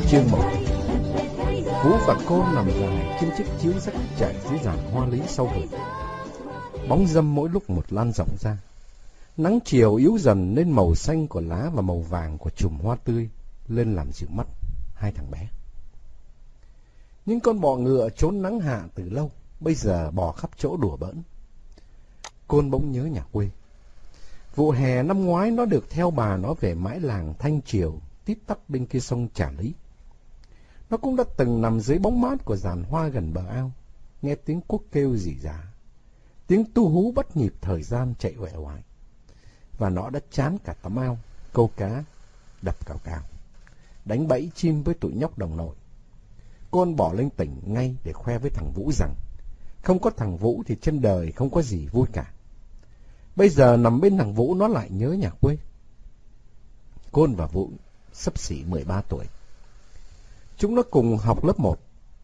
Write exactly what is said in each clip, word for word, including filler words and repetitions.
Chương một. Vũ và Côn nằm dài trên chiếc chiếu rách chạy dưới giàn hoa lý sau vườn. Bóng râm mỗi lúc một lan rộng ra. Nắng chiều yếu dần nên màu xanh của lá và màu vàng của chùm hoa tươi lên làm dịu mắt hai thằng bé. Những con bọ ngựa trốn nắng hạ từ lâu, bây giờ bò khắp chỗ đùa bỡn. Côn bỗng nhớ nhà quê. Vụ hè năm ngoái nó được theo bà nó về mãi làng Thanh Triều, tít tắp bên kia sông Trà Lý. Nó cũng đã từng nằm dưới bóng mát của giàn hoa gần bờ ao, nghe tiếng cuốc kêu rỉ rả, tiếng tu hú bắt nhịp thời gian chạy uể oải. Và nó đã chán cả tắm ao, câu cá, đập cào cào, đánh bẫy chim với tụi nhóc đồng nội. Con bỏ lên tỉnh ngay để khoe với thằng Vũ rằng không có thằng Vũ thì trên đời không có gì vui cả. Bây giờ nằm bên thằng Vũ nó lại nhớ nhà quê. Côn và Vũ xấp xỉ mười ba tuổi. Chúng nó cùng học lớp một.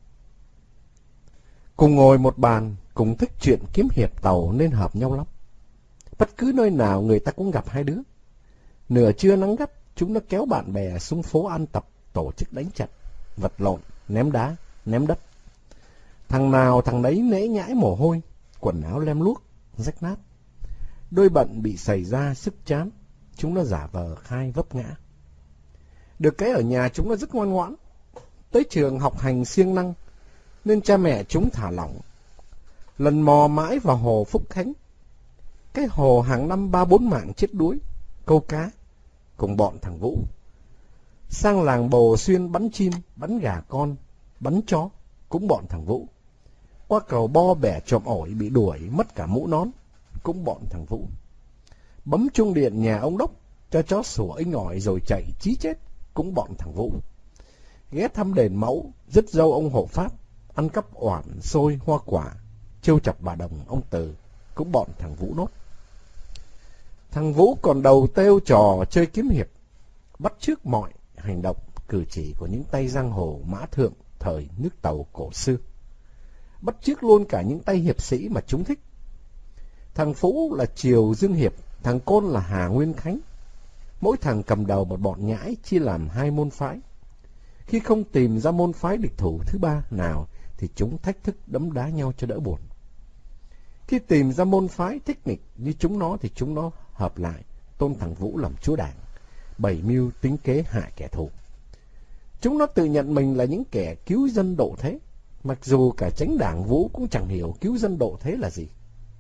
Cùng ngồi một bàn, cùng thích chuyện kiếm hiệp tàu nên hợp nhau lắm. Bất cứ nơi nào người ta cũng gặp hai đứa. Nửa trưa nắng gắt, chúng nó kéo bạn bè xuống phố ăn tập, tổ chức đánh trận, vật lộn, ném đá, ném đất. Thằng nào thằng đấy nễ nhãi mồ hôi, quần áo lem luốc, rách nát. Đôi bận bị sẩy ra sức chán, chúng nó giả vờ khai vấp ngã. Được cái ở nhà chúng nó rất ngoan ngoãn, tới trường học hành siêng năng, nên cha mẹ chúng thả lỏng. Lần mò mãi vào hồ Phúc Khánh, cái hồ hàng năm ba bốn mạng chết đuối, câu cá, cùng bọn thằng Vũ. Sang làng Bồ Xuyên bắn chim, bắn gà con, bắn chó, cũng bọn thằng Vũ. Qua cầu Bo bẻ trộm ổi bị đuổi mất cả mũ nón, cũng bọn thằng Vũ. Bấm chuông điện nhà ông Đốc cho chó sủa inh ỏi rồi chạy chí chết, cũng bọn thằng Vũ. Ghé thăm đền mẫu, rứt dâu ông hộ pháp, ăn cắp oản xôi hoa quả, trêu chọc bà Đồng ông Từ, cũng bọn thằng Vũ nốt. Thằng Vũ còn đầu têu trò chơi kiếm hiệp, bắt chước mọi hành động cử chỉ của những tay giang hồ mã thượng thời nước Tàu cổ xưa, bắt chước luôn cả những tay hiệp sĩ mà chúng thích. Thằng Phú là Triều Dương Hiệp, thằng Côn là Hà Nguyên Khánh. Mỗi thằng cầm đầu một bọn nhãi chia làm hai môn phái. Khi không tìm ra môn phái địch thủ thứ ba nào thì chúng thách thức đấm đá nhau cho đỡ buồn. Khi tìm ra môn phái thích nghịch như chúng nó thì chúng nó hợp lại tôn thằng Vũ làm chúa đảng, bày mưu tính kế hại kẻ thù. Chúng nó tự nhận mình là những kẻ cứu dân độ thế, mặc dù cả chánh đảng Vũ cũng chẳng hiểu cứu dân độ thế là gì.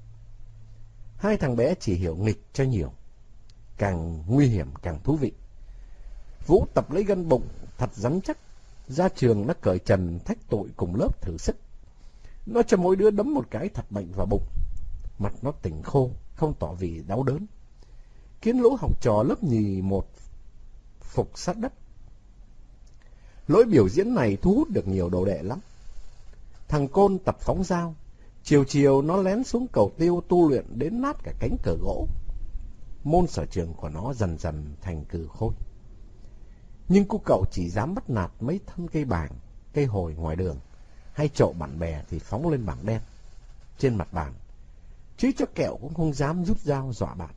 Hai thằng bé chỉ hiểu nghịch cho nhiều, càng nguy hiểm càng thú vị. Vũ tập lấy gân bụng thật rắn chắc, ra trường nó cởi trần thách tội cùng lớp thử sức. Nó cho mỗi đứa đấm một cái thật mạnh vào bụng. Mặt nó tỉnh khô, không tỏ vì đau đớn. Khiến lũ học trò lớp nhì một phục sát đất. Lối biểu diễn này thu hút được nhiều đồ đệ lắm. Thằng Côn tập phóng dao, chiều chiều nó lén xuống cầu tiêu tu luyện đến nát cả cánh cờ gỗ. Môn sở trường của nó dần dần thành cừ khôi. Nhưng cô cậu chỉ dám bắt nạt mấy thân cây bàng, cây hồi ngoài đường, hay trộ bạn bè thì phóng lên bảng đen trên mặt bàn, chứ cho kẹo cũng không dám rút dao dọa bạn.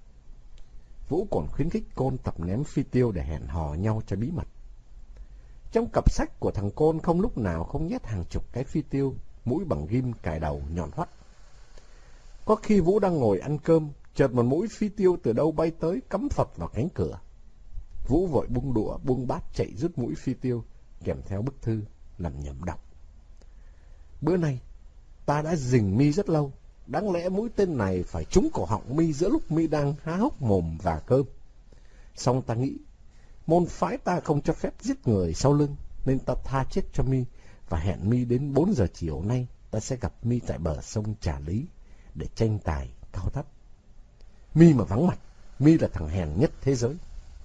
Vũ còn khuyến khích Côn tập ném phi tiêu để hẹn hò nhau cho bí mật. Trong cặp sách của thằng Côn không lúc nào không nhét hàng chục cái phi tiêu, mũi bằng ghim cài đầu nhọn hoắt. Có khi Vũ đang ngồi ăn cơm, chợt một mũi phi tiêu từ đâu bay tới cắm phập vào cánh cửa. Vũ vội buông đũa buông bát chạy rút mũi phi tiêu, kèm theo bức thư lẩm nhẩm đọc: bữa nay ta đã rình mi rất lâu, đáng lẽ mũi tên này phải trúng cổ họng mi giữa lúc mi đang há hốc mồm và cơm. Xong ta nghĩ môn phái ta không cho phép giết người sau lưng, nên ta tha chết cho mi và hẹn mi đến bốn giờ chiều nay ta sẽ gặp mi tại bờ sông Trà Lý để tranh tài cao thấp. Mi mà vắng mặt, mi là thằng hèn nhất thế giới.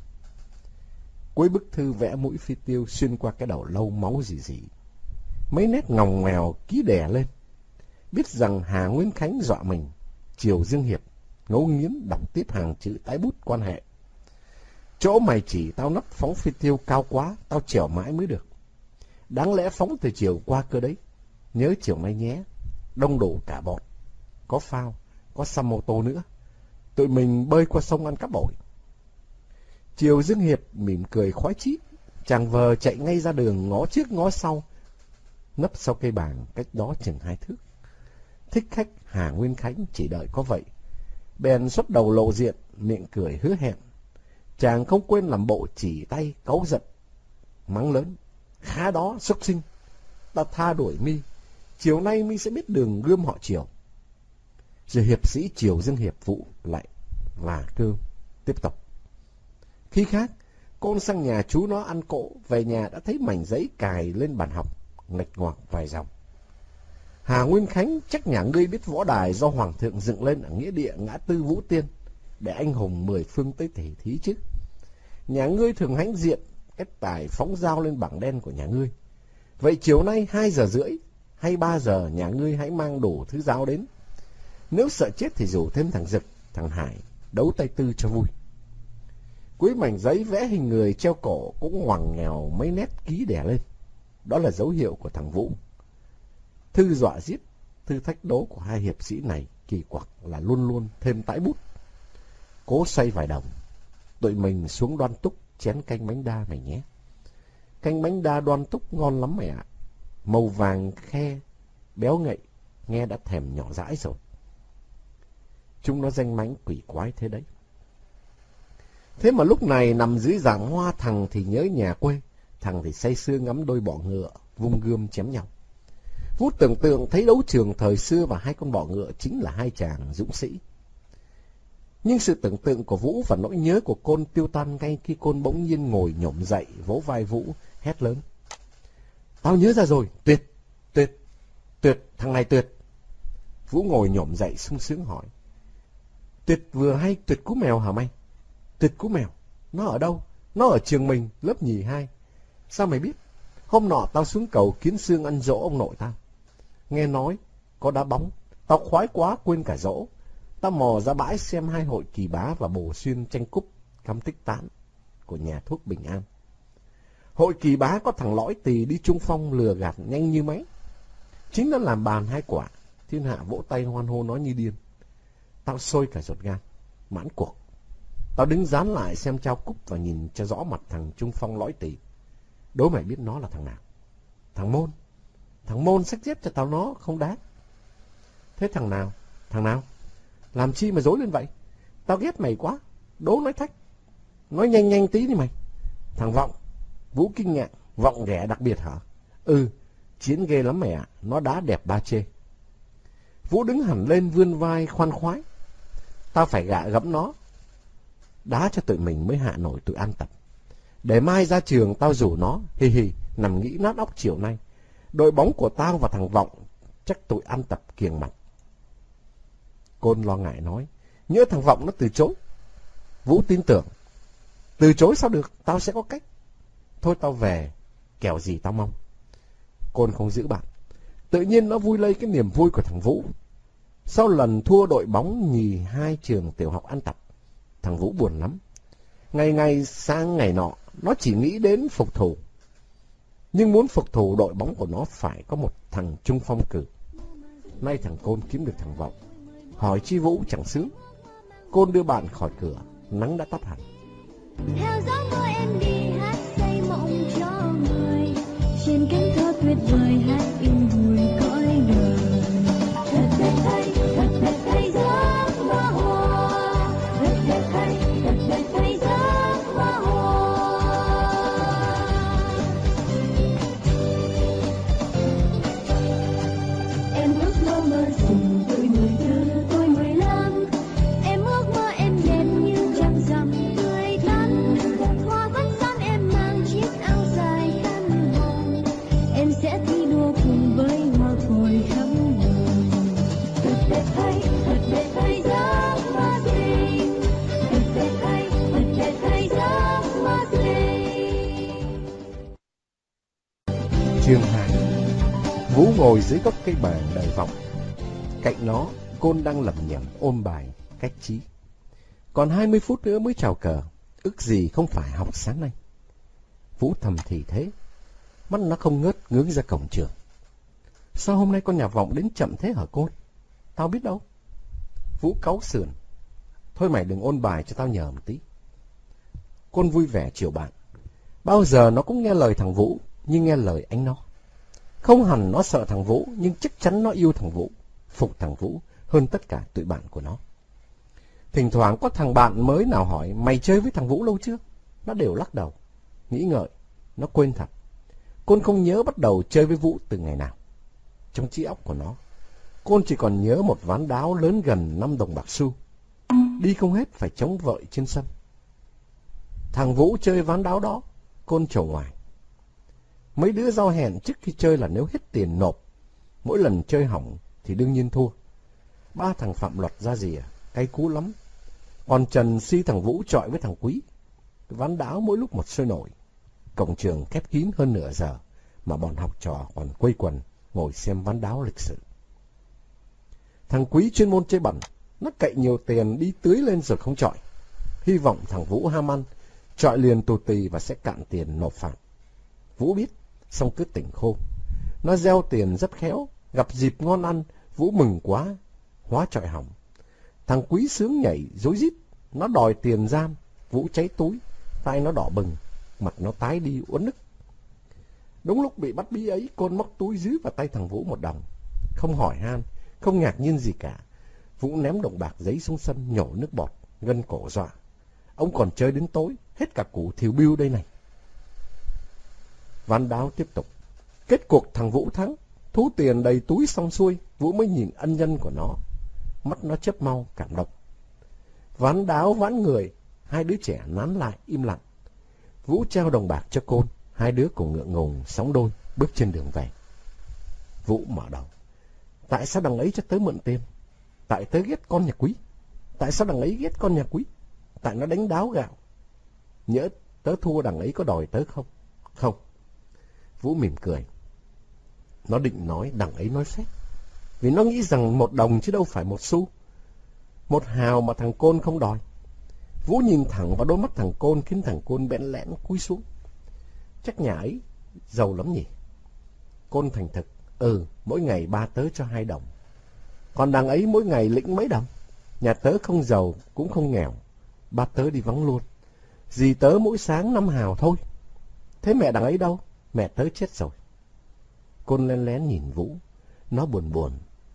Cuối bức thư vẽ mũi phi tiêu xuyên qua cái đầu lâu máu rỉ rỉ. Mấy nét ngòng ngoèo ký đè lên. Biết rằng Hà Nguyên Khánh dọa mình, Triều Dương Hiệp ngấu nghiến đọc tiếp hàng chữ tái bút quan hệ. Chỗ mày chỉ tao nấp phóng phi tiêu cao quá, tao trèo mãi mới được. Đáng lẽ phóng từ chiều qua cơ đấy. Nhớ chiều nay nhé, đông đủ cả bọn. Có phao, có xăm mô tô nữa. Tụi mình bơi qua sông ăn cắp ổi. Triều Dương Hiệp mỉm cười khoái chí, Chàng vờ chạy ngay ra đường, ngó trước ngó sau, nấp sau cây bàng cách đó chừng hai thước. Thích khách Hà Nguyên Khánh chỉ đợi có vậy, bèn xuất đầu lộ diện, miệng cười hứa hẹn. Chàng không quên làm bộ chỉ tay cáu giận, mắng lớn: khá đó xúc sinh, ta tha đuổi mi, chiều nay mi sẽ biết đường gươm họ Triều. Rồi hiệp sĩ Triều Dương Hiệp Vũ lại và cơm tiếp tục. Khi khác, con sang nhà chú nó ăn cỗ, về nhà đã thấy mảnh giấy cài lên bàn học, nghịch ngoạc vài dòng. Hà Nguyên Khánh, chắc nhà ngươi biết võ đài do Hoàng thượng dựng lên ở nghĩa địa ngã tư Vũ Tiên, để anh hùng mười phương tới tỉ thí chứ. Nhà ngươi thường hãnh diện, cách tài phóng dao lên bảng đen của nhà ngươi. Vậy chiều nay hai giờ rưỡi hay ba giờ nhà ngươi hãy mang đủ thứ dao đến. Nếu sợ chết thì rủ thêm thằng Dực, thằng Hải đấu tay tư cho vui. Cuối mảnh giấy vẽ hình người treo cổ cũng ngoằn nghèo mấy nét ký đè lên. Đó là dấu hiệu của thằng Vũ. Thư dọa giết, thư thách đố của hai hiệp sĩ này kỳ quặc là luôn luôn thêm tái bút. Cố xoay vài đồng, tụi mình xuống Đoan Túc chén canh bánh đa mày nhé. Canh bánh đa Đoan Túc ngon lắm mày ạ. Màu vàng khe, béo ngậy, nghe đã thèm nhỏ dãi rồi. Chúng nó danh mánh quỷ quái thế đấy. Thế mà lúc này nằm dưới giảng hoa, thằng thì nhớ nhà quê, thằng thì say sưa ngắm đôi bọ ngựa vung gươm chém nhau. Vũ tưởng tượng thấy đấu trường thời xưa và hai con bọ ngựa chính là hai chàng dũng sĩ. Nhưng sự tưởng tượng của Vũ và nỗi nhớ của Côn tiêu tan ngay khi Côn bỗng nhiên ngồi nhổm dậy, vỗ vai Vũ, hét lớn: tao nhớ ra rồi, tuyệt, tuyệt, tuyệt, thằng này tuyệt. Vũ ngồi nhổm dậy sung sướng hỏi: tuyệt vừa hay tuyệt cú mèo hả mày? Tuyệt cú mèo, nó ở đâu? Nó ở trường mình, lớp nhì hai. Sao mày biết? Hôm nọ tao xuống cầu Kiến Xương ăn dỗ ông nội tao. Nghe nói có đá bóng, tao khoái quá quên cả dỗ. Tao mò ra bãi xem hai hội Kỳ Bá và Bồ Xuyên tranh cúp cắm tích tán của nhà thuốc Bình An. Hội Kỳ Bá có thằng lõi tỳ đi trung phong lừa gạt nhanh như máy. Chính nó làm bàn hai quả, thiên hạ vỗ tay hoan hô nó như điên. Tao sôi cả ruột gan, mãn cuộc. Tao đứng dán lại xem trao cúp và nhìn cho rõ mặt thằng trung phong lõi tỳ. Đố mày biết nó là thằng nào? Thằng Môn. Thằng Môn xách dép cho tao nó không đá. Thế thằng nào? Thằng nào? Làm chi mà dối lên vậy? Tao ghét mày quá. Đố nói thách. Nói nhanh nhanh tí đi mày. Thằng Vọng. Vũ kinh ngạc. Vọng ghẻ đặc biệt hả? Ừ, chiến ghê lắm mày ạ. À. Nó đá đẹp ba chê. Vũ đứng hẳn lên vươn vai khoan khoái. Tao phải gạ gẫm nó. Đá cho tụi mình mới hạ nổi tụi ăn tập. Để mai ra trường tao rủ nó, hì hì, nằm nghĩ nát óc chiều nay. Đội bóng của tao và thằng Vọng, chắc tụi ăn tập kiềng mặt. Côn lo ngại nói, nhớ thằng Vọng nó từ chối. Vũ tin tưởng. Từ chối sao được, tao sẽ có cách. Thôi tao về, kẻo gì tao mong. Côn không giữ bạn. Tự nhiên nó vui lây cái niềm vui của thằng Vũ. Sau lần thua đội bóng nhì hai trường tiểu học ăn tập, thằng Vũ buồn lắm. Ngày ngày sang ngày nọ, nó chỉ nghĩ đến phục thù. Nhưng muốn phục thù đội bóng của nó phải có một thằng trung phong cử. Nay thằng Côn kiếm được thằng Vọng. Hỏi chi Vũ chẳng sướng. Côn đưa bạn khỏi cửa, nắng đã tắt hẳn. Theo gió mơ em đi hát say mộng cho người. Trên cánh thơ tuyệt vời hát yên vui cõi đời. Thật đẹp thay, thật đẹp thay giấc mơ hoa. Thật đẹp thay, thật đẹp thay giấc mơ hoa. Em ước mơ mơ rừng tuổi mười tư, tuổi mười lăm. Em ước mơ em đẹp như trăng rằm tươi tắn. Hoa vẫn son em mang chiếc áo dài khăn hồng. Em sẽ thi đua cùng với hoa khôi khắp nơi. Thật đẹp thay, thật đẹp thay giấc mơ tình. Thật đẹp thay, thật đẹp thay giấc mơ tình. Chương hai. Vũ ngồi dưới gốc cây bàng đợi Vọng. Cạnh nó, Côn đang lẩm nhẩm ôm bài cách trí. Còn hai mươi phút nữa mới chào cờ, ức gì không phải học sáng nay. Vũ thầm thì thế, mắt nó không ngớt ngước ra cổng trường. Sao hôm nay con nhà Vọng đến chậm thế hả Côn? Tao biết đâu. Vũ cáu sườn. Thôi mày đừng ôn bài cho tao nhờ một tí. Côn vui vẻ chiều bạn. Bao giờ nó cũng nghe lời thằng Vũ, nhưng nghe lời anh nó. Không hẳn nó sợ thằng Vũ, nhưng chắc chắn nó yêu thằng Vũ, phục thằng Vũ hơn tất cả tụi bạn của nó. Thỉnh thoảng có thằng bạn mới nào hỏi, mày chơi với thằng Vũ lâu chưa? Nó đều lắc đầu, nghĩ ngợi, nó quên thật. Côn không nhớ bắt đầu chơi với Vũ từ ngày nào. Trong trí óc của nó, Côn chỉ còn nhớ một ván đáo lớn gần năm đồng bạc xu. Đi không hết phải chống vợi trên sân. Thằng Vũ chơi ván đáo đó, Côn chầu ngoài. Mấy đứa giao hẹn trước khi chơi là nếu hết tiền nộp, mỗi lần chơi hỏng thì đương nhiên thua. Ba thằng phạm luật ra gì à, cay cú lắm. Còn Trần si thằng Vũ chọi với thằng Quý. Ván đáo mỗi lúc một sôi nổi. Cổng trường khép kín hơn nửa giờ, mà bọn học trò còn quây quần ngồi xem ván đáo lịch sử. Thằng Quý chuyên môn chơi bẩn, nó cậy nhiều tiền đi tưới lên rồi không chọi. Hy vọng thằng Vũ ham ăn, chọi liền tù tì và sẽ cạn tiền nộp phạt. Vũ biết, xong cứ tỉnh khô. Nó gieo tiền rất khéo, gặp dịp ngon ăn, Vũ mừng quá, hóa chọi hỏng. Thằng Quý sướng nhảy, rối rít, nó đòi tiền giam, Vũ cháy túi, tay nó đỏ bừng, mặt nó tái đi uốn nức. Đúng lúc bị bắt bí ấy, Côn móc túi dưới vào tay thằng Vũ một đồng. Không hỏi han, không ngạc nhiên gì cả. Vũ ném đồng bạc giấy xuống sân, nhổ nước bọt, gân cổ dọa. Ông còn chơi đến tối, hết cả củ thiều biêu đây này. Ván đáo tiếp tục. Kết cuộc thằng Vũ thắng, thú tiền đầy túi xong xuôi, Vũ mới nhìn ân nhân của nó. Mắt nó chớp mau, cảm động. Ván đáo ván người, hai đứa trẻ nán lại, im lặng. Vũ trao đồng bạc cho Côn, hai đứa cùng ngượng ngùng, sóng đôi, bước trên đường về. Vũ mở đầu. Tại sao đằng ấy cho tớ mượn tiền? Tại tớ ghét con nhà Quý. Tại sao đằng ấy ghét con nhà Quý? Tại nó đánh đáo gạo. Nhỡ tớ thua đằng ấy có đòi tớ không? Không. Vũ mỉm cười. Nó định nói đằng ấy nói phép, vì nó nghĩ rằng một đồng chứ đâu phải một xu. Một hào mà thằng Côn không đòi. Vũ nhìn thẳng vào đôi mắt thằng Côn khiến thằng Côn bẽn lẽn cúi xuống. Chắc nhà ấy giàu lắm nhỉ? Côn thành thực. Ừ, mỗi ngày ba tớ cho hai đồng. Còn đằng ấy mỗi ngày lĩnh mấy đồng? Nhà tớ không giàu cũng không nghèo. Ba tớ đi vắng luôn. Dì tớ mỗi sáng năm hào thôi. Thế mẹ đằng ấy đâu? Mẹ tớ chết rồi. Côn lén lén nhìn Vũ. Nó buồn buồn.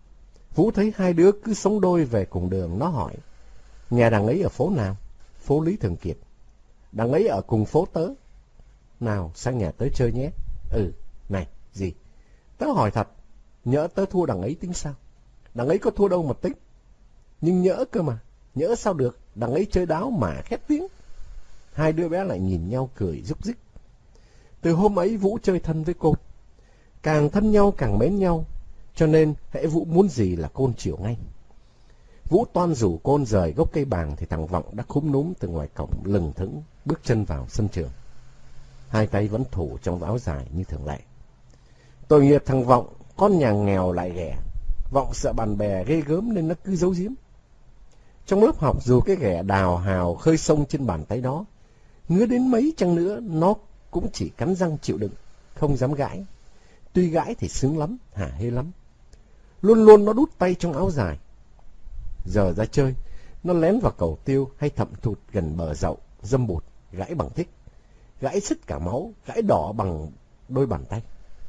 Vũ thấy hai đứa cứ sống đôi về cùng đường. Nó hỏi. Nhà đằng ấy ở phố nào? Phố Lý Thường Kiệt. Đằng ấy ở cùng phố tớ. Nào sang nhà tớ chơi nhé. Ừ, này, gì? Tớ hỏi thật. Nhỡ tớ thua đằng ấy tính sao? Đằng ấy có thua đâu mà tính. Nhưng nhỡ cơ mà. Nhỡ sao được? Đằng ấy chơi đáo mà khét tiếng. Hai đứa bé lại nhìn nhau cười rúc rích. Từ hôm ấy Vũ chơi thân với Côn. Càng thân nhau càng mến nhau. Cho nên hễ Vũ muốn gì là Côn chịu ngay. Vũ toan rủ Côn rời gốc cây bàng thì thằng Vọng đã khúm núm từ ngoài cổng lừng thững bước chân vào sân trường. Hai tay vẫn thủ trong áo dài như thường lệ. Tội nghiệp thằng Vọng, con nhà nghèo lại ghẻ. Vọng sợ bạn bè ghê gớm nên nó cứ giấu giếm. Trong lớp học dù cái ghẻ đào hào khơi sông trên bàn tay đó, ngứa đến mấy chăng nữa nó cũng chỉ cắn răng chịu đựng, không dám gãi. Tuy gãi thì sướng lắm, hả hê lắm. Luôn luôn nó đút tay trong áo dài. Giờ ra chơi, nó lén vào cầu tiêu hay thậm thụt gần bờ dậu, dâm bụt, gãi bằng thích. Gãi sứt cả máu, gãi đỏ bằng đôi bàn tay.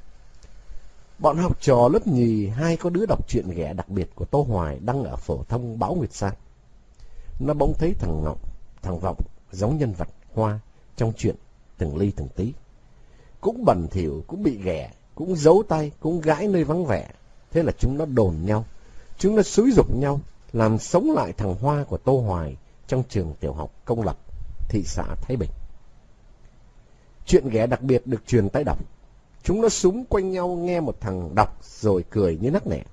Bọn học trò lớp nhì hai có đứa đọc truyện ghẻ đặc biệt của Tô Hoài đăng ở phổ thông báo Nguyệt San. Nó bỗng thấy thằng Ngọc, thằng Vọng giống nhân vật Hoa trong chuyện từng ly từng tí. Cũng bẩn thỉu, cũng bị ghẻ, cũng giấu tay, cũng gãi nơi vắng vẻ. Thế là chúng nó đồn nhau, chúng nó xúi giục nhau, làm sống lại thằng Hoa của Tô Hoài trong trường tiểu học công lập, thị xã Thái Bình. Chuyện ghẻ đặc biệt được truyền tai đọc. Chúng nó súng quanh nhau nghe một thằng đọc rồi cười như nắc nẻ.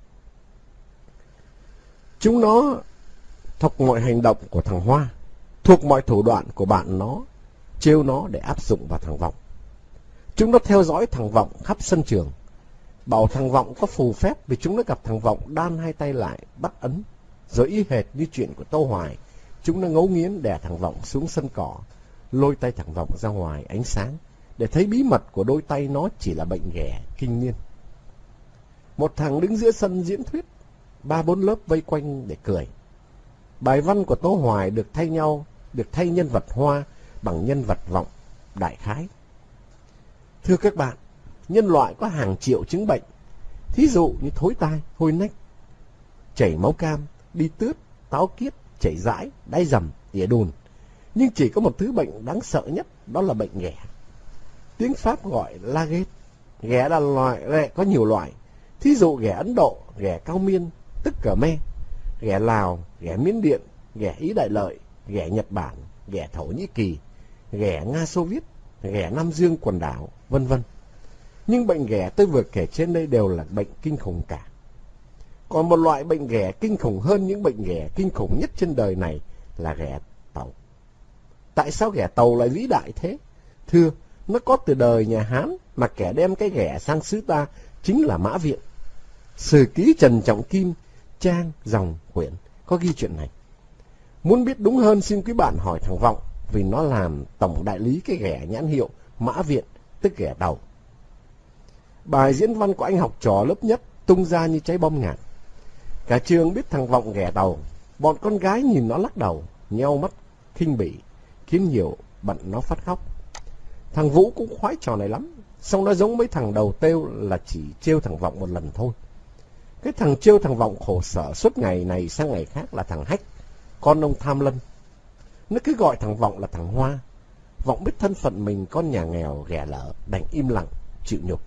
Chúng nó thuộc mọi hành động của thằng Hoa, thuộc mọi thủ đoạn của bạn nó, trêu nó để áp dụng vào thằng Vọng. Chúng nó theo dõi thằng Vọng khắp sân trường, bảo thằng Vọng có phù phép vì chúng nó gặp thằng Vọng đan hai tay lại bắt ấn, rồi y hệt như chuyện của Tô Hoài, chúng nó ngấu nghiến đè thằng Vọng xuống sân cỏ, lôi tay thằng Vọng ra ngoài ánh sáng, để thấy bí mật của đôi tay nó chỉ là bệnh ghẻ kinh niên. Một thằng đứng giữa sân diễn thuyết, ba bốn lớp vây quanh để cười. Bài văn của Tô Hoài được thay nhau, được thay nhân vật Hoa bằng nhân vật Vọng, đại khái, Thưa các bạn, nhân loại có hàng triệu chứng bệnh, thí dụ như thối tai, hôi nách, chảy máu cam, đi tướt, táo kiết, chảy dãi, đái dầm, tỉa đùn. Nhưng chỉ có một thứ bệnh đáng sợ nhất, đó là bệnh ghẻ. Tiếng Pháp gọi la ghét. Ghẻ là loại ghẻ có nhiều loại, thí dụ ghẻ Ấn Độ, ghẻ Cao Miên, tức Khmer, ghẻ Lào, ghẻ Miến Điện, ghẻ Ý Đại Lợi, ghẻ Nhật Bản, ghẻ Thổ Nhĩ Kỳ, ghẻ Nga Xô Viết, ghẻ Nam Dương quần đảo, vân vân. Nhưng bệnh ghẻ tôi vừa kể trên đây đều là bệnh kinh khủng cả. Còn một loại bệnh ghẻ kinh khủng hơn những bệnh ghẻ kinh khủng nhất trên đời này là ghẻ Tàu. Tại sao ghẻ Tàu lại vĩ đại thế? Thưa, nó có từ đời nhà Hán, mà kẻ đem cái ghẻ sang xứ ta chính là Mã Viện. Sử ký Trần Trọng Kim, trang, dòng, quyển có ghi chuyện này. Muốn biết đúng hơn xin quý bạn hỏi thằng Vọng, vì nó làm tổng đại lý cái ghẻ nhãn hiệu Mã Viện, tức ghẻ Tàu. Bài diễn văn của anh học trò lớp nhất tung ra như trái bom ngạt. Cả trường biết thằng Vọng ghẻ Tàu. Bọn con gái nhìn nó lắc đầu, nheo mắt, khinh bỉ, khiến nhiều bận nó phát khóc. Thằng Vũ cũng khoái trò này lắm, xong nó giống mấy thằng đầu têu là chỉ trêu thằng Vọng một lần thôi. Cái thằng trêu thằng Vọng khổ sở suốt ngày này sang ngày khác là thằng Hách, con ông Tham Lân. Nó cứ gọi thằng Vọng là thằng Hoa. Vọng biết thân phận mình con nhà nghèo ghẻ lở, đành im lặng, chịu nhục.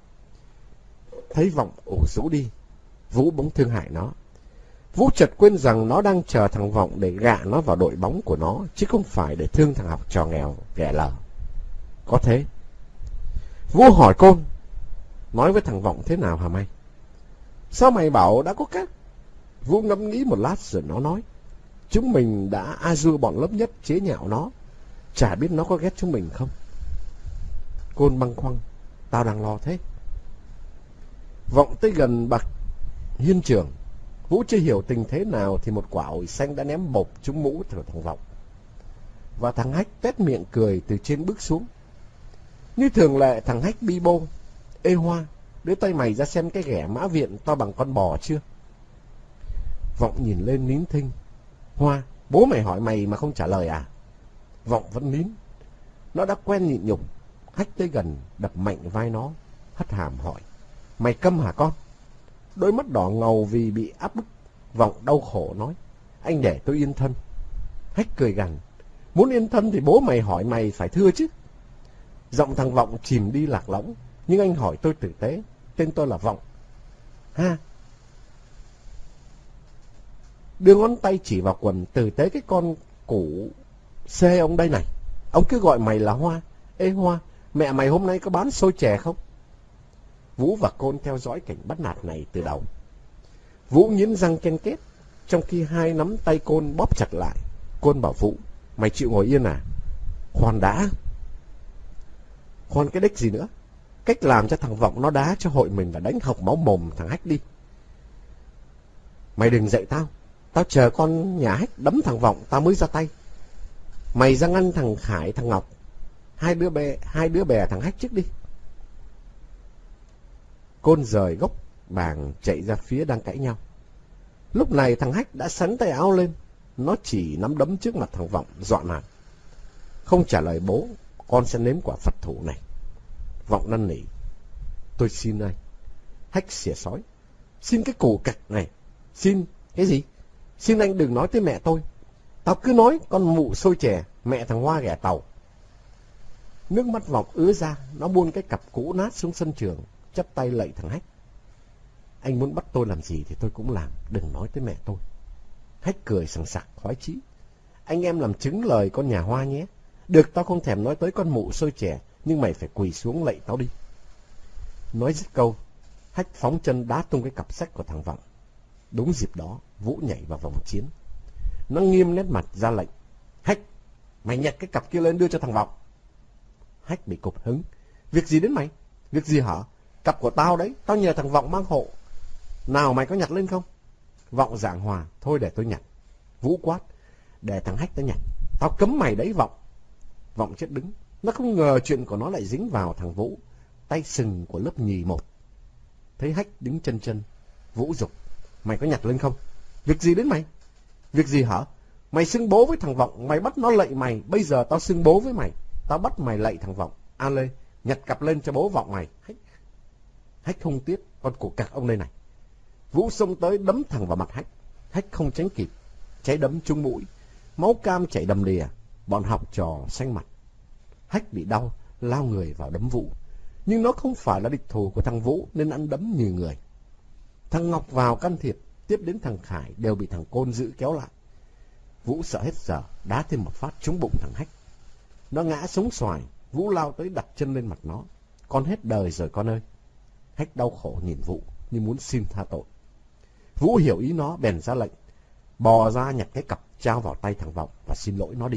Thấy Vọng ủ rũ đi, Vũ bỗng thương hại nó. Vũ chợt quên rằng nó đang chờ thằng Vọng để gạ nó vào đội bóng của nó, chứ không phải để thương thằng học trò nghèo ghẻ lở. Có thế. Vũ hỏi Côn, nói với thằng Vọng thế nào hả mày? Sao mày bảo đã có cách? Vũ ngẫm nghĩ một lát rồi nó nói, chúng mình đã a dua bọn lớp nhất chế nhạo nó, chả biết nó có ghét chúng mình không. Côn băn khoăn, tao đang lo thế. Vọng tới gần bậc hiên trường. Vũ chưa hiểu tình thế nào thì một quả ổi xanh đã ném bộp trúng mũ của thằng Vọng. Và thằng Hách tét miệng cười từ trên bước xuống. Như thường lệ thằng Hách bi bô, ê Hoa, đưa tay mày ra xem cái ghẻ Mã Viện to bằng con bò chưa? Vọng nhìn lên nín thinh. Hoa, bố mày hỏi mày mà không trả lời à? Vọng vẫn nín. Nó đã quen nhịn nhục. Hách tới gần, đập mạnh vai nó, hất hàm hỏi, mày câm hả con? Đôi mắt đỏ ngầu vì bị áp bức. Vọng đau khổ nói, anh để tôi yên thân. Hách cười gằn, muốn yên thân thì bố mày hỏi mày phải thưa chứ. Giọng thằng Vọng chìm đi lạc lõng, nhưng anh hỏi tôi tử tế, tên tôi là Vọng. Ha. Đưa ngón tay chỉ vào quần, tử tế cái con củ xê ông đây này. Ông cứ gọi mày là Hoa. Ê Hoa, mẹ mày hôm nay có bán xôi chè không? Vũ và Côn theo dõi cảnh bắt nạt này từ đầu. Vũ nghiến răng ken kết, trong khi hai nắm tay Côn bóp chặt lại. Côn bảo Vũ, mày chịu ngồi yên à? Khoan đã. Khoan cái đếch gì nữa? Cách làm cho thằng Vọng nó đá cho hội mình là đánh học máu mồm thằng Hách đi. Mày đừng dạy tao. Tao chờ con nhà Hách đấm thằng Vọng tao mới ra tay. Mày ra ngăn thằng Khải, thằng Ngọc. Hai đứa bè, hai đứa bè thằng Hách trước đi. Côn rời gốc bàng chạy ra phía đang cãi nhau. Lúc này thằng Hách đã sắn tay áo lên. Nó chỉ nắm đấm trước mặt thằng Vọng, dọa nạt. Không trả lời bố, con sẽ nếm quả Phật thủ này. Vọng năn nỉ, tôi xin anh. Hách xỉa sói, xin cái củ cặc này. Xin cái gì? Xin anh đừng nói tới mẹ tôi. Tao cứ nói con mụ xôi chè, mẹ thằng Hoa ghẻ Tàu. Nước mắt Vọng ứa ra, nó buông cái cặp cũ nát xuống sân trường, chắp tay lạy thằng Hách. Anh muốn bắt tôi làm gì thì tôi cũng làm, đừng nói tới mẹ tôi. Hách cười sằng sặc khoái chí. Anh em làm chứng lời con nhà Hoa nhé. Được, tao không thèm nói tới con mụ xôi chè, nhưng mày phải quỳ xuống lạy tao đi. Nói dứt câu, Hách phóng chân đá tung cái cặp sách của thằng Vọng. Đúng dịp đó, Vũ nhảy vào vòng chiến. Nó nghiêm nét mặt ra lệnh. Hách, mày nhặt cái cặp kia lên đưa cho thằng Vọng. Hách bị cục hứng. Việc gì đến mày? Việc gì hả? Cặp của tao đấy, tao nhờ thằng Vọng mang hộ. Nào mày có nhặt lên không? Vọng giảng hòa, thôi để tôi nhặt. Vũ quát, để thằng Hách tao nhặt. Tao cấm mày đấy Vọng. Vọng chết đứng. Nó không ngờ chuyện của nó lại dính vào thằng Vũ, tay sừng của lớp nhì một. Thấy Hách đứng chân chân, Vũ giục, mày có nhặt lên không? Việc gì đến mày? Việc gì hả? Mày xưng bố với thằng Vọng, mày bắt nó lạy mày. Bây giờ tao xưng bố với mày, tao bắt mày lạy thằng Vọng. A Lê, nhặt cặp lên cho bố Vọng mày. Hách, Hách không tiếc, con của cặc ông đây này. Vũ xông tới đấm thẳng vào mặt Hách. Hách không tránh kịp, cháy đấm trúng mũi, máu cam chảy đầm đìa. Bọn học trò xanh mặt. Hách bị đau, lao người vào đấm Vũ. Nhưng nó không phải là địch thủ của thằng Vũ nên ăn đấm như người. Thằng Ngọc vào can thiệp, tiếp đến thằng Khải đều bị thằng Côn giữ kéo lại. Vũ sợ hết giờ, đá thêm một phát trúng bụng thằng Hách. Nó ngã sống xoài, Vũ lao tới đặt chân lên mặt nó. Con hết đời rồi con ơi. Hách đau khổ nhìn Vũ như muốn xin tha tội. Vũ hiểu ý nó bèn ra lệnh, bò ra nhặt cái cặp trao vào tay thằng Vọng và xin lỗi nó đi.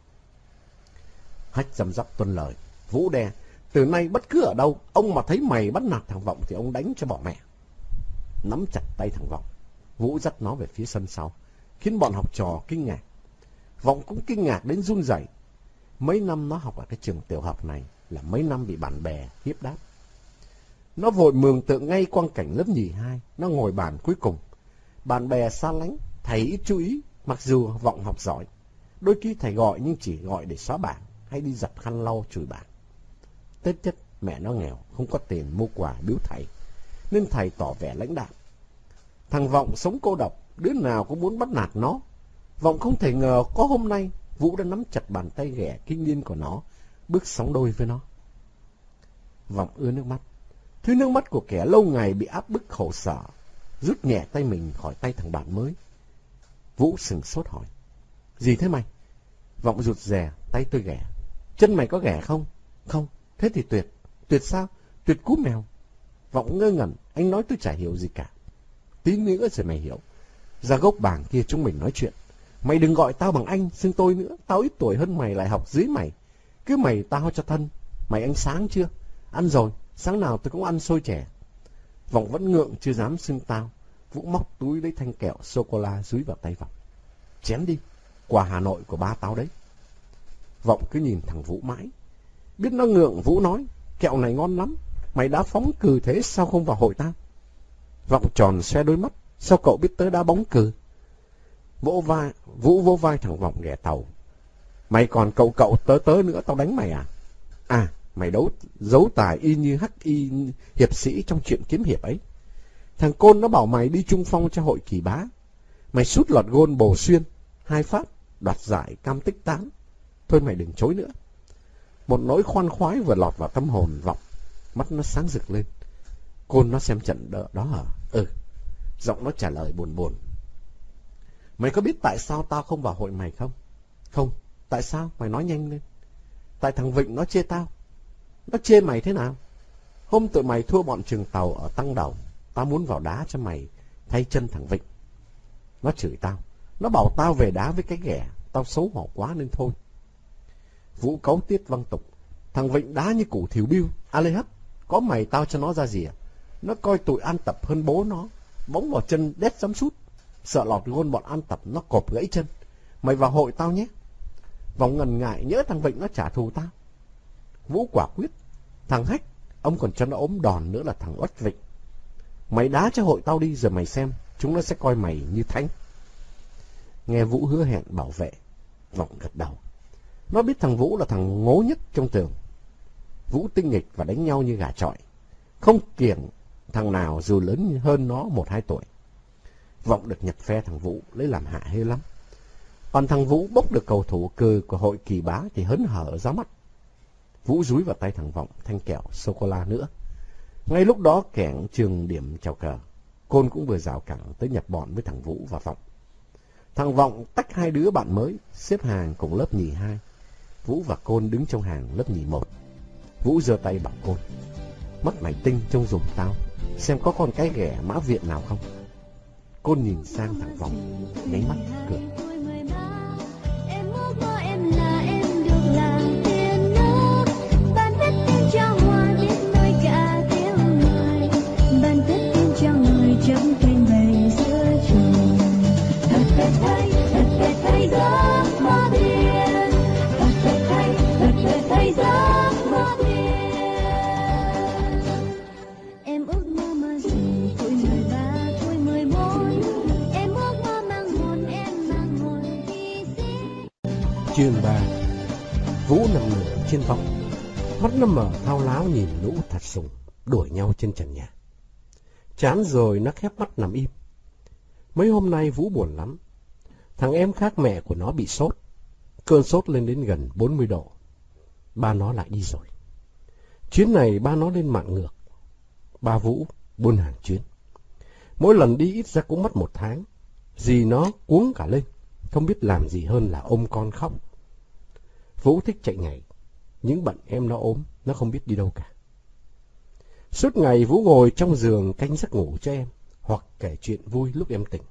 Hách răm rắp tuân lời. Vũ đe, từ nay bất cứ ở đâu, ông mà thấy mày bắt nạt thằng Vọng thì ông đánh cho bỏ mẹ. Nắm chặt tay thằng Vọng, Vũ dắt nó về phía sân sau, khiến bọn học trò kinh ngạc. Vọng cũng kinh ngạc đến run rẩy. Mấy năm nó học ở cái trường tiểu học này là mấy năm bị bạn bè hiếp đáp. Nó vội mường tượng ngay quang cảnh lớp nhì hai, nó ngồi bàn cuối cùng. Bạn bè xa lánh, thầy ít chú ý, mặc dù Vọng học giỏi. Đôi khi thầy gọi nhưng chỉ gọi để xóa bảng hay đi giặt khăn lau chùi bảng. Tết nhất mẹ nó nghèo, không có tiền mua quà biếu thầy, nên thầy tỏ vẻ lãnh đạm. Thằng Vọng sống cô độc, đứa nào cũng muốn bắt nạt nó. Vọng không thể ngờ có hôm nay Vũ đã nắm chặt bàn tay ghẻ kinh niên của nó, bước sóng đôi với nó. Vọng ứa nước mắt, thứ nước mắt của kẻ lâu ngày bị áp bức khổ sở, rút nhẹ tay mình khỏi tay thằng bạn mới. Vũ sừng sốt hỏi, gì thế mày? Vọng rụt rè, tay tôi ghẻ. Chân mày có ghẻ không? Không. Thế thì tuyệt. Tuyệt sao? Tuyệt cú mèo. Vọng ngơ ngẩn, anh nói tôi chả hiểu gì cả. Tí nữa rồi mày hiểu. Ra gốc bảng kia chúng mình nói chuyện. Mày đừng gọi tao bằng anh, xưng tôi nữa. Tao ít tuổi hơn mày, lại học dưới mày. Cứ mày tao cho thân. Mày ăn sáng chưa? Ăn rồi, sáng nào tôi cũng ăn xôi chè. Vọng vẫn ngượng chưa dám xưng tao. Vũ móc túi lấy thanh kẹo sô-cô-la dúi vào tay Vọng. Chén đi, quà Hà Nội của ba tao đấy. Vọng cứ nhìn thằng Vũ mãi. Biết nó ngượng, Vũ nói, kẹo này ngon lắm. Mày đá phóng cừ thế sao không vào hội tao? Vọng tròn xoe đôi mắt, sao cậu biết tới đá bóng cừ? Vỗ vai, Vũ vỗ vai thằng Vọng ghẻ tàu. Mày còn cậu cậu tớ tớ nữa tao đánh mày à? À, mày đấu giấu tài y như hắc y hiệp sĩ trong chuyện kiếm hiệp ấy. Thằng Côn nó bảo mày đi trung phong cho hội Kỳ Bá. Mày sút lọt gôn Bồ Xuyên, hai phát, đoạt giải cam tích tám. Thôi mày đừng chối nữa. Một nỗi khoan khoái vừa lọt vào tâm hồn Vọng, mắt nó sáng rực lên. Côn nó xem trận đỡ đó hả? Ừ. Giọng nó trả lời buồn buồn. Mày có biết tại sao tao không vào hội mày không? Không. Tại sao? Mày nói nhanh lên. Tại thằng Vịnh nó chê tao. Nó chê mày thế nào? Hôm tụi mày thua bọn Trường Tàu ở Tăng Đầu, tao muốn vào đá cho mày thay chân thằng Vịnh. Nó chửi tao. Nó bảo tao về đá với cái ghẻ. Tao xấu hổ quá nên thôi. Vũ cáu tiết văng tục. Thằng Vịnh đá như củ thiểu biêu. A lê hấp. Có mày tao cho nó ra gì à? Nó coi tụi An Tập hơn bố nó. Bóng vào chân đét dám sút. Sợ lọt gôn bọn An Tập nó cộp gãy chân. Mày vào hội tao nhé. Vọng ngần ngại nhớ thằng Vịnh nó trả thù tao. Vũ quả quyết. Thằng Hách, ông còn cho nó ốm đòn nữa là thằng Uất Vịnh. Mày đá cho hội tao đi rồi mày xem. Chúng nó sẽ coi mày như thánh. Nghe Vũ hứa hẹn bảo vệ, Vọng gật đầu. Nó biết thằng Vũ là thằng ngố nhất trong trường. Vũ tinh nghịch và đánh nhau như gà chọi. Không kiêng thằng nào dù lớn hơn nó một hai tuổi. Vọng được nhập phe thằng Vũ lấy làm hạ hê lắm. Còn thằng Vũ bốc được cầu thủ cừ của hội Kỳ Bá thì hớn hở ra mắt. Vũ dúi vào tay thằng Vọng thanh kẹo sô-cô-la nữa. Ngay lúc đó kẻng trường điểm chào cờ. Côn cũng vừa rào cẳng tới nhập bọn với thằng Vũ và Vọng. Thằng Vọng tách hai đứa bạn mới xếp hàng cùng lớp nhì hai. Vũ và Côn đứng trong hàng lớp nhì một. Vũ giơ tay bảo Côn, mắt mày tinh trông giùm tao, xem có con cái ghẻ Mã Viện nào không. Côn nhìn sang thằng Vọng, nháy mắt cười. Chương ba. Vũ nằm ngửa trên võng. Mắt nó mở thao láo nhìn lũ thạch sùng đuổi nhau trên trần nhà. Chán rồi nó khép mắt nằm im. Mấy hôm nay Vũ buồn lắm. Thằng em khác mẹ của nó bị sốt. Cơn sốt lên đến gần bốn mươi độ. Ba nó lại đi rồi. Chuyến này ba nó lên mạng ngược. Ba Vũ buôn hàng chuyến. Mỗi lần đi ít ra cũng mất một tháng. Dì nó cuống cả lên, không biết làm gì hơn là ôm con khóc. Vũ thích chạy nhảy, những bận em nó ốm, nó không biết đi đâu cả. Suốt ngày Vũ ngồi trong giường canh giấc ngủ cho em, hoặc kể chuyện vui lúc em tỉnh.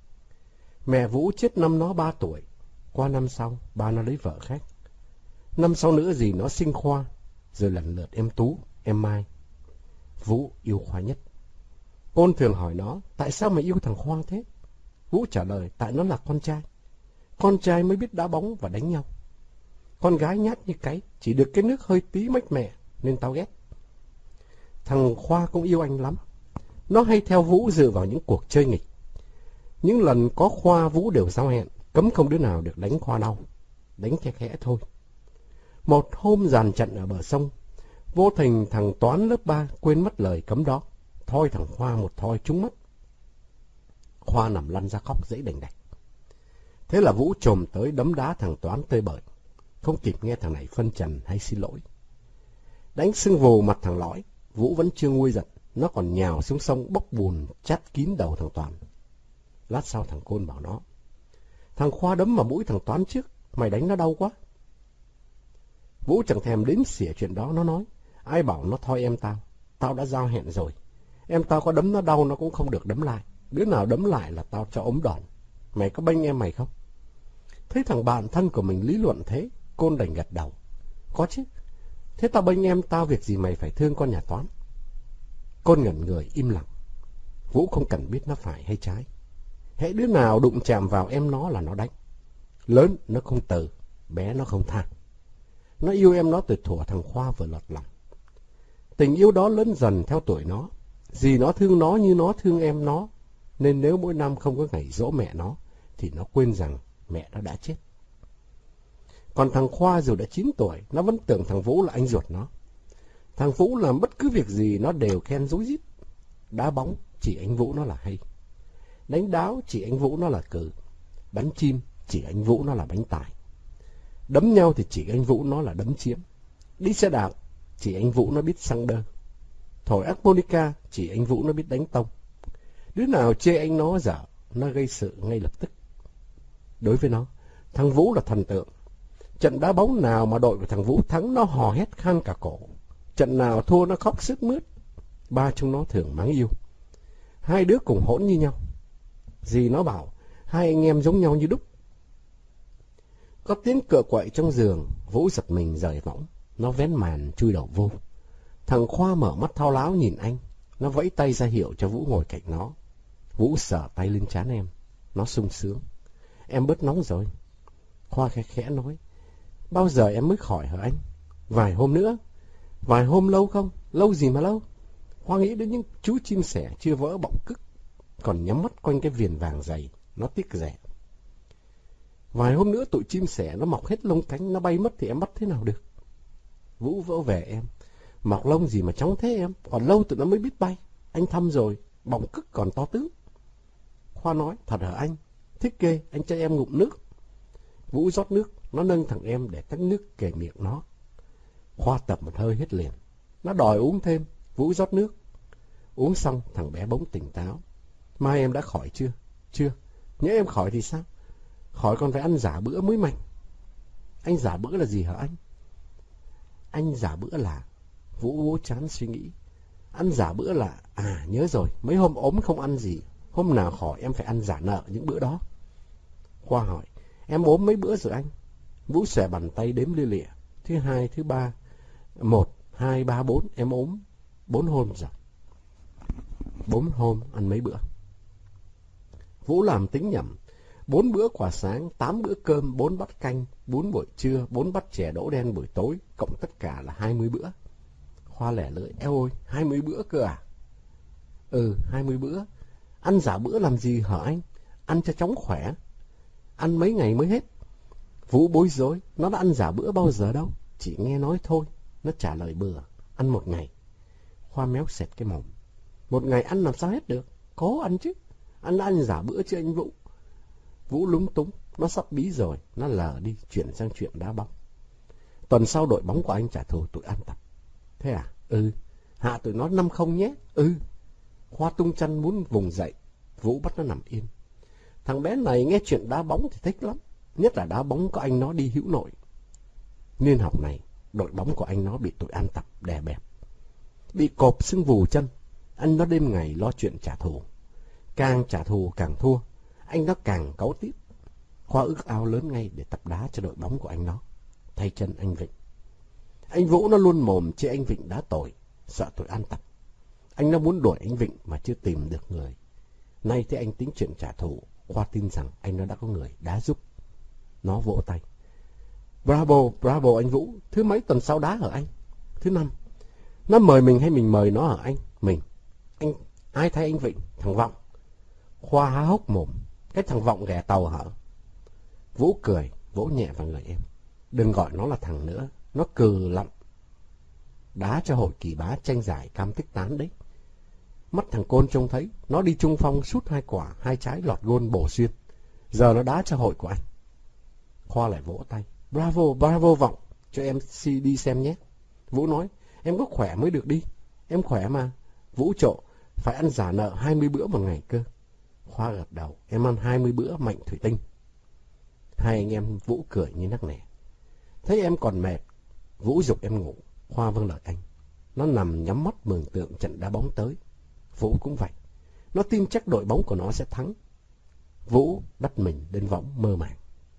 Mẹ Vũ chết năm nó ba tuổi, qua năm sau ba nó lấy vợ khác. Năm sau nữa dì nó sinh Khoa, rồi lần lượt em Tú, em Mai. Vũ yêu Khoa nhất. Ôn thường hỏi nó, tại sao mày yêu thằng Khoa thế? Vũ trả lời, tại nó là con trai. Con trai mới biết đá bóng và đánh nhau. Con gái nhát như cái, chỉ được cái nước hơi tí mách mẹ, nên tao ghét. Thằng Khoa cũng yêu anh lắm. Nó hay theo Vũ dự vào những cuộc chơi nghịch. Những lần có Khoa, Vũ đều giao hẹn, cấm không đứa nào được đánh Khoa đau. Đánh khe khẽ thôi. Một hôm dàn trận ở bờ sông, vô tình thằng Toán lớp ba quên mất lời cấm đó, thoi thằng Khoa một thoi trúng mắt. Khoa nằm lăn ra khóc dãy đành đạch. Thế là Vũ chồm tới đấm đá thằng Toán tơi bời, không kịp nghe thằng này phân trần hay xin lỗi. Đánh sưng vù mặt thằng Lõi, Vũ vẫn chưa nguôi giận, nó còn nhào xuống sông bốc bùn chát kín đầu thằng Toán. Lát sau thằng Côn bảo nó, thằng Khoa đấm vào mũi thằng Toán trước, mày đánh nó đau quá. Vũ chẳng thèm đếm xỉa chuyện đó, nó nói, ai bảo nó thoi em tao, tao đã giao hẹn rồi. Em tao có đấm nó đau nó cũng không được đấm lại, đứa nào đấm lại là tao cho ống đòn. Mày có bênh em mày không? Thấy thằng bạn thân của mình lý luận thế, Côn đành gật đầu. Có chứ, thế tao bênh em tao việc gì mày phải thương con nhà Toán? Côn ngẩn người im lặng. Vũ không cần biết nó phải hay trái. Hễ đứa nào đụng chạm vào em nó là nó đánh. Lớn nó không từ, bé nó không tha. Nó yêu em nó từ thuở thằng Khoa vừa lọt lòng. Tình yêu đó lớn dần theo tuổi nó. Dì nó thương nó như nó thương em nó. Nên nếu mỗi năm không có ngày giỗ mẹ nó, thì nó quên rằng mẹ nó đã chết. Còn thằng Khoa dù đã chín tuổi, nó vẫn tưởng thằng Vũ là anh ruột nó. Thằng Vũ làm bất cứ việc gì nó đều khen rối rít. Đá bóng chỉ anh Vũ nó là hay. Đánh đáo chỉ anh Vũ nó là cừ. Bắn chim chỉ anh Vũ nó là bánh tài. Đấm nhau thì chỉ anh Vũ nó là đấm chiếm. Đi xe đạp chỉ anh Vũ nó biết xăng đơ. Thổi harmonica chỉ anh Vũ nó biết đánh tông. Đứa nào chê anh nó dở, nó gây sự ngay lập tức. Đối với nó, thằng Vũ là thần tượng. Trận đá bóng nào mà đội của thằng Vũ thắng, nó hò hét khan cả cổ. Trận nào thua nó khóc sướt mướt. Ba chúng nó thường mắng yêu. Hai đứa cùng hỗn như nhau. Dì nó bảo, hai anh em giống nhau như đúc. Có tiếng cựa quậy trong giường, Vũ giật mình rời võng. Nó vén màn chui đầu vô. Thằng Khoa mở mắt thao láo nhìn anh. Nó vẫy tay ra hiệu cho Vũ ngồi cạnh nó. Vũ sờ tay lên trán em. Nó sung sướng. Em bớt nóng rồi. Khoa khẽ khẽ nói, bao giờ em mới khỏi hả anh? Vài hôm nữa. Vài hôm lâu không? Lâu gì mà lâu? Khoa nghĩ đến những chú chim sẻ chưa vỡ bọng cứt, còn nhắm mắt quanh cái viền vàng dày. Nó tiếc rẻ. Vài hôm nữa tụi chim sẻ nó mọc hết lông cánh, nó bay mất thì em bắt thế nào được? Vũ vỗ về em. Mọc lông gì mà chóng thế em? Còn lâu tụi nó mới biết bay. Anh thăm rồi, bọng cứt còn to tướng. Khoa nói, thật hả anh? Thích ghê, anh cho em ngụm nước. Vũ rót nước, nó nâng thằng em để tách nước kề miệng nó. Khoa tập một hơi hết liền. Nó đòi uống thêm, Vũ rót nước. Uống xong, thằng bé bỗng tỉnh táo. Mai em đã khỏi chưa? Chưa. Nhớ em khỏi thì sao? Khỏi còn phải ăn giả bữa mới mạnh. Anh giả bữa là gì hả anh? Anh giả bữa là... Vũ vỗ chán suy nghĩ. Ăn giả bữa là... À nhớ rồi, mấy hôm ốm không ăn gì. Hôm nào khỏi em phải ăn giả nợ những bữa đó. Khoa hỏi, em ốm mấy bữa rồi anh? Vũ xòe bàn tay đếm lia lịa. Thứ hai, thứ ba, một, hai, ba, bốn, em ốm bốn hôm rồi. Bốn hôm ăn mấy bữa? Vũ làm tính nhẩm. Bốn bữa quả sáng, tám bữa cơm, bốn bát canh, bốn buổi trưa, bốn bát chè đỗ đen buổi tối, cộng tất cả là hai mươi bữa. Khoa lẻ lưỡi, eo ôi, hai mươi bữa cơ à? Ừ, hai mươi bữa. Ăn giả bữa làm gì hả anh? Ăn cho chóng khỏe. Ăn mấy ngày mới hết. Vũ bối rối, nó đã ăn giả bữa bao giờ đâu, chỉ nghe nói thôi. Nó trả lời bừa, ăn một ngày. Khoa méo sệt cái mồm. Một ngày ăn làm sao hết được? Cố ăn chứ. Anh đã ăn giả bữa chứ anh Vũ? Vũ lúng túng, nó sắp bí rồi, nó lờ đi, chuyển sang chuyện đá bóng. Tuần sau đội bóng của anh trả thù tụi ăn tập. Thế à? Ừ. Hạ tụi nó năm không nhé. Ừ. Khoa tung chăn muốn vùng dậy. Vũ bắt nó nằm yên. Thằng bé này nghe chuyện đá bóng thì thích lắm. Nhất là đá bóng có anh nó đi hữu nội. Niên học này, đội bóng của anh nó bị tụi ăn tập đè bẹp. Bị cộp sưng vù chân. Anh nó đêm ngày lo chuyện trả thù. Càng trả thù càng thua. Anh nó càng cáu tiếp. Khoa ước ao lớn ngay để tập đá cho đội bóng của anh nó, thay chân anh Vịnh. Anh Vũ nó luôn mồm chê anh Vịnh đá tội, sợ tụi ăn tập. Anh nó muốn đuổi anh Vịnh mà chưa tìm được người. Nay thấy anh tính chuyện trả thù, Khoa tin rằng anh nó đã có người đá giúp. Nó vỗ tay. Bravo, bravo anh Vũ. Thứ mấy tuần sau đá hả anh? Thứ năm. Nó mời mình hay mình mời nó hả anh? Mình. Anh ai thay anh Vịnh? Thằng Vọng. Khoa há hốc mồm. Cái thằng Vọng ghẻ tàu hả? Vũ cười, vỗ nhẹ vào người em. Đừng gọi nó là thằng nữa, nó cừ lắm. Đá cho hội Kỳ Bá tranh giải cam tích tán đấy. Mắt thằng Côn trông thấy, nó đi trung phong sút hai quả, hai trái lọt gôn bổ xuyên. Giờ nó đá cho hội của anh. Khoa lại vỗ tay. Bravo, bravo Vọng, cho em đi xem nhé. Vũ nói, em có khỏe mới được đi. Em khỏe mà. Vũ trộ, phải ăn giả nợ hai mươi bữa một ngày cơ. Khoa gật đầu, em ăn hai mươi bữa mạnh thủy tinh. Hai anh em Vũ cười như nắc nẻ. Thấy em còn mệt, Vũ giục em ngủ. Khoa vâng lời anh. Nó nằm nhắm mắt mường tượng trận đá bóng tới. Vũ cũng vậy. Nó tin chắc đội bóng của nó sẽ thắng. Vũ đắt mình lên võng mơ màng.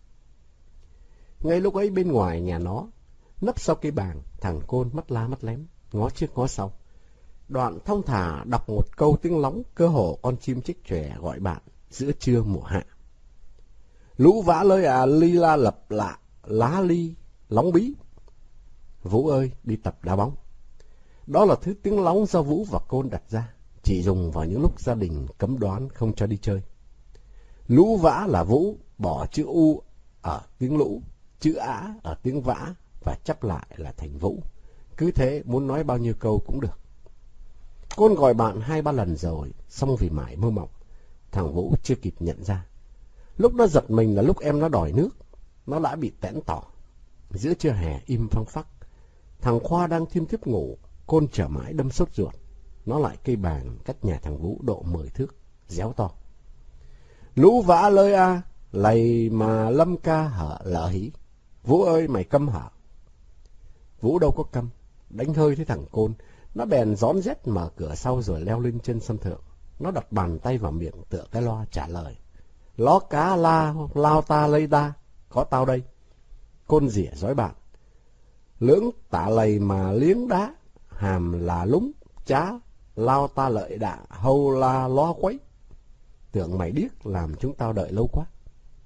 Ngay lúc ấy bên ngoài nhà nó, nấp sau cây bàng, thằng Côn mắt la mắt lém, ngó trước ngó sau. Đoạn thong thả đọc một câu tiếng lóng, cơ hồ con chim chích chòe gọi bạn giữa trưa mùa hạ. Lũ vã lơi à, ly la lập lạ, lá ly, lóng bí. Vũ ơi, đi tập đá bóng. Đó là thứ tiếng lóng do Vũ và Côn đặt ra, chỉ dùng vào những lúc gia đình cấm đoán không cho đi chơi. Lũ vã là Vũ, bỏ chữ U ở tiếng lũ, chữ Ã ở tiếng vã và chắp lại là thành Vũ. Cứ thế muốn nói bao nhiêu câu cũng được. Côn gọi bạn hai ba lần rồi, xong vì mãi mơ mộng, thằng Vũ chưa kịp nhận ra. Lúc nó giật mình là lúc em nó đòi nước, nó đã bị tẽn tỏ. Giữa trưa hè im phăng phắc, thằng Khoa đang thiêm thiếp ngủ, Côn trở mãi đâm sốt ruột. Nó lại cây bàng cách nhà thằng Vũ độ mười thước, réo to. Lũ vã lơi a, lầy mà lâm ca hở lỡ hí. Vũ ơi, mày câm hả? Vũ đâu có câm, đánh hơi thấy thằng Côn. Nó bèn rón rét mở cửa sau rồi leo lên trên sân thượng. Nó đặt bàn tay vào miệng tựa cái loa trả lời. Ló cá la, lao ta lây ta, có tao đây. Côn rỉa dõi bạn. Lưỡng tả lầy mà liếng đá, hàm là lúng, chá, lao ta lợi đạ, hâu la lo quấy. Tưởng mày điếc làm chúng tao đợi lâu quá.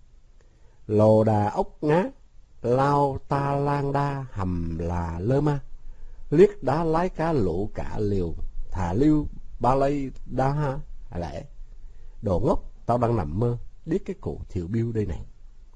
Lồ đà ốc ngá, lao ta lang đa, hầm là lơ ma. Liếc đá lái cá lũ cả liều, thả lưu ba lây đá ha, lẽ. Đồ ngốc, tao đang nằm mơ, điếc cái cổ thiểu biêu đây này.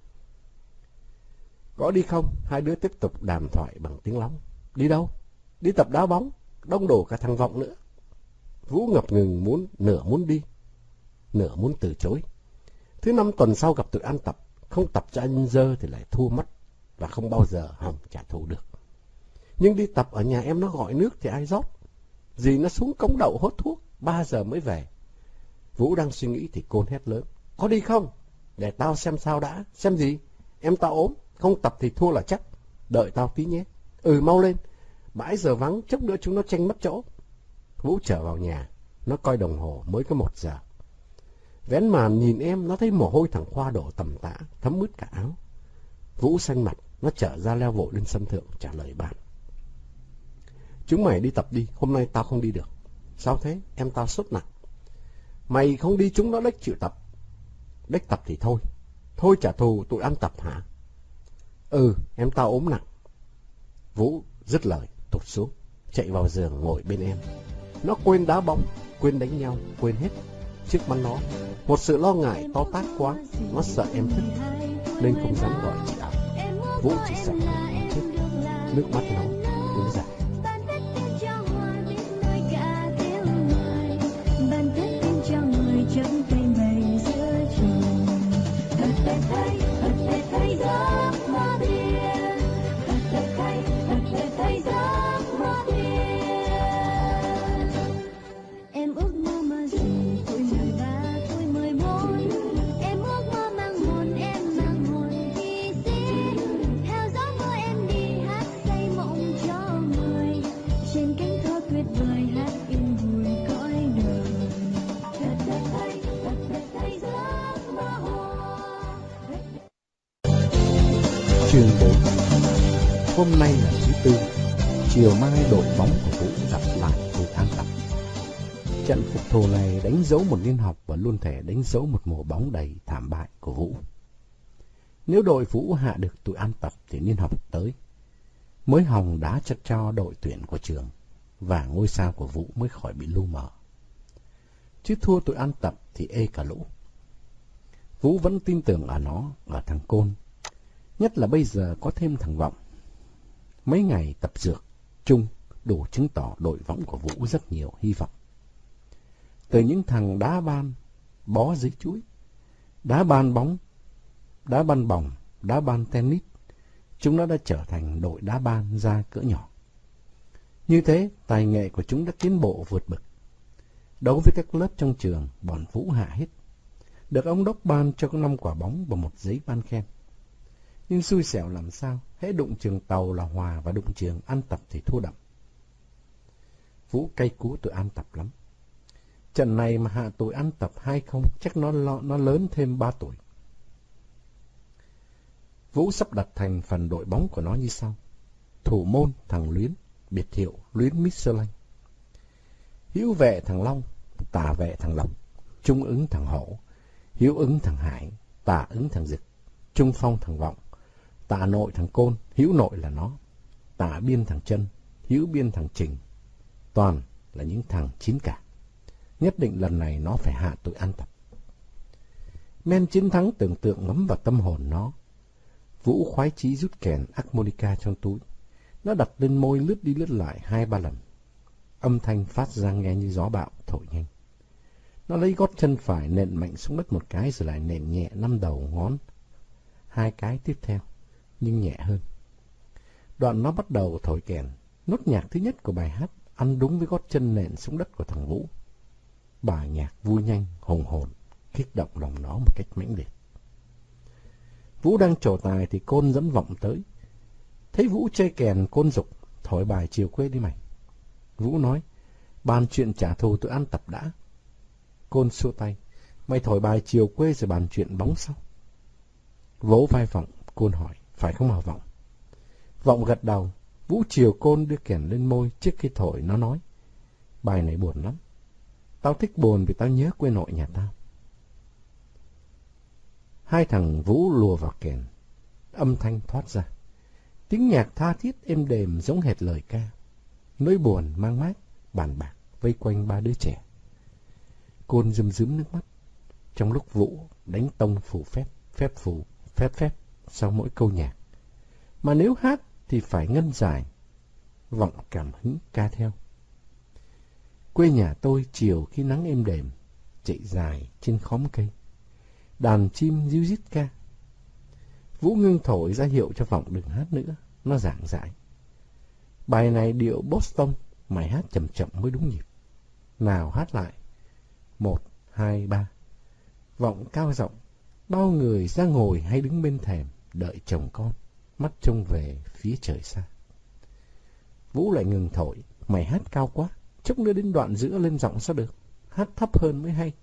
Có đi không? Hai đứa tiếp tục đàm thoại bằng tiếng lóng. Đi đâu? Đi tập đá bóng, đông đổ cả thằng Vọng nữa. Vũ ngập ngừng muốn, nửa muốn đi, nửa muốn từ chối. Thứ năm tuần sau gặp tụi ăn tập, không tập cho anh dơ thì lại thua mất, và không bao giờ hỏng trả thù được. Nhưng đi tập ở nhà em nó gọi nước thì ai rót? Dì nó xuống cống đậu hốt thuốc, ba giờ mới về. Vũ đang suy nghĩ thì Côn hét lớn. Có đi không? Để tao xem sao đã. Xem gì? Em tao ốm, không tập thì thua là chắc. Đợi tao tí nhé. Ừ, mau lên. Bãi giờ vắng, chốc nữa chúng nó tranh mất chỗ. Vũ trở vào nhà, nó coi đồng hồ mới có một giờ. Vén màn nhìn em, nó thấy mồ hôi thằng Khoa đổ tầm tã, thấm mướt cả áo. Vũ xanh mặt, nó trở ra leo vội lên sân thượng trả lời bạn. Chúng mày đi tập đi, hôm nay tao không đi được. Sao thế? Em tao sốt nặng. Mày không đi chúng nó đếch chịu tập. Đếch tập thì thôi. Thôi trả thù tụi ăn tập hả? Ừ, em tao ốm nặng. Vũ dứt lời, tụt xuống, chạy vào giường ngồi bên em. Nó quên đá bóng, quên đánh nhau, quên hết. Trước mắt nó, một sự lo ngại to tát quá. Nó sợ em thức, nên không dám gọi chị ảo. Vũ chỉ sợ nó chết. Nước mắt nó ứa ra. thay, thật tuyệt thay giấc mơ thuyền. Thật tuyệt thay, thật tuyệt thay giấc mơ thuyền. Em ước mơ mơ gì tuổi mười ba, tuổi mười bốn. Em ước mơ mang hồn, em mang hồn đi xin. Theo gió mơ em đi hát xây mộng cho người. Trên cánh thơ tuyệt vời hát yên vui cõi đời. Thật tuyệt thay, thật tuyệt thay giấc mơ hoa. Chương bốn. Hôm nay là thứ tư, chiều mai đội bóng của Vũ gặp lại Tụi An Tập. Trận phục thù này đánh dấu một niên học và luôn thể đánh dấu một mùa bóng đầy thảm bại của Vũ. Nếu đội Vũ hạ được Tụi An Tập thì niên học tới mới hòng đá chất cho đội tuyển của trường và ngôi sao của Vũ mới khỏi bị lu mờ. Chứ thua Tụi An Tập thì ê cả lũ. Vũ vẫn tin tưởng ở nó, ở thằng Côn, nhất là bây giờ có thêm thằng Vọng. Mấy ngày tập dược chung đủ chứng tỏ đội võng của Vũ rất nhiều hy vọng. Từ những thằng đá ban bó dưới chuối, đá ban bóng, đá ban bóng, đá ban tennis, chúng nó đã trở thành đội đá ban ra cỡ nhỏ. Như thế, tài nghệ của chúng đã tiến bộ vượt bậc. Đấu với các lớp trong trường, bọn Vũ hạ hết. Được ông đốc ban cho năm quả bóng và một giấy ban khen. Nhưng xui xẻo làm sao, hễ đụng trường Tàu là hòa và đụng trường An Tập thì thua đậm. Vũ cay cú Tụi An Tập lắm. Trận này mà hạ Tụi An Tập hai không, chắc nó nó lớn thêm ba tuổi. Vũ sắp đặt thành phần đội bóng của nó như sau. Thủ môn thằng Luyến, biệt hiệu Luyến Michelin. Hữu vệ thằng Long, tả vệ thằng Lộc, trung ứng thằng Hổ, hữu ứng thằng Hải, tả ứng thằng Dực, trung phong thằng Vọng, tả nội thằng Côn, hữu nội là nó, tả biên thằng Chân, hữu biên thằng Trình. Toàn là những thằng chín cả. Nhất định lần này nó phải hạ Tụi An Tập. Men chiến thắng tưởng tượng ngấm vào tâm hồn nó. Vũ khoái chí rút kèn harmonica trong túi. Nó đặt lên môi lướt đi lướt lại hai ba lần. Âm thanh phát ra nghe như gió bão thổi nhanh. Nó lấy gót chân phải nện mạnh xuống đất một cái rồi lại nện nhẹ năm đầu ngón hai cái tiếp theo, nhưng nhẹ hơn. Đoạn nó bắt đầu thổi kèn. Nốt nhạc thứ nhất của bài hát ăn đúng với gót chân nện xuống đất của thằng Vũ. Bài nhạc vui nhanh, hùng hồn, kích động lòng nó một cách mãnh liệt. Vũ đang trổ tài thì Côn dẫn Vọng tới. Thấy Vũ chơi kèn, Côn giục, thổi bài chiều quê đi mày. Vũ nói, bàn chuyện trả thù Tụi An Tập đã. Côn xua tay, mày thổi bài chiều quê rồi bàn chuyện bóng sau. Vỗ vai Vọng, Côn hỏi, phải không hả Vọng? Vọng gật đầu. Vũ chiều Côn đưa kèn lên môi. Trước khi thổi nó nói, bài này buồn lắm. Tao thích buồn vì tao nhớ quê nội nhà tao. Hai thằng Vũ lùa vào kèn. Âm thanh thoát ra. Tiếng nhạc tha thiết êm đềm giống hệt lời ca. Nỗi buồn mang mát, bàn bạc vây quanh ba đứa trẻ. Côn rơm rớm nước mắt. Trong lúc Vũ đánh tông phù phép, phép phù, phép phép sau mỗi câu nhạc. Mà nếu hát thì phải ngân dài. Vọng cảm hứng ca theo. Quê nhà tôi chiều khi nắng êm đềm, chạy dài trên khóm cây. Đàn chim ríu rít ca. Vũ ngưng thổi ra hiệu cho Vọng đừng hát nữa. Nó giảng giải. Bài này điệu Boston, mày hát chậm chậm mới đúng nhịp. Nào hát lại. Một, hai, ba. Vọng cao giọng. Bao người ra ngồi hay đứng bên thềm, đợi chồng con, mắt trông về phía trời xa. Vũ lại ngừng thổi. Mày hát cao quá, chốc nữa đến đoạn giữa lên giọng sao được. Hát thấp hơn mới hay.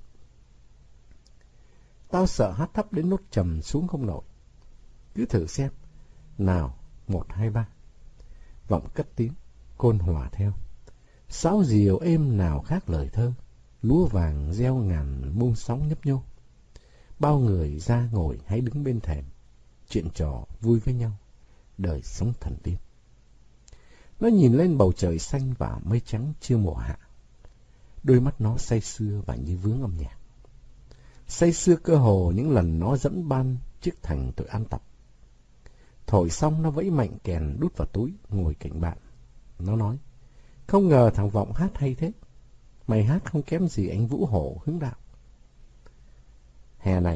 Tao sợ hát thấp đến nốt trầm xuống không nổi. Cứ thử xem. Nào, một, hai, ba. Vọng cất tiếng, Côn hòa theo. Sáo diều êm nào khác lời thơ. Lúa vàng gieo ngàn muôn sóng nhấp nhô. Bao người ra ngồi hay đứng bên thềm, chuyện trò vui với nhau, đời sống thần tiên. Nó nhìn lên bầu trời xanh và mây trắng chưa mùa hạ. Đôi mắt nó say sưa và như vướng âm nhạc. Say sưa cơ hồ những lần nó dẫn ban trước thành Tụi An Tập. Thổi xong nó vẫy mạnh kèn đút vào túi, ngồi cạnh bạn. Nó nói, không ngờ thằng Vọng hát hay thế. Mày hát không kém gì anh Vũ Hổ Hướng Đạo. Hè này,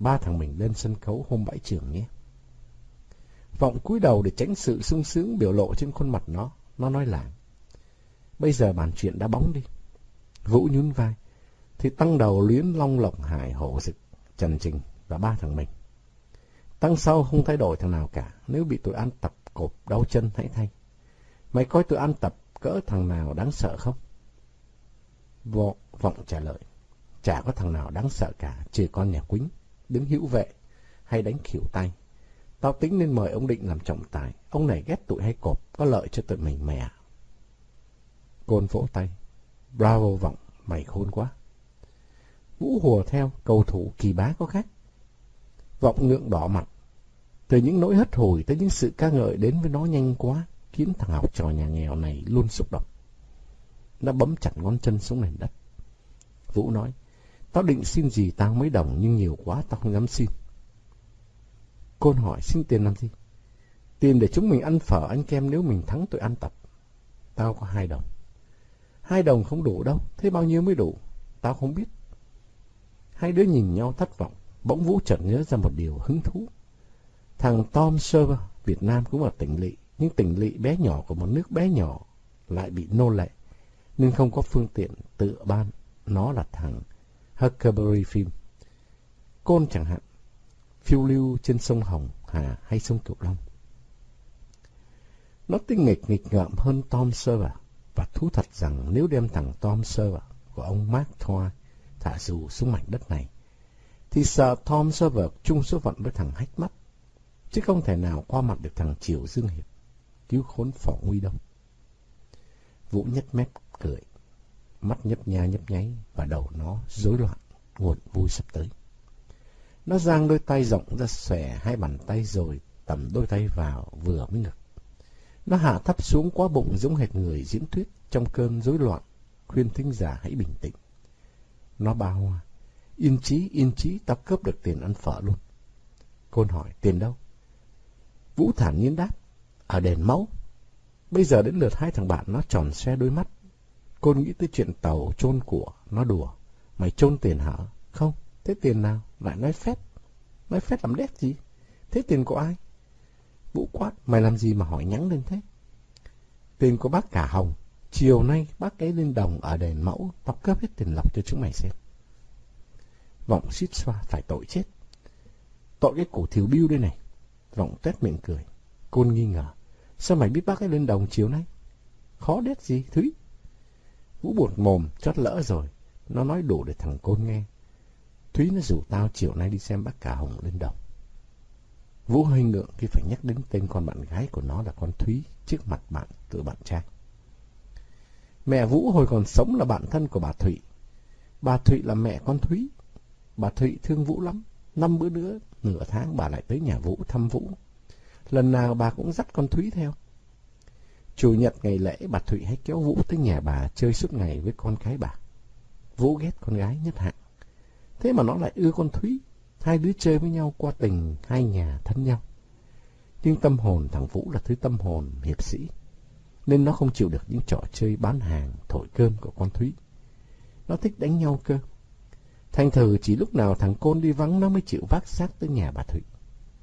ba thằng mình lên sân khấu hôm bãi trường nhé. Vọng cúi đầu để tránh sự sung sướng biểu lộ trên khuôn mặt nó. Nó nói lảng: bây giờ bàn chuyện đã bóng đi. Vũ nhún vai, thì Tăng đầu Luyến, Long, Lộc, Hải, Hổ, Dực, Trần Trình và ba thằng mình. Tăng sau không thay đổi thằng nào cả. Nếu bị tụi ăn tập cộp đau chân hãy thay. Mày coi tụi ăn tập cỡ thằng nào đáng sợ không? Vọng, Vọng trả lời: chả có thằng nào đáng sợ cả, trừ con nhà Quýnh, đứng hữu vệ hay đánh khỉu tay. Tao tính nên mời ông Định làm trọng tài. Ông này ghét tụi hay cộp, có lợi cho tụi mình mẹ. Côn vỗ tay: bravo Vọng, mày khôn quá. Vũ hùa theo: cầu thủ Kỳ Bá có khác. Vọng ngượng đỏ mặt. Từ những nỗi hất hủi tới những sự ca ngợi đến với nó nhanh quá, khiến thằng học trò nhà nghèo này luôn xúc động. Nó bấm chặt ngón chân xuống nền đất. Vũ nói: tao định xin gì tao mấy đồng, nhưng nhiều quá tao không dám xin. Côn hỏi: xin tiền làm gì? Tiền để chúng mình ăn phở ăn kem nếu mình thắng tụi ăn tập. Tao có hai đồng. Hai đồng không đủ đâu, thế bao nhiêu mới đủ? Tao không biết. Hai đứa nhìn nhau thất vọng. Bỗng Vũ chợt nhớ ra một điều hứng thú. Thằng Tom Server Việt Nam cũng ở tỉnh lỵ, nhưng tỉnh lỵ bé nhỏ của một nước bé nhỏ lại bị nô lệ, nên không có phương tiện tự ban. Nó là thằng Huckleberry Finn. Côn chẳng hạn, phiêu lưu trên sông Hồng Hà hay sông Cửu Long. Nó tinh nghịch nghịch ngợm hơn Tom Server, và thú thật rằng nếu đem thằng Tom Server của ông Mark Twain thả dù xuống mảnh đất này, thì sợ Tom Server chung số phận với thằng Hách Mắt, chứ không thể nào qua mặt được thằng Triều Dương Hiệp, cứu khốn Phỏ Nguy Đông. Vũ nhếch mép cười, mắt nhấp nha nhấp nháy, và đầu nó rối loạn nguồn vui sắp tới. Nó giang đôi tay rộng ra xòe hai bàn tay rồi tầm đôi tay vào vừa với ngực. Nó hạ thấp xuống quá bụng giống hệt người diễn thuyết trong cơn rối loạn, khuyên thính giả hãy bình tĩnh. Nó ba hoa: yên chí, yên chí, tao cướp được tiền ăn phở luôn. Côn hỏi: tiền đâu? Vũ thản nhiên đáp: ở đền Mẫu. Bây giờ đến lượt hai thằng bạn nó tròn xoe đôi mắt. Côn nghĩ tới chuyện tàu chôn của. Nó đùa: mày chôn tiền hả? Không. Thế tiền nào? Lại nói phét. Nói phét làm đét gì? Thế tiền của ai? Vũ quát: mày làm gì mà hỏi nhắng lên thế? Tiền của bác Cả Hồng. Chiều nay bác ấy lên đồng ở đền Mẫu, tao cướp hết tiền lọc cho chúng mày xem. Vọng suýt xoa phải tội chết. Tội cái cổ thiểu biêu đây này. Vọng tuét miệng cười. Côn nghi ngờ: sao mày biết bác ấy lên đồng chiều nay? Khó đét gì, Thúy? Vũ buột mồm, chót lỡ rồi. Nó nói đủ để thằng Côn nghe. Thúy nó rủ tao chiều nay đi xem bác Cả Hồng lên đồng. Vũ hơi ngượng khi phải nhắc đến tên con bạn gái của nó là con Thúy trước mặt bạn tụi bạn trai. Mẹ Vũ hồi còn sống là bạn thân của bà Thụy. Bà Thụy là mẹ con Thúy. Bà Thụy thương Vũ lắm. Năm bữa nữa, nửa tháng bà lại tới nhà Vũ thăm Vũ. Lần nào bà cũng dắt con Thúy theo. Chủ nhật ngày lễ, bà Thụy hay kéo Vũ tới nhà bà chơi suốt ngày với con cái bà. Vũ ghét con gái nhất hạng. Thế mà nó lại ưa con Thúy. Hai đứa chơi với nhau qua tình, hai nhà thân nhau. Nhưng tâm hồn thằng Vũ là thứ tâm hồn hiệp sĩ, nên nó không chịu được những trò chơi bán hàng, thổi cơm của con Thúy. Nó thích đánh nhau cơ. Thành thử chỉ lúc nào thằng Côn đi vắng nó mới chịu vác xác tới nhà bà Thụy.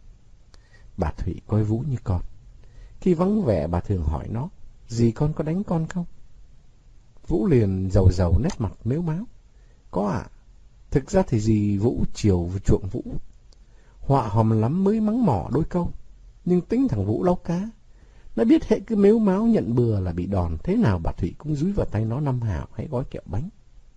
Bà Thụy coi Vũ như con. Khi vắng vẻ bà thường hỏi nó: dì con có đánh con không? Vũ liền dầu dầu nét mặt mếu máo: có ạ. À? Thực ra thì dì Vũ chiều chuộng Vũ. Họa hòm lắm mới mắng mỏ đôi câu. Nhưng tính thằng Vũ láu cá. Nó biết hệ cứ mếu máo nhận bừa là bị đòn. Thế nào bà Thụy cũng dúi vào tay nó năm hào hay gói kẹo bánh.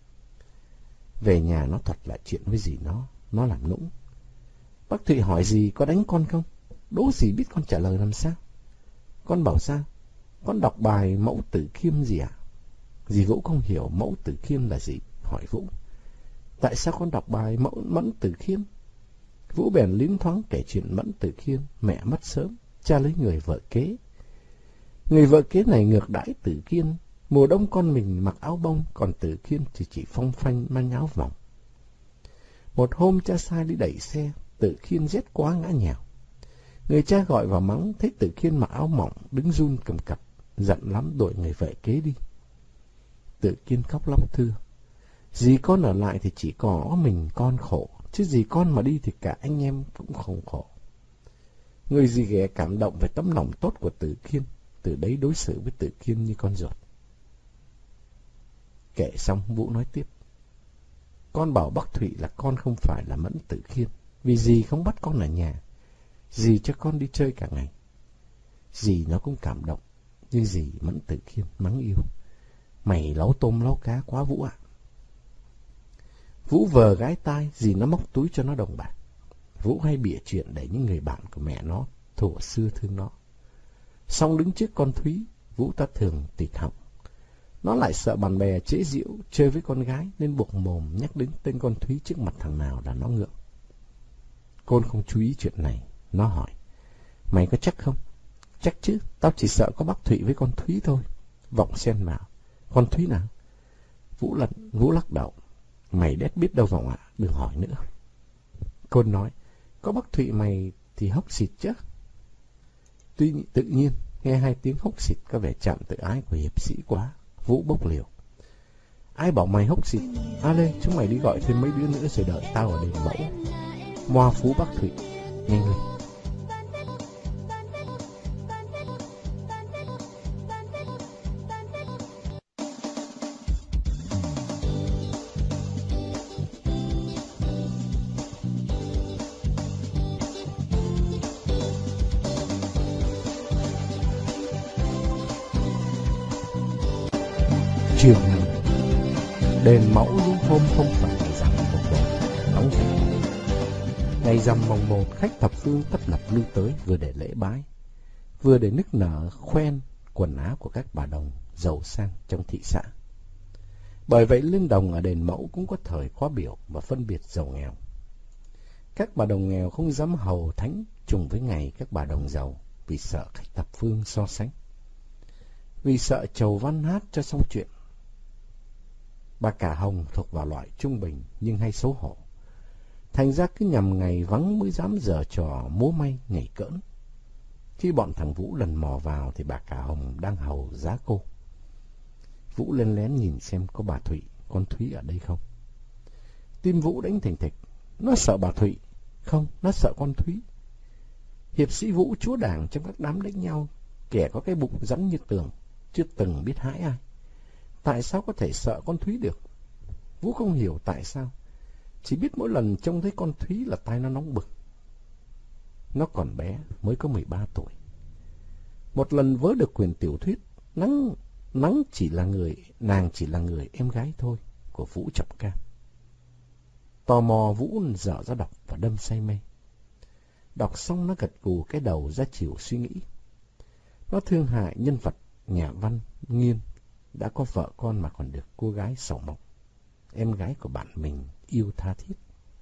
Về nhà nó thuật lại chuyện với dì nó. Nó làm nũng: bác Thụy hỏi dì có đánh con không? Đố dì biết con trả lời làm sao? Con bảo sao? Con đọc bài Mẫu Tử Khiêm gì à? Dì Vũ không hiểu Mẫu Tử Khiêm là gì, hỏi Vũ: tại sao con đọc bài Mẫu Mẫn Tử Khiêm? Vũ bèn liến thoáng kể chuyện Mẫn Tử Khiêm mẹ mất sớm, cha lấy người vợ kế. Người vợ kế này ngược đãi Tử Kiên. Mùa đông con mình mặc áo bông, còn Tử Kiên thì chỉ phong phanh mang áo vòng. Một hôm cha sai đi đẩy xe, Tử Kiên rét quá ngã nhào. Người cha gọi vào mắng, thấy Tử Kiên mặc áo mỏng, đứng run cầm cập, giận lắm đuổi người vợ kế đi. Tử Kiên khóc lóc thưa: dì con ở lại thì chỉ có mình con khổ, chứ gì con mà đi thì cả anh em cũng không khổ. Người dì ghẻ cảm động về tấm lòng tốt của Tử Kiên, từ đấy đối xử với Tử Kiên như con ruột. Kể xong, Vũ nói tiếp. Con bảo bác Thụy là con không phải là Mẫn Tử Kiên, vì dì không bắt con ở nhà. Dì cho con đi chơi cả ngày. Dì nó cũng cảm động, nhưng dì Mẫn Tử Kiên mắng yêu. Mày lấu tôm lấu cá quá Vũ ạ. Vũ vờ gái tai, dì nó móc túi cho nó đồng bạc. Vũ hay bịa chuyện để những người bạn của mẹ nó thuở xưa thương nó. Xong đứng trước con Thúy, Vũ ta thường tịt họng. Nó lại sợ bạn bè chế giễu chơi với con gái nên buộc mồm nhắc đến tên con Thúy trước mặt thằng nào là nó ngượng. Côn không chú ý chuyện này, nó hỏi. Mày có chắc không? Chắc chứ, tao chỉ sợ có bác Thụy với con Thúy thôi. Vọng xen vào. Con Thúy nào? Vũ lật, Vũ lắc đầu. Mày đét biết đâu Vọng ạ, đừng hỏi nữa. Côn nói. Có bác Thụy mày thì hốc xịt chứ. Tuy tự nhiên, nghe hai tiếng hốc xịt có vẻ chạm tự ái của hiệp sĩ quá. Vũ bốc liều. Ai bảo mày hốc xịt? À lên, chúng mày đi gọi thêm mấy đứa nữa rồi đợi tao ở đền Mẫu. Moa phú bác Thụy. Nhanh lên. Chiều này, đền Mẫu những hôm không phải ngày rằm mồng một, nóng rực. Ngày rằm mồng một, khách thập phương tấp nập lui tới vừa để lễ bái, vừa để nức nở khoen quần áo của các bà đồng giàu sang trong thị xã. Bởi vậy lên đồng ở đền Mẫu cũng có thời khóa biểu và phân biệt giàu nghèo. Các bà đồng nghèo không dám hầu thánh trùng với ngày các bà đồng giàu vì sợ khách thập phương so sánh, vì sợ chầu văn hát cho xong chuyện. Bà Cả Hồng thuộc vào loại trung bình nhưng hay xấu hổ, thành ra cứ nhằm ngày vắng mới dám giở trò múa may nhảy cỡn. Khi bọn thằng Vũ lần mò vào thì bà Cả Hồng đang hầu giá cô. Vũ lên lén nhìn xem có bà Thụy, con Thúy ở đây không. Tim Vũ đánh thình thịch. Nó sợ bà Thụy, không, nó sợ con Thúy. Hiệp sĩ Vũ chúa đảng trong các đám đánh nhau, kẻ có cái bụng rắn như tường, chưa từng biết hãi ai. Tại sao có thể sợ con Thúy được? Vũ không hiểu tại sao, chỉ biết mỗi lần trông thấy con Thúy là tai nó nóng bực. Nó còn bé, mới có mười ba tuổi. Một lần vớ được quyền tiểu thuyết, nắng, nắng chỉ là người, nàng chỉ là người em gái thôi, của Vũ Trọng Cam. Tò mò Vũ dở ra đọc và đâm say mê. Đọc xong nó gật gù cái đầu ra chiều suy nghĩ. Nó thương hại nhân vật nhà văn Nghiên đã có vợ con mà còn được cô gái sầu mộng, em gái của bạn mình yêu tha thiết.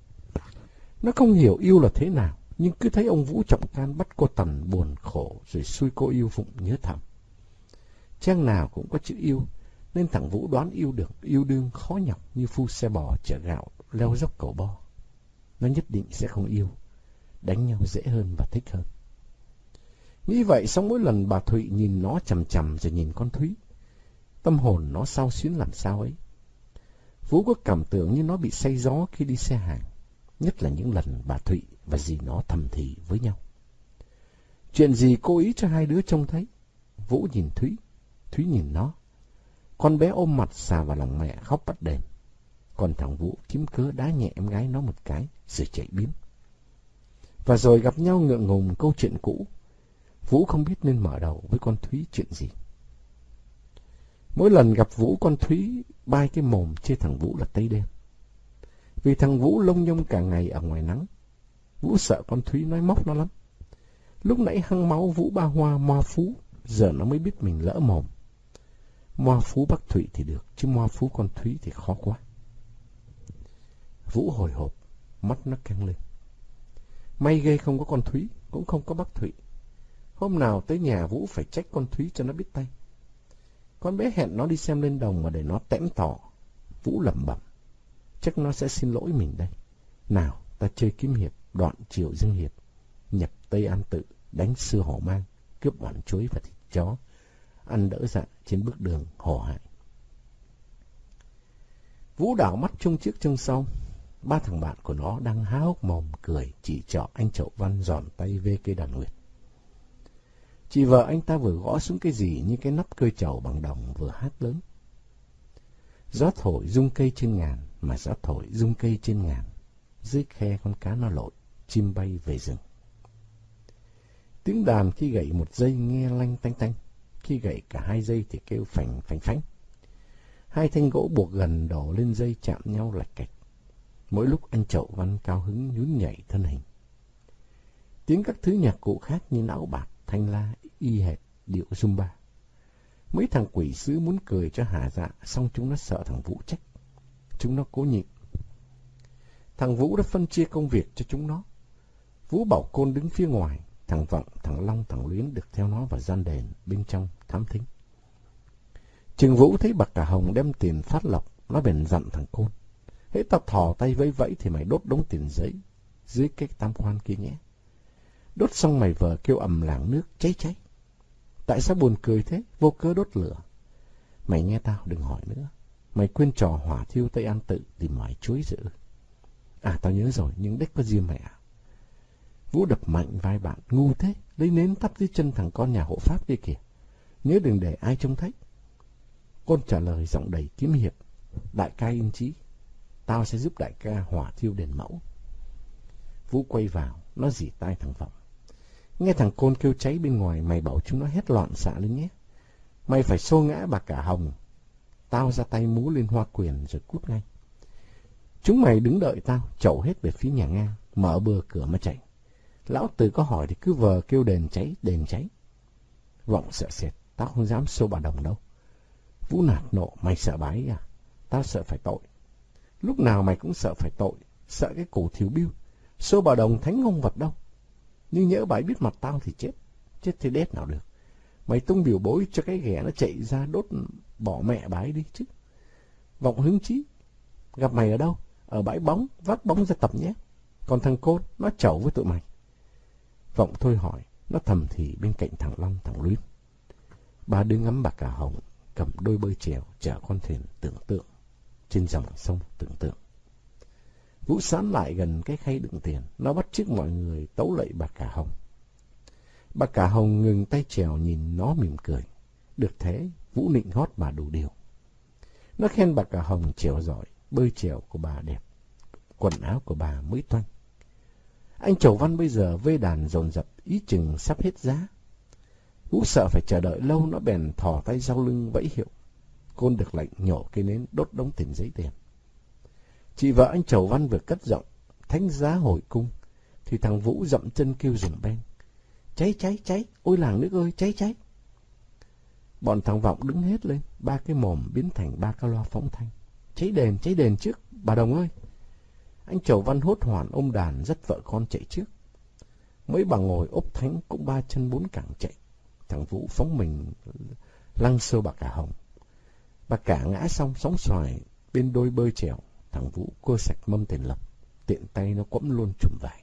Nó không hiểu yêu là thế nào, nhưng cứ thấy ông Vũ Trọng Can bắt cô Tần buồn khổ rồi xui cô yêu phụng nhớ thầm. Trang nào cũng có chữ yêu, nên thằng Vũ đoán yêu được yêu đương khó nhọc như phu xe bò chở gạo leo dốc cầu bo. Nó nhất định sẽ không yêu, đánh nhau dễ hơn và thích hơn. Nghĩ vậy xong mỗi lần bà Thụy nhìn nó chằm chằm rồi nhìn con Thúy, tâm hồn nó xao xuyến làm sao ấy. Vũ có cảm tưởng như nó bị say gió khi đi xe hàng, nhất là những lần bà Thụy và dì nó thầm thì với nhau. Chuyện gì cố ý cho hai đứa trông thấy. Vũ nhìn Thúy, Thúy nhìn nó. Con bé ôm mặt xà vào lòng mẹ khóc bắt đền. Còn thằng Vũ kiếm cớ đá nhẹ em gái nó một cái rồi chạy biến. Và rồi gặp nhau ngượng ngùng câu chuyện cũ. Vũ không biết nên mở đầu với con Thúy chuyện gì. Mỗi lần gặp Vũ, con Thúy bai cái mồm chê thằng Vũ là tây đen. Vì thằng Vũ lông nhông cả ngày ở ngoài nắng. Vũ sợ con Thúy nói móc nó lắm. Lúc nãy hăng máu Vũ ba hoa moa phú, giờ nó mới biết mình lỡ mồm. Moa phú bác Thụy thì được, chứ moa phú con Thúy thì khó quá. Vũ hồi hộp, mắt nó căng lên. May ghê không có con Thúy, cũng không có bác Thụy. Hôm nào tới nhà Vũ phải trách con Thúy cho nó biết tay. Con bé hẹn nó đi xem lên đồng mà để nó tẽm tỏ. Vũ lẩm bẩm, chắc nó sẽ xin lỗi mình đây. Nào, ta chơi kiếm hiệp, đoạn Triệu Dương Hiệp, nhập Tây An Tự, đánh sư hổ mang, cướp bản chuối và thịt chó, ăn đỡ dạ trên bước đường hổ hại. Vũ đảo mắt trông trước trông sau, ba thằng bạn của nó đang há hốc mồm cười chỉ trỏ anh Chậu Văn giòn tay vê cây đàn nguyệt. Chị vợ anh ta vừa gõ xuống cái gì như cái nắp cơi trầu bằng đồng vừa hát lớn. Gió thổi rung cây trên ngàn, mà gió thổi rung cây trên ngàn. Dưới khe con cá nó lội, chim bay về rừng. Tiếng đàn khi gảy một dây nghe lanh tanh tanh, khi gảy cả hai dây thì kêu phành phành phánh. Hai thanh gỗ buộc gần đổ lên dây chạm nhau lạch cạch. Mỗi lúc anh Chậu Văn cao hứng nhún nhảy thân hình. Tiếng các thứ nhạc cụ khác như não bạc, thanh la, y hệt điệu Zumba. Mấy thằng quỷ sứ muốn cười cho hả dạ, xong chúng nó sợ thằng Vũ trách. Chúng nó cố nhịn. Thằng Vũ đã phân chia công việc cho chúng nó. Vũ bảo Côn đứng phía ngoài, thằng Vọng, thằng Long, thằng Luyến được theo nó vào gian đền bên trong thám thính. Chừng Vũ thấy bà Cả Hồng đem tiền phát lộc, nó bèn dặn thằng Côn: hễ tao thò tay vẫy vẫy thì mày đốt đống tiền giấy dưới cái tam quan kia nhé. Đốt xong mày vờ kêu ầm làng nước cháy cháy. Tại sao buồn cười thế, vô cớ đốt lửa? Mày nghe tao, đừng hỏi nữa. Mày quên trò hỏa thiêu Tây An Tự tìm mỏi chuối dự. À, tao nhớ rồi, nhưng đếch có riêng mẹ. Vũ đập mạnh vai bạn: ngu thế, lấy nến thắp dưới chân thằng con nhà hộ pháp kia kìa. Nhớ đừng để ai trông thấy. Côn trả lời giọng đầy kiếm hiệp: đại ca yên chí, tao sẽ giúp đại ca hỏa thiêu đền mẫu. Vũ quay vào, nó rỉ tai thằng Vọng: nghe thằng Côn kêu cháy bên ngoài, mày bảo chúng nó hét loạn xạ lên nhé. Mày phải xô ngã bà Cả Hồng. Tao ra tay múa lên hoa quyền rồi cút ngay. Chúng mày đứng đợi tao, chậu hết về phía nhà ngang, mở bừa cửa mà chạy. Lão Từ có hỏi thì cứ vờ kêu đền cháy, đền cháy. Vọng sợ sệt: tao không dám xô bà Đồng đâu. Vũ nạt nộ: mày sợ bà ấy à? Tao sợ phải tội. Lúc nào mày cũng sợ phải tội, sợ cái cổ thiếu biêu. Xô bà Đồng thánh không vật đâu. Nhưng nhỡ bà ấy biết mặt tao thì chết. Chết thì đét nào được. Mày tung biểu bối cho cái ghẻ nó chạy ra đốt bỏ mẹ bà ấy đi chứ. Vọng hứng chí: gặp mày ở đâu? Ở bãi bóng, vác bóng ra tập nhé. Còn thằng Côn, nó chẩu với tụi mày. Vọng thôi hỏi, nó thầm thì bên cạnh thằng Long, thằng Luyến. Ba đứa ngắm bà Cả Hồng cầm đôi bơi chèo chở con thuyền tưởng tượng trên dòng sông tưởng tượng. Vũ sán lại gần cái khay đựng tiền, nó bắt chước mọi người tấu lạy bà Cả Hồng. Bà Cả Hồng ngừng tay chèo nhìn nó mỉm cười. Được thế, Vũ nịnh hót bà đủ điều. Nó khen bà Cả Hồng chèo giỏi, bơi chèo của bà đẹp, quần áo của bà mới toanh. Anh Chầu Văn bây giờ vây đàn dồn dập, ý chừng sắp hết giá. Vũ sợ phải chờ đợi lâu, nó bèn thò tay sau lưng vẫy hiệu. Côn được lệnh nhổ cây nến đốt đống tiền giấy tiền. Chị vợ anh Chầu Văn vừa cất giọng thánh giá hồi cung thì thằng Vũ dậm chân kêu rùm beng: cháy cháy cháy, ôi làng nước ơi, cháy cháy. Bọn thằng Vọng đứng hết lên, ba cái mồm biến thành ba cái loa phóng thanh: cháy đền, cháy đền trước, bà Đồng ơi. Anh Chầu Văn hốt hoảng ôm đàn dắt vợ con chạy trước. Mấy bà ngồi ốp thánh cũng ba chân bốn cẳng chạy. Thằng Vũ phóng mình lăng xô bà Cả Hồng. Bà Cả ngã xong sóng xoài bên đôi bơi chèo. Thằng Vũ cua sạch mâm tiền lộc, tiện tay nó quẫm luôn chùm vải.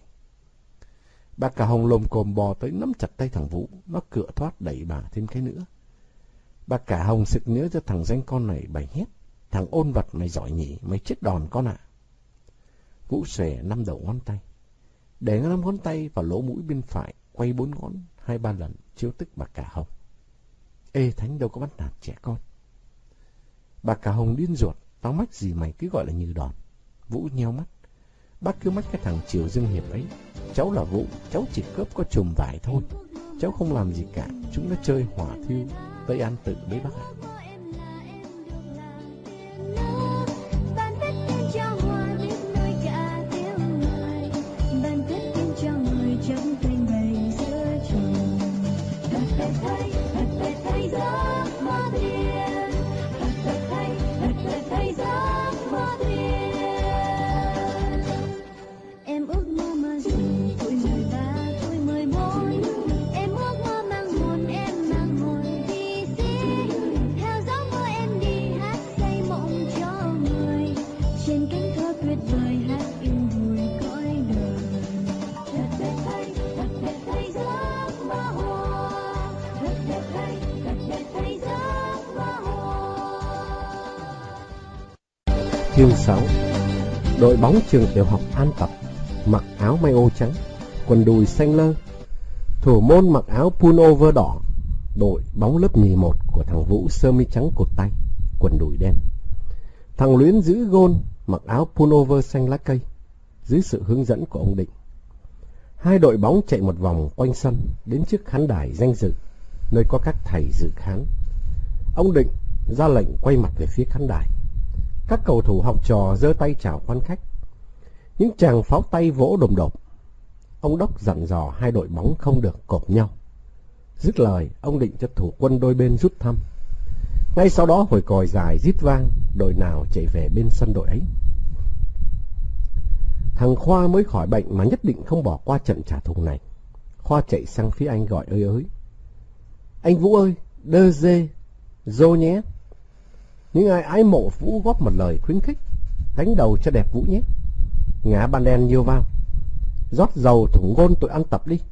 Bà Cả Hồng lồm cồm bò tới nắm chặt tay thằng Vũ, nó cựa thoát đẩy bà thêm cái nữa. Bà Cả Hồng sực nhớ cho thằng danh con này, bày hét: thằng ôn vật mày giỏi nhỉ, mày chết đòn con ạ. À. Vũ xòe năm đầu ngón tay, để năm ngón tay vào lỗ mũi bên phải, quay bốn ngón hai ba lần chiếu tức bà Cả Hồng. Ê, thánh đâu có bắt nạt trẻ con. Bà Cả Hồng điên ruột: tao mách gì mày cứ gọi là như đòn. Vũ nheo mắt: bác cứ mách cái thằng Triều Dương Hiệp ấy. Cháu là Vũ, cháu chỉ cướp có chùm vải thôi, cháu không làm gì cả. Chúng nó chơi hỏa thiêu Tây An Tự đấy bác ạ. Chương sáu. Đội bóng trường tiểu học An Tập mặc áo may ô trắng, quần đùi xanh lơ. Thủ môn mặc áo pullover đỏ. Đội bóng lớp nhì một của thằng Vũ sơ mi trắng cột tay, quần đùi đen. Thằng Luyến giữ gôn mặc áo pullover xanh lá cây, dưới sự hướng dẫn của ông Định. Hai đội bóng chạy một vòng quanh sân đến trước khán đài danh dự, nơi có các thầy dự khán. Ông Định ra lệnh quay mặt về phía khán đài. Các cầu thủ học trò giơ tay chào quan khách. Những chàng pháo tay vỗ đồm đột. Ông Đốc dặn dò hai đội bóng không được cộp nhau. Dứt lời, ông Định cho thủ quân đôi bên rút thăm. Ngay sau đó hồi còi dài rít vang, đội nào chạy về bên sân đội ấy. Thằng Khoa mới khỏi bệnh mà nhất định không bỏ qua trận trả thù này. Khoa chạy sang phía anh gọi ơi ới: "Anh Vũ ơi, đơ dê, dô nhé." Những ai ái mộ Vũ góp một lời khuyến khích: "Đánh đầu cho đẹp Vũ nhé. Ngã ban đen nhiều vào. Rót dầu thủng gôn tụi An Tập đi."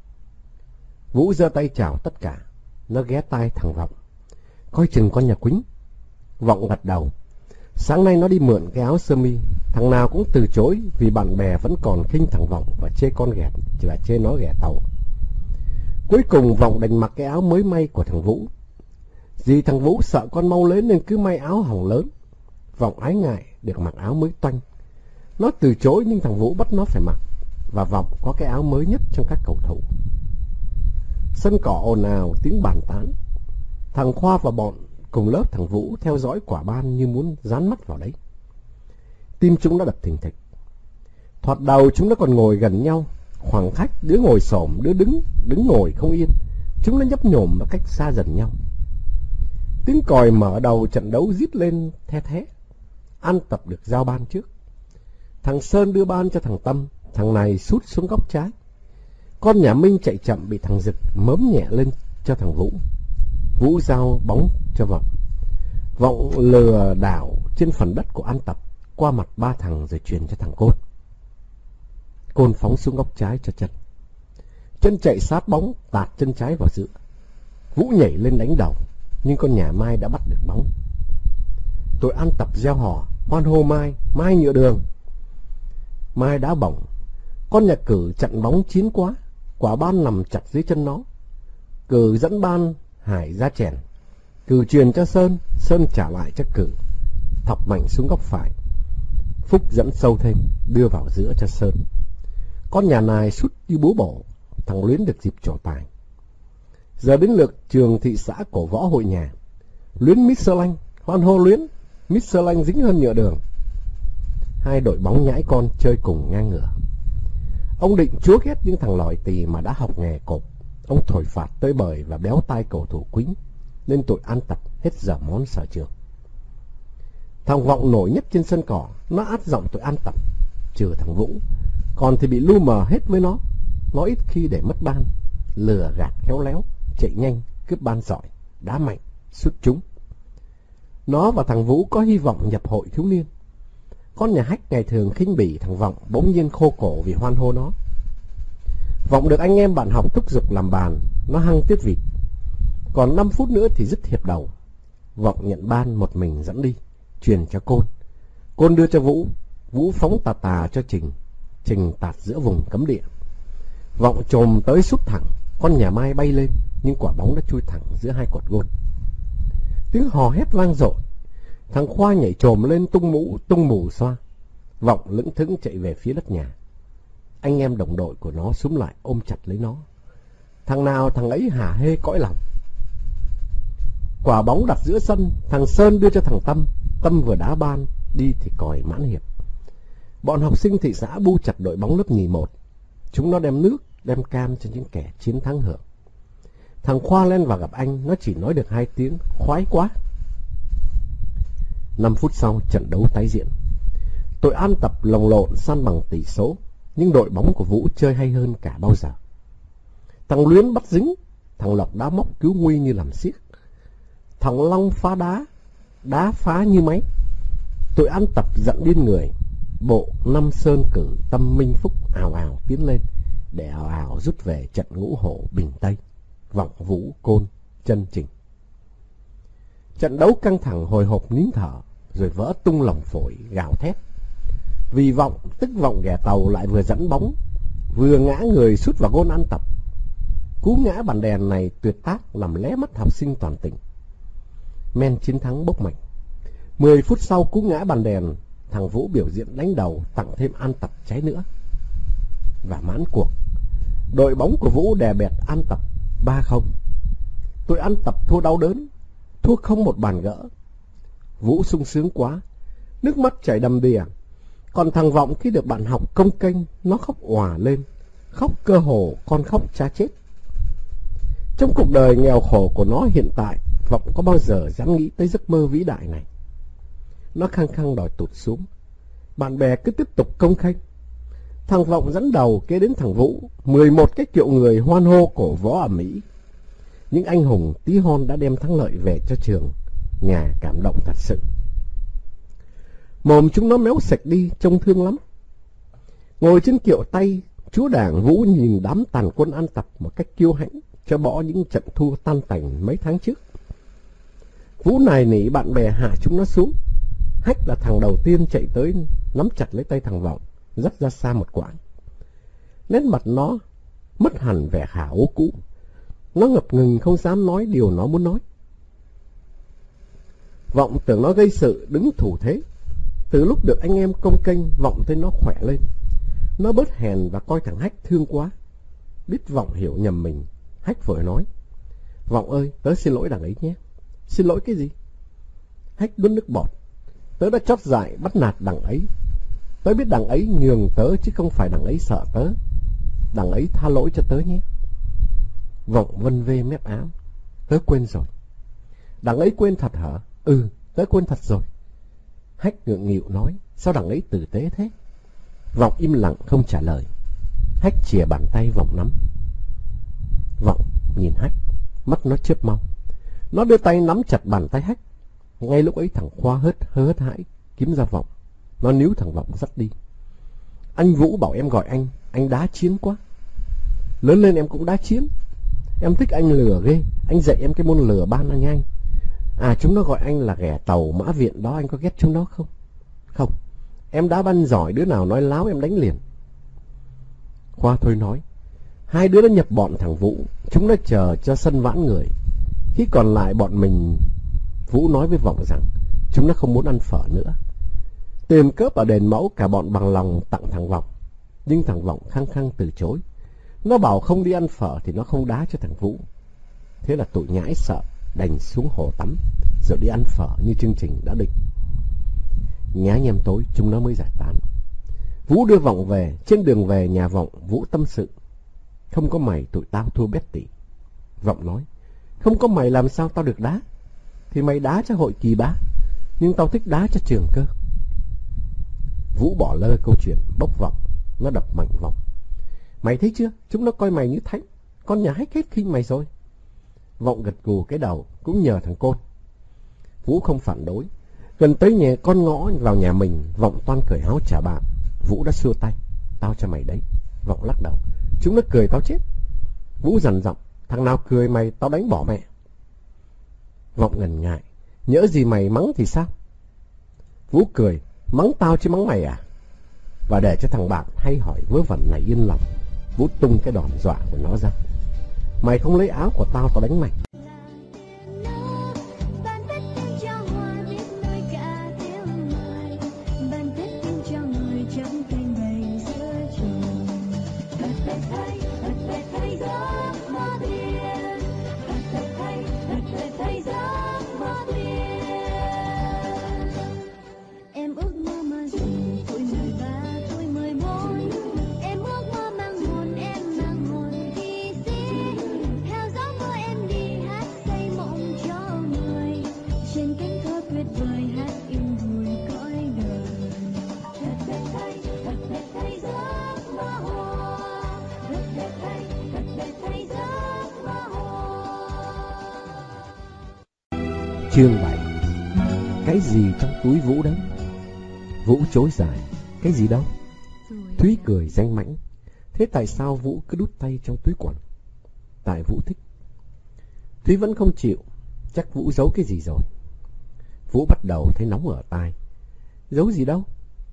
Vũ giơ tay chào tất cả. Nó ghé tai thằng Vọng: "Coi chừng con nhà Quýnh." Vọng gật đầu. Sáng nay nó đi mượn cái áo sơ mi. Thằng nào cũng từ chối vì bạn bè vẫn còn khinh thằng Vọng và chê con ghẻ, chỉ là chê nó ghẻ tàu. Cuối cùng Vọng đành mặc cái áo mới may của thằng Vũ. Vì thằng Vũ sợ con mau lớn nên cứ may áo hỏng lớn. Vọng ái ngại được mặc áo mới toanh. Nó từ chối nhưng thằng Vũ bắt nó phải mặc, và Vọng có cái áo mới nhất trong các cầu thủ. Sân cỏ ồn ào tiếng bàn tán. Thằng Khoa và bọn cùng lớp thằng Vũ theo dõi quả ban như muốn dán mắt vào đấy. Tim chúng đã đập thình thịch. Thoạt đầu chúng nó còn ngồi gần nhau, khoảng cách đứa ngồi xổm đứa đứng, đứng ngồi không yên. Chúng nó nhấp nhổm và cách xa dần nhau. Tiếng còi mở đầu trận đấu rít lên the thé. An Tập được giao ban trước. Thằng Sơn đưa ban cho thằng Tâm. Thằng này sút xuống góc trái. Con nhà Minh chạy chậm bị thằng Dực mớm nhẹ lên cho thằng Vũ. Vũ giao bóng cho Vọng. Vọng lừa đảo trên phần đất của An Tập qua mặt ba thằng rồi truyền cho thằng Côn. Côn phóng xuống góc trái cho chân. Chân chạy sát bóng, tạt chân trái vào giữa. Vũ nhảy lên đánh đầu, nhưng con nhà Mai đã bắt được bóng. Tụi An Tập reo hò, hoan hô Mai, Mai nhựa đường. Mai đá bổng. Con nhà Cử chặn bóng chiến quá, quả ban nằm chặt dưới chân nó. Cử dẫn ban Hải ra chèn. Cử truyền cho Sơn, Sơn trả lại cho Cử. Thọc mạnh xuống góc phải. Phúc dẫn sâu thêm, đưa vào giữa cho Sơn. Con nhà Nài sút như búa bổ. Thằng Luyến được dịp trổ tài. Giờ đến lượt trường thị xã cổ võ Hội Nhà. Luyến mít sơ lanh, hoan hô Luyến. Mít sơ lanh dính hơn nhựa đường. Hai đội bóng nhãi con chơi cùng ngang ngửa. Ông Định chúa ghét những thằng lòi tì mà đã học nghề cột. Ông thổi phạt tơi bời và béo tai cầu thủ Quýnh, nên tụi An Tập hết giờ món sở trường. Thằng Vọng nổi nhất trên sân cỏ. Nó át giọng tụi An Tập, trừ thằng Vũ. Còn thì bị lu mờ hết với nó. Nó ít khi để mất ban. Lừa gạt khéo léo, chạy nhanh, cướp ban giỏi, đá mạnh, sút trúng. Nó và thằng Vũ có hy vọng nhập hội thiếu niên. Con nhà Hách ngày thường khinh bỉ thằng Vọng bỗng nhiên khô cổ vì hoan hô nó. Vọng được anh em bạn học thúc giục làm bàn. Nó hăng tiết vịt. Còn năm phút nữa thì dứt hiệp đầu. Vọng nhận ban một mình dẫn đi, truyền cho Côn. Côn đưa cho Vũ. Vũ phóng tà tà cho Trình. Trình tạt giữa vùng cấm địa. Vọng chồm tới sút thẳng. Con nhà Mai bay lên, nhưng quả bóng đã chui thẳng giữa hai cột gôn. Tiếng hò hét vang dội. Thằng Khoa nhảy chồm lên tung mũ, tung mù xoa. Vọng lững thững chạy về phía đất nhà. Anh em đồng đội của nó xúm lại ôm chặt lấy nó. Thằng nào thằng ấy hả hê cõi lòng. Quả bóng đặt giữa sân. Thằng Sơn đưa cho thằng Tâm. Tâm vừa đá ban, đi thì còi mãn hiệp. Bọn học sinh thị xã bu chặt đội bóng lớp nhì một. Chúng nó đem nước, đem cam cho những kẻ chiến thắng hưởng. Thằng Khoa lên vào gặp anh. Nó chỉ nói được hai tiếng khoái quá. Năm phút sau trận đấu tái diễn. Tụi An Tập lồng lộn san bằng tỷ số, nhưng đội bóng của Vũ chơi hay hơn cả bao giờ. Thằng Luyến bắt dính. Thằng Lộc đá móc cứu nguy như làm xiếc. Thằng Long phá đá, đá phá như máy. Tụi An Tập giận điên người. Bộ năm Sơn Cử, Tâm, Minh, Phúc ào ào tiến lên để ào ào rút về trận ngũ hổ Bình Tây. Vọng, Vũ, Côn, Chân, Trình. Trận đấu căng thẳng hồi hộp nín thở, rồi vỡ tung lòng phổi gào thét. Vì Vọng, tức Vọng ghẻ tàu lại vừa dẫn bóng, vừa ngã người sút vào gôn An Tập. Cú ngã bàn đèn này tuyệt tác làm lé mắt học sinh toàn tỉnh. Men chiến thắng bốc mạnh. Mười phút sau cú ngã bàn đèn, thằng Vũ biểu diễn đánh đầu tặng thêm An Tập trái nữa. Và mãn cuộc, đội bóng của Vũ đè bẹt An Tập ba không. Tụi An Tập thua đau đớn, thua không một bàn gỡ. Vũ sung sướng quá, nước mắt chảy đầm đìa. Còn thằng Vọng khi được bạn học công kênh, nó khóc òa lên, khóc cơ hồ con khóc cha chết. Trong cuộc đời nghèo khổ của nó hiện tại, Vọng có bao giờ dám nghĩ tới giấc mơ vĩ đại này. Nó khăng khăng đòi tụt xuống. Bạn bè cứ tiếp tục công khênh. Thằng Vọng dẫn đầu kế đến thằng Vũ, mười một cái kiệu người hoan hô cổ võ ở Mỹ. Những anh hùng tí hon đã đem thắng lợi về cho trường. Nhà cảm động thật sự. Mồm chúng nó méo sạch đi, trông thương lắm. Ngồi trên kiệu tay, chúa đảng Vũ nhìn đám tàn quân An Tập một cách kiêu hãnh, cho bỏ những trận thua tan tành mấy tháng trước. Vũ nài nỉ bạn bè hạ chúng nó xuống. Hách là thằng đầu tiên chạy tới, nắm chặt lấy tay thằng Vọng, dắt ra xa một quãng. Nét mặt nó mất hẳn vẻ khả ố cũ. Nó ngập ngừng không dám nói điều nó muốn nói. Vọng tưởng nó gây sự đứng thủ thế. Từ lúc được anh em công kênh, Vọng thấy nó khỏe lên. Nó bớt hèn và coi thằng Hách thương quá. Biết Vọng hiểu nhầm mình, Hách vội nói: Vọng ơi, tớ xin lỗi đằng ấy nhé. Xin lỗi cái gì? Hách nuốt nước bọt. Tớ đã chót dại bắt nạt đằng ấy. Tớ biết đằng ấy nhường tớ chứ không phải đằng ấy sợ tớ. Đằng ấy tha lỗi cho tớ nhé. Vọng vân vê mép áo: Tớ quên rồi. Đằng ấy quên thật hả? Ừ, tớ quên thật rồi. Hách ngượng nghịu nói: Sao đằng ấy tử tế thế? Vọng im lặng không trả lời. Hách chìa bàn tay Vọng nắm. Vọng nhìn Hách, mắt nó chớp mau. Nó đưa tay nắm chặt bàn tay Hách. Ngay lúc ấy thằng Khoa hớt hớt hãi kiếm ra Vọng. Nó níu thằng Vọng dắt đi. Anh Vũ bảo em gọi anh, anh đá chiến quá. Lớn lên em cũng đá chiến. Em thích anh lừa ghê, anh dạy em cái môn lừa ban anh nhanh. À, chúng nó gọi anh là ghẻ tàu Mã Viện đó, anh có ghét chúng nó không? Không, em đá banh giỏi, đứa nào nói láo em đánh liền. Khoa thôi nói: Hai đứa đã nhập bọn thằng Vũ, chúng nó chờ cho sân vãn người. Khi còn lại bọn mình, Vũ nói với Vọng rằng chúng nó không muốn ăn phở nữa. Tìm cớp ở đền Mẫu, cả bọn bằng lòng tặng thằng Vọng. Nhưng thằng Vọng khăng khăng từ chối. Nó bảo không đi ăn phở thì nó không đá cho thằng Vũ. Thế là tụi nhãi sợ, đành xuống hồ tắm, rồi đi ăn phở như chương trình đã định. Nhá nhem tối chúng nó mới giải tán. Vũ đưa Vọng về. Trên đường về nhà Vọng, Vũ tâm sự: Không có mày tụi tao thua bét tỉ. Vọng nói: Không có mày làm sao tao được đá? Thì mày đá cho hội Kỳ Bá, nhưng tao thích đá cho trường cơ. Vũ bỏ lơ câu chuyện bốc Vọng. Nó đập mạnh Vọng: Mày thấy chưa, chúng nó coi mày như thánh. Con nhà Hách hết khinh mày rồi. Vọng gật gù cái đầu, cũng nhờ thằng Côn. Vũ không phản đối. Gần tới nhà con ngõ vào nhà mình, Vọng toan cởi áo trả bạn. Vũ đã xua tay: Tao cho mày đấy. Vọng lắc đầu: Chúng nó cười tao chết. Vũ dằn giọng: Thằng nào cười mày tao đánh bỏ mẹ. Vọng ngần ngại: Nhỡ gì mày mắng thì sao? Vũ cười: Mắng tao chứ mắng mày à? Và để cho thằng bạn hay hỏi vớ vẩn này yên lòng, Vũ tung cái đòn dọa của nó ra: Mày không lấy áo của tao, tao đánh mày. Chương bảy. Cái gì trong túi Vũ đấy? Vũ chối giải: Cái gì đâu? Thúy cười danh mãnh: Thế tại sao Vũ cứ đút tay trong túi quần? Tại Vũ thích. Thúy vẫn không chịu: Chắc Vũ giấu cái gì rồi. Vũ bắt đầu thấy nóng ở tai: Giấu gì đâu?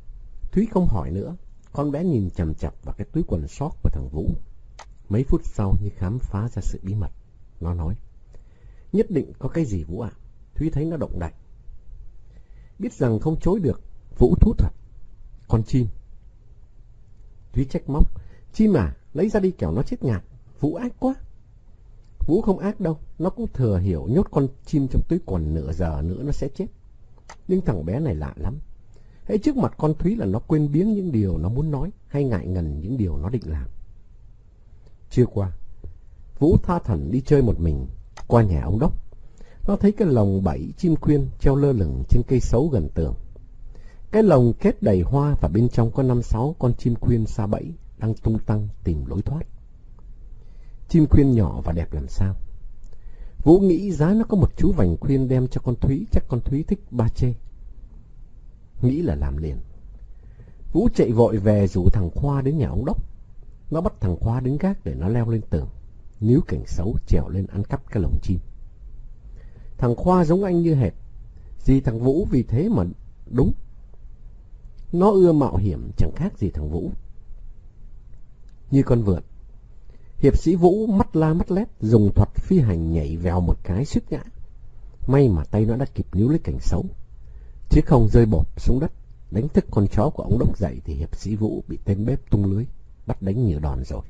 Thúy không hỏi nữa, con bé nhìn chằm chằm vào cái túi quần sót của thằng Vũ. Mấy phút sau như khám phá ra sự bí mật, nó nói: nhất định có cái gì Vũ ạ. À? Thúy thấy nó động đậy. Biết rằng không chối được, Vũ thú thật: con chim. Thúy trách móc: chim à, lấy ra đi kẻo nó chết ngạt. Vũ ác quá. Vũ không ác đâu, nó cũng thừa hiểu nhốt con chim trong túi quần nửa giờ nữa nó sẽ chết. Nhưng thằng bé này lạ lắm. Hễ trước mặt con Thúy là nó quên biếng những điều nó muốn nói, hay ngại ngần những điều nó định làm. Trưa qua, Vũ tha thẩn đi chơi một mình qua nhà ông Đốc. Nó thấy cái lồng bẫy chim khuyên treo lơ lửng trên cây sấu gần tường. Cái lồng kết đầy hoa và bên trong có năm sáu con chim khuyên sa bẫy đang tung tăng tìm lối thoát. Chim khuyên nhỏ và đẹp làm sao. Vũ nghĩ giá nó có một chú vành khuyên đem cho con Thúy, chắc con Thúy thích ba chê. Nghĩ là làm liền. Vũ chạy vội về rủ thằng Khoa đến nhà ông Đốc. Nó bắt thằng Khoa đứng gác để nó leo lên tường, níu cành sấu trèo lên ăn cắp cái lồng chim. Thằng Khoa giống anh như hệt, gì thằng Vũ vì thế mà đúng. Nó ưa mạo hiểm chẳng khác gì thằng Vũ. Như con vượn, hiệp sĩ Vũ mắt la mắt lét dùng thuật phi hành nhảy vèo một cái suýt ngã. May mà tay nó đã kịp níu lấy cành sấu, chứ không rơi bột xuống đất. Đánh thức con chó của ông Đốc dậy thì hiệp sĩ Vũ bị tên bếp tung lưới, bắt đánh nhiều đòn rồi.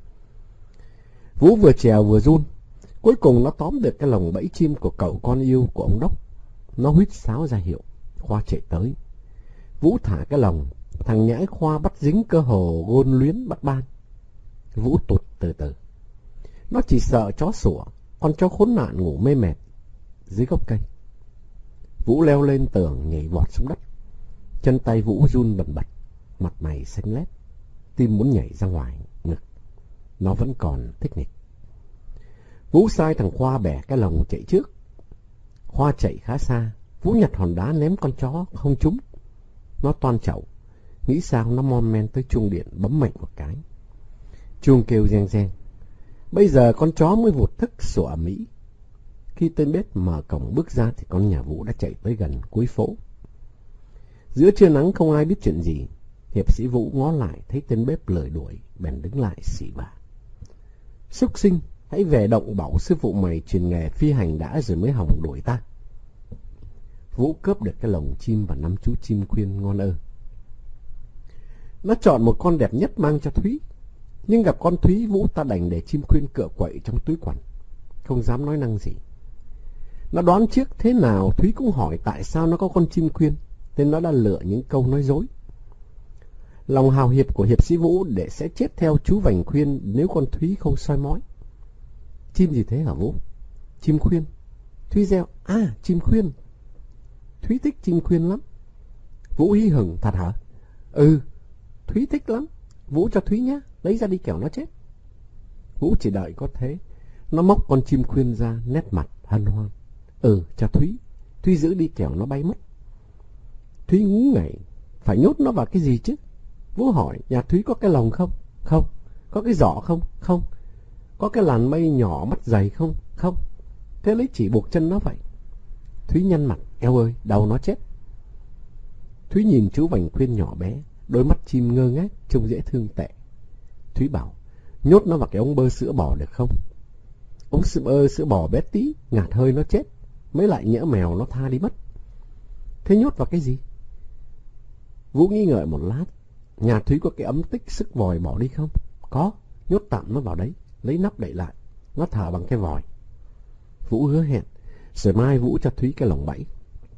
Vũ vừa trèo vừa run. Cuối cùng nó tóm được cái lồng bẫy chim của cậu con yêu của ông Đốc. Nó huýt sáo ra hiệu. Khoa chạy tới. Vũ thả cái lồng. Thằng nhãi Khoa bắt dính cơ hồ gôn luyến bắt ban. Vũ tụt từ từ. Nó chỉ sợ chó sủa, con chó khốn nạn ngủ mê mệt dưới gốc cây. Vũ leo lên tường nhảy vọt xuống đất. Chân tay Vũ run bần bật, mặt mày xanh lét, tim muốn nhảy ra ngoài ngực. Nó vẫn còn thích nghịch. Vũ sai thằng Khoa bẻ cái lồng chạy trước. Khoa chạy khá xa. Vũ nhặt hòn đá ném con chó không trúng. Nó toan chậu. Nghĩ sao nó mon men tới chuông điện bấm mạnh một cái. Chuông kêu reng reng. Bây giờ con chó mới vụt thức sủa ầm ĩ. Khi tên bếp mở cổng bước ra thì con nhà Vũ đã chạy tới gần cuối phố. Giữa trưa nắng không ai biết chuyện gì. Hiệp sĩ Vũ ngó lại thấy tên bếp lười đuổi, bèn đứng lại xỉ vả: súc sinh, hãy về động bảo sư phụ mày truyền nghề phi hành đã rồi mới hòng đuổi ta. Vũ cướp được cái lồng chim và năm chú chim khuyên ngon ơ. Nó chọn một con đẹp nhất mang cho Thúy. Nhưng gặp con Thúy, Vũ ta đành để chim khuyên cựa quậy trong túi quần, không dám nói năng gì. Nó đoán trước thế nào Thúy cũng hỏi tại sao nó có con chim khuyên, nên nó đã lựa những câu nói dối. Lòng hào hiệp của hiệp sĩ Vũ để sẽ chết theo chú vành khuyên nếu con Thúy không soi mói. Chim gì thế hả Vũ? Chim khuyên. Thúy reo: à, chim khuyên. Thúy thích chim khuyên lắm. Vũ hí hửng: thật hả? Ừ, Thúy thích lắm. Vũ cho Thúy nhé, lấy ra đi kẻo nó chết. Vũ chỉ đợi có thế. Nó móc con chim khuyên ra, nét mặt hân hoan: ừ, cho Thúy. Thúy giữ đi kẻo nó bay mất. Thúy ngú ngẩy: phải nhốt nó vào cái gì chứ? Vũ hỏi: nhà Thúy có cái lồng không? Không. Có cái giỏ không? Không. Có cái làn mây nhỏ mắt dày không? Không. Thế lấy chỉ buộc chân nó vậy. Thúy nhăn mặt: eo ơi, đầu nó chết. Thúy nhìn chú vành khuyên nhỏ bé, đôi mắt chim ngơ ngác trông dễ thương tệ. Thúy bảo: nhốt nó vào cái ống bơ sữa bò được không? Ống sữa bơ sữa bò bé tí, ngạt hơi nó chết, mới lại nhỡ mèo nó tha đi mất. Thế nhốt vào cái gì? Vũ nghĩ ngợi một lát. Nhà Thúy có cái ấm tích sức vòi bỏ đi không? Có, nhốt tạm nó vào đấy, lấy nắp đậy lại, nó thở bằng cái vòi. Vũ hứa hẹn, rồi mai Vũ cho Thúy cái lồng bẫy.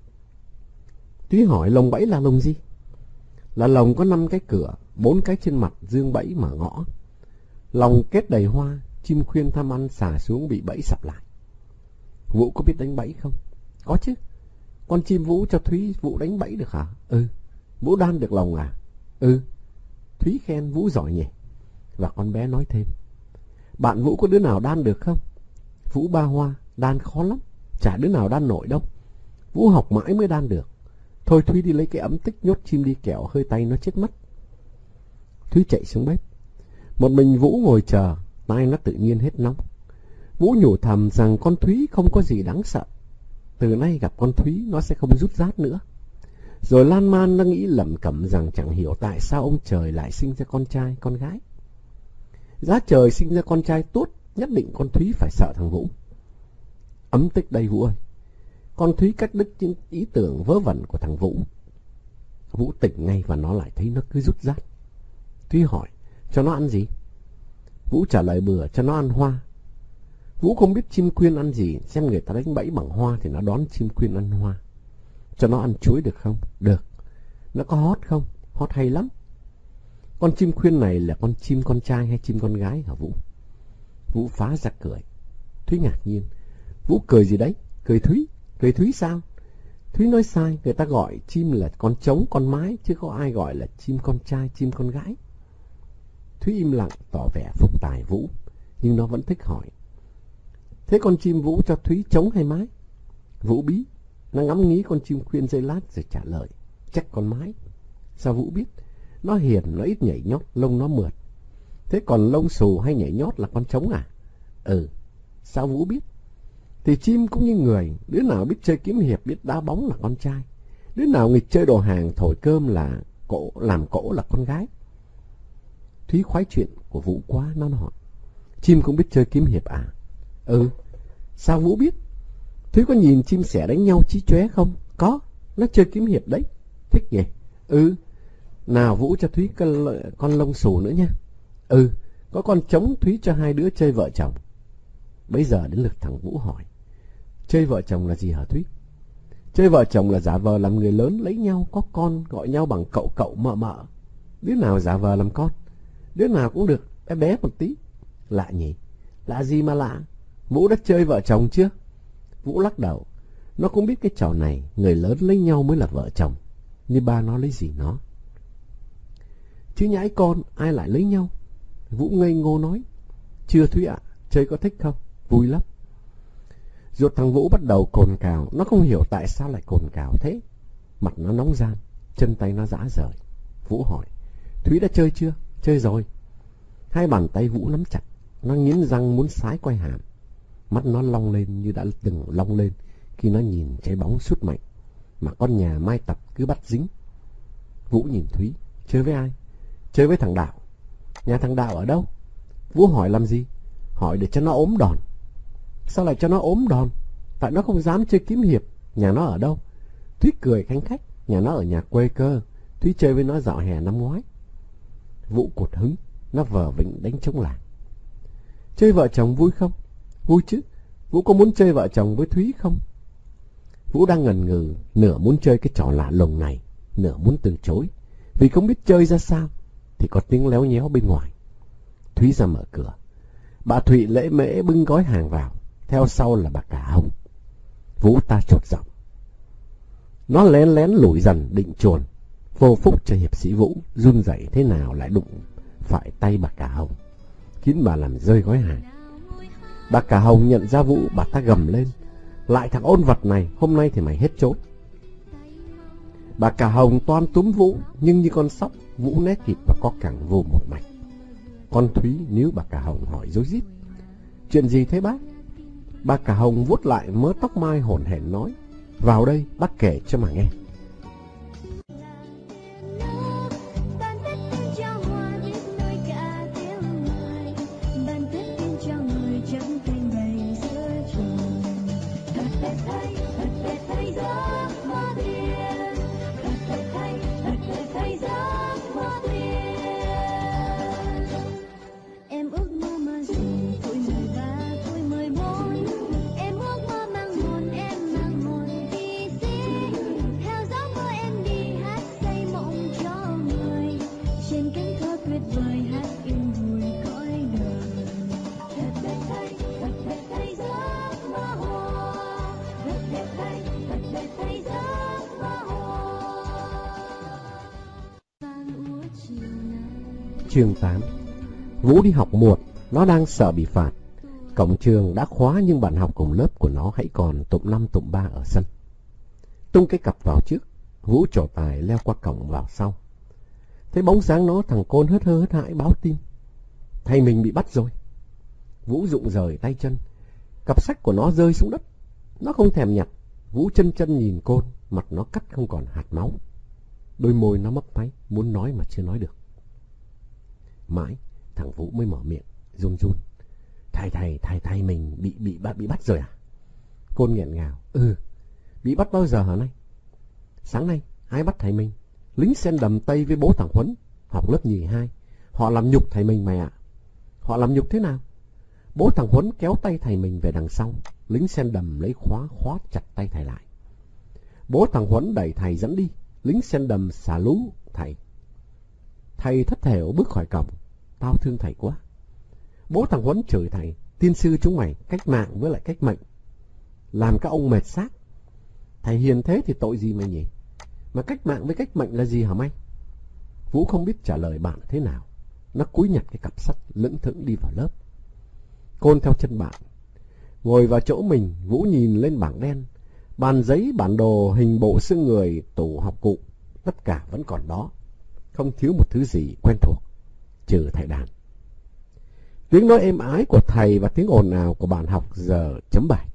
Thúy hỏi: lồng bẫy là lồng gì? Là lồng có năm cái cửa, bốn cái trên mặt dương bẫy mở ngõ. Lồng kết đầy hoa, chim khuyên tham ăn xà xuống bị bẫy sập lại. Vũ có biết đánh bẫy không? Có chứ. Con chim Vũ cho Thúy, Vũ đánh bẫy được hả? Ừ. Vũ đan được lồng à? Ừ. Thúy khen Vũ giỏi nhỉ. Và con bé nói thêm: bạn Vũ có đứa nào đan được không? Vũ ba hoa: đan khó lắm, chả đứa nào đan nổi đâu. Vũ học mãi mới đan được. Thôi Thúy đi lấy cái ấm tích nhốt chim đi kẻo hơi tay nó chết mất. Thúy chạy xuống bếp. Một mình Vũ ngồi chờ, tay nó tự nhiên hết nóng. Vũ nhủ thầm rằng con Thúy không có gì đáng sợ. Từ nay gặp con Thúy nó sẽ không rút rát nữa. Rồi lan man nó nghĩ lẩm cẩm rằng chẳng hiểu tại sao ông trời lại sinh ra con trai, con gái. Giá trời sinh ra con trai tốt, nhất định con Thúy phải sợ thằng Vũ. Ấm tích đây Vũ ơi. Con Thúy cắt đứt những ý tưởng vớ vẩn của thằng Vũ. Vũ tỉnh ngay và nó lại thấy nó cứ rút rát. Thúy hỏi, cho nó ăn gì? Vũ trả lời bừa, cho nó ăn hoa. Vũ không biết chim quyên ăn gì, xem người ta đánh bẫy bằng hoa thì nó đón chim quyên ăn hoa. Cho nó ăn chuối được không? Được. Nó có hót không? Hót hay lắm. Con chim quyên này là con chim con trai hay chim con gái hả Vũ? Vũ phá ra cười. Thúy ngạc nhiên. Vũ cười gì đấy? Cười Thúy. Cười Thúy sao? Thúy nói sai, người ta gọi chim là con trống, con mái, chứ có ai gọi là chim con trai, chim con gái. Thúy im lặng tỏ vẻ phục tài Vũ, nhưng nó vẫn thích hỏi. Thế con chim Vũ cho Thúy trống hay mái? Vũ bí, nó ngắm nghĩ con chim khuyên giây lát rồi trả lời, chắc con mái. Sao Vũ biết? Nó hiền, nó ít nhảy nhót, lông nó mượt. Thế còn lông xù hay nhảy nhót là con trống à? Ừ. Sao Vũ biết? Thì chim cũng như người, đứa nào biết chơi kiếm hiệp, biết đá bóng là con trai. Đứa nào nghịch chơi đồ hàng, thổi cơm là cổ, làm cỗ là con gái. Thúy khoái chuyện của Vũ quá, nó hỏi. Chim cũng biết chơi kiếm hiệp à? Ừ. Sao Vũ biết? Thúy có nhìn chim sẻ đánh nhau chí chóe không? Có, nó chơi kiếm hiệp đấy. Thích nhỉ? Ừ. Nào Vũ cho Thúy con, con lông xù nữa nha. Ừ, có con trống Thúy cho hai đứa chơi vợ chồng. Bây giờ đến lượt thằng Vũ hỏi. Chơi vợ chồng là gì hả Thúy? Chơi vợ chồng là giả vờ làm người lớn lấy nhau, có con, gọi nhau bằng cậu cậu mợ mợ. Đứa nào giả vờ làm con? Đứa nào cũng được, bé bé một tí. Lạ nhỉ? Lạ gì mà lạ? Vũ đã chơi vợ chồng chưa? Vũ lắc đầu. Nó cũng biết cái trò này, người lớn lấy nhau mới là vợ chồng. Như ba nó lấy gì nó? Chứ nhãi con, ai lại lấy nhau? Vũ ngây ngô nói. Chưa Thúy ạ, chơi có thích không? Vui lắm. Ruột thằng Vũ bắt đầu cồn cào, nó không hiểu tại sao lại cồn cào thế. Mặt nó nóng ran, chân tay nó rã rời. Vũ hỏi, Thúy đã chơi chưa? Chơi rồi. Hai bàn tay Vũ nắm chặt, nó nghiến răng muốn sái quay hàm. Mắt nó long lên như đã từng long lên khi nó nhìn trái bóng sút mạnh mà con nhà Mai Tập cứ bắt dính. Vũ nhìn Thúy, chơi với ai? Chơi với thằng Đạo. Nhà thằng Đạo ở đâu? Vũ hỏi làm gì? Hỏi để cho nó ốm đòn. Sao lại cho nó ốm đòn? Tại nó không dám chơi kiếm hiệp. Nhà nó ở đâu? Thúy cười khanh khách. Nhà nó ở nhà quê cơ. Thúy chơi với nó dạo hè năm ngoái. Vũ cột hứng. Nó vờ vĩnh đánh trống làng. Chơi vợ chồng vui không? Vui chứ. Vũ có muốn chơi vợ chồng với Thúy không? Vũ đang ngần ngừ, nửa muốn chơi cái trò lạ lùng này, nửa muốn từ chối. Vì không biết chơi ra sao. Thì có tiếng léo nhéo bên ngoài. Thúy ra mở cửa. Bà Thụy lễ mễ bưng gói hàng vào. Theo sau là bà Cả Hồng. Vũ ta chột giọng. Nó lén lén lủi dần định chuồn. Vô phúc cho hiệp sĩ Vũ. Run rẩy thế nào lại đụng phải tay bà Cả Hồng, khiến bà làm rơi gói hàng. Bà Cả Hồng nhận ra Vũ, bà ta gầm lên. Lại thằng ôn vật này, hôm nay thì mày hết trốn. Bà Cả Hồng toan túm Vũ, nhưng như con sóc, Vũ né kịp và có cẳng vô một mạch. Con Thúy níu bà Cả Hồng hỏi rối rít. Chuyện gì thế bác? Bà Cả Hồng vuốt lại mớ tóc mai hổn hển nói. Vào đây, bác kể cho mà nghe. Chương tám. Vũ đi học muộn, nó đang sợ bị phạt. Cổng trường đã khóa nhưng bạn học cùng lớp của nó hãy còn tụm năm tụm ba ở sân. Tung cái cặp vào trước, Vũ trổ tài leo qua cổng vào sau. Thấy bóng dáng nó, thằng Côn hớt hơ hớt hãi báo tin. Thầy mình bị bắt rồi. Vũ rụng rời tay chân, cặp sách của nó rơi xuống đất. Nó không thèm nhặt. Vũ chân chân nhìn Côn, mặt nó cắt không còn hạt máu. Đôi môi nó mấp máy, muốn nói mà chưa nói được. Mãi, thằng Vũ mới mở miệng, run run. Thầy, thầy, thầy, thầy mình bị bị bắt bị bắt rồi à? Côn nghẹn ngào. Ừ, bị bắt bao giờ hả nay? Sáng nay, ai bắt thầy mình? Lính sen đầm Tây với bố thằng Huấn, học lớp nhì hai. Họ làm nhục thầy mình mày ạ. Họ làm nhục thế nào? Bố thằng Huấn kéo tay thầy mình về đằng sau. Lính sen đầm lấy khóa khóa chặt tay thầy lại. Bố thằng Huấn đẩy thầy dẫn đi. Lính sen đầm xả lú thầy. Thầy thất thểu bước khỏi cổng. Tao thương thầy quá. Bố thằng Huấn chửi thầy. Tiên sư chúng mày cách mạng với lại cách mệnh, làm các ông mệt xác. Thầy hiền thế thì tội gì mày nhỉ? Mà cách mạng với cách mệnh là gì hả mày? Vũ không biết trả lời bạn thế nào. Nó cúi nhặt cái cặp sắt lững thững đi vào lớp. Côn theo chân bạn. Ngồi vào chỗ mình, Vũ nhìn lên bảng đen. Bàn giấy, bản đồ, hình bộ xương người, tủ học cụ, tất cả vẫn còn đó. Không thiếu một thứ gì quen thuộc, trừ thầy đàn. Tiếng nói êm ái của thầy và tiếng ồn ào của bàn học giờ chấm bài.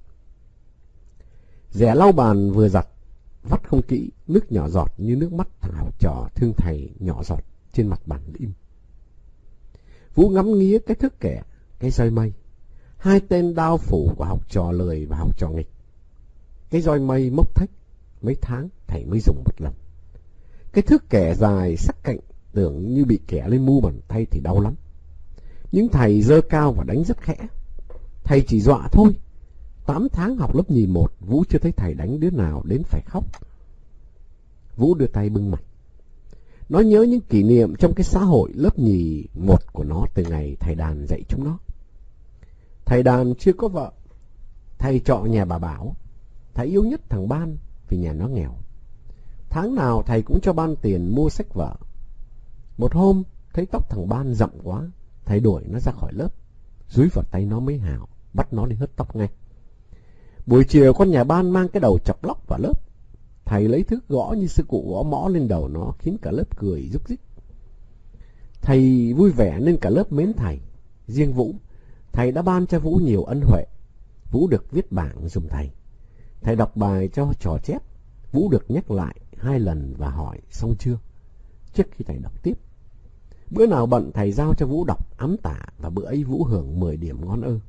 Rẻ lau bàn vừa giặt, vắt không kỹ, nước nhỏ giọt như nước mắt thằng học trò thương thầy nhỏ giọt trên mặt bàn im. Vũ ngắm nghía cái thước kẻ, cái roi mây, hai tên đao phủ của học trò lười và học trò nghịch. Cái roi mây mốc thách, mấy tháng thầy mới dùng một lần. Cái thước kẻ dài sắc cạnh, tưởng như bị kẻ lên mu bàn tay thì đau lắm. Nhưng thầy giơ cao và đánh rất khẽ. Thầy chỉ dọa thôi. Tám tháng học lớp nhì một, Vũ chưa thấy thầy đánh đứa nào đến phải khóc. Vũ đưa tay bưng mặt. Nó nhớ những kỷ niệm trong cái xã hội lớp nhì một của nó từ ngày thầy đàn dạy chúng nó. Thầy đàn chưa có vợ. Thầy trọ nhà bà Bảo. Thầy yêu nhất thằng Ban vì nhà nó nghèo. Tháng nào thầy cũng cho Ban tiền mua sách vở. Một hôm thấy tóc thằng Ban rậm quá, thầy đuổi nó ra khỏi lớp. Dúi vào tay nó mấy hào, bắt nó đi hớt tóc ngay. Buổi chiều con nhà Ban mang cái đầu chọc lóc vào lớp. Thầy lấy thước gõ như sư cụ gõ mõ lên đầu nó, khiến cả lớp cười rúc rích. Thầy vui vẻ nên cả lớp mến thầy. Riêng Vũ, thầy đã ban cho Vũ nhiều ân huệ. Vũ được viết bảng giùm thầy. Thầy đọc bài cho trò chép. Vũ được nhắc lại hai lần và hỏi xong chưa, trước khi thầy đọc tiếp. Bữa nào bận thầy giao cho Vũ đọc ám tả, và bữa ấy Vũ hưởng mười điểm ngon ơ.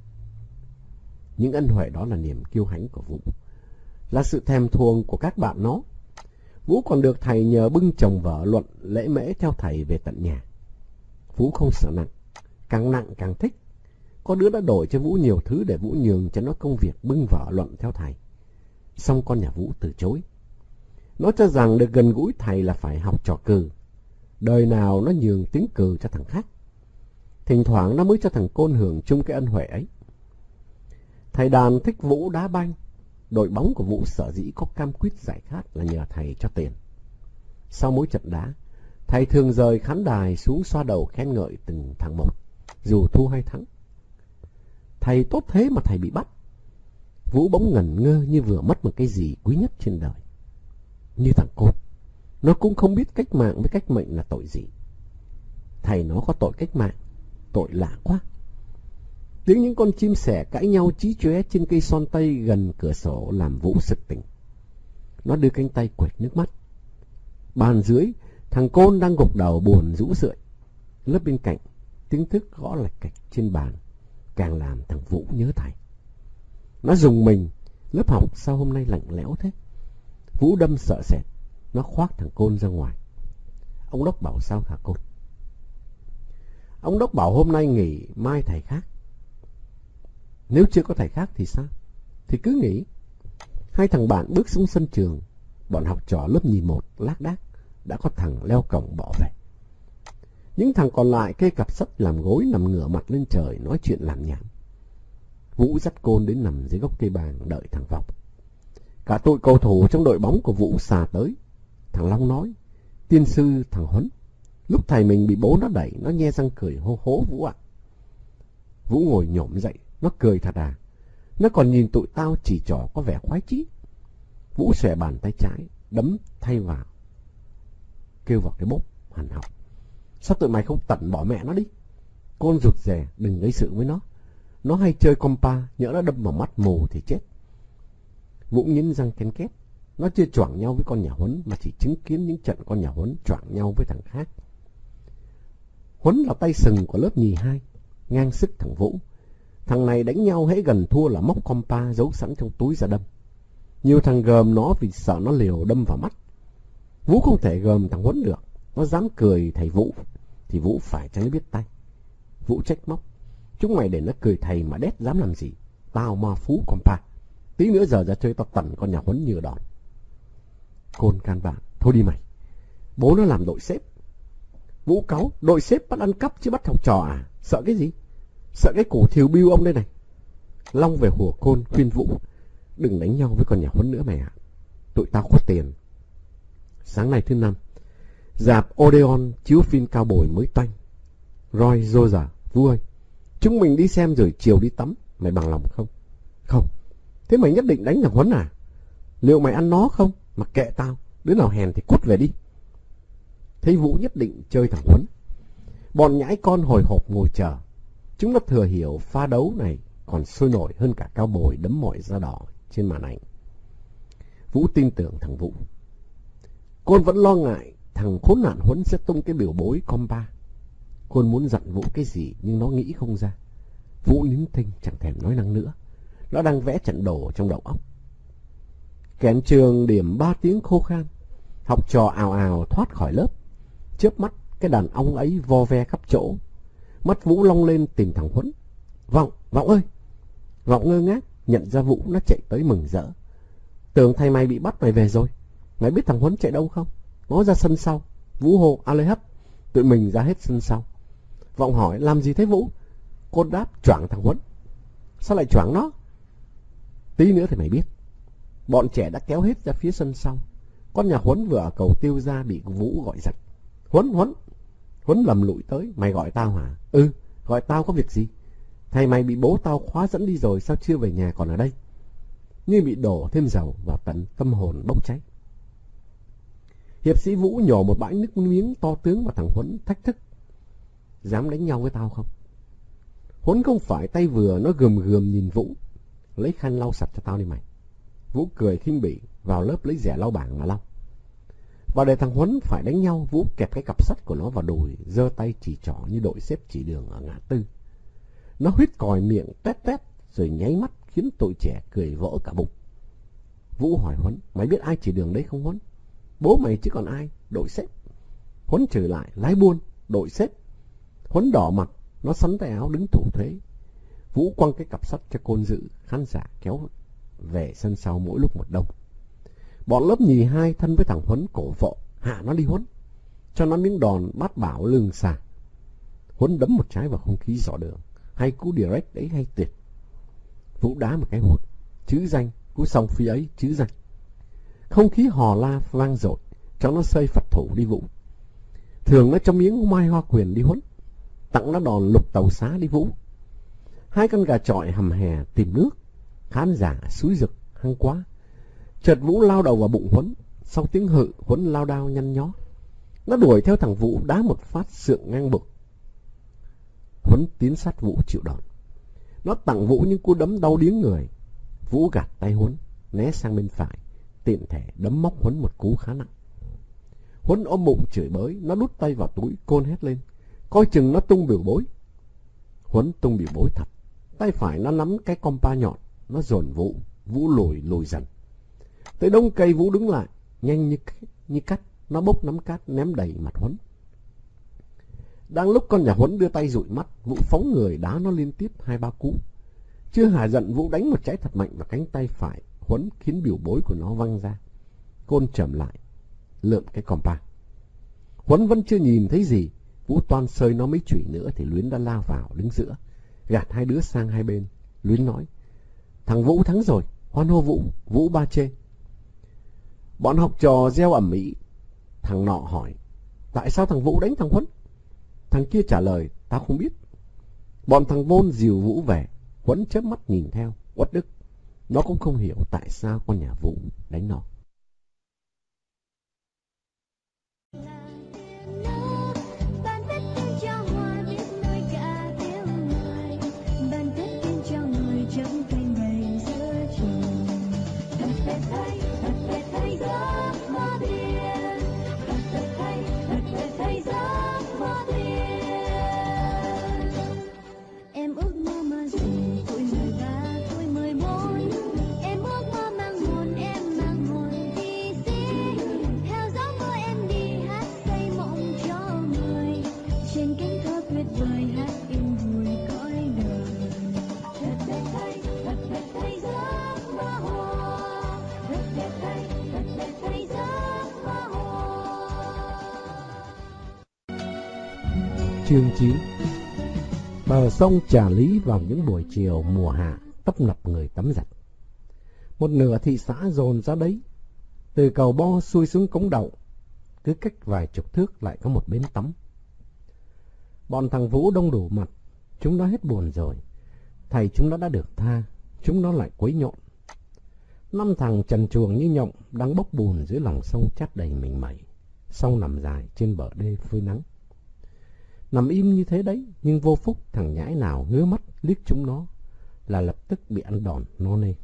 Những ân huệ đó là niềm kiêu hãnh của Vũ, là sự thèm thuồng của các bạn nó. Vũ còn được thầy nhờ bưng chồng vở luận lễ mễ theo thầy về tận nhà. Vũ không sợ nặng, càng nặng càng thích. Có đứa đã đổi cho Vũ nhiều thứ để Vũ nhường cho nó công việc bưng vở luận theo thầy. Xong con nhà Vũ từ chối. Nó cho rằng được gần gũi thầy là phải học trò cừ. Đời nào nó nhường tiếng cừ cho thằng khác. Thỉnh thoảng nó mới cho thằng Côn hưởng chung cái ân huệ ấy. Thầy đàn thích Vũ đá banh. Đội bóng của Vũ sở dĩ có cam quýt giải khát là nhờ thầy cho tiền. Sau mỗi trận đá, thầy thường rời khán đài xuống xoa đầu khen ngợi từng thằng một, dù thua hay thắng. Thầy tốt thế mà thầy bị bắt. Vũ bỗng ngẩn ngơ như vừa mất một cái gì quý nhất trên đời. Như thằng Côn, nó cũng không biết cách mạng với cách mệnh là tội gì. Thầy nó có tội cách mạng, tội lạ quá. Tiếng những con chim sẻ cãi nhau chí chóe trên cây son tây gần cửa sổ làm Vũ sực tỉnh. Nó đưa cánh tay quệt nước mắt. Bàn dưới, thằng Côn đang gục đầu buồn rũ rượi. Lớp bên cạnh, tiếng thức gõ lạch cạch trên bàn càng làm thằng Vũ nhớ thầy. Nó rùng mình, lớp học sao hôm nay lạnh lẽo thế? Vũ đâm sợ sệt, nó khoác thằng Côn ra ngoài. Ông Đốc bảo sao hả Côn? Ông Đốc bảo hôm nay nghỉ, mai thầy khác. Nếu chưa có thầy khác thì sao? Thì cứ nghỉ. Hai thằng bạn bước xuống sân trường. Bọn học trò lớp nhì một lác đác đã có thằng leo cổng bỏ về. Những thằng còn lại kê cặp sắt làm gối nằm ngửa mặt lên trời nói chuyện làm nhảm. Vũ dắt Côn đến nằm dưới gốc cây bàng đợi thằng Vọng. Cả tụi cầu thủ trong đội bóng của Vũ xà tới. Thằng Long nói, tiên sư thằng Huấn, lúc thầy mình bị bố nó đẩy, nó nhe răng cười hô hố Vũ ạ. Vũ ngồi nhổm dậy, nó cười thật à. Nó còn nhìn tụi tao chỉ trỏ có vẻ khoái chí. Vũ xòe bàn tay trái, đấm thay vào, kêu vào cái bốp hằn học. Sao tụi mày không tận bỏ mẹ nó đi? Côn rụt rè, đừng gây sự với nó. Nó hay chơi compa, nhỡ nó đâm vào mắt mù thì chết. Vũ nghiến răng ken két. Nó chưa choảng nhau với con nhà Huấn mà chỉ chứng kiến những trận con nhà Huấn choảng nhau với thằng khác. Huấn là tay sừng của lớp nhì hai, ngang sức thằng Vũ. Thằng này đánh nhau hễ gần thua là móc compa giấu sẵn trong túi ra đâm. Nhiều thằng gờm nó vì sợ nó liều đâm vào mắt. Vũ không thể gờm thằng Huấn được. Nó dám cười thầy Vũ thì Vũ phải cho nó biết tay. Vũ trách móc: chúng mày để nó cười thầy mà đét dám làm gì? Tao ma phú compa. Tí nữa giờ ra chơi tao tẩn con nhà Huấn như đòn. Côn can bạn: thôi đi mày, bố nó làm đội xếp. Vũ cáu: đội xếp bắt ăn cắp chứ bắt học trò à? Sợ cái gì? Sợ cái củ thiều biêu ông đây này. Long về hùa Côn khuyên Vũ: đừng đánh nhau với con nhà Huấn nữa mày ạ. À. Tụi tao có tiền. Sáng nay thứ năm, rạp Odeon chiếu phim cao bồi mới toanh. Roy rô rả: Vũ ơi, chúng mình đi xem rồi chiều đi tắm, mày bằng lòng không? Không. Thế mày nhất định đánh thằng Huấn à? Liệu mày ăn nó không? Mặc kệ tao, đứa nào hèn thì cút về đi. Thấy Vũ nhất định chơi thằng Huấn, bọn nhãi con hồi hộp ngồi chờ. Chúng nó thừa hiểu pha đấu này còn sôi nổi hơn cả cao bồi đấm mọi da đỏ trên màn ảnh. Vũ tin tưởng thằng Vũ. Côn vẫn lo ngại thằng khốn nạn Huấn sẽ tung cái biểu bối compa. Côn muốn dặn Vũ cái gì nhưng nó nghĩ không ra. Vũ nín thinh chẳng thèm nói năng nữa. Nó đang vẽ trận đồ trong đầu óc. Kèn trường điểm ba tiếng khô khan. Học trò ào ào thoát khỏi lớp. Chớp mắt cái đàn ong ấy vo ve khắp chỗ. Mắt Vũ long lên tìm thằng Huấn. Vọng, Vọng ơi! Vọng ngơ ngác nhận ra Vũ, nó chạy tới mừng rỡ. Tưởng thầy mày bị bắt mày về rồi. Mày biết thằng Huấn chạy đâu không? Nó ra sân sau. Vũ hô: a lê hấp! Tụi mình ra hết sân sau. Vọng hỏi: làm gì thế Vũ? Côn đáp: choảng thằng Huấn. Sao lại choảng nó? Tí nữa thì mày biết. Bọn trẻ đã kéo hết ra phía sân sau. Con nhà Huấn vừa ở cầu tiêu ra bị Vũ gọi giật. Huấn, Huấn! Huấn lầm lụi tới: mày gọi tao hả? Ừ, gọi tao có việc gì? Thầy mày bị bố tao khóa dẫn đi rồi, sao chưa về nhà còn ở đây? Như bị đổ thêm dầu vào tận tâm hồn bốc cháy. Hiệp sĩ Vũ nhổ một bãi nước miếng to tướng vào thằng Huấn, thách thức: dám đánh nhau với tao không? Huấn không phải tay vừa, nó gườm gườm nhìn Vũ: lấy khăn lau sạch cho tao đi mày. Vũ cười khinh bỉ, vào lớp lấy rẻ lau bảng mà lau. Và để thằng Huấn phải đánh nhau, Vũ kẹp cái cặp sắt của nó vào đùi, giơ tay chỉ trỏ như đội xếp chỉ đường ở ngã tư. Nó huýt còi miệng tét tét rồi nháy mắt khiến tụi trẻ cười vỡ cả bụng. Vũ hỏi Huấn: mày biết ai chỉ đường đấy không Huấn? Bố mày chứ còn ai, đội xếp. Huấn trở lại: lái buôn, đội xếp. Huấn đỏ mặt, nó sắn tay áo đứng thủ thế. Vũ quăng cái cặp sắt cho Côn giữ, khán giả kéo về sân sau mỗi lúc một đông. Bọn lớp nhì hai thân với thằng Huấn cổ vợ: hạ nó đi Huấn, cho nó miếng đòn bát bảo lưng xà. Huấn đấm một trái vào không khí dọ đường. Hay cú direct đấy hay tuyệt. Vũ đá một cái hụt, chứ danh, cú xong phi ấy chứ danh. Không khí hò la vang dội, cho nó xây Phật thủ đi Vũ. Thường nó cho miếng mai hoa quyền đi Huấn, tặng nó đòn lục tàu xá đi Vũ. Hai con gà chọi hầm hè tìm nước, khán giả xúi rực hăng quá. Chợt Vũ lao đầu vào bụng Huấn, sau tiếng hự Huấn lao đao nhăn nhó. Nó đuổi theo thằng Vũ đá một phát sượng ngang bụng. Huấn tiến sát Vũ chịu đòn. Nó tặng Vũ những cú đấm đau điếng người. Vũ gạt tay Huấn, né sang bên phải, tiện thể đấm móc Huấn một cú khá nặng. Huấn ôm bụng chửi bới, nó đút tay vào túi. Côn hét lên: coi chừng nó tung biểu bối. Huấn tung biểu bối thật. Tay phải nó nắm cái compa nhọn, nó dồn Vũ. Vũ lùi lùi dần. Tới đông cây Vũ đứng lại, nhanh như như cắt, nó bốc nắm cát ném đầy mặt Huấn. Đang lúc con nhà Huấn đưa tay dụi mắt, Vũ phóng người đá nó liên tiếp hai ba cú. Chưa hả giận, Vũ đánh một trái thật mạnh vào cánh tay phải Huấn, khiến biểu bối của nó văng ra. Côn chậm lại, lượm cái compa. Huấn vẫn chưa nhìn thấy gì. Vũ toan sơi nó mấy chủy nữa thì Luyến đã lao vào đứng giữa, gạt hai đứa sang hai bên. Luyến nói: thằng Vũ thắng rồi, hoan hô Vũ, Vũ ba chê. Bọn học trò reo ầm ĩ. Thằng nọ hỏi: tại sao thằng Vũ đánh thằng Huấn? Thằng kia trả lời: tao không biết. Bọn thằng Vôn dìu Vũ về. Huấn chớp mắt nhìn theo, uất ức. Nó cũng không hiểu tại sao con nhà Vũ đánh nó. Hãy subscribe cho kênh Ghiền Mì Gõ để không bỏ lỡ những video hấp dẫn. Chương chín. Bờ sông Trà Lý vào những buổi chiều mùa hạ tấp nập người tắm giặt. Một nửa thị xã dồn ra đấy, từ cầu Bo xuôi xuống cống Đậu, cứ cách vài chục thước lại có một bến tắm. Bọn thằng Vũ đông đủ mặt, chúng nó hết buồn rồi, thầy chúng nó đã được tha, chúng nó lại quấy nhộn. Năm thằng trần truồng như nhộng đang bốc bùn dưới lòng sông chát đầy mình mẩy, sau nằm dài trên bờ đê phơi nắng. Nằm im như thế đấy, nhưng vô phúc thằng nhãi nào ngứa mắt liếc chúng nó là lập tức bị ăn đòn no nê.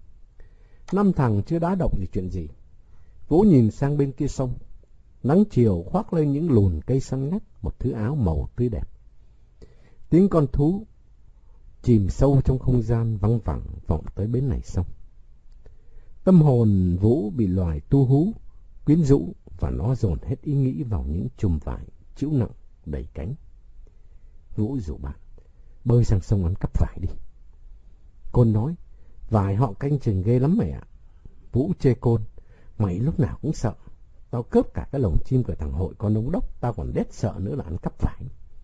Năm thằng chưa đá động gì chuyện gì. Vũ nhìn sang bên kia sông, nắng chiều khoác lên những lùn cây xanh ngắt một thứ áo màu tươi đẹp. Tiếng con thú chìm sâu trong không gian văng vẳng vọng tới bến này sông. Tâm hồn Vũ bị loài tu hú quyến rũ và nó dồn hết ý nghĩ vào những chùm vải chịu nặng đầy cánh. Vũ rủ bạn bơi sang sông ăn cắp vải đi. Côn nói, vải họ canh chừng ghê lắm mày ạ. Vũ chê Côn, mày lúc nào cũng sợ. Tao cướp cả cái lồng chim của thằng Hội con đống đốc, tao còn đét sợ nữa là ăn cắp vải.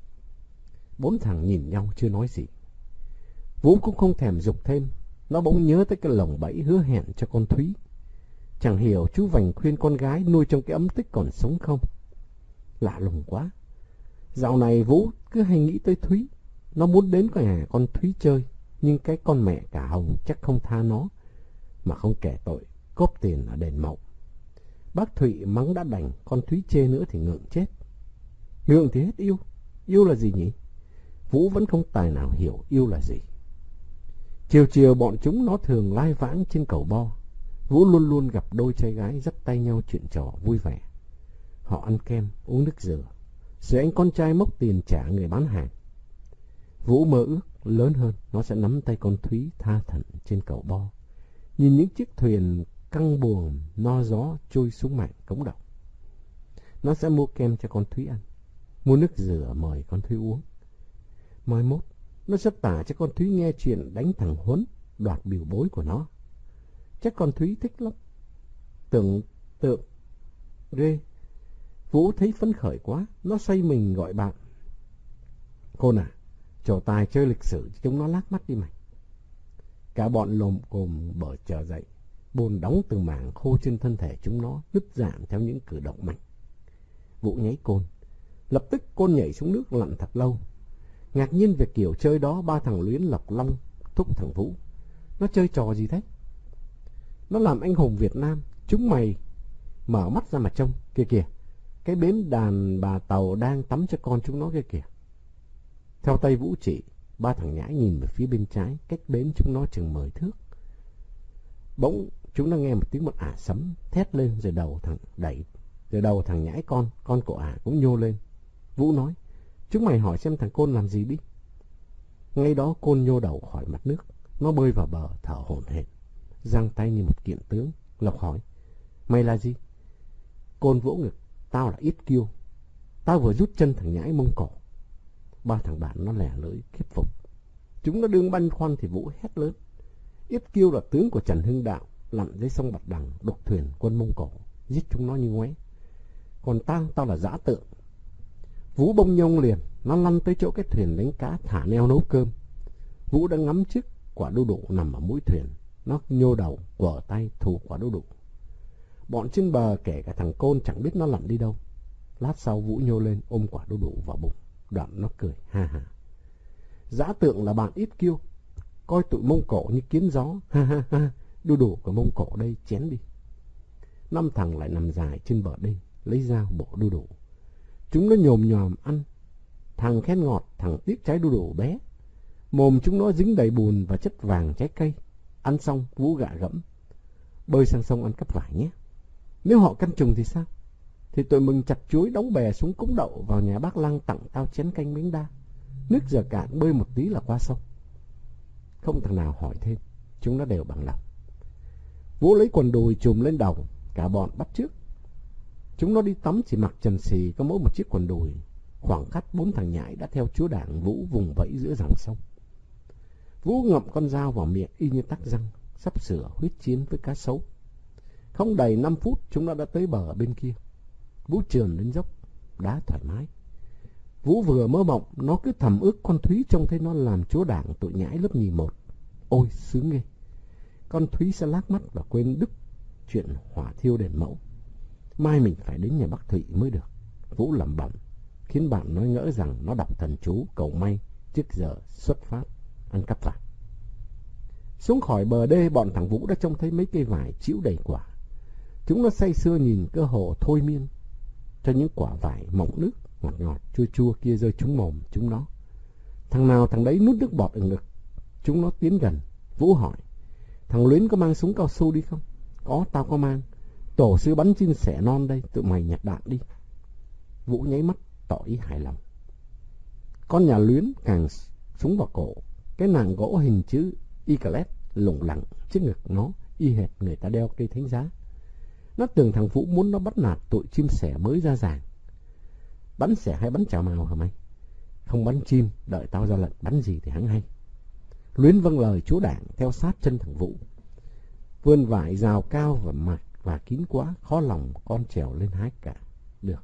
Bốn thằng nhìn nhau chưa nói gì. Vũ cũng không thèm giục thêm, nó bỗng nhớ tới cái lồng bẫy hứa hẹn cho con Thúy. Chẳng hiểu chú Vành khuyên con gái nuôi trong cái ấm tích còn sống không. Lạ lùng quá. Dạo này Vũ cứ hay nghĩ tới Thúy. Nó muốn đến con nhà con Thúy chơi, nhưng cái con mẹ cả Hồng chắc không tha nó, mà không kể tội cốp tiền ở đền Mậu. Bác Thụy mắng đã đành, con Thúy chê nữa thì ngượng chết. Ngượng thì hết yêu. Yêu là gì nhỉ? Vũ vẫn không tài nào hiểu yêu là gì. Chiều chiều bọn chúng nó thường lai vãng trên cầu Bo. Vũ luôn luôn gặp đôi trai gái dắt tay nhau chuyện trò vui vẻ. Họ ăn kem, uống nước dừa, rồi anh con trai móc tiền trả người bán hàng. Vũ mơ ước lớn hơn nó sẽ nắm tay con Thúy tha thẩn trên cầu Bo, nhìn những chiếc thuyền căng buồm no gió trôi xuống mạn cống Đậu. Nó sẽ mua kem cho con Thúy ăn, mua nước dừa mời con Thúy uống. Mai mốt nó sẽ tả cho con Thúy nghe chuyện đánh thằng Huấn đoạt biểu bối của nó. Chắc con Thúy thích lắm. Tưởng tượng ghê. Vũ thấy phấn khởi quá, nó xoay mình gọi bạn. Côn à, trò tài chơi lịch sử chúng nó lác mắt đi mày. Cả bọn lồm cồm bở trở dậy, bồn đóng từng mảng khô trên thân thể chúng nó, nứt dạn theo những cử động mạnh. Vũ nháy Côn. Lập tức Côn nhảy xuống nước lặn thật lâu. Ngạc nhiên về kiểu chơi đó, ba thằng Luyến Lộc Long thúc thằng Vũ. Nó chơi trò gì thế? Nó làm anh hùng Việt Nam. Chúng mày mở mắt ra mà trông. Kìa kìa, cái bến đàn bà Tàu đang tắm cho con chúng nó kia kìa. Theo tay Vũ chỉ, ba thằng nhãi nhìn về phía bên trái, cách bến chúng nó chừng mười thước. Bỗng chúng nó nghe một tiếng một ả sấm thét lên, rồi đầu thằng đẩy, rồi đầu thằng nhãi con, con của ả cũng nhô lên. Vũ nói, chúng mày hỏi xem thằng Côn làm gì đi. Ngay đó Côn nhô đầu khỏi mặt nước, nó bơi vào bờ thở hổn hển, giang tay như một kiện tướng. Lộc hỏi, mày là gì? Côn vỗ ngực, tao là Yết Kiêu. Tao vừa rút chân thằng nhãi Mông Cổ. Ba thằng bạn nó lẻ lưỡi khiếp phục. Chúng nó đương băn khoăn thì Vũ hét lớn, Yết Kiêu là tướng của Trần Hưng Đạo, lặn dưới sông Bạch Đằng đục thuyền quân Mông Cổ, giết chúng nó như ngoé. Còn tao, tao là Dã Tượng. Vũ bông nhông liền, nó lăn tới chỗ cái thuyền đánh cá thả neo nấu cơm. Vũ đã ngắm chiếc quả đu đủ nằm ở mũi thuyền, nó nhô đầu quở tay thù quả đu đủ. Bọn trên bờ kể cả thằng Côn chẳng biết nó lặn đi đâu. Lát sau Vũ nhô lên ôm quả đu đủ vào bụng, đoạn nó cười ha ha. Dã Tượng là bạn Yết Kiêu, coi tụi Mông Cổ như kiến gió, ha ha ha. Đu đủ của Mông Cổ đây, chén đi. Năm thằng lại nằm dài trên bờ đây, lấy dao bổ đu đủ. Chúng nó nhồm nhòm ăn. Thằng khen ngọt, thằng tiếc trái đu đủ bé. Mồm chúng nó dính đầy bùn và chất vàng trái cây. Ăn xong Vũ gạ gẫm, bơi sang sông ăn cắp vải nhé. Nếu họ căn trùng thì sao? Thì tụi mình chặt chuối đóng bè xuống cống Đậu, vào nhà bác Lăng tặng tao chén canh bánh đa. Nước giờ cạn, bơi một tí là qua sông. Không thằng nào hỏi thêm, chúng nó đều bằng lòng. Vũ lấy quần đùi chùm lên đầu, cả bọn bắt chước. Chúng nó đi tắm chỉ mặc trần xì, có mỗi một chiếc quần đùi. Khoảng cách bốn thằng nhãi đã theo chúa đảng Vũ vùng vẫy giữa dòng sông. Vũ ngậm con dao vào miệng y như tắc răng, sắp sửa huyết chiến với cá sấu. Không đầy năm phút chúng nó đã tới bờ bên kia. Vũ trườn lên dốc, đá thoải mái. Vũ vừa mơ mộng, nó cứ thầm ước con Thúy trông thấy nó làm chúa đảng tụi nhãi lớp nhì một. Ôi, sướng ghê. Con Thúy sẽ lác mắt và quên đứt chuyện hỏa thiêu đền mẫu. Mai mình phải đến nhà bác Thụy mới được. Vũ lẩm bẩm, khiến bạn nói ngỡ rằng nó đọc thần chú cầu may trước giờ xuất phát ăn cắp vải. Xuống khỏi bờ đê, bọn thằng Vũ đã trông thấy mấy cây vải chĩu đầy quả. Chúng nó say sưa nhìn cơ hồ thôi miên cho những quả vải mọng nước ngọt ngọt chua chua kia rơi trúng mồm chúng nó. Thằng nào thằng đấy nuốt nước bọt ừng ực. Chúng nó tiến gần. Vũ hỏi, thằng Luyến có mang súng cao su đi không? Có, tao có mang. Tổ sư bắn chim sẻ non đây, tụi mày nhặt đạn đi. Vũ nháy mắt tỏ ý hài lòng. Con nhà Luyến càng súng vào cổ, cái nàng gỗ hình chữ Y lủng lẳng trước ngực nó, y hệt người ta đeo cây thánh giá. Nó tưởng thằng Vũ muốn nó bắt nạt tụi chim sẻ mới ra giàng. Bắn sẻ hay bắn chảo màu hả mày? Không bắn chim, đợi tao ra lệnh bắn gì thì hắn hay. Luyến vâng lời chúa đảng theo sát chân thằng Vũ. Vườn vải rào cao và mạc và kín quá, khó lòng con trèo lên hái cả được.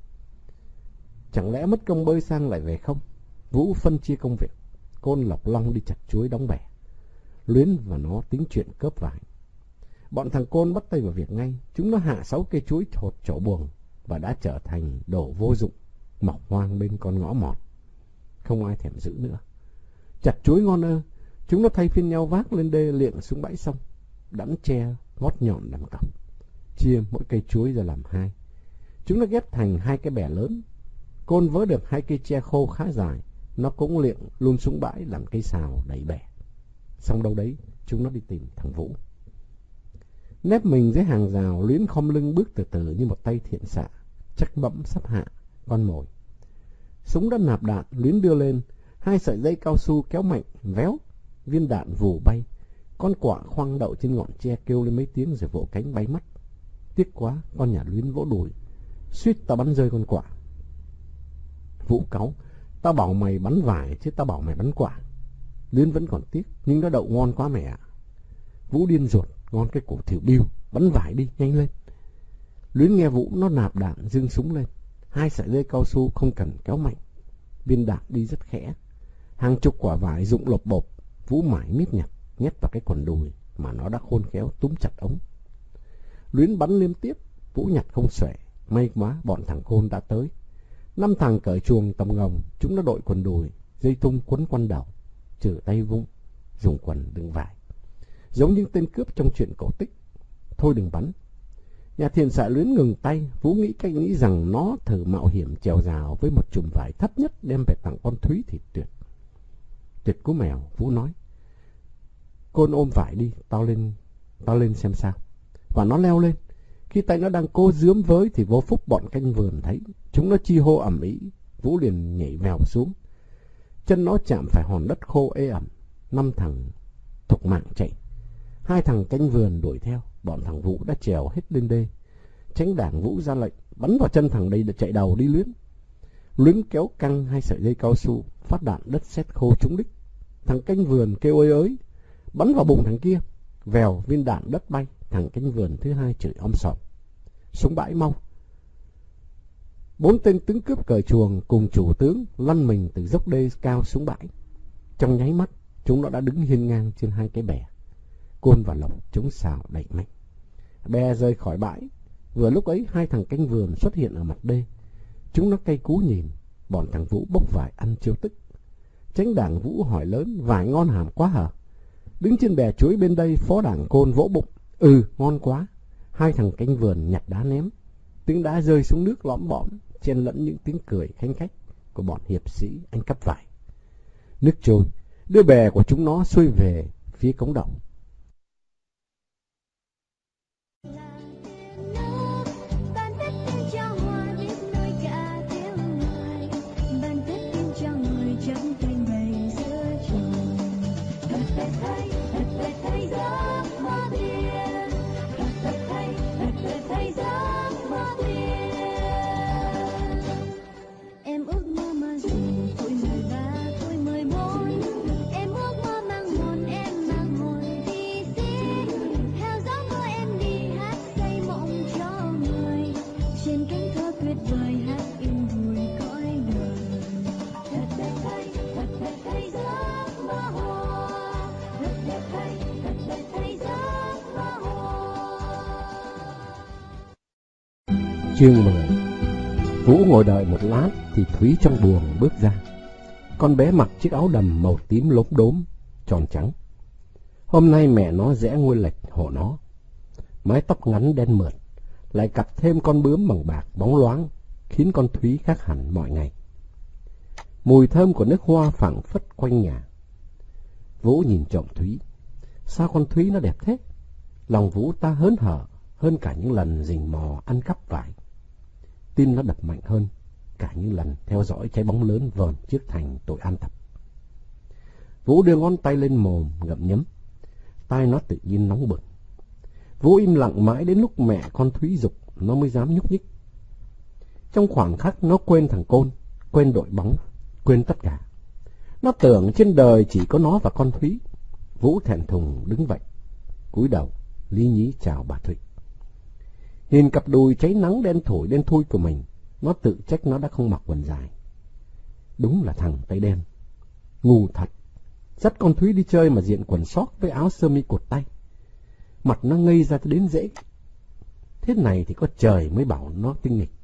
Chẳng lẽ mất công bơi sang lại về không? Vũ phân chia công việc. Côn Lộc Long đi chặt chuối đóng bè, Luyến và nó tính chuyện cướp vải. Bọn thằng Côn bắt tay vào việc ngay. Chúng nó hạ sáu cây chuối hột chỗ buồng và đã trở thành đồ vô dụng, mọc hoang bên con ngõ mọt. Không ai thèm giữ nữa. Chặt chuối ngon ơ, chúng nó thay phiên nhau vác lên đê liệng xuống bãi sông, đẵn tre vót nhọn làm cọc, chia mỗi cây chuối ra làm hai. Chúng nó ghép thành hai cái bè lớn. Côn vớ được hai cây tre khô khá dài, nó cũng liệng luôn xuống bãi làm cây xào đẩy bè. Xong đâu đấy, chúng nó đi tìm thằng Vũ. Nép mình dưới hàng rào, Luyến khom lưng bước từ từ như một tay thiện xạ, chắc bẫm sắp hạ con mồi. Súng đã nạp đạn, Luyến đưa lên, hai sợi dây cao su kéo mạnh, véo, viên đạn vù bay. Con quạ khoang đậu trên ngọn tre kêu lên mấy tiếng rồi vỗ cánh bay mất. Tiếc quá, con nhà Luyến vỗ đùi, suýt tao bắn rơi con quạ. Vũ cáu, tao bảo mày bắn vải chứ tao bảo mày bắn quạ. Luyến vẫn còn tiếc, nhưng nó đậu ngon quá mẹ ạ. Vũ điên ruột, ngon cái cổ thiểu biêu, bắn vải đi, nhanh lên. Luyến nghe Vũ nó nạp đạn, giương súng lên. Hai sợi dây cao su không cần kéo mạnh, viên đạn đi rất khẽ. Hàng chục quả vải rụng lộp bộp. Vũ mải miết nhặt, nhét vào cái quần đùi mà nó đã khôn khéo túm chặt ống. Luyến bắn liên tiếp, Vũ nhặt không xuể. May quá, bọn thằng Côn đã tới. Năm thằng cởi chuồng tầm ngồng, chúng nó đội quần đùi, dây tung quấn quanh đầu, trừ tay vung, dùng quần đựng vải, giống như tên cướp trong chuyện cổ tích. Thôi đừng bắn. Nhà thiền xạ Luyến ngừng tay. Vũ nghĩ cách nghĩ rằng nó thử mạo hiểm trèo rào với một chùm vải thấp nhất đem về tặng con Thúy thì tuyệt. Tuyệt cú mèo, Vũ nói. Côn ôm vải đi, tao lên, tao lên xem sao. Và nó leo lên. Khi tay nó đang cố dướm với thì vô phúc bọn canh vườn thấy. Chúng nó chi hô ầm ĩ. Vũ liền nhảy vèo xuống. Chân nó chạm phải hòn đất khô ê ẩm. Năm thằng thục mạng chạy. Hai thằng canh vườn đuổi theo. Bọn thằng Vũ đã trèo hết lên đê. Tránh đảng Vũ ra lệnh bắn vào chân thằng đây để chạy đầu đi Luyến. Luyến kéo căng hai sợi dây cao su, phát đạn đất sét khô trúng đích. Thằng canh vườn kêu ơi ới, bắn vào bụng thằng kia. Vèo, viên đạn đất bay. Thằng canh vườn thứ hai chửi om sòm. Xuống bãi mau. Bốn tên tướng cướp cởi chuồng cùng chủ tướng lăn mình từ dốc đê cao xuống bãi. Trong nháy mắt, chúng nó đã đứng hiên ngang trên hai cái bè. Côn và Lộc chúng xào đẩy mạnh. Bè rơi khỏi bãi. Vừa lúc ấy hai thằng canh vườn xuất hiện ở mặt đê. Chúng nó cay cú nhìn. Bọn thằng Vũ bốc vải ăn chiêu tức. Tránh đảng Vũ hỏi lớn, vải ngon hàm quá hả? Đứng trên bè chuối bên đây, phó đảng Côn vỗ bụng. Ừ, ngon quá. Hai thằng canh vườn nhặt đá ném. Tiếng đá rơi xuống nước lõm bõm, chen lẫn những tiếng cười khanh khách của bọn hiệp sĩ ăn cắp vải. Nước trôi, đứa bè của chúng nó xuôi về phía cống đồng. Chương mười. Vũ ngồi đợi một lát thì Thúy trong buồng bước ra. Con bé mặc chiếc áo đầm màu tím lốm đốm, tròn trắng. Hôm nay mẹ nó rẽ nguôi lệch hộ nó. Mái tóc ngắn đen mượt, lại cặp thêm con bướm bằng bạc bóng loáng, khiến con Thúy khác hẳn mọi ngày. Mùi thơm của nước hoa phảng phất quanh nhà. Vũ nhìn trộm Thúy. Sao con Thúy nó đẹp thế? Lòng Vũ ta hớn hở hơn cả những lần rình mò ăn cắp vải. Tim nó đập mạnh hơn cả những lần theo dõi trái bóng lớn vờn trước thành tội An Tập. Vũ đưa ngón tay lên mồm ngậm nhấm. Tai nó tự nhiên nóng bừng. Vũ im lặng mãi đến lúc mẹ con Thúy giục nó mới dám nhúc nhích. Trong khoảnh khắc nó quên thằng Côn, quên đội bóng, quên tất cả. Nó tưởng trên đời chỉ có nó và con Thúy. Vũ thẹn thùng đứng vậy, cúi đầu lý nhí chào bà Thụy. Nhìn cặp đùi cháy nắng đen thổi đen thui của mình, nó tự trách nó đã không mặc quần dài. Đúng là thằng Tây Đen, ngu thật. Dắt con Thúy đi chơi mà diện quần sóc với áo sơ mi cột tay. Mặt nó ngây ra đến dễ. Thế này thì có trời mới bảo nó tinh nghịch.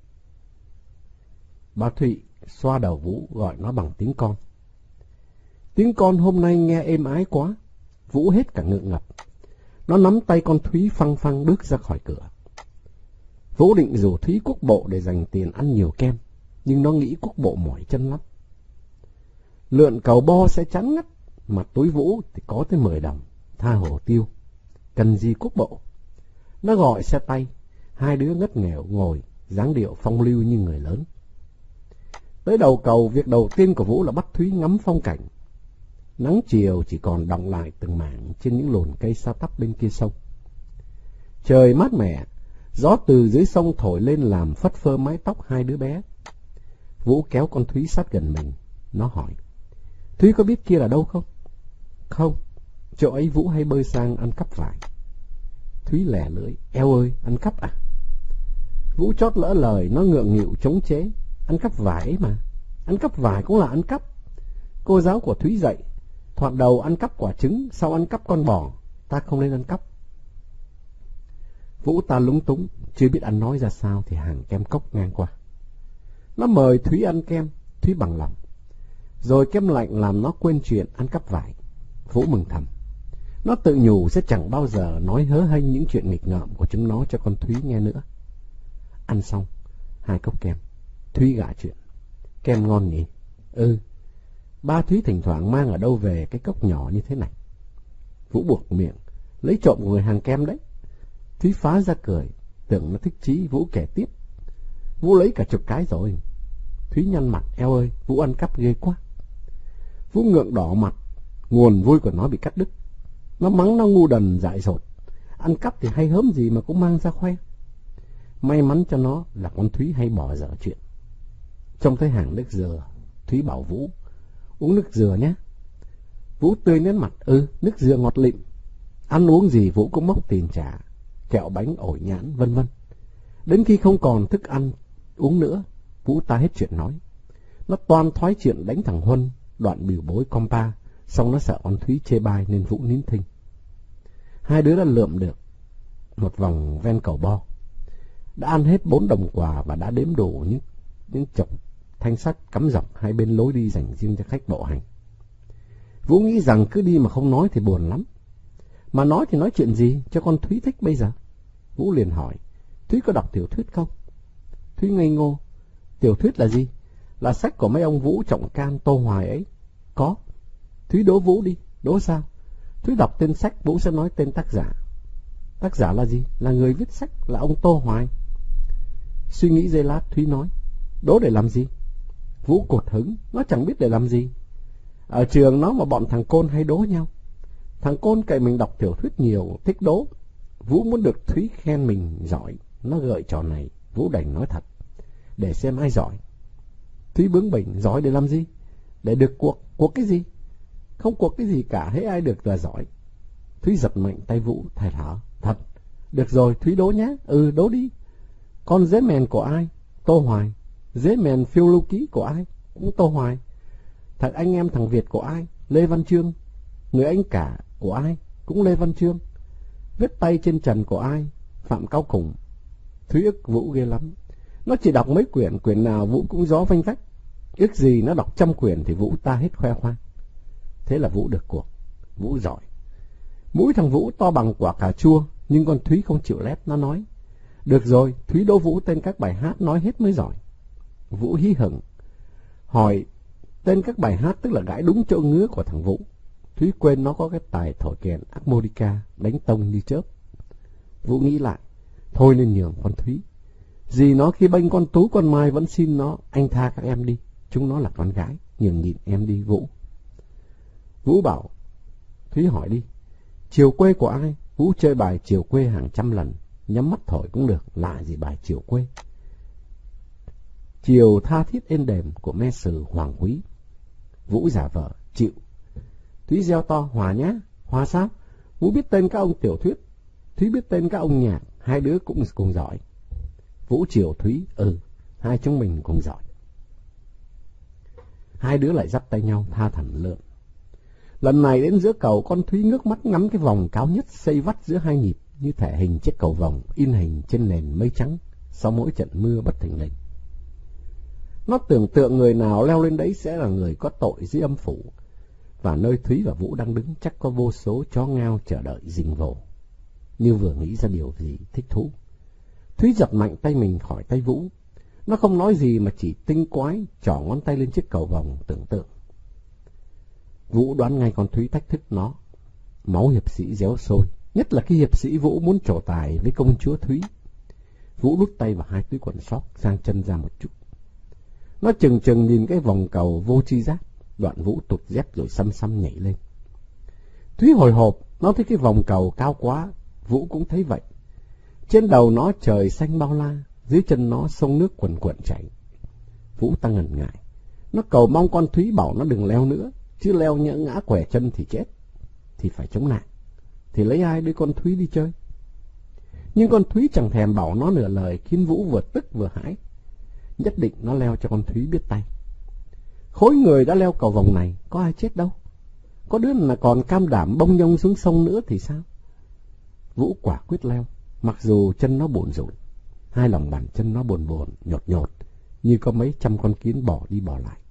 Bà Thụy xoa đầu Vũ gọi nó bằng tiếng con. Tiếng con hôm nay nghe êm ái quá. Vũ hết cả ngượng ngập. Nó nắm tay con Thúy phăng phăng bước ra khỏi cửa. Vũ định rủ Thúy quốc bộ để dành tiền ăn nhiều kem, nhưng nó nghĩ quốc bộ mỏi chân lắm. Lượn cầu bo sẽ chán ngắt, mà túi Vũ thì có tới mười đồng, tha hồ tiêu. Cần gì quốc bộ? Nó gọi xe tay, hai đứa ngất nghèo ngồi, dáng điệu phong lưu như người lớn. Tới đầu cầu, việc đầu tiên của Vũ là bắt Thúy ngắm phong cảnh. Nắng chiều chỉ còn đọng lại từng mảng trên những lùn cây sa tắp bên kia sông. Trời mát mẻ, gió từ dưới sông thổi lên làm phất phơ mái tóc hai đứa bé. Vũ kéo con Thúy sát gần mình, nó hỏi: Thúy có biết kia là đâu không? Không, chỗ ấy Vũ hay bơi sang ăn cắp vải. Thúy lẻ lưỡi: Eo ơi, ăn cắp à? Vũ chót lỡ lời, nó ngượng nghịu chống chế: Ăn cắp vải ấy mà, ăn cắp vải cũng là ăn cắp. Cô giáo của Thúy dạy, thoạt đầu ăn cắp quả trứng, sau ăn cắp con bò, ta không nên ăn cắp. Vũ ta lúng túng, chưa biết ăn nói ra sao thì hàng kem cốc ngang qua. Nó mời Thúy ăn kem, Thúy bằng lòng. Rồi kem lạnh làm nó quên chuyện ăn cắp vải. Vũ mừng thầm. Nó tự nhủ sẽ chẳng bao giờ nói hớ hênh những chuyện nghịch ngợm của chúng nó cho con Thúy nghe nữa. Ăn xong hai cốc kem, Thúy gạ chuyện: Kem ngon nhỉ? Ừ, ba Thúy thỉnh thoảng mang ở đâu về cái cốc nhỏ như thế này. Vũ buộc miệng: Lấy trộm của người hàng kem đấy. Thúy phá ra cười, tưởng nó thích chí. Vũ kể tiếp: Vũ lấy cả chục cái rồi. Thúy nhăn mặt: Eo ơi, Vũ ăn cắp ghê quá. Vũ ngượng đỏ mặt, nguồn vui của nó bị cắt đứt. Nó mắng nó ngu đần dại dột. Ăn cắp thì hay hớm gì mà cũng mang ra khoe. May mắn cho nó là con Thúy hay bỏ dở chuyện. Trông thấy hàng nước dừa, Thúy bảo Vũ: Uống nước dừa nhé. Vũ tươi nét mặt: Ừ, nước dừa ngọt lịm. Ăn uống gì Vũ cũng móc tiền trả, kẹo bánh ổi nhãn vân vân. Đến khi không còn thức ăn uống nữa, Vũ ta hết chuyện nói. Nó toan thoái chuyện đánh thằng Huân, đoạn bìu bối compa, xong nó sợ con Thúy chê bai nên Vũ nín thinh. Hai đứa đã lượm được một vòng ven cầu bo, đã ăn hết bốn đồng quà và đã đếm đủ những những chục thanh sắt cắm dọc hai bên lối đi dành riêng cho khách bộ hành. Vũ nghĩ rằng cứ đi mà không nói thì buồn lắm. Mà nói thì nói chuyện gì cho con Thúy thích bây giờ? Vũ liền hỏi: Thúy có đọc tiểu thuyết không? Thúy ngây ngô: Tiểu thuyết là gì? Là sách của mấy ông Vũ Trọng Can, Tô Hoài ấy. Có. Thúy đố Vũ đi. Đố sao? Thúy đọc tên sách, Vũ sẽ nói tên tác giả. Tác giả là gì? Là người viết sách, là ông Tô Hoài. Suy nghĩ giây lát, Thúy nói: Đố để làm gì? Vũ cột hứng: Nó chẳng biết để làm gì. Ở trường nó mà bọn thằng Côn hay đố nhau. Thằng Côn cậy mình đọc tiểu thuyết nhiều, thích đố. Vũ muốn được Thúy khen mình giỏi. Nó gợi trò này, Vũ đành nói thật, để xem ai giỏi. Thúy bướng bỉnh: Giỏi để làm gì? Để được cuộc. Cuộc cái gì? Không cuộc cái gì cả, hễ ai được là giỏi. Thúy giật mạnh tay Vũ, thầy thở: Thật. Được rồi, Thúy đố nhé. Ừ, đố đi. Con dế mèn của ai? Tô Hoài. Dế mèn phiêu lưu ký của ai? Cũng Tô Hoài. Thật anh em thằng Việt của ai? Lê Văn Chương. Người anh cả của ai? Cũng Lê Văn Chương. Viết tay trên trần của ai? Phạm Cao Khủng. Thúy ức Vũ ghê lắm. Nó chỉ đọc mấy quyển, quyển nào Vũ cũng gió vanh vách. Ước gì nó đọc trăm quyển thì Vũ ta hết khoe khoang. Thế là Vũ được cuộc. Vũ giỏi. Mũi thằng Vũ to bằng quả cà chua, nhưng con Thúy không chịu lép, nó nói. Được rồi, Thúy đố Vũ tên các bài hát nói hết mới giỏi. Vũ hí hửng hỏi tên các bài hát, tức là gãi đúng chỗ ngứa của thằng Vũ. Thúy quên nó có cái tài thổi kèn harmonica đánh tông như chớp. Vũ nghĩ lại, thôi nên nhường con Thúy. Dì nó khi bênh con Tú con Mai vẫn xin nó, anh tha các em đi, chúng nó là con gái, nhường nhịn em đi Vũ. Vũ bảo, Thúy hỏi đi, chiều quê của ai? Vũ chơi bài chiều quê hàng trăm lần, nhắm mắt thổi cũng được, lạ gì bài chiều quê. Chiều tha thiết êm đềm của me sử Hoàng Quý. Vũ giả vờ, chịu. Thúy reo to, Hòa nhá. Hòa sao? Vũ biết tên các ông tiểu thuyết, Thúy biết tên các ông nhạc, hai đứa cũng cùng giỏi. Vũ chiều Thúy, ừ, hai chúng mình cùng giỏi. Hai đứa lại dắt tay nhau tha thẳng lượn. Lần này đến giữa cầu, con Thúy ngước mắt ngắm cái vòng cao nhất xây vắt giữa hai nhịp, như thể hình chiếc cầu vồng in hình trên nền mây trắng sau mỗi trận mưa bất thình lình. Nó tưởng tượng người nào leo lên đấy sẽ là người có tội dưới âm phủ, và nơi Thúy và Vũ đang đứng chắc có vô số chó ngao chờ đợi rình vồ. Như vừa nghĩ ra điều gì thích thú, Thúy giật mạnh tay mình khỏi tay Vũ. Nó không nói gì mà chỉ tinh quái trỏ ngón tay lên chiếc cầu vồng tưởng tượng. Vũ đoán ngay con Thúy thách thức nó. Máu hiệp sĩ réo sôi, nhất là khi hiệp sĩ Vũ muốn trổ tài với công chúa Thúy. Vũ đút tay vào hai túi quần sóc, giang chân ra một chút. Nó chừng chừng nhìn cái vòng cầu vô tri giác, đoạn Vũ tụt dép rồi xăm xăm nhảy lên. Thúy hồi hộp, nó thấy cái vòng cầu cao quá, Vũ cũng thấy vậy. Trên đầu nó trời xanh bao la, dưới chân nó sông nước quần quần chảy. Vũ ta ngần ngại, nó cầu mong con Thúy bảo nó đừng leo nữa, chứ leo nhỡ ngã quẻ chân thì chết, thì phải chống nạn, thì lấy ai đưa con Thúy đi chơi. Nhưng con Thúy chẳng thèm bảo nó nửa lời, khiến Vũ vừa tức vừa hãi. Nhất định nó leo cho con Thúy biết tay. Khối người đã leo cầu vòng này, có ai chết đâu. Có đứa là còn cam đảm bông nhông xuống sông nữa thì sao? Vũ quả quyết leo, mặc dù chân nó bồn rộn, hai lòng bàn chân nó bồn bồn, nhột nhột, như có mấy trăm con kiến bỏ đi bỏ lại.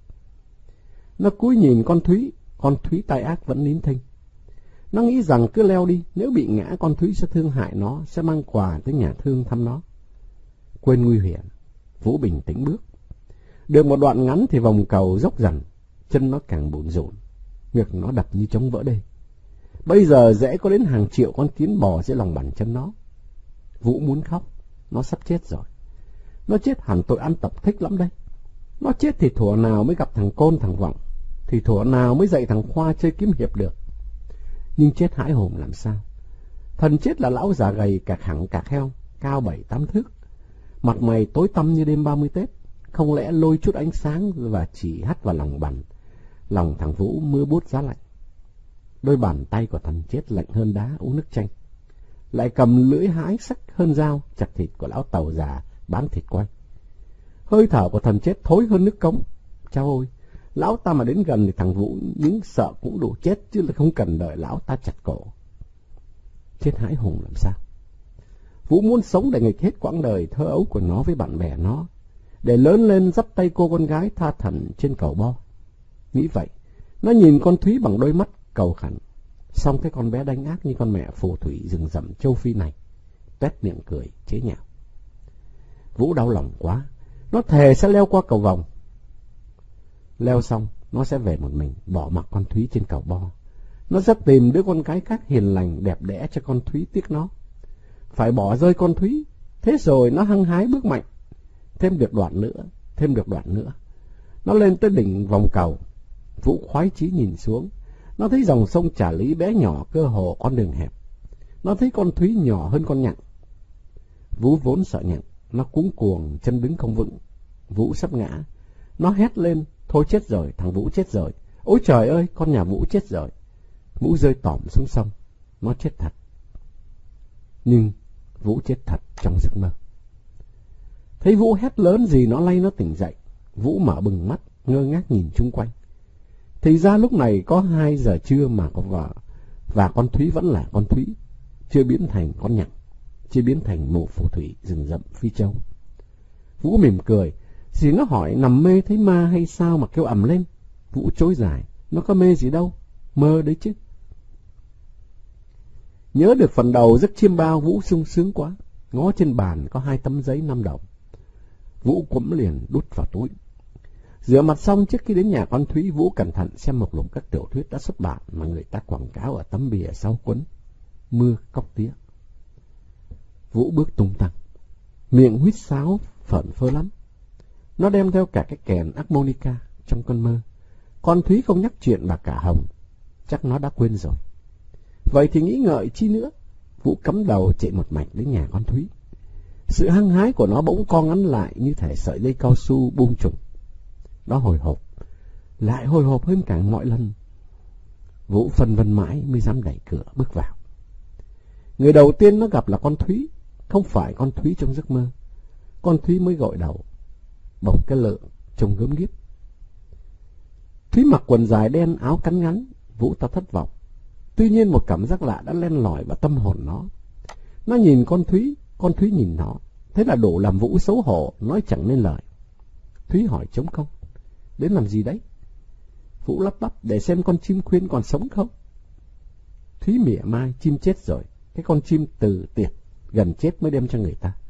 Nó cúi nhìn con Thúy, con Thúy tai ác vẫn nín thinh. Nó nghĩ rằng cứ leo đi, nếu bị ngã con Thúy sẽ thương hại nó, sẽ mang quà tới nhà thương thăm nó. Quên nguy hiểm, Vũ bình tĩnh bước. Được một đoạn ngắn thì vòng cầu dốc dần, chân nó càng bồn rộn, ngực nó đập như trống vỡ đê. Bây giờ dễ có đến hàng triệu con kiến bò dưới lòng bàn chân nó. Vũ muốn khóc, nó sắp chết rồi. Nó chết hẳn tội ăn tập thích lắm đây. Nó chết thì thuở nào mới gặp thằng Côn thằng Vọng, thì thuở nào mới dạy thằng Khoa chơi kiếm hiệp được. Nhưng chết hãi hồn làm sao? Thần chết là lão già gầy cạc hẳn cạc heo, cao bảy tám thước, mặt mày tối tăm như đêm ba mươi Tết. Không lẽ lôi chút ánh sáng và chỉ hắt vào lòng bàn, lòng thằng Vũ mưa buốt giá lạnh. Đôi bàn tay của thần chết lạnh hơn đá uống nước chanh, lại cầm lưỡi hái sắc hơn dao chặt thịt của lão tàu già bán thịt quay. Hơi thở của thần chết thối hơn nước cống. Chao ôi, lão ta mà đến gần thì thằng Vũ những sợ cũng đủ chết, chứ là không cần đợi lão ta chặt cổ. Chết hãi hùng làm sao? Vũ muốn sống để nghịch hết quãng đời thơ ấu của nó với bạn bè nó, để lớn lên dắt tay cô con gái tha thẩn trên cầu Bo. Nghĩ vậy, nó nhìn con Thúy bằng đôi mắt cầu khẩn. Xong cái con bé đánh ác như con mẹ phù thủy rừng rậm châu Phi này, tuét miệng cười chế nhạo. Vũ đau lòng quá, nó thề sẽ leo qua cầu vòng. Leo xong, nó sẽ về một mình, bỏ mặc con Thúy trên cầu Bo. Nó sẽ tìm đứa con gái khác hiền lành, đẹp đẽ cho con Thúy tiếc nó. Phải bỏ rơi con Thúy, thế rồi nó hăng hái bước mạnh. Thêm được đoạn nữa, thêm được đoạn nữa. Nó lên tới đỉnh vòng cầu. Vũ khoái chí nhìn xuống. Nó thấy dòng sông Trà Lý bé nhỏ cơ hồ con đường hẹp. Nó thấy con Thúy nhỏ hơn con Nhặng. Vũ vốn sợ Nhặng, nó cuống cuồng, chân đứng không vững. Vũ sắp ngã. Nó hét lên, thôi chết rồi, thằng Vũ chết rồi. Ôi trời ơi, con nhà Vũ chết rồi. Vũ rơi tỏm xuống sông. Nó chết thật. Nhưng Vũ chết thật trong giấc mơ. Thấy Vũ hét lớn gì nó lay nó tỉnh dậy. Vũ mở bừng mắt, ngơ ngác nhìn chung quanh. Thì ra lúc này có hai giờ trưa mà có vợ, và con Thúy vẫn là con Thúy, chưa biến thành con Nhặng. chỉ biến thành mù phù thủy rừng rậm Phi Châu. Vũ mỉm cười. Dì nó hỏi nằm mê thấy ma hay sao mà kêu ầm lên. Vũ chối giải. Nó có mê gì đâu, mơ đấy chứ. Nhớ được phần đầu giấc chiêm bao, Vũ sung sướng quá. Ngó trên bàn có hai tấm giấy năm đồng. Vũ quẫm liền đút vào túi. Rửa mặt xong, trước khi đến nhà con Thúy, Vũ cẩn thận xem một lùng các tiểu thuyết đã xuất bản mà người ta quảng cáo ở tấm bìa sau cuốn Mưa Cóc Tía. Vũ bước tung tăng, miệng huýt sáo phởn phơ lắm. Nó đem theo cả cái kèn harmonica trong cơn mơ. Con Thúy không nhắc chuyện bà cả Hồng, chắc nó đã quên rồi. Vậy thì nghĩ ngợi chi nữa, Vũ cắm đầu chạy một mạch đến nhà con Thúy. Sự hăng hái của nó bỗng co ngắn lại như thể sợi dây cao su buông trùng. Nó hồi hộp, lại hồi hộp hơn cả mọi lần. Vũ phân vân mãi mới dám đẩy cửa bước vào. Người đầu tiên nó gặp là con Thúy, không phải con Thúy trong giấc mơ. Con Thúy mới gội đầu, bồng cái lợ trông gớm ghiếc. Thúy mặc quần dài đen, áo cắn ngắn. Vũ ta thất vọng. Tuy nhiên một cảm giác lạ đã len lỏi vào tâm hồn nó. Nó nhìn con Thúy, con Thúy nhìn nó. Thế là đủ làm Vũ xấu hổ, nói chẳng nên lời. Thúy hỏi trống không. Đến làm gì đấy? Vũ lắp bắp để xem con chim khuyên còn sống không. Thúy mỉa mai, chim chết rồi. Cái con chim từ tiệt, gần chết mới đem cho người ta.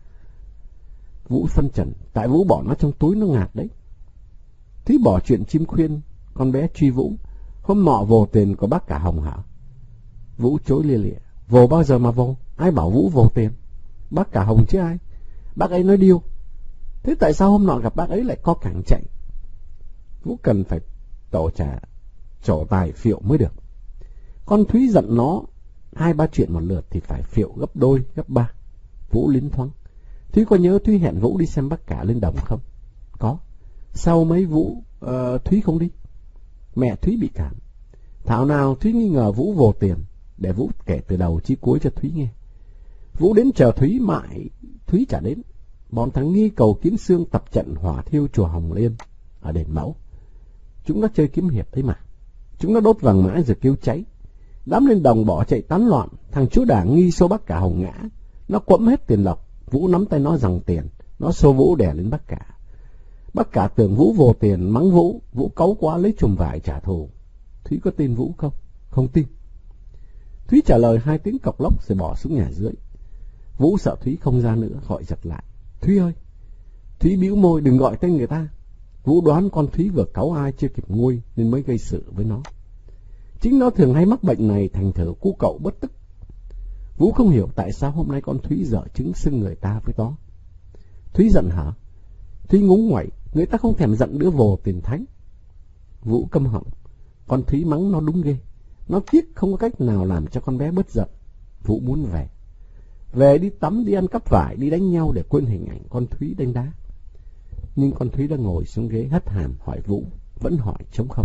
Vũ phân trần, tại Vũ bỏ nó trong túi nó ngạt đấy. Thúy bỏ chuyện chim khuyên, con bé truy Vũ. Hôm nọ vồ tiền của bác cả Hồng hả? Vũ chối lia lịa. Vồ bao giờ mà vồ? Ai bảo Vũ vồ tiền? Bác cả Hồng chứ ai? Bác ấy nói điêu. Thế tại sao hôm nọ gặp bác ấy lại co cẳng chạy? Vũ cần phải tổ trả trổ tài phiệu mới được. Con Thúy giận nó hai ba chuyện một lượt thì phải phiệu gấp đôi, gấp ba. Vũ lính thoáng. Thúy có nhớ Thúy hẹn Vũ đi xem bác cả lên đồng không? Có. Sau mấy Vũ uh, Thúy không đi. Mẹ Thúy bị cảm. Thảo nào Thúy nghi ngờ Vũ vồ tiền, để Vũ kể từ đầu chí cuối cho Thúy nghe. Vũ đến chờ Thúy mãi, Thúy chả đến. Bọn thằng Nghi cầu kiếm xương tập trận hỏa thiêu chùa Hồng Liên ở đền Mẫu. Chúng nó chơi kiếm hiệp ấy mà. Chúng nó đốt vàng mã rồi kêu cháy. Đám lên đồng bỏ chạy tán loạn. Thằng chúa đảng Nghi xô bác cả Hồng ngã. Nó quẫm hết tiền lộc. Vũ nắm tay nó giằng tiền. Nó xô Vũ đè lên bác cả. Bác cả tưởng Vũ vồ tiền, mắng Vũ. Vũ cáu quá lấy chùm vải trả thù. Thúy có tin Vũ không? Không tin. Thúy trả lời hai tiếng cọc lóc rồi bỏ xuống nhà dưới. Vũ sợ Thúy không ra nữa, gọi giật lại. Thúy ơi! Thúy bĩu môi, đừng gọi tên người ta. Vũ đoán con Thúy vừa cáu ai chưa kịp nguôi nên mới gây sự với nó. Chính nó thường hay mắc bệnh này, thành thử cu cậu bất tức. Vũ không hiểu tại sao hôm nay con Thúy dở chứng xưng người ta với nó. Thúy giận hả? Thúy ngúng nguậy, người ta không thèm giận đứa vồ tiền thánh. Vũ câm họng. Con Thúy mắng nó đúng ghê. Nó tiếc không có cách nào làm cho con bé bớt giận. Vũ muốn về. Về đi tắm, đi ăn cắp vải, đi đánh nhau để quên hình ảnh con Thúy đánh đá. Nhưng con Thúy đang ngồi xuống ghế hất hàm hỏi Vũ, vẫn hỏi trống không.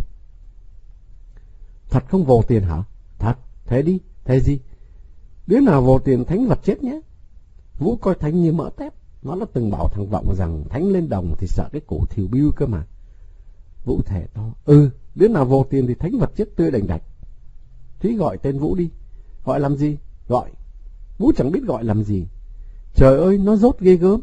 Thật không vồ tiền hả? Thật, thế đi, thế gì? Đứa nào vồ tiền thánh vật chết nhé. Vũ coi thánh như mỡ tép. Nó đã từng bảo thằng Vọng rằng thánh lên đồng thì sợ cái cổ thiều biêu cơ mà. Vũ thề to. Ừ, đứa nào vồ tiền thì thánh vật chết tươi đành đạch. Thúy gọi tên Vũ đi. Gọi làm gì? Gọi. Vũ chẳng biết gọi làm gì. Trời ơi, nó dốt ghê gớm.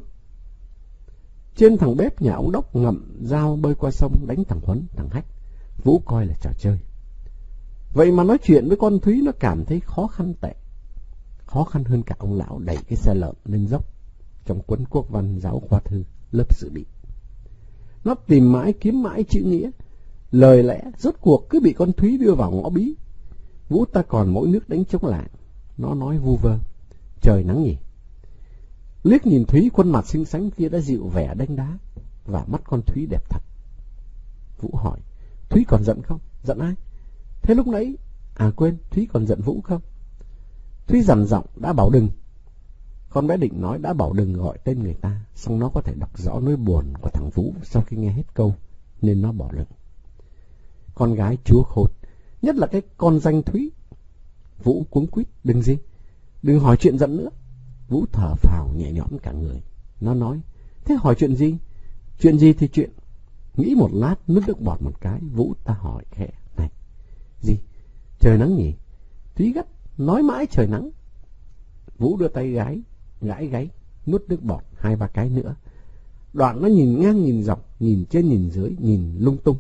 Trên thằng bếp nhà ông Đốc ngậm dao bơi qua sông đánh thằng Huấn, thằng Hách. Vũ coi là trò chơi. Vậy mà nói chuyện với con Thúy nó cảm thấy khó khăn tệ. Khó khăn hơn cả ông lão đẩy cái xe lợn lên dốc trong cuốn Quốc văn giáo khoa thư lớp dự bị. Nó tìm mãi kiếm mãi chữ nghĩa, lời lẽ rốt cuộc cứ bị con Thúy đưa vào ngõ bí. Vũ ta còn mỗi nước đánh trống lảng. Nó nói vu vơ. Trời nắng nhỉ. Liếc nhìn Thúy, khuôn mặt xinh xắn kia đã dịu vẻ đánh đá, và mắt con Thúy đẹp thật. Vũ hỏi, Thúy còn giận không? Giận ai? Thế lúc nãy, à quên, Thúy còn giận Vũ không? Thúy dằn giọng, đã bảo đừng. Con bé định nói đã bảo đừng gọi tên người ta, xong nó có thể đọc rõ nỗi buồn của thằng Vũ sau khi nghe hết câu, nên nó bỏ lửng. Con gái chúa khôn, nhất là cái con danh Thúy. Vũ cuống quýt, đừng gì, đừng hỏi chuyện giận nữa. Vũ thở phào nhẹ nhõm cả người. Nó nói, thế hỏi chuyện gì? Chuyện gì thì chuyện. Nghĩ một lát, nuốt nước bọt một cái, Vũ ta hỏi khẽ, này, gì? Trời nắng nhỉ? Thúy gắt, nói mãi trời nắng. Vũ đưa tay gái gãi gáy, nuốt nước bọt hai ba cái nữa. Đoạn nó nhìn ngang nhìn dọc, nhìn trên nhìn dưới, nhìn lung tung.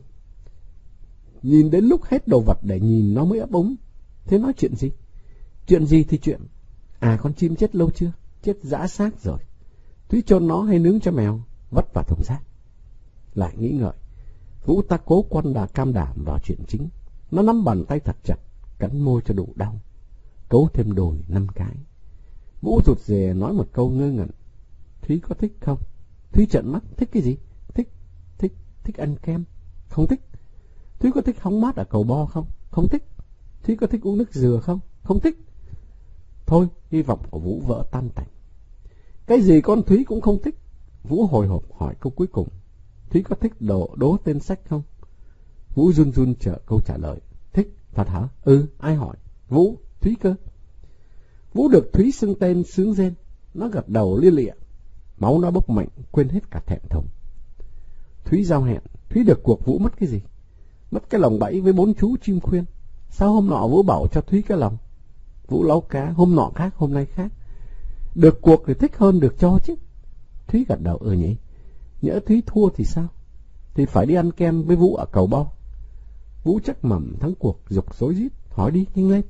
Nhìn đến lúc hết đồ vật để nhìn nó mới ấp úng. Thế nói chuyện gì? Chuyện gì thì chuyện. À, con chim chết lâu chưa? Chết dã xác rồi. Thúy chôn nó hay nướng cho mèo, vất vào thùng rác. Lại nghĩ ngợi, Vũ ta cố quan đà cam đảm vào chuyện chính. Nó nắm bàn tay thật chặt, cắn môi cho đủ đau. Cấu thêm đồi năm cái. Vũ rụt rè nói một câu ngơ ngẩn. Thúy có thích không? Thúy trợn mắt, thích cái gì? Thích, thích, thích ăn kem. Không thích. Thúy có thích hóng mát ở cầu Bo không? Không thích. Thúy có thích uống nước dừa không? Không thích. Thôi, hy vọng của Vũ vỡ tan tành. Cái gì con Thúy cũng không thích. Vũ hồi hộp hỏi câu cuối cùng. Thúy có thích đồ đố tên sách không? Vũ run run chờ câu trả lời. Thích, thật hả? Ừ, ai hỏi? Vũ, Thúy cơ. Vũ được Thúy xưng tên sướng rên. Nó gật đầu lia lịa. Máu nó bốc mạnh, quên hết cả thẹn thùng. Thúy giao hẹn. Thúy được cuộc Vũ mất cái gì? Mất cái lồng bẫy với bốn chú chim khuyên. Sao hôm nọ Vũ bảo cho Thúy cái lồng? Vũ láu cá, hôm nọ khác, hôm nay khác. Được cuộc thì thích hơn được cho chứ. Thúy gật đầu. Ừ nhỉ. Nhỡ Thúy thua thì sao? Thì phải đi ăn kem với Vũ ở cầu Bo. Vũ chắc mẩm thắng cuộc, giục rối rít. Hỏi đi, nhanh lên.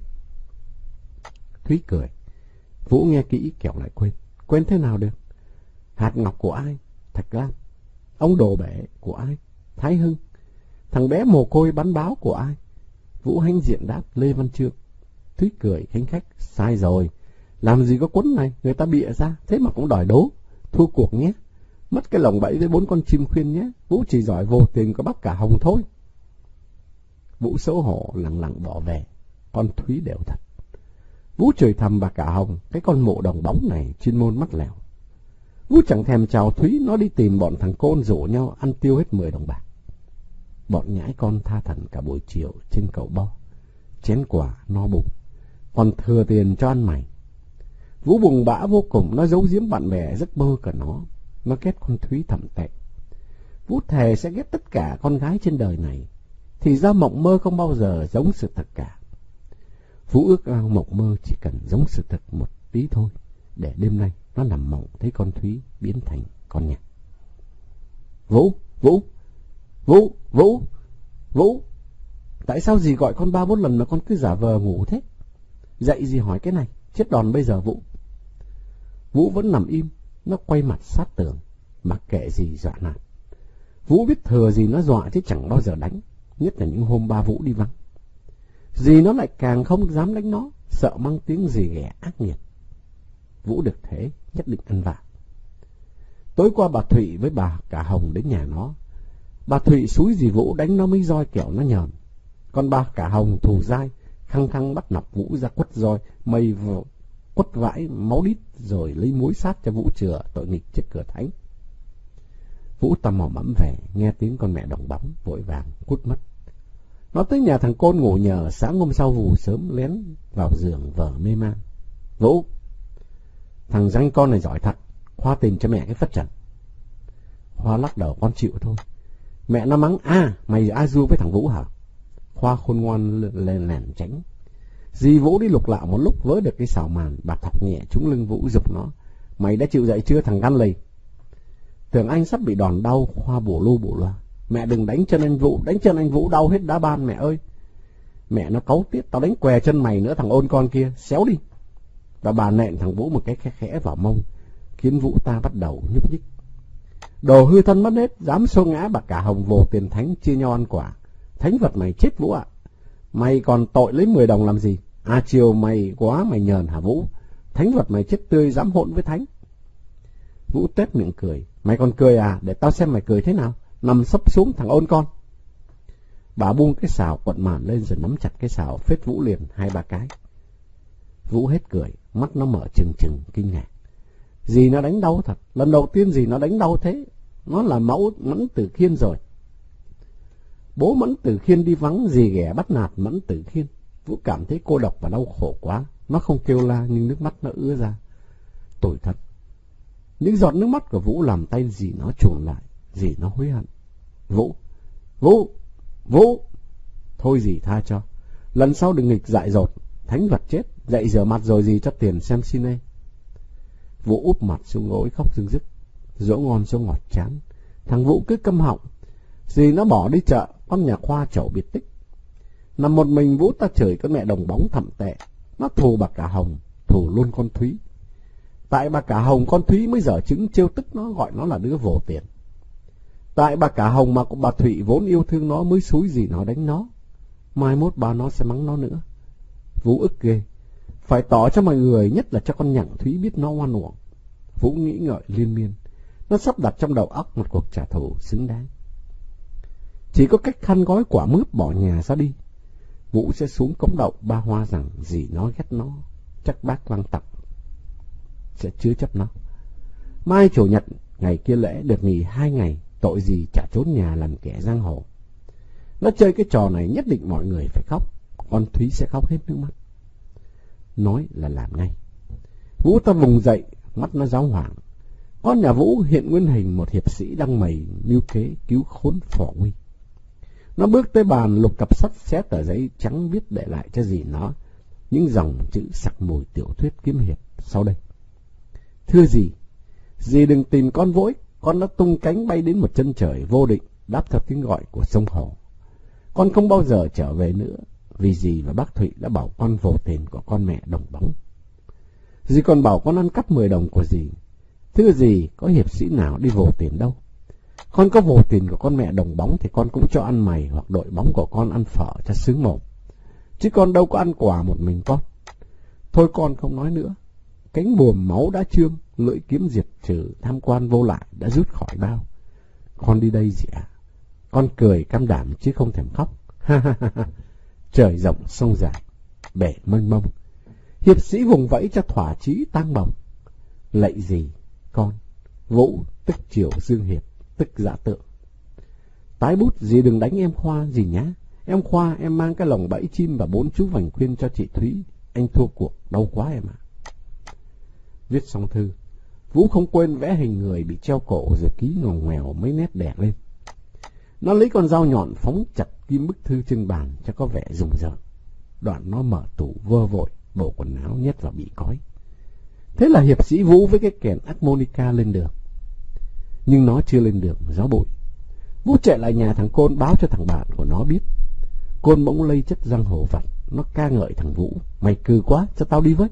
Thúy cười. Vũ nghe kỹ kẻo lại quên. Quên thế nào được? Hạt ngọc của ai? Thạch Lam. Ông đồ bể của ai? Thái Hưng. Thằng bé mồ côi bắn báo của ai? Vũ hãnh diện đáp Lê Văn Chương. Thúy cười khánh khách. Sai rồi. Làm gì có cuốn này, người ta bịa ra, thế mà cũng đòi đố. Thua cuộc nhé. Mất cái lồng bẫy với bốn con chim khuyên nhé. Vũ chỉ giỏi vô tình có bác cả Hồng thôi. Vũ xấu hổ lặng lặng bỏ về. Con Thúy đều thật. Vũ chửi thầm bà cả Hồng, cái con mộ đồng bóng này chuyên môn mắt lèo. Vũ chẳng thèm chào Thúy, nó đi tìm bọn thằng Côn rủ nhau ăn tiêu hết mười đồng bạc. Bọn nhãi con tha thẩn cả buổi chiều trên cầu Bo. Chén quả no bụng, còn thừa tiền cho ăn mày. Vũ buồn bã vô cùng, nó giấu giếm bạn bè giấc mơ cả nó. Nó ghét con Thúy thậm tệ. Vũ thề sẽ ghét tất cả con gái trên đời này. Thì ra mộng mơ không bao giờ giống sự thật cả. Vũ ước ao mộng mơ chỉ cần giống sự thật một tí thôi, để đêm nay nó nằm mộng thấy con Thúy biến thành con nhạc. Vũ, Vũ, Vũ, Vũ, Vũ. Tại sao dì gọi con ba bốn lần mà con cứ giả vờ ngủ thế? Dậy dì hỏi cái này, chết đòn bây giờ Vũ. Vũ vẫn nằm im, nó quay mặt sát tường, mặc kệ dì dọa nạt. Vũ biết thừa dì nó dọa chứ chẳng bao giờ đánh, nhất là những hôm ba Vũ đi vắng. Dì nó lại càng không dám đánh nó, sợ mang tiếng dì ghẻ ác nghiệt. Vũ được thế, nhất định ăn vạ. Tối qua bà Thụy với bà cả Hồng đến nhà nó. Bà Thụy xúi dì Vũ đánh nó mấy roi kẻo nó nhờn. Còn bà cả Hồng thù dai, khăng khăng bắt nọc Vũ ra quất roi, mây vào quất vãi máu đít rồi lấy muối sát cho Vũ chừa tội nghịch trước cửa thánh. Vũ tò mò mẫm về, nghe tiếng con mẹ đồng bóng vội vàng cút mất. Nó tới nhà thằng Côn ngủ nhờ, sáng hôm sau Vũ sớm lén vào giường vờ mê man. Vũ, thằng danh con này giỏi thật, Khoa tìm cho mẹ cái phất trần. Khoa lắc đầu, con chịu thôi. Mẹ nó mắng, à mày a du với thằng Vũ hả? Khoa khôn ngoan lên lèn tránh. Dì Vũ đi lục lạo một lúc vớ được cái xào màn, bà thọc nhẹ trúng lưng Vũ giục nó. Mày đã chịu dậy chưa thằng gan lì? Tưởng anh sắp bị đòn đau, Khoa bổ lu bổ loa. Mẹ đừng đánh chân anh Vũ, đánh chân anh Vũ đau hết đá ban mẹ ơi. Mẹ nó cáu tiết, tao đánh què chân mày nữa thằng ôn con kia, xéo đi. Và bà nện thằng Vũ một cái khẽ khẽ vào mông, khiến Vũ ta bắt đầu nhúc nhích. Đồ hư thân mất hết, dám xô ngã bà cả Hồng vồ tiền thánh chia nhau ăn quả. Thánh vật mày chết Vũ ạ. Mày còn tội lấy mười đồng làm gì? À chiều mày quá mày nhờn hả Vũ? Thánh vật mày chết tươi dám hỗn với thánh. Vũ tét miệng cười. Mày còn cười à? Để tao xem mày cười thế nào. Nằm sấp xuống thằng ôn con. Bà buông cái xào quận màn lên rồi nắm chặt cái xào phết Vũ liền hai ba cái. Vũ hết cười, mắt nó mở trừng trừng kinh ngạc. Dì nó đánh đau thật, lần đầu tiên dì nó đánh đau thế. Nó là mẫu Mẫn Tử Khiên rồi. Bố Mẫn Tử Khiên đi vắng, dì ghẻ bắt nạt Mẫn Tử Khiên. Vũ cảm thấy cô độc và đau khổ quá. Nó không kêu la nhưng nước mắt nó ứa ra. Tủi thật. Những giọt nước mắt của Vũ làm tay dì nó chuồn lại. Dì nó hối hận. Vũ, Vũ, Vũ. Thôi dì tha cho. Lần sau đừng nghịch dại dột. Thánh vật chết, dậy rửa mặt rồi dì cho tiền xem cine. Vũ úp mặt xuống gối khóc rưng rức. Dỗ ngon dỗ ngọt chán. Thằng Vũ cứ câm họng. Dì nó bỏ đi chợ, con nhà Khoa chậu biệt tích. Nằm một mình Vũ ta chửi con mẹ đồng bóng thậm tệ. Nó thù bà cả Hồng, thù luôn con Thúy. Tại bà cả Hồng con Thúy mới dở chứng trêu tức nó, gọi nó là đứa vồ tiền. Tại bà cả Hồng mà bà Thụy vốn yêu thương nó mới xúi gì nó đánh nó. Mai mốt bà nó sẽ mắng nó nữa. Vũ ức ghê. Phải tỏ cho mọi người, nhất là cho con nhặng Thúy biết nó oan uổng. Vũ nghĩ ngợi liên miên. Nó sắp đặt trong đầu óc một cuộc trả thù xứng đáng. Chỉ có cách khăn gói quả mướp bỏ nhà ra đi. Vũ sẽ xuống cống đậu Ba Hoa rằng dì nó ghét nó. Chắc bác Lăng Tặc sẽ chứa chấp nó. Mai chủ nhật, ngày kia lễ được nghỉ hai ngày. Tội gì chả trốn nhà làm kẻ giang hồ. Nó chơi cái trò này nhất định mọi người phải khóc. Con Thúy sẽ khóc hết nước mắt. Nói là làm ngay. Vũ ta vùng dậy, mắt nó giáo hoảng. Con nhà Vũ hiện nguyên hình một hiệp sĩ đang mày mưu kế cứu khốn Phò Nguy. Nó bước tới bàn lục cặp sắt xé tờ giấy trắng viết để lại cho dì nó những dòng chữ sặc mùi tiểu thuyết kiếm hiệp sau đây. Thưa dì, dì đừng tìm con vội. Con đã tung cánh bay đến một chân trời vô định, đáp theo tiếng gọi của sông Hồ. Con không bao giờ trở về nữa, vì dì và bác Thụy đã bảo con vồ tiền của con mẹ đồng bóng. Dì còn bảo con ăn cắp mười đồng của dì. Thưa dì, có hiệp sĩ nào đi vồ tiền đâu. Con có vồ tiền của con mẹ đồng bóng thì con cũng cho ăn mày hoặc đội bóng của con ăn phở cho sướng mồm. Chứ con đâu có ăn quà một mình con. Thôi con không nói nữa. Cánh buồm máu đã trương, lưỡi kiếm diệt trừ tham quan vô lại đã rút khỏi bao. Con đi đây dì ạ. Con cười cam đảm chứ không thèm khóc. Ha ha ha. Trời rộng sông dài, bể mênh mông. Hiệp sĩ vùng vẫy cho thỏa chí tang bồng. Lạy gì con. Vũ tức Triều Dương Hiệp, tức Dã Tượng. Tái bút dì đừng đánh em Khoa dì nhá. Em Khoa em mang cái lồng bẫy chim và bốn chú vành khuyên cho chị Thúy. Anh thua cuộc đau quá em ạ. Viết xong thư, Vũ không quên vẽ hình người bị treo cổ rồi ký ngoằn ngoèo mấy nét đẹp lên. Nó lấy con dao nhọn phóng chặt kim bức thư trên bàn cho có vẻ rùng rợn. Đoạn nó mở tủ vơ vội bộ quần áo nhét vào bị cói. Thế là hiệp sĩ Vũ với cái kèn harmonica lên đường. Nhưng nó chưa lên đường gió bụi. Vũ chạy lại nhà thằng Côn báo cho thằng bạn của nó biết. Côn bỗng lây chất giang hồ vặt. Nó ca ngợi thằng Vũ. Mày cừ quá, cho tao đi với.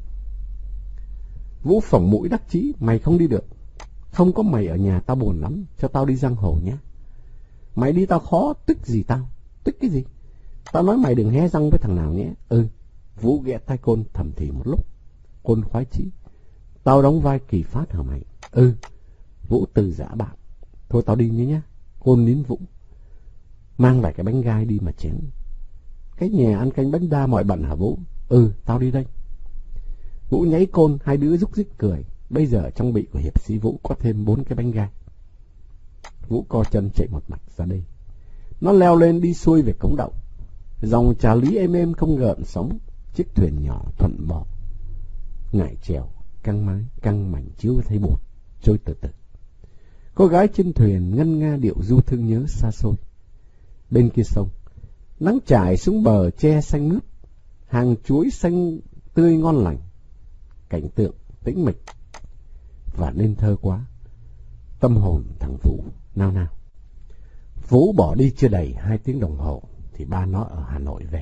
Vũ phỏng mũi đắc chí. Mày không đi được. Không có mày ở nhà tao buồn lắm. Cho tao đi giang hồ nhé. Mày đi tao khó, tức gì tao? Tức cái gì? Tao nói mày đừng hé răng với thằng nào nhé. Ừ. Vũ ghé tai Côn thầm thì một lúc. Côn khoái chí. Tao đóng vai Kỳ Phát hả mày? Ừ. Vũ từ giã bạn. Thôi tao đi nhé nhé. Côn nín Vũ. Mang vài cái bánh gai đi mà chén. Cái nhà ăn canh bánh đa mọi bận hả Vũ? Ừ, tao đi đây. Vũ nháy Côn, hai đứa rúc rích cười. Bây giờ trong bị của hiệp sĩ Vũ có thêm bốn cái bánh gai. Vũ co chân chạy một mạch ra đây. Nó leo lên đi xuôi về cống đậu. Dòng trà lý êm êm không gợn sóng. Chiếc thuyền nhỏ thuận bò. Ngại chèo, căng mái, căng mảnh chiếu thấy buồn, trôi từ từ. Cô gái trên thuyền ngân nga điệu du thương nhớ xa xôi. Bên kia sông, nắng trải xuống bờ tre xanh mướt, hàng chuối xanh tươi ngon lành. Cảnh tượng tĩnh mịch và nên thơ quá. Tâm hồn thằng Vũ nao nao. Vũ bỏ đi chưa đầy hai tiếng đồng hồ thì ba nó ở Hà Nội về.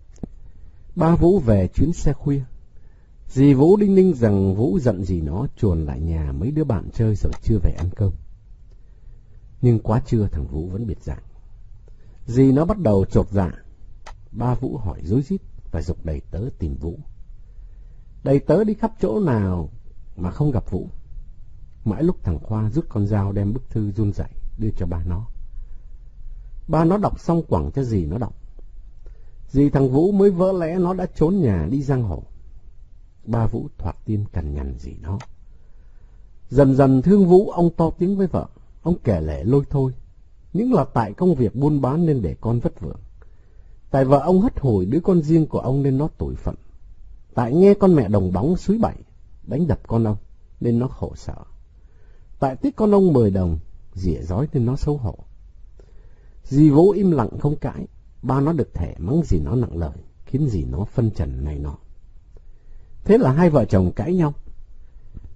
Ba Vũ về chuyến xe khuya. Dì Vũ đinh ninh rằng Vũ giận dì nó chuồn lại nhà mấy đứa bạn chơi rồi chưa về ăn cơm. Nhưng quá trưa thằng Vũ vẫn biệt dạng. Dì nó bắt đầu chột dạ. Ba Vũ hỏi rối rít và giục đầy tớ tìm Vũ. Đầy tớ đi khắp chỗ nào mà không gặp Vũ. Mãi lúc thằng Khoa rút con dao đem bức thư run rẩy đưa cho ba nó. Ba nó đọc xong quẳng cho dì nó đọc. Dì thằng Vũ mới vỡ lẽ nó đã trốn nhà đi giang hồ. Ba Vũ thoạt tiên cằn nhằn dì nó. Dần dần thương Vũ, ông to tiếng với vợ. Ông kể lể lôi thôi. Nhưng là tại công việc buôn bán nên để con vất vưởng. Tại vợ ông hất hủi đứa con riêng của ông nên nó tủi phận. Tại nghe con mẹ đồng bóng suối bậy đánh đập con ông nên nó khổ sở. Tại tích con ông mười đồng rỉa rói nên nó xấu hổ. Dì Vũ im lặng không cãi. Ba nó được thể mắng dì nó nặng lời, khiến dì nó phân trần này nọ. Thế là hai vợ chồng cãi nhau.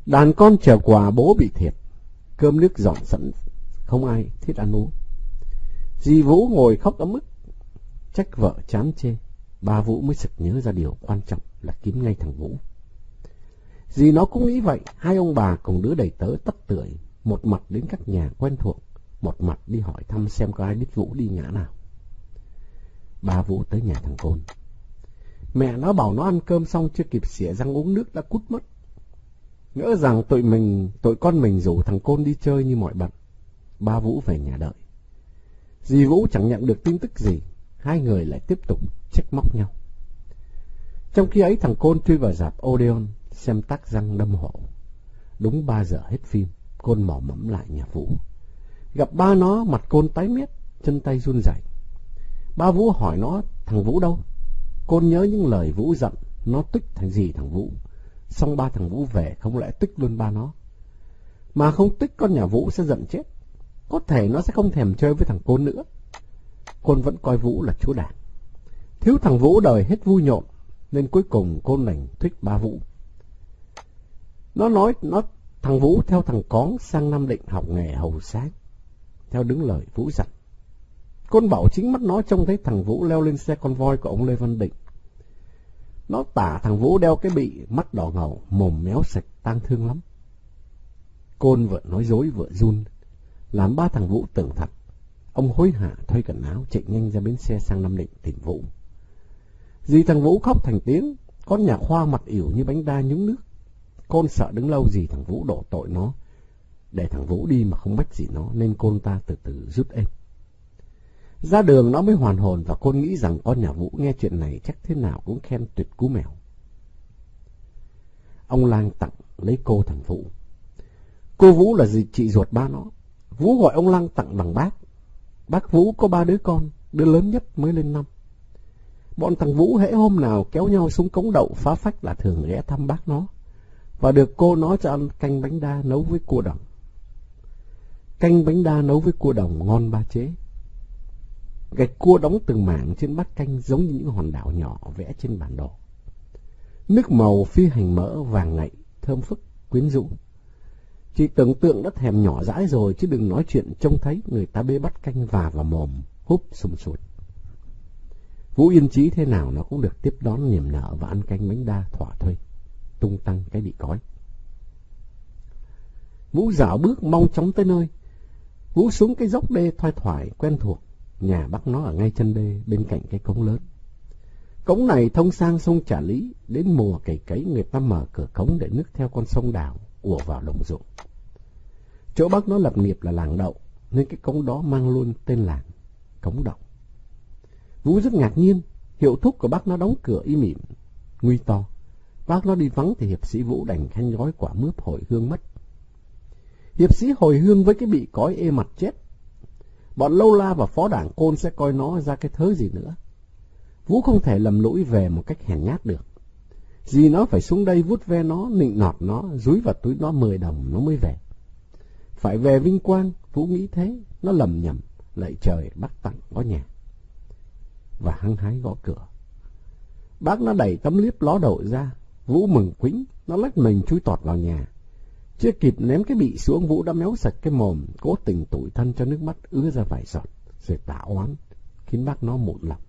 Đàn con chờ quà bố bị thiệt, cơm nước dọn sẵn, không ai thiết ăn uống. Dì Vũ ngồi khóc ấm ức, trách vợ chán chê. Ba Vũ mới sực nhớ ra điều quan trọng là kiếm ngay thằng Vũ. Dì nó cũng nghĩ vậy, hai ông bà cùng đứa đầy tớ tất tưởi, một mặt đến các nhà quen thuộc, một mặt đi hỏi thăm xem có ai biết Vũ đi ngã nào. Ba Vũ tới nhà thằng Côn. Mẹ nó bảo nó ăn cơm xong chưa kịp xỉa răng uống nước đã cút mất. Ngỡ rằng tụi mình, tụi con mình rủ thằng Côn đi chơi như mọi bận. Ba Vũ về nhà đợi. Dì Vũ chẳng nhận được tin tức gì, hai người lại tiếp tục trách móc nhau. Trong khi ấy thằng Côn truy vào rạp Odeon xem Tác Răng Đâm Hổ. Đúng ba giờ hết phim, Côn mò mẫm lại nhà Vũ. Gặp ba nó, mặt Côn tái mét, chân tay run rẩy. Ba Vũ hỏi nó thằng Vũ đâu. Côn nhớ những lời Vũ dặn, nó tuých thằng gì thằng Vũ. Xong ba thằng Vũ về không lẽ tuých luôn ba nó. Mà không tuých con nhà Vũ sẽ giận chết. Có thể nó sẽ không thèm chơi với thằng Côn nữa. Côn vẫn coi Vũ là chúa đảng. Thiếu thằng Vũ đời hết vui nhộn, nên cuối cùng Côn đành tuých ba Vũ. Nó nói nó thằng Vũ theo thằng Cón sang Nam Định học nghề hầu sáng, theo đúng lời Vũ dặn. Côn bảo chính mắt nó trông thấy thằng Vũ leo lên xe convoy của ông Lê Văn Định. Nó tả thằng Vũ đeo cái bị, mắt đỏ ngầu, mồm méo sạch, tang thương lắm. Côn vừa nói dối vừa run, làm ba thằng Vũ tưởng thật. Ông hối hả thay quần áo chạy nhanh ra bến xe sang Nam Định tìm Vũ. Dì thằng Vũ khóc thành tiếng, con nhà Khoa mặt ỉu như bánh đa nhúng nước. Côn sợ đứng lâu gì thằng Vũ đổ tội nó, để thằng Vũ đi mà không bắt gì nó, nên Côn ta từ từ rút êm. Ra đường nó mới hoàn hồn, và Côn nghĩ rằng con nhà Vũ nghe chuyện này chắc thế nào cũng khen tuyệt cú mèo. Ông Lang tặng lấy cô thằng Vũ. Cô Vũ là dì chị ruột ba nó. Vũ gọi ông Lang tặng bằng bác. Bác Vũ có ba đứa con, đứa lớn nhất mới lên năm. Bọn thằng Vũ hễ hôm nào kéo nhau xuống cống đậu phá phách là thường ghé thăm bác nó, và được cô nó cho ăn canh bánh đa nấu với cua đồng. Canh bánh đa nấu với cua đồng ngon ba chế. Gạch cua đóng từng mảng trên bát canh giống như những hòn đảo nhỏ vẽ trên bản đồ. Nước màu phi hành mỡ vàng ngậy, thơm phức, quyến rũ. Chỉ tưởng tượng đã thèm nhỏ dãi rồi, chứ đừng nói chuyện trông thấy người ta bê bát canh và vào mồm, húp sùng sụt. Vũ yên chí thế nào nó cũng được tiếp đón niềm nở và ăn canh bánh đa thỏa thuê, tung tăng cái bị cói. Vũ dạo bước mau chóng tới nơi. Vũ xuống cái dốc đê thoai thoải quen thuộc. Nhà bác nó ở ngay chân đê bên cạnh cái cống lớn. Cống này thông sang sông Trà Lý, đến mùa cày cấy người ta mở cửa cống để nước theo con sông Đào ùa vào đồng ruộng. Chỗ bác nó lập nghiệp là làng Đậu, nên cái cống đó mang luôn tên làng Cống Đậu. Vũ rất ngạc nhiên, hiệu thuốc của bác nó đóng cửa im ỉm, nguy to. Bác nó đi vắng thì hiệp sĩ Vũ đành khanh gói quả mướp hồi hương mất. Hiệp sĩ hồi hương với cái bị cói ê mặt chết. Bọn lâu la và phó đảng Côn sẽ coi nó ra cái thớ gì nữa. Vũ không thể lầm lũi về một cách hèn nhát được. Dì nó phải xuống đây vuốt ve nó, nịnh nọt nó, dúi vào túi nó mười đồng nó mới về. Phải về vinh quang, Vũ nghĩ thế, nó lầm nhầm, lạy trời bác tặng có nhà. Và hăng hái gõ cửa. Bác nó đẩy tấm liếp ló đầu ra, Vũ mừng quĩnh, nó lách mình chui tọt vào nhà. Chưa kịp ném cái bị xuống, Vũ đã méo sạch cái mồm, cố tình tủi thân cho nước mắt ứa ra vài giọt, rồi tả oán, khiến bác nó mụn lòng.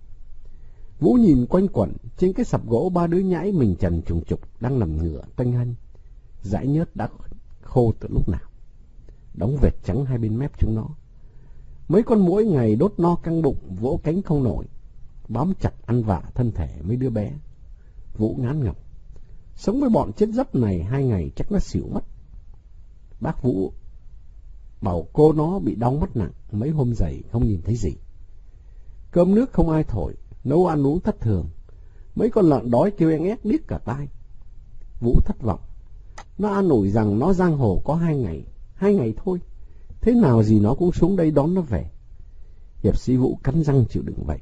Vũ nhìn quanh quẩn, trên cái sập gỗ ba đứa nhãi mình trần trùng trục đang nằm ngửa toanh hanh. Dãi nhớt đã khô từ lúc nào, đóng vệt trắng hai bên mép chúng nó. Mấy con muỗi ngày đốt no căng bụng, vỗ cánh không nổi, bám chặt ăn vạ thân thể mấy đứa bé. Vũ ngán ngẩm, sống với bọn chết dấp này hai ngày chắc nó xỉu mất. Bác Vũ bảo cô nó bị đau mắt nặng, mấy hôm dày không nhìn thấy gì. Cơm nước không ai thổi, nấu ăn uống thất thường. Mấy con lợn đói kêu en ép điếc cả tai. Vũ thất vọng. Nó an ủi rằng nó giang hồ có hai ngày, hai ngày thôi. Thế nào gì nó cũng xuống đây đón nó về. Hiệp sĩ Vũ cắn răng chịu đựng vậy.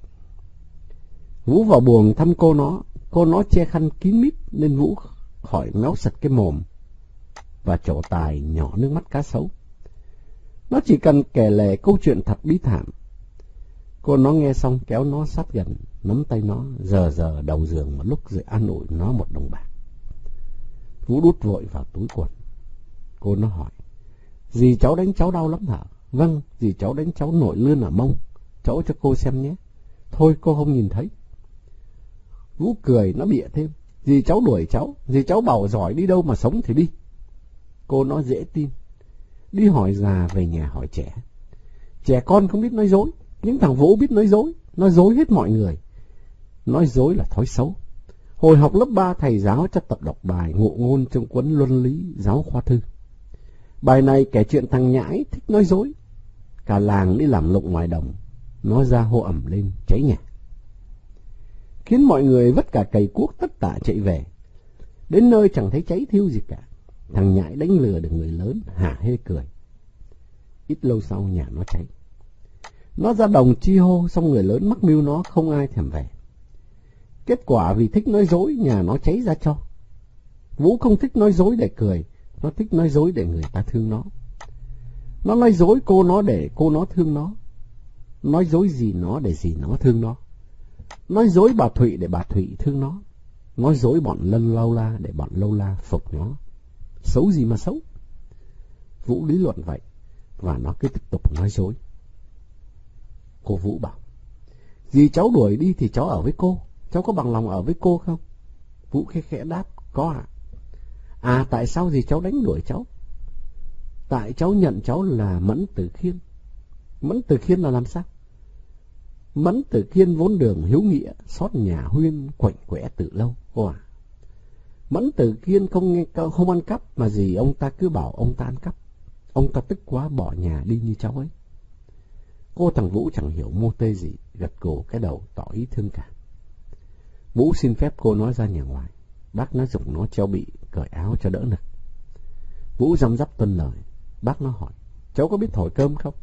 Vũ vào buồng thăm cô nó. Cô nó che khăn kín mít nên Vũ khỏi méo sạch cái mồm và trổ tài nhỏ nước mắt cá sấu. Nó chỉ cần kể lể câu chuyện thật bí thảm. Cô nó nghe xong kéo nó sát gần, nắm tay nó, giờ giờ đầu giường một lúc rồi an ủi nó một đồng bạc. Vũ đút vội vào túi quần. Cô nó hỏi, dì cháu đánh cháu đau lắm hả? Vâng, dì cháu đánh cháu nổi lươn ở mông. Cháu cho cô xem nhé. Thôi cô không nhìn thấy. Vũ cười, nó bịa thêm, dì cháu đuổi cháu, dì cháu bảo giỏi đi đâu mà sống thì đi. Cô nó dễ tin. Đi hỏi già về nhà hỏi trẻ. Trẻ con không biết nói dối, nhưng thằng Vũ biết nói dối, nó dối hết mọi người. Nói dối là thói xấu. Hồi học lớp ba, thầy giáo cho tập đọc bài ngụ ngôn trong cuốn Luân lý giáo khoa thư. Bài này kể chuyện thằng Nhãi thích nói dối. Cả làng đi làm lụng ngoài đồng, nó ra hô ẩm lên cháy nhà, khiến mọi người vất cả cày cuốc tất tả chạy về. Đến nơi chẳng thấy cháy thiêu gì cả. Thằng Nhãi đánh lừa được người lớn hả hê cười. Ít lâu sau nhà nó cháy. Nó ra đồng chi hô, xong người lớn mắc mưu nó không ai thèm về. Kết quả vì thích nói dối, nhà nó cháy ra cho. Vũ không thích nói dối để cười, nó thích nói dối để người ta thương nó. Nó nói dối cô nó để cô nó thương nó. Nói dối gì nó để gì nó thương nó. Nói dối bà Thụy để bà Thụy thương nó. Nói dối bọn Lân Lâu La để bọn Lâu La phục nó. Xấu gì mà xấu. Vũ lý luận vậy, và nó cứ tiếp tục nói dối. Cô Vũ bảo, dì cháu đuổi đi thì cháu ở với cô. Cháu có bằng lòng ở với cô không? Vũ khẽ khẽ đáp, có ạ. À? à tại sao dì cháu đánh đuổi cháu? Tại cháu nhận cháu là Mẫn Tử Khiên. Mẫn Tử Khiên là làm sao? Mẫn Tử Khiên vốn đường hiếu nghĩa, xót nhà Huyên quạnh quẽ từ lâu. Cô à, Mẫn Tử Khiên không không ăn cắp, mà gì ông ta cứ bảo ông ta ăn cắp. Ông ta tức quá bỏ nhà đi như cháu ấy. Cô thằng Vũ chẳng hiểu mô tê gì, gật gù cái đầu tỏ ý thương cảm. Vũ xin phép cô nói ra nhà ngoài. Bác nó giục nó treo bị, cởi áo cho đỡ nực. Vũ răm rắp tuân lời. Bác nó hỏi, cháu có biết thổi cơm không?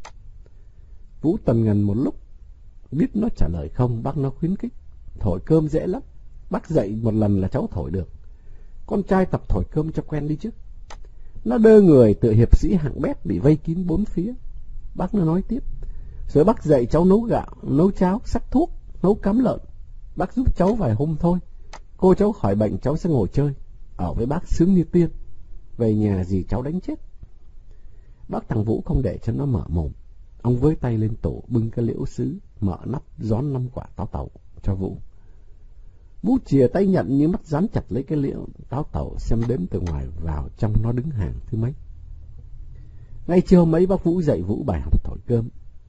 Vũ tần ngần một lúc, biết nó trả lời không. Bác nó khuyến khích, thổi cơm dễ lắm, bác dạy một lần là cháu thổi được. Con trai tập thổi cơm cho quen đi chứ. Nó đơ người tựa hiệp sĩ hạng bét bị vây kín bốn phía. Bác nó nói tiếp, rồi bác dạy cháu nấu gạo, nấu cháo, sắc thuốc, nấu cám lợn. Bác giúp cháu vài hôm thôi. Cô cháu khỏi bệnh cháu sẽ ngồi chơi, ở với bác sướng như tiên. Về nhà gì cháu đánh chết. Bác thằng Vũ không để cho nó mở mồm. Ông với tay lên tủ bưng cái liễu sứ, mở nắp rón năm quả táo tẩu cho Vũ. Vũ chìa tay nhận như mắt dán chặt lấy cái liễu táo tẩu, xem đếm từ ngoài vào trong nó đứng hàng thứ mấy. Ngay trưa mấy bác Vũ dạy Vũ bài học thổi cơm.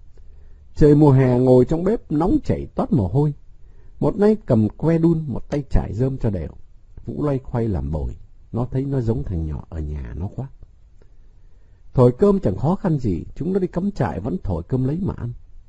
Trời mùa hè ngồi trong bếp nóng chảy toát mồ hôi. Một tay cầm que đun, một tay trải rơm cho đều. Vũ loay khoay làm bồi. Nó thấy nó giống thằng nhỏ ở nhà nó quá. Thổi cơm chẳng khó khăn gì, chúng nó đi cắm trại vẫn thổi cơm lấy mà ăn.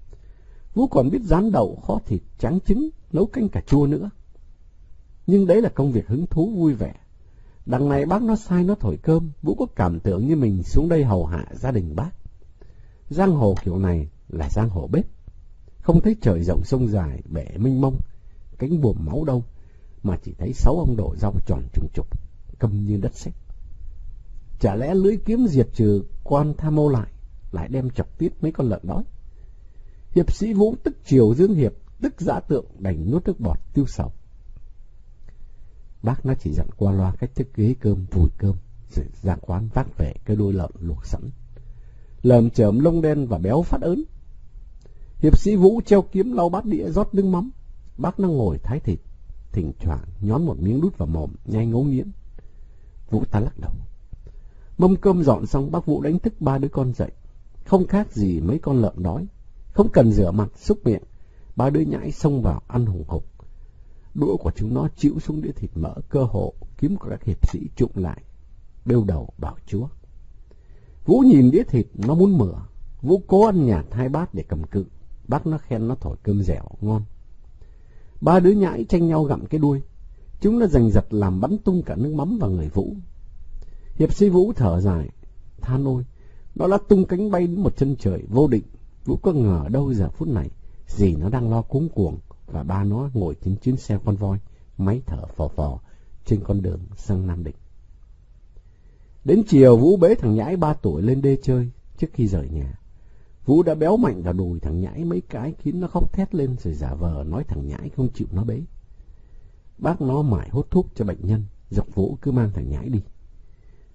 Vũ còn biết rán đậu, kho thịt, tráng trứng, nấu canh cà chua nữa. Nhưng đấy là công việc hứng thú vui vẻ. Đằng này bác nó sai nó thổi cơm, Vũ có cảm tưởng như mình xuống đây hầu hạ gia đình bác. Giang hồ kiểu này là giang hồ bếp. Không thấy trời rộng sông dài, bể mênh mông, cánh buồm máu đâu, mà chỉ thấy sáu ông đổ rau tròn trùng trục, câm như đất sét. Chả lẽ lưỡi kiếm diệt trừ quan tham mô lại, lại đem chọc tiết mấy con lợn đói. Hiệp sĩ Vũ tức chiều Dương Hiệp, tức dã tượng đành nuốt nước bọt tiêu sầu. Bác nó chỉ dặn qua loa cách thức ghế cơm, vùi cơm, rồi ra quán vác về cái đôi lợn luộc sẵn, lờm chởm lông đen và béo phát ớn. Hiệp sĩ Vũ treo kiếm lau bát đĩa rót nước mắm. Bác nó ngồi thái thịt, thỉnh thoảng nhón một miếng đút vào mồm, nhai ngấu nghiến. Vũ ta lắc đầu. Mâm cơm dọn xong, bác Vũ đánh thức ba đứa con dậy. Không khác gì mấy con lợn đói, không cần rửa mặt xúc miệng, ba đứa nhãi xông vào ăn hùng hục. Đũa của chúng nó chịu xuống đĩa thịt mỡ, cơ hộ kiếm của các hiệp sĩ trụng lại, bêu đầu bảo chúa. Vũ nhìn đĩa thịt nó muốn mửa. Vũ cố ăn nhạt hai bát để cầm cự. Bác nó khen nó thổi cơm dẻo ngon. Ba đứa nhãi tranh nhau gặm cái đuôi. Chúng nó giành giật làm bắn tung cả nước mắm vào người Vũ. Hiệp sĩ Vũ thở dài, than ôi, nó đã tung cánh bay đến một chân trời vô định. Vũ có ngờ đâu giờ phút này dì nó đang lo cuống cuồng và ba nó ngồi trên chuyến xe con voi, máy thở phò phò trên con đường sang Nam Định. Đến chiều, Vũ bế thằng Nhãi ba tuổi lên đê chơi. Trước khi rời nhà, Vũ đã béo mạnh vào đùi thằng Nhãi mấy cái khiến nó khóc thét lên, rồi giả vờ nói thằng Nhãi không chịu nó bế. Bác nó mải hốt thuốc cho bệnh nhân, giục Vũ cứ mang thằng Nhãi đi.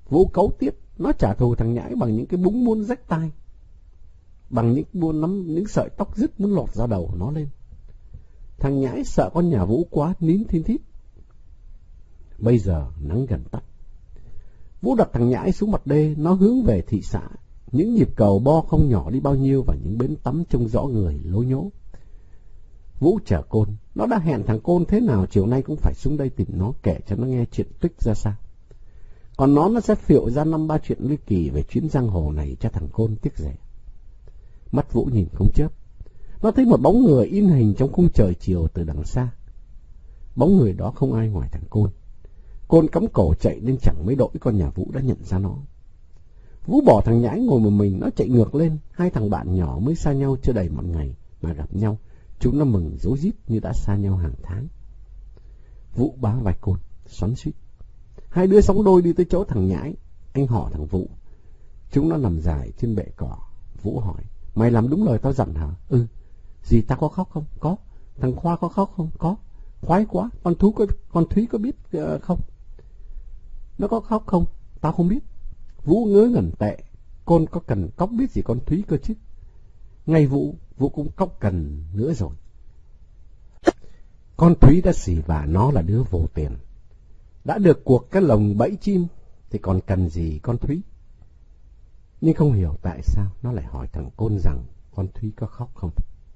Vũ cấu tiết, nó trả thù thằng Nhãi bằng những cái búng muốn rách tai, bằng những buôn nắm những sợi tóc rứt muốn lọt ra đầu nó lên. Thằng Nhãi sợ con nhà Vũ quá, nín thinh thít. Bây giờ nắng gần tắt. Vũ đặt thằng Nhãi xuống mặt đê, nó hướng về thị xã. Những nhịp cầu bo không nhỏ đi bao nhiêu và những bến tắm trông rõ người lối nhố. Vũ chờ Côn, nó đã hẹn thằng Côn thế nào chiều nay cũng phải xuống đây tìm nó, kể cho nó nghe chuyện Tuých ra sao. Còn nó nó sẽ phiệu ra năm ba chuyện ly kỳ về chuyến giang hồ này cho thằng Côn tiếc rẻ. Mắt Vũ nhìn không chớp, nó thấy một bóng người in hình trong khung trời chiều từ đằng xa. Bóng người đó không ai ngoài thằng Côn. Côn cắm cổ chạy nên chẳng mấy đội con nhà Vũ đã nhận ra nó. Vũ bỏ thằng Nhãi ngồi một mình, nó chạy ngược lên. Hai thằng bạn nhỏ mới xa nhau chưa đầy một ngày mà gặp nhau, chúng nó mừng rối rít như đã xa nhau hàng tháng. Vũ bá vai Côn, xoắn xuýt. Hai đứa sóng đôi đi tới chỗ thằng Nhãi. Anh hỏi thằng Vũ. Chúng nó nằm dài trên bệ cỏ. Vũ hỏi, mày làm đúng lời tao dặn hả? Ừ. Dì tao có khóc không? Có. Thằng Khoa có khóc không? Có. Khoái quá. Con Thú có, con Thúy có biết uh, không? Nó có khóc không? Tao không biết. Vũ ngớ ngẩn tệ. Côn có cần cóc biết gì con Thúy cơ chứ? Ngay Vũ, Vũ cũng cóc cần nữa rồi. Con Thúy đã xỉ vả nó là đứa vô tiền. Đã được cuộc cái lồng bẫy chim thì còn cần gì con Thúy? Nhưng không hiểu tại sao nó lại hỏi thằng Côn rằng con Thúy có khóc không.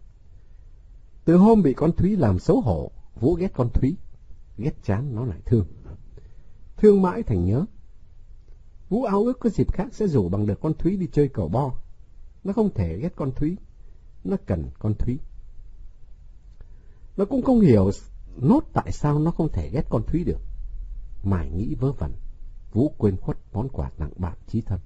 Từ hôm bị con Thúy làm xấu hổ, Vũ ghét con Thúy. Ghét chán nó lại thương. Thương mãi thành nhớ. Vũ ao ước có dịp khác sẽ rủ bằng được con Thúy đi chơi cờ bo. Nó không thể ghét con Thúy. Nó cần con Thúy. Nó cũng không hiểu nốt tại sao nó không thể ghét con Thúy được. Mải nghĩ vớ vẩn, Vũ quên khuất món quà tặng bạn chí thân.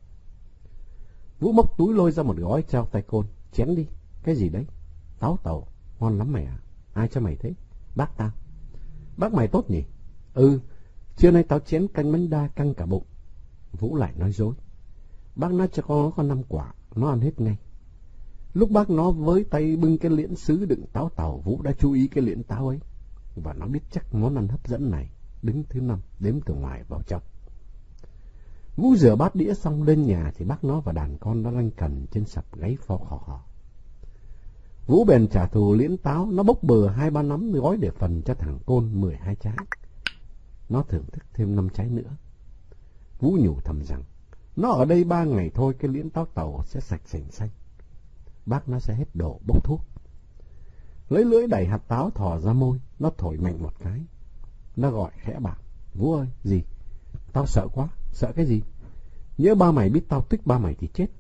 Vũ móc túi lôi ra một gói trao tay Côn. Chén đi. Cái gì đấy? Táo tàu. Ngon lắm mày à? Ai cho mày thế? Bác tao. Bác mày tốt nhỉ? Ừ. Trưa nay tao chén canh bánh đa căng cả bụng. Vũ lại nói dối. Bác nói cho con nó có năm quả, nó ăn hết ngay. Lúc bác nó với tay bưng cái liễn sứ đựng táo tàu, Vũ đã chú ý cái liễn táo ấy. Và nó biết chắc món ăn hấp dẫn này đứng thứ năm, đếm từ ngoài vào trong. Vũ rửa bát đĩa xong lên nhà thì bác nó và đàn con đã lanh cần trên sập gáy phò khò khò. Vũ bèn trả thù liễn táo, nó bốc bừa hai ba nắm gói để phần cho thằng Côn mười hai trái. Nó thưởng thức thêm năm trái nữa. Vũ nhủ thầm rằng, nó ở đây ba ngày thôi cái liễn táo tàu sẽ sạch sành xanh. Bác nó sẽ hết đổ bốc thuốc. Lấy lưỡi đẩy hạt táo thò ra môi, nó thổi mạnh một cái. Nó gọi khẽ bảo, Vũ ơi, gì? Tao sợ quá. Sợ cái gì? Nhớ ba mày biết tao Tuých ba mày thì chết.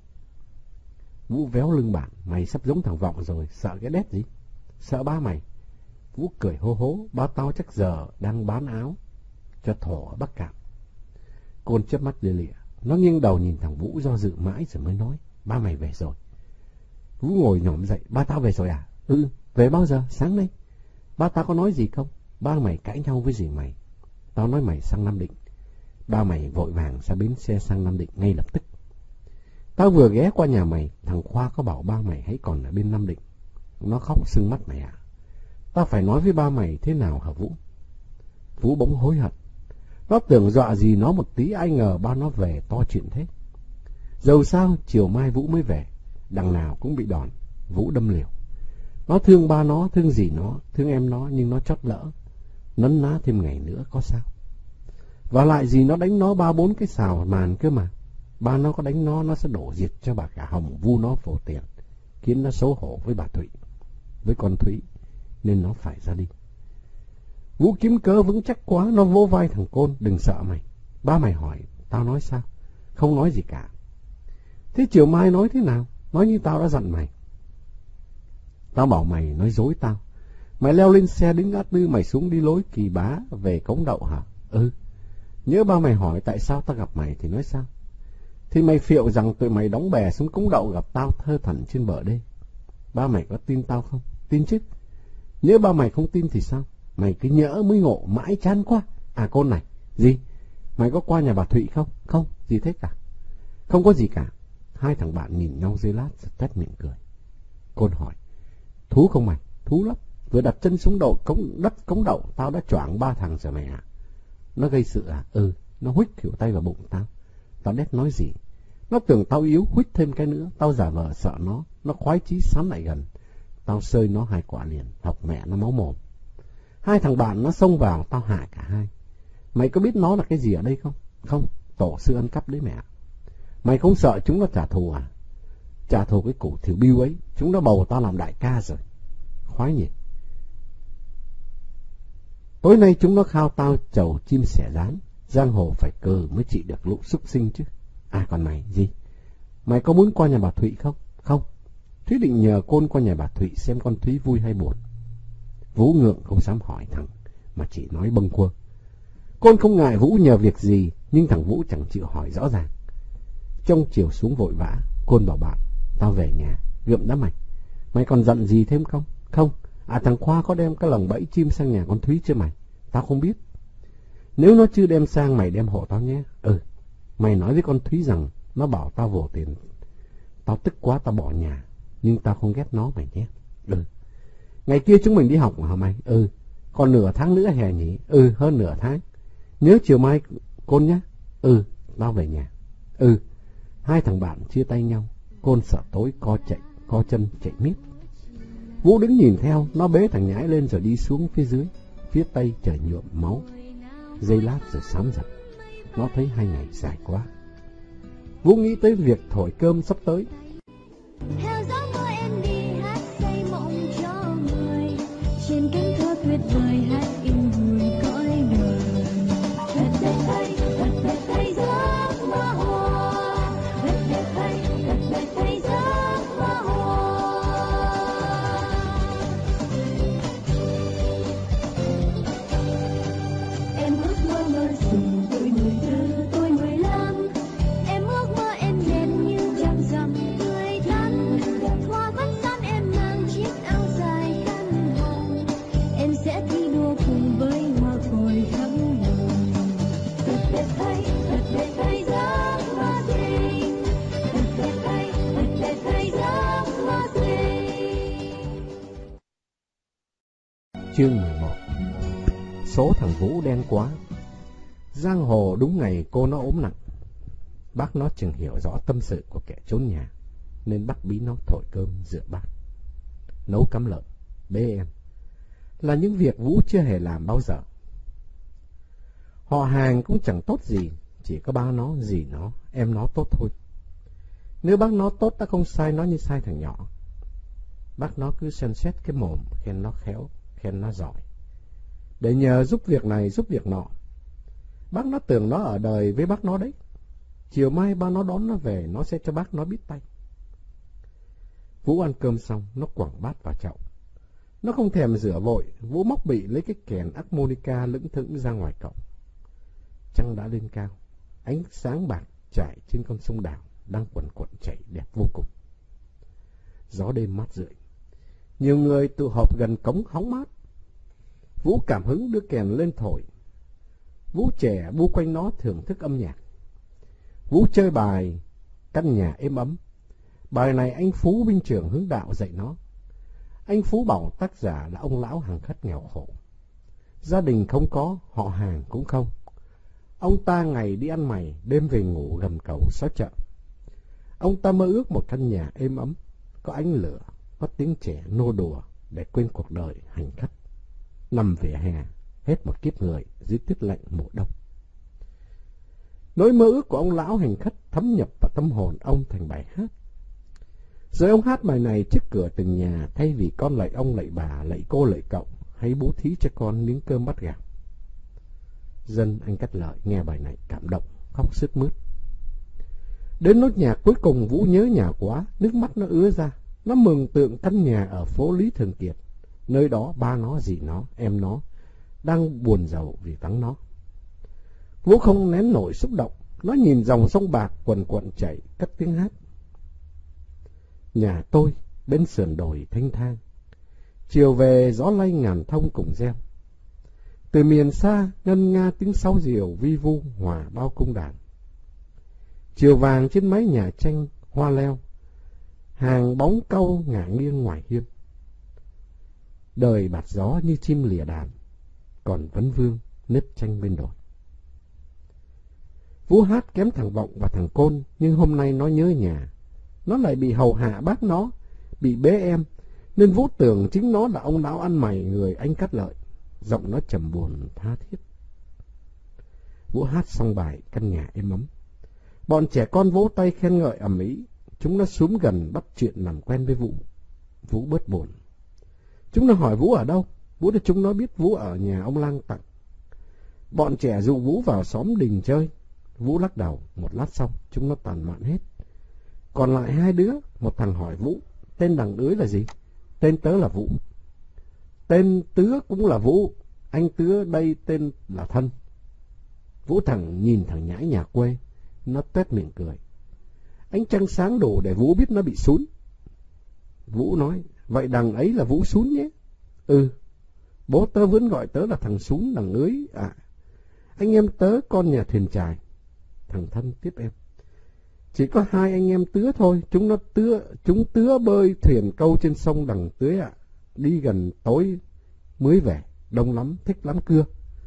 Vũ véo lưng bạn, mày sắp giống thằng Vọng rồi, sợ cái đét gì? Sợ ba mày. Vũ cười hô hố, ba tao chắc giờ đang bán áo cho thổ ở Bắc Cạn. Côn chớp mắt lia lịa, nó nghiêng đầu nhìn thằng Vũ do dự mãi rồi mới nói, ba mày về rồi. Vũ ngồi nhổm dậy, ba tao về rồi à? Ừ, về bao giờ? Sáng nay. Ba tao có nói gì không? Ba mày cãi nhau với gì mày? Tao nói mày sang Nam Định. Ba mày vội vàng ra bến xe sang Nam Định ngay lập tức. Tao vừa ghé qua nhà mày, thằng Khoa có bảo ba mày hãy còn ở bên Nam Định. Nó khóc sưng mắt mày à? Tao phải nói với ba mày thế nào hả Vũ? Vũ bỗng hối hận. Nó tưởng dọa gì nó một tí, ai ngờ ba nó về to chuyện thế. Dầu sao chiều mai Vũ mới về, đằng nào cũng bị đòn. Vũ đâm liều. Nó thương ba nó, thương dì nó, thương em nó, nhưng nó chót lỡ. Nấn ná thêm ngày nữa có sao? Và lại gì nó đánh nó ba bốn cái xào màn cơ mà. Ba nó có đánh nó, nó sẽ đổ diệt cho bà cả Hồng vu nó phổ tiền, khiến nó xấu hổ với bà Thụy, với con Thúy, nên nó phải ra đi. Vũ kiếm cớ vững chắc quá, nó vỗ vai thằng Côn, đừng sợ mày. Ba mày hỏi, tao nói sao? Không nói gì cả. Thế chiều mai nói thế nào? Nói như tao đã dặn mày. Tao bảo mày nói dối tao. Mày leo lên xe đến ngã tư, mày xuống đi lối Kỳ Bá về Cống Đậu hả? Ừ. Nhớ ba mày hỏi tại sao tao gặp mày thì nói sao? Thì mày phiệu rằng tụi mày đóng bè xuống Cống Đậu gặp tao thơ thẩn trên bờ đê. Ba mày có tin tao không? Tin chứ. Nhớ ba mày không tin thì sao? Mày cứ nhỡ mới ngộ mãi chán quá. À Côn này, gì? Mày có qua nhà bà Thụy không? Không, gì thế cả? Không có gì cả. Hai thằng bạn nhìn nhau giây lát rồi tét miệng cười. Côn hỏi, thú không mày? Thú lắm. Vừa đặt chân xuống đậu cống đất Cống Đậu, tao đã choảng ba thằng rồi mày à? Nó gây sự à? Ừ, nó huých khỉu tay vào bụng tao. Tao đét nói gì? Nó tưởng tao yếu, huýt thêm cái nữa. Tao giả vờ sợ nó. Nó khoái chí sán lại gần. Tao sơi nó hai quả liền, học mẹ nó máu mồm. Hai thằng bạn nó xông vào, tao hạ cả hai. Mày có biết nó là cái gì ở đây không? Không, tổ sư ăn cắp đấy mẹ. Mày không sợ chúng nó trả thù à? Trả thù cái củ thiểu biêu ấy. Chúng nó bầu tao làm đại ca rồi. Khoái nhỉ. Tối nay chúng nó khao tao chầu chim sẻ rán. Giang hồ phải cờ mới trị được lũ súc sinh chứ. À còn mày, gì? Mày có muốn qua nhà bà Thụy không? Không. Thúy định nhờ Côn qua nhà bà Thụy xem con Thúy vui hay buồn. Vũ ngượng không dám hỏi thằng, mà chỉ nói bâng quơ. Côn không ngại Vũ nhờ việc gì, nhưng thằng Vũ chẳng chịu hỏi rõ ràng. Trong chiều xuống vội vã, Côn bảo bạn, tao về nhà, gượm đã mày. Mày còn giận gì thêm không? Không. À thằng Khoa có đem cái lồng bẫy chim sang nhà con Thúy chưa mày? Tao không biết. Nếu nó chưa đem sang mày đem hộ tao nhé. Ừ. Mày nói với con Thúy rằng nó bảo tao vồ tiền. Tao tức quá tao bỏ nhà. Nhưng tao không ghét nó mày nhé. Ừ. Ngày kia chúng mình đi học hả mày? Ừ. Còn nửa tháng nữa hè nhỉ? Ừ, hơn nửa tháng. Nhớ chiều mai Côn nhé. Ừ, tao về nhà. Ừ. Hai thằng bạn chia tay nhau. Côn sợ tối co chạy, co chân chạy miết. Vũ đứng nhìn theo, nó bế thằng nhãi lên rồi đi xuống phía dưới. Phía tây trời nhuộm máu. Giây lát rồi xám giật. Nó thấy hai ngày dài quá. Vũ nghĩ tới việc thổi cơm sắp tới. Theo gió mơ em đi hát say mộng cho người, trên cánh thơ tuyệt vời hát in hồn cõi đời. Thật đẹp thay, thật đẹp thay giấc mơ hoa, thật đẹp thay, thật đẹp thay giấc mơ hoa. Em ước mơ mơ dù tuổi mười tư, tuổi mười lăm. Em ước mơ em đẹp như trăng rằm tươi thắm. Hoa vẫn xanh em mang chiếc áo dài khăn hồng. Em sẽ thi đua cùng với hoa cội khắp nơi. Thật đẹp thay, thật đẹp thay giấc mơ tình. Thật đẹp thay, thật đẹp thay giấc mơ tình. Chương mười một. Số thằng Vũ đen quá. Giang hồ đúng ngày cô nó ốm nặng. Bác nó chừng hiểu rõ tâm sự của kẻ trốn nhà, nên bắt bí nó thổi cơm rửa bát, nấu cắm lợn, bế em, là những việc Vũ chưa hề làm bao giờ. Họ hàng cũng chẳng tốt gì, chỉ có ba nó, dì nó, em nó tốt thôi. Nếu bác nó tốt ta không sai nó như sai thằng nhỏ. Bác nó cứ xem xét cái mồm, khen nó khéo, khen nó giỏi, để nhờ giúp việc này giúp việc nọ. Bác nó tưởng nó ở đời với bác nó đấy. Chiều mai ba nó đón nó về, nó sẽ cho bác nó biết tay. Vũ ăn cơm xong, nó quẳng bát vào chậu. Nó không thèm rửa vội, Vũ móc bị lấy cái kèn harmonica lững thững ra ngoài cổng. Trăng đã lên cao, ánh sáng bạc trải trên con sông Đào đang quần quần chảy đẹp vô cùng. Gió đêm mát rượi, nhiều người tụ họp gần cống hóng mát. Vũ cảm hứng đưa kèn lên thổi. Vũ trẻ bu quanh nó thưởng thức âm nhạc. Vũ chơi bài Căn Nhà Êm Ấm. Bài này anh Phú binh trưởng hướng đạo dạy nó. Anh Phú bảo tác giả là ông lão hàng khất nghèo khổ. Gia đình không có, họ hàng cũng không. Ông ta ngày đi ăn mày, đêm về ngủ gầm cầu xó chợ. Ông ta mơ ước một căn nhà êm ấm, có ánh lửa, có tiếng trẻ nô đùa để quên cuộc đời hành khất. Nằm vỉa hè, hết một kiếp người dưới tuyết lạnh mùa đông. Nỗi mơ ước của ông lão hành khất thấm nhập vào tâm hồn ông thành bài hát. Rồi ông hát bài này trước cửa từng nhà, thay vì con lạy ông lạy bà, lạy cô lạy cậu, hãy bố thí cho con miếng cơm bát gạo. Dân anh Cắt Lợi nghe bài này cảm động, khóc sướt mướt. Đến nốt nhạc cuối cùng Vũ nhớ nhà quá, nước mắt nó ứa ra. Nó mường tượng căn nhà ở phố Lý Thường Kiệt, nơi đó ba nó, dì nó, em nó đang buồn rầu vì vắng nó. Vũ không nén nổi xúc động, nó nhìn dòng sông bạc quần quần chảy, cất tiếng hát. Nhà tôi bên sườn đồi thanh thang, chiều về gió lay ngàn thông cùng reo. Từ miền xa ngân nga tiếng sáo diều vi vu hòa bao cung đàn. Chiều vàng trên mái nhà tranh hoa leo, hàng bóng cau ngả nghiêng ngoài hiên. Đời bạt gió như chim lìa đàn, còn vấn vương nếp tranh bên đồi. Vũ hát kém thằng Vọng và thằng Côn, nhưng hôm nay nó nhớ nhà. Nó lại bị hầu hạ bác nó, bị bế em, nên Vũ tưởng chính nó là ông lão ăn mày người anh Cát Lợi. Giọng nó trầm buồn tha thiết. Vũ hát xong bài, căn nhà êm ấm. Bọn trẻ con vỗ tay khen ngợi ầm ĩ. Chúng nó xúm gần bắt chuyện làm quen với Vũ. Vũ bớt buồn. Chúng nó hỏi Vũ ở đâu. Vũ để chúng nó biết Vũ ở nhà ông Lang Tặng. Bọn trẻ dụ Vũ vào xóm Đình chơi. Vũ lắc đầu. Một lát xong, chúng nó tàn mạn hết. Còn lại hai đứa, một thằng hỏi Vũ, tên đằng ưới là gì? Tên tớ là Vũ. Tên Tứa cũng là Vũ. Anh Tứa đây tên là Thân. Vũ thằng nhìn thằng nhãi nhà quê. Nó tuét miệng cười. Ánh trăng sáng đủ để Vũ biết nó bị sún. Vũ nói, vậy đằng ấy là Vũ sún nhé. Ừ, bố tớ vẫn gọi tớ là thằng sún đằng ưới à. Anh em tớ con nhà thuyền chài. Thằng Thân tiếp em. Chỉ có hai anh em Tứa thôi, chúng nó tứa, chúng tứa bơi thuyền câu trên sông đằng Tưới ạ. À. Đi gần tối mới về, đông lắm, thích lắm cưa.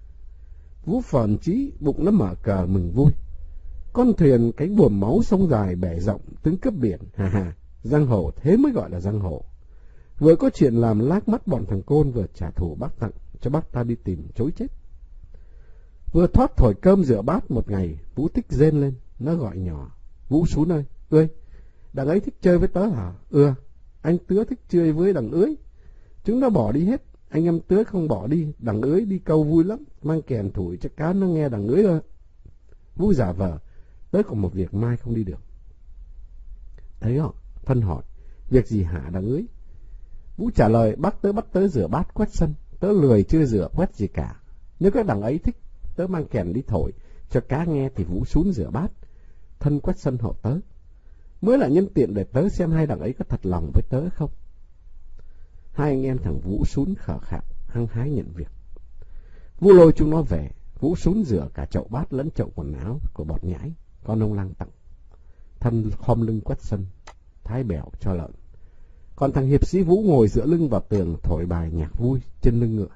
Vũ phờn chí, bụng nó mở cờ mừng vui. Con thuyền cánh buồm máu sông dài bể rộng, tướng cướp biển, hà hà, giang hồ thế mới gọi là giang hồ. Vừa có chuyện làm lác mắt bọn thằng Côn vừa trả thù bác Tặng, cho bác ta đi tìm chối chết. Vừa thoát thổi cơm rửa bát một ngày, Vũ thích rên lên, nó gọi nhỏ. Vũ Sún ơi, ơi, đằng ấy thích chơi với tớ hả? Ừ, anh Tứa thích chơi với đằng ưới. Chúng nó bỏ đi hết, anh em Tứa không bỏ đi, đằng ưới đi câu vui lắm, mang kèn thổi cho cá nó nghe đằng ưới ơi. Vũ giả vờ, tớ còn một việc mai không đi được. Thấy họ, Thân hỏi, việc gì hả đằng ưới? Vũ trả lời, bác tớ bắt tớ rửa bát quét sân, tớ lười chưa rửa quét gì cả. Nếu các đằng ấy thích, tớ mang kèn đi thổi, cho cá nghe thì Vũ Sún rửa bát. Thân quét sân hộ tớ. Mới là nhân tiện để tớ xem hai đằng ấy có thật lòng với tớ không. Hai anh em thằng Vũ Sún khờ khạo, hăng hái nhận việc. Vũ lôi chúng nó về. Vũ Sún rửa cả chậu bát lẫn chậu quần áo của bọn nhãi, con ông Lang Tặng. Thân khom lưng quét sân, thái bẻo cho lợn. Còn thằng hiệp sĩ Vũ ngồi dựa lưng vào tường thổi bài nhạc vui trên lưng ngựa.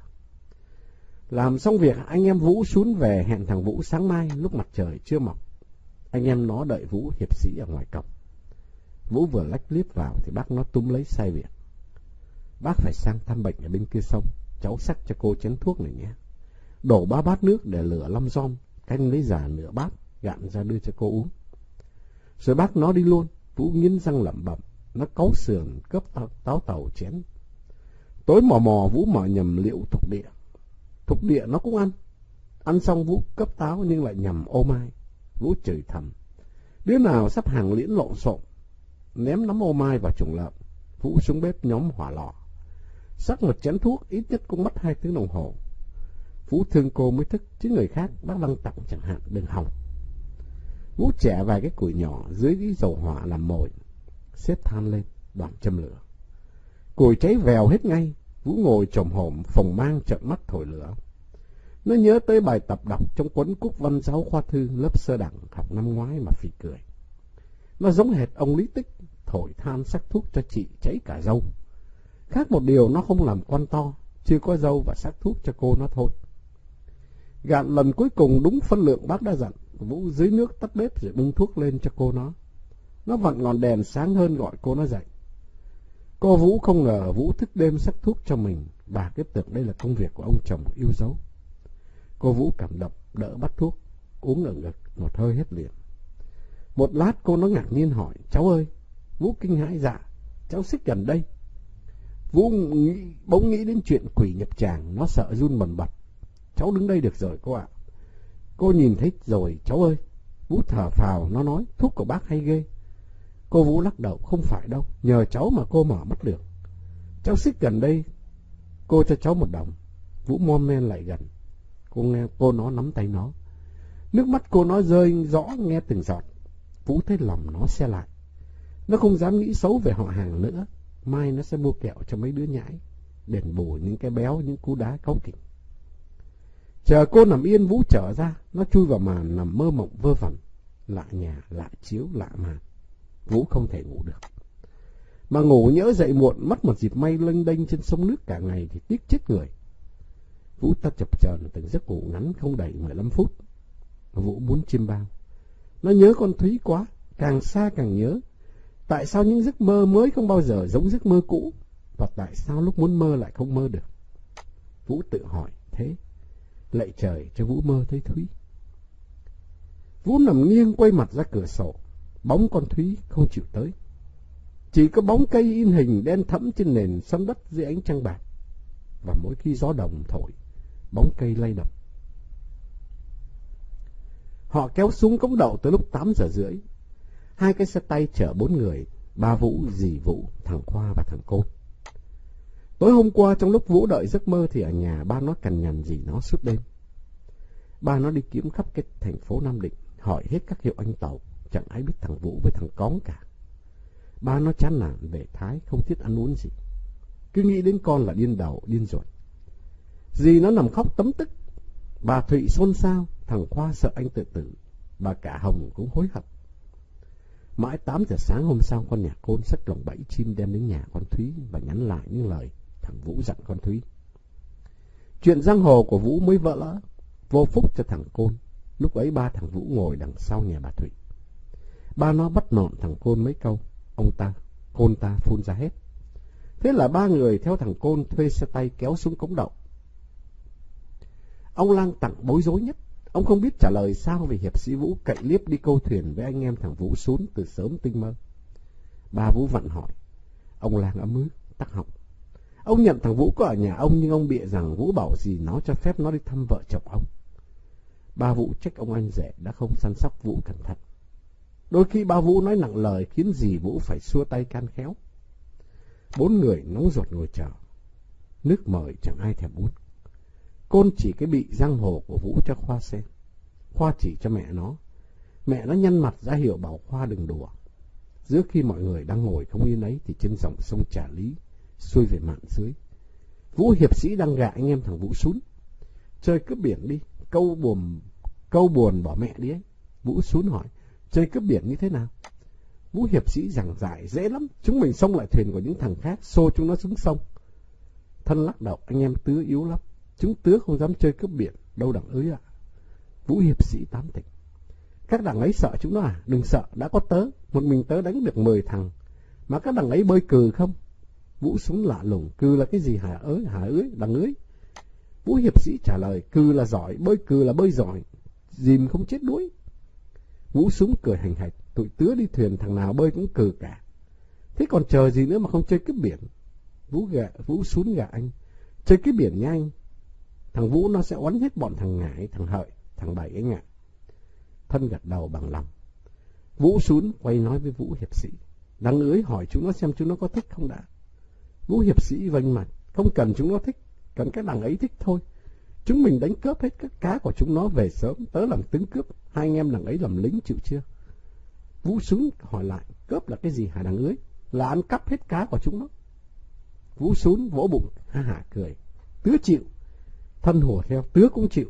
Làm xong việc, anh em Vũ Sún về hẹn thằng Vũ sáng mai lúc mặt trời chưa mọc. Anh em nó đợi Vũ hiệp sĩ ở ngoài cổng. Vũ vừa lách liếp vào thì bác nó túm lấy sai việc. Bác phải sang thăm bệnh ở bên kia sông, cháu xách cho cô chén thuốc này nhé. Đổ ba bát nước để lửa lăm rom, canh lấy giả nửa bát, gạn ra đưa cho cô uống. Rồi bác nó đi luôn. Vũ nghiến răng lẩm bẩm, nó cáu sườn cướp táo, táo tàu chén. Tối mò mò Vũ mở nhầm liệu thục địa. Thục địa nó cũng ăn. Ăn xong Vũ cấp táo nhưng lại nhầm ô mai. Vũ chửi thầm, đứa nào sắp hàng liễn lộn xộn. Ném nắm ô mai vào chuồng lợn. Vũ xuống bếp nhóm hỏa lò. Sắc một chén thuốc ít nhất cũng mất hai tiếng đồng hồ. Vũ thương cô mới thức, chứ người khác bác Lang Tặng chẳng hạn đừng hòng. Vũ chẻ vài cái củi nhỏ dưới cái dầu hỏa làm mồi, xếp than lên, đoạn châm lửa. Củi cháy vèo hết ngay. Vũ ngồi chồm hổm phồng mang trợn mắt thổi lửa. Nó nhớ tới bài tập đọc trong cuốn Cúc Văn Giáo Khoa Thư lớp sơ đẳng học năm ngoái mà phì cười. Nó giống hệt ông Lý Tích thổi than sắc thuốc cho chị cháy cả râu. Khác một điều nó không làm quan to, chưa có râu và sắc thuốc cho cô nó thôi. Gạn lần cuối cùng đúng phân lượng bác đã dặn, Vũ dưới nước tắt bếp rồi bưng thuốc lên cho cô nó. Nó vặn ngọn đèn sáng hơn gọi cô nó dậy. Cô Vũ không ngờ Vũ thức đêm sắc thuốc cho mình, bà cứ tưởng đây là công việc của ông chồng yêu dấu. Cô Vũ cảm động, đỡ bắt thuốc, uống ở ngực, một hơi hết liền. Một lát cô nó ngạc nhiên hỏi, cháu ơi. Vũ kinh hãi, dạ, cháu xích gần đây. Vũ nghĩ, bỗng nghĩ đến chuyện quỷ nhập tràng, nó sợ run bần bật. Cháu đứng đây được rồi cô ạ. Cô nhìn thấy rồi cháu ơi. Vũ thở phào, nó nói, thuốc của bác hay ghê. Cô Vũ lắc đầu, không phải đâu, nhờ cháu mà cô mở mắt được. Cháu xích gần đây, cô cho cháu một đồng. Vũ mom men lại gần. Cô nghe cô nó nắm tay nó. Nước mắt cô nó rơi rõ nghe từng giọt. Vũ thấy lòng nó xe lại. Nó không dám nghĩ xấu về họ hàng nữa. Mai nó sẽ mua kẹo cho mấy đứa nhãi, đền bù những cái béo, những cú đá cáu kỉnh. Chờ cô nằm yên, Vũ trở ra. Nó chui vào màn nằm mơ mộng vơ vẩn. Lạ nhà, lạ chiếu, lạ màn. Vũ không thể ngủ được. Mà ngủ nhỡ dậy muộn, mất một dịp may lênh đênh trên sông nước cả ngày thì tiếc chết người. Vũ ta chập chờn từng giấc ngủ ngắn không đầy mười lăm phút. Vũ muốn chiêm bao. Nó nhớ con Thúy quá, càng xa càng nhớ. Tại sao những giấc mơ mới không bao giờ giống giấc mơ cũ? Và tại sao lúc muốn mơ lại không mơ được? Vũ tự hỏi thế. Lạy trời cho Vũ mơ thấy Thúy. Vũ nằm nghiêng quay mặt ra cửa sổ. Bóng con Thúy không chịu tới. Chỉ có bóng cây in hình đen thẫm trên nền sân đất dưới ánh trăng bạc. Và mỗi khi gió đồng thổi, bóng cây lay động. Họ kéo xuống cống đậu tới lúc tám giờ rưỡi. Hai cái xe tay chở bốn người, ba Vũ, dì Vũ, thằng Khoa và thằng Côn. Tối hôm qua trong lúc Vũ đợi giấc mơ thì ở nhà ba nó cằn nhằn dì nó suốt đêm. Ba nó đi kiếm khắp cái thành phố Nam Định, hỏi hết các hiệu anh tàu, chẳng ai biết thằng Vũ với thằng Cóng cả. Ba nó chán nản về Thái, không thiết ăn uống gì. Cứ nghĩ đến con là điên đầu, điên ruột. Dì nó nằm khóc tấm tức. Bà Thụy xôn xao, thằng Khoa sợ anh tự tử. Bà cả Hồng cũng hối hận. Mãi tám giờ sáng hôm sau, con nhà Côn xách lồng bẫy chim đem đến nhà con Thúy và nhắn lại những lời thằng Vũ dặn con Thúy. Chuyện giang hồ của Vũ mới vỡ lỡ, vô phúc cho thằng Côn. Lúc ấy ba thằng Vũ ngồi đằng sau nhà bà Thụy. Ba nó bắt nọn thằng Côn mấy câu, ông ta, Côn ta phun ra hết. Thế là ba người theo thằng Côn thuê xe tay kéo xuống cống đậu. Ông Lang Tặng bối rối nhất. Ông không biết trả lời sao vì hiệp sĩ Vũ cậy liếp đi câu thuyền với anh em thằng Vũ xuống từ sớm tinh mơ. Ba Vũ vặn hỏi. Ông Lang ấm ức, tắc họng. Ông nhận thằng Vũ có ở nhà ông, nhưng ông bịa rằng Vũ bảo gì nó cho phép nó đi thăm vợ chồng ông. Ba Vũ trách ông anh rể đã không săn sóc Vũ cẩn thận. Đôi khi ba Vũ nói nặng lời khiến dì Vũ phải xua tay can khéo. Bốn người nóng ruột ngồi chờ. Nước mời chẳng ai thèm uống. Côn chỉ cái bị giang hồ của Vũ cho Khoa xem. Khoa chỉ cho mẹ nó. Mẹ nó nhăn mặt ra hiệu bảo Khoa đừng đùa. Giữa khi mọi người đang ngồi không yên ấy thì trên dòng sông Trà Lý xuôi về mạn dưới, Vũ hiệp sĩ đang gạ anh em thằng Vũ Sún. Chơi cướp biển đi, câu buồm, câu buồn bỏ mẹ đi ấy. Vũ Sún hỏi, chơi cướp biển như thế nào? Vũ hiệp sĩ giảng giải, dễ lắm, chúng mình xông lại thuyền của những thằng khác, xô chúng nó xuống sông. Thân lắc đầu, anh em Tứ yếu lắm, chúng Tứ không dám chơi cướp biển, đâu đặng ới ạ. À. Vũ hiệp sĩ tán tỉnh, các đằng ấy sợ chúng nó à? Đừng sợ, đã có tớ, một mình tớ đánh được mười thằng, mà các đằng ấy bơi cừ không? Vũ Sún lạ lùng, cừ là cái gì hả ới, hả ới, đằng ới? Vũ hiệp sĩ trả lời, cừ là giỏi, bơi cừ là bơi giỏi, dìm không chết đuối. Vũ Sún cười hành hạch, tụi Tứ đi thuyền thằng nào bơi cũng cừ cả. Thế còn chờ gì nữa mà không chơi cướp biển? Vũ gạ, Vũ Sún gạ anh, chơi cướp biển nha anh. Thằng Vũ nó sẽ oắn hết bọn thằng Ngải, thằng Hợi, thằng Bảy anh ạ. Thân gật đầu bằng lòng. Vũ Sún quay nói với Vũ hiệp sĩ, đằng ới hỏi chúng nó xem chúng nó có thích không đã. Vũ hiệp sĩ vênh mặt, không cần chúng nó thích, cần các đằng ấy thích thôi. Chúng mình đánh cướp hết các cá của chúng nó về sớm, tớ làm tướng cướp, hai anh em đằng ấy làm lính chịu chưa? Vũ Sún hỏi lại, cướp là cái gì hả đằng ới? Là ăn cắp hết cá của chúng nó. Vũ Sún vỗ bụng, ha hả cười, Tứ chịu. Thân hùa theo, Tứ cũng chịu.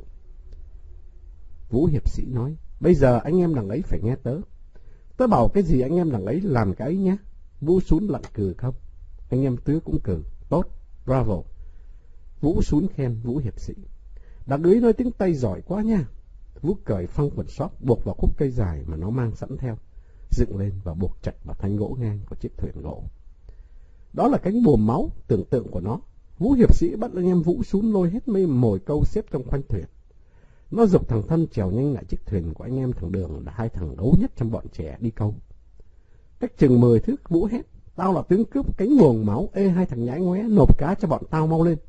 Vũ hiệp sĩ nói, bây giờ anh em đằng ấy phải nghe tớ. Tớ bảo cái gì anh em đằng ấy làm cái ấy nhé. Vũ Sún lặng cừ không? Anh em Tứ cũng cừ, tốt, bravo. Vũ Sún khen Vũ hiệp sĩ, đằng ấy nói tiếng Tây giỏi quá nha. Vũ cởi phăng quần sót buộc vào khúc cây dài mà nó mang sẵn theo, dựng lên và buộc chặt vào thanh gỗ ngang của chiếc thuyền gỗ. Đó là cánh buồm máu, tưởng tượng của nó. Vũ hiệp sĩ bắt anh em Vũ Sún lôi hết mấy mồi câu xếp trong khoanh thuyền. Nó giục thằng Thân trèo nhanh lại chiếc thuyền của anh em thằng Đường là hai thằng gấu nhất trong bọn trẻ đi câu. Cách chừng mười thước, Vũ hét, tao là tướng cướp cánh buồm máu, ê hai thằng nhãi ngoé, nộp cá cho bọn tao mau lên.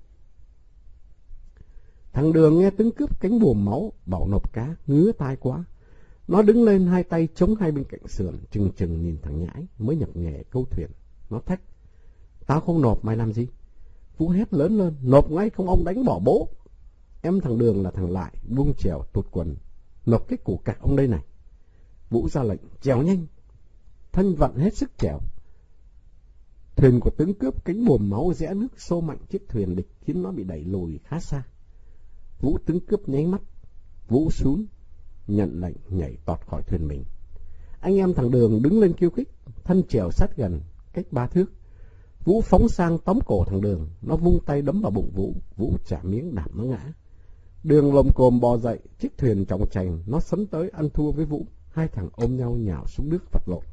Thằng Đường nghe tướng cướp cánh buồm máu bảo nộp cá, ngứa tai quá. Nó đứng lên hai tay chống hai bên cạnh sườn, chừng chừng nhìn thằng nhãi mới nhập nghề câu thuyền. Nó thách, tao không nộp mày làm gì? Vũ hét lớn lên, nộp ngay không ông đánh bỏ bố. Em thằng Đường là thằng Lại, buông chèo tụt quần, nộp cái củ cạc ông đây này. Vũ ra lệnh, chèo nhanh. Thân vặn hết sức chèo. Thuyền của tướng cướp cánh buồm máu rẽ nước xô mạnh chiếc thuyền địch khiến nó bị đẩy lùi khá xa. Vũ tướng cướp nháy mắt. Vũ Sún nhận lệnh nhảy tọt khỏi thuyền mình. Anh em thằng Đường đứng lên khiêu khích, Thân chèo sát gần, cách ba thước. Vũ phóng sang tóm cổ thằng Đường, nó vung tay đấm vào bụng Vũ, Vũ trả miếng đạp nó ngã. Đường lồm cồm bò dậy, chiếc thuyền chòng chành, nó sấn tới ăn thua với Vũ, hai thằng ôm nhau nhào xuống nước vật lộn.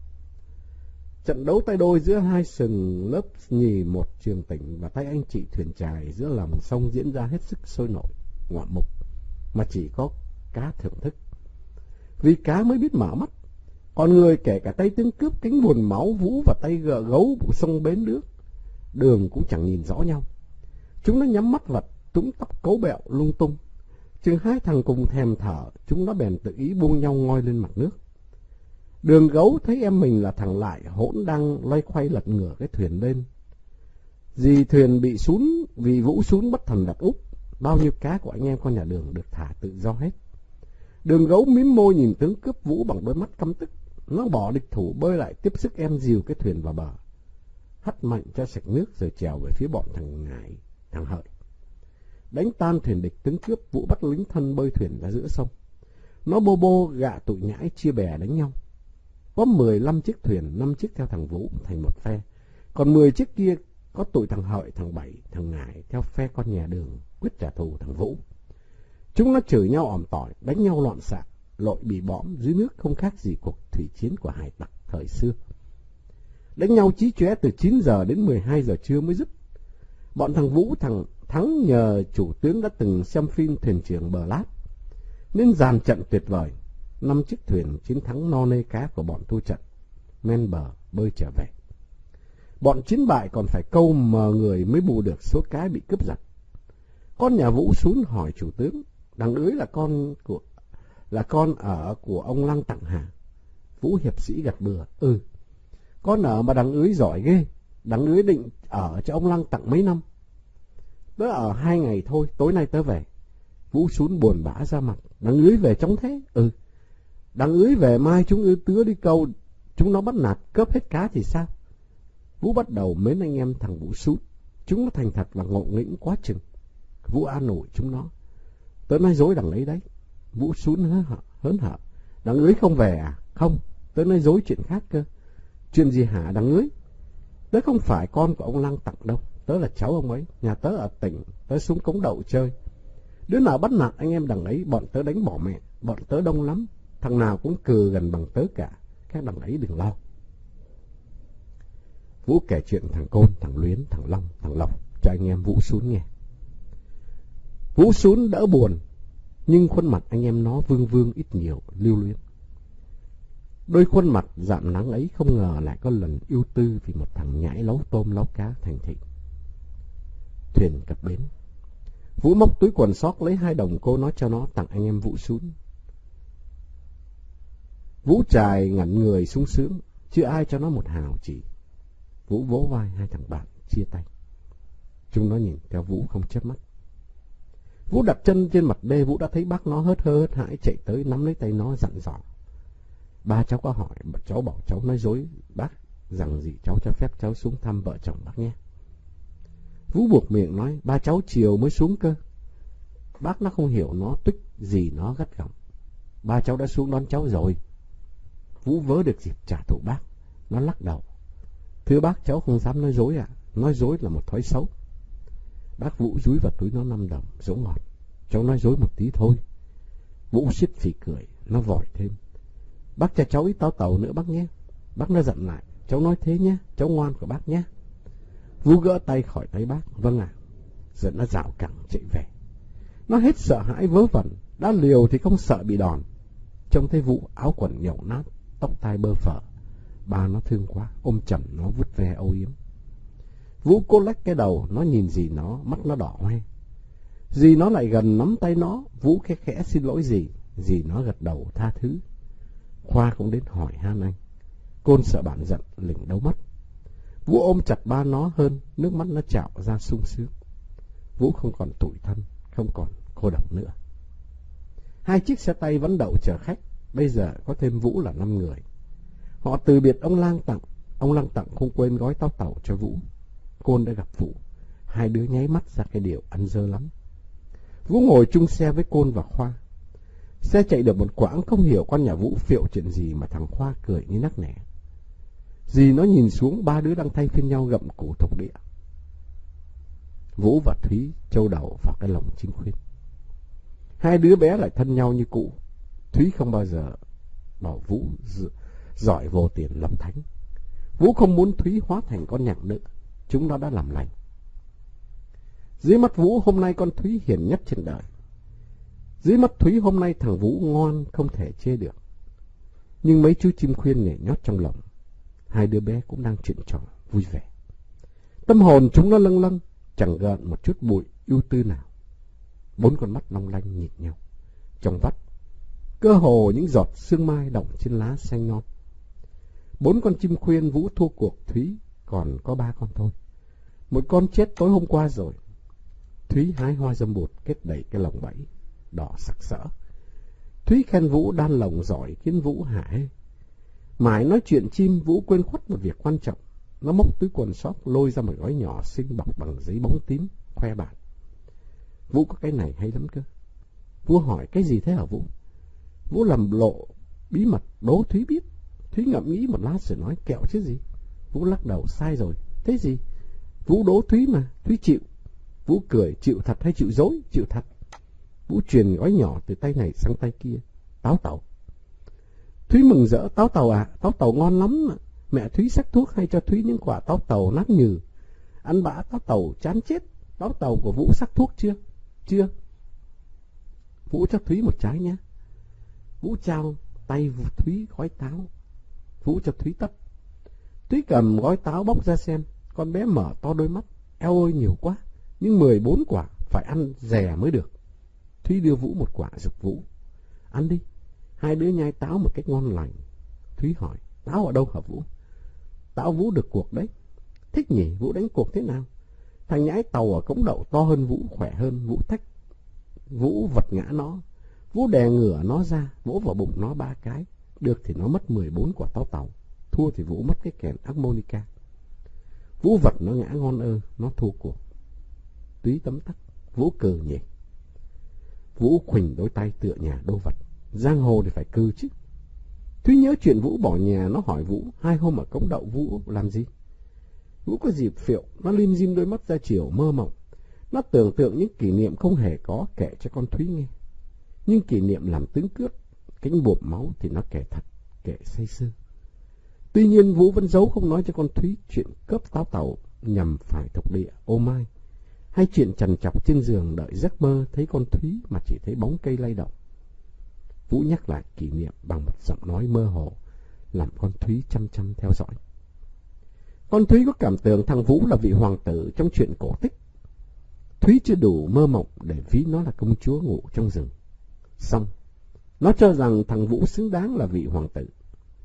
Trận đấu tay đôi giữa hai sừng lớp nhì một Trường Tỉnh và tay anh chị thuyền chài giữa lòng sông diễn ra hết sức sôi nổi, ngoạn mục, mà chỉ có cá thưởng thức. Vì cá mới biết mở mắt, còn người kể cả tay tướng cướp cánh buồn máu Vũ và tay gợ gấu sông bến nước, đường cũng chẳng nhìn rõ nhau. Chúng nó nhắm mắt vật, túm tóc cấu bẹo lung tung. Chừng hai thằng cùng thèm thở, chúng nó bèn tự ý buông nhau ngoi lên mặt nước. Đường gấu thấy em mình là thằng Lại hỗn đang loay khoay lật ngửa cái thuyền lên. Dì thuyền bị sún vì Vũ sún bất thần đặt úp. Bao nhiêu cá của anh em con nhà Đường được thả tự do hết. Đường gấu mím môi nhìn tướng cướp Vũ bằng đôi mắt căm tức. Nó bỏ địch thủ bơi lại tiếp sức em dìu cái thuyền vào bờ, hất mạnh cho sạch nước rồi trèo về phía bọn thằng Ngải, thằng Hợi. Đánh tan thuyền địch, tướng cướp Vũ bắt lính thân bơi thuyền ra giữa sông. Nó bô bô gạ tụi nhãi chia bè đánh nhau. Có mười lăm chiếc thuyền, năm chiếc theo thằng Vũ thành một phe. Còn mười chiếc kia có tụi thằng Hợi, thằng Bảy, thằng Ngải theo phe con nhà Đường quyết trả thù thằng Vũ. Chúng nó chửi nhau òm tỏi, đánh nhau loạn xạ, lội bì bõm dưới nước không khác gì cuộc thủy chiến của hải tặc thời xưa. Đánh nhau chí chóe từ chín giờ đến mười hai giờ trưa mới dứt. Bọn thằng Vũ thằng Thắng nhờ chủ tướng đã từng xem phim Thuyền trưởng Bờ Lát nên dàn trận tuyệt vời. Năm chiếc thuyền chiến thắng no nê cá của bọn thua trận, men bờ bơi trở về. Bọn chiến bại còn phải câu mờ người mới bù được số cá bị cướp giật. Con nhà Vũ xuống hỏi chủ tướng, đằng ưới là con của là con ở của ông Lăng Tặng hả? Vũ hiệp sĩ gật bừa, ừ. Con ở mà đằng ưới giỏi ghê, đằng ưới định ở cho ông Lăng Tặng mấy năm. Tớ ở hai ngày thôi, tối nay tớ về. Vũ xuống buồn bã ra mặt, đằng ưới về chóng thế, ừ. Đằng ưới về mai chúng ư tứa đi câu, chúng nó bắt nạt cướp hết cá thì sao? Vũ bắt đầu mến anh em thằng Vũ sút, chúng nó thành thật và ngộ nghĩnh quá chừng. Vũ an ủi chúng nó, tớ nói dối đằng ấy đấy. Vũ sún hớn hở, hớn hở. Đằng ưới không về à? Không, tớ nói dối chuyện khác cơ. Chuyện gì hả đằng ưới? Tớ không phải con của ông Lăng Tặng đâu, tớ là cháu ông ấy. Nhà tớ ở tỉnh, tớ xuống cống đậu chơi. Đứa nào bắt nạt anh em đằng ấy, bọn tớ đánh bỏ mẹ. Bọn tớ đông lắm, thằng nào cũng cừ gần bằng tớ cả. Các đằng ấy đừng lo. Vũ kể chuyện thằng Côn, thằng Luyến, thằng Long, thằng Lộc cho anh em Vũ sún nghe. Vũ sún đỡ buồn, nhưng khuôn mặt anh em nó vương vương ít nhiều, lưu luyến. Đôi khuôn mặt dạm nắng ấy không ngờ lại có lần ưu tư vì một thằng nhãi lấu tôm lấu cá thành thị. Thuyền cập bến. Vũ móc túi quần sót lấy hai đồng cô nói cho nó tặng anh em Vũ sún. Vũ Trài ngẩn người sung sướng, chưa ai cho nó một hào chỉ. Vũ vỗ vai hai thằng bạn chia tay. Chúng nó nhìn theo Vũ không chớp mắt. Vũ đặt chân trên mặt đê, Vũ đã thấy bác nó hớt hơ hớt hãi chạy tới nắm lấy tay nó dặn dò. Ba cháu có hỏi, cháu bảo cháu nói dối bác rằng gì cháu cho phép cháu xuống thăm vợ chồng bác nhé. Vũ buộc miệng nói, ba cháu chiều mới xuống cơ. Bác nó không hiểu, nó tuých gì nó gắt gỏng. Ba cháu đã xuống đón cháu rồi. Vũ vớ được dịp trả thù bác, nó lắc đầu. Thưa bác, cháu không dám nói dối ạ, à? Nói dối là một thói xấu. Bác Vũ dúi vào túi nó năm đồng, dỗ ngọt. Cháu nói dối một tí thôi. Vũ suýt phì cười, nó vội thêm. Bác cho cháu ít táo tàu nữa bác nhé. Bác nó giận lại, cháu nói thế nhé, cháu ngoan của bác nhé. Vũ gỡ tay khỏi tay bác, vâng ạ. À. Rồi nó dạo cẳng chạy về. Nó hết sợ hãi vớ vẩn, đã liều thì không sợ bị đòn. Trông thấy Vũ áo quần nhậu nát, tóc tai bơ phở. Ba nó thương quá, ôm chầm nó vút ve âu yếm. Vũ cô lách cái đầu, nó nhìn dì nó, mắt nó đỏ hoe. Dì nó lại gần nắm tay nó, Vũ khẽ khẽ xin lỗi dì. Dì nó gật đầu tha thứ. Khoa cũng đến hỏi han anh. Côn sợ bạn giận, lỉnh đâu mất. Vũ ôm chặt ba nó hơn, nước mắt nó trào ra sung sướng. Vũ không còn tủi thân, không còn cô độc nữa. Hai chiếc xe tay vẫn đậu chờ khách, bây giờ có thêm Vũ là năm người. Họ từ biệt ông Lang Tặng, ông Lang Tặng không quên gói táo tàu cho Vũ. Côn đã gặp Vũ, hai đứa nháy mắt ra cái điệu ăn dơ lắm. Vũ ngồi chung xe với Côn và Khoa. Xe chạy được một quãng không hiểu con nhà Vũ phiệu chuyện gì mà thằng Khoa cười như nắc nẻ. Dì nó nhìn xuống ba đứa đang thay phiên nhau gặm củ thục địa. Vũ và Thúy trâu đầu vào cái lồng chim khuyên. Hai đứa bé lại thân nhau như cũ. Thúy không bao giờ bảo Vũ giỏi vô tiền lập thánh. Vũ không muốn Thúy hóa thành con nhặng nữa, chúng nó đã làm lành. Dưới mắt Vũ hôm nay con Thúy hiền nhất trên đời. Dưới mắt Thúy hôm nay thằng Vũ ngoan không thể chê được. Nhưng mấy chú chim khuyên nhảy nhót trong lòng. Hai đứa bé cũng đang chuyện trò vui vẻ. Tâm hồn chúng nó lâng lâng, chẳng gợn một chút bụi ưu tư nào. Bốn con mắt long lanh nhìn nhau. Trong vắt, cơ hồ những giọt sương mai đọng trên lá xanh non. Bốn con chim khuyên Vũ thua cuộc Thúy còn có ba con thôi. Một con chết tối hôm qua rồi. Thúy hái hoa dâm bụt kết đầy cái lồng bẫy đỏ sặc sỡ. Thúy khen Vũ đan lồng giỏi khiến Vũ hả hê. Mãi nói chuyện chim, Vũ quên khuất một việc quan trọng. Nó móc túi quần sóc lôi ra một gói nhỏ xinh bọc bằng giấy bóng tím, khoe bạn. Vũ có cái này hay lắm cơ. Vũ hỏi cái gì thế hả Vũ? Vũ làm lộ bí mật đố Thúy biết. Thúy ngẫm nghĩ một lát rồi nói kẹo chứ gì. Vũ lắc đầu sai rồi. Thế gì? Vũ đố Thúy mà, Thúy chịu. Vũ cười, chịu thật hay chịu dối? Chịu thật. Vũ truyền gói nhỏ từ tay này sang tay kia. Táo tàu. Thúy mừng rỡ. Táo tàu à? Táo tàu ngon lắm mà. Mẹ Thúy sắc thuốc hay cho Thúy những quả táo tàu nát nhừ. Ăn bã táo tàu chán chết. Táo tàu của Vũ sắc thuốc chưa? Chưa. Vũ cho Thúy một trái nhé. Vũ trao tay Thúy gói táo. Vũ cho Thúy tấp. Thúy cầm gói táo bóc ra xem. Con bé mở to đôi mắt. Eo ơi nhiều quá. Nhưng mười bốn quả phải ăn dè mới được. Thúy đưa Vũ một quả giục Vũ. Ăn đi. Hai đứa nhai táo một cách ngon lành. Thúy hỏi. Táo ở đâu hả Vũ? Táo Vũ được cuộc đấy. Thích nhỉ? Vũ đánh cuộc thế nào? Thằng nhãi tàu ở cống đậu to hơn Vũ, khỏe hơn. Vũ thách. Vũ vật ngã nó. Vũ đè ngửa nó ra, vỗ vào bụng nó ba cái. Được thì nó mất mười bốn quả táo tàu. Thua thì Vũ mất cái kèn harmonica. Vũ vật nó ngã ngon ơ, nó thua cuộc. Túy tấm tắc. Vũ cừ nhỉ. Vũ khuỳnh đôi tay tựa nhà đô vật. Giang hồ thì phải cừ chứ. Thúy nhớ chuyện Vũ bỏ nhà, nó hỏi Vũ hai hôm ở cống đậu Vũ làm gì. Vũ có dịp phiệu, nó lim dim đôi mắt ra chiều mơ mộng. Nó tưởng tượng những kỷ niệm không hề có kể cho con Thúy nghe. Nhưng kỷ niệm làm tướng cướp, cánh buồm máu thì nó kể thật, kể say sưa. Tuy nhiên Vũ vẫn giấu không nói cho con Thúy chuyện cướp táo tàu nhằm phải thục địa ô mai, hay chuyện trằn trọc trên giường đợi giấc mơ thấy con Thúy mà chỉ thấy bóng cây lay động. Vũ nhắc lại kỷ niệm bằng một giọng nói mơ hồ, làm con Thúy chăm chăm theo dõi. Con Thúy có cảm tưởng thằng Vũ là vị hoàng tử trong chuyện cổ tích. Thúy chưa đủ mơ mộng để ví nó là công chúa ngủ trong rừng. Xong, nó cho rằng thằng Vũ xứng đáng là vị hoàng tử.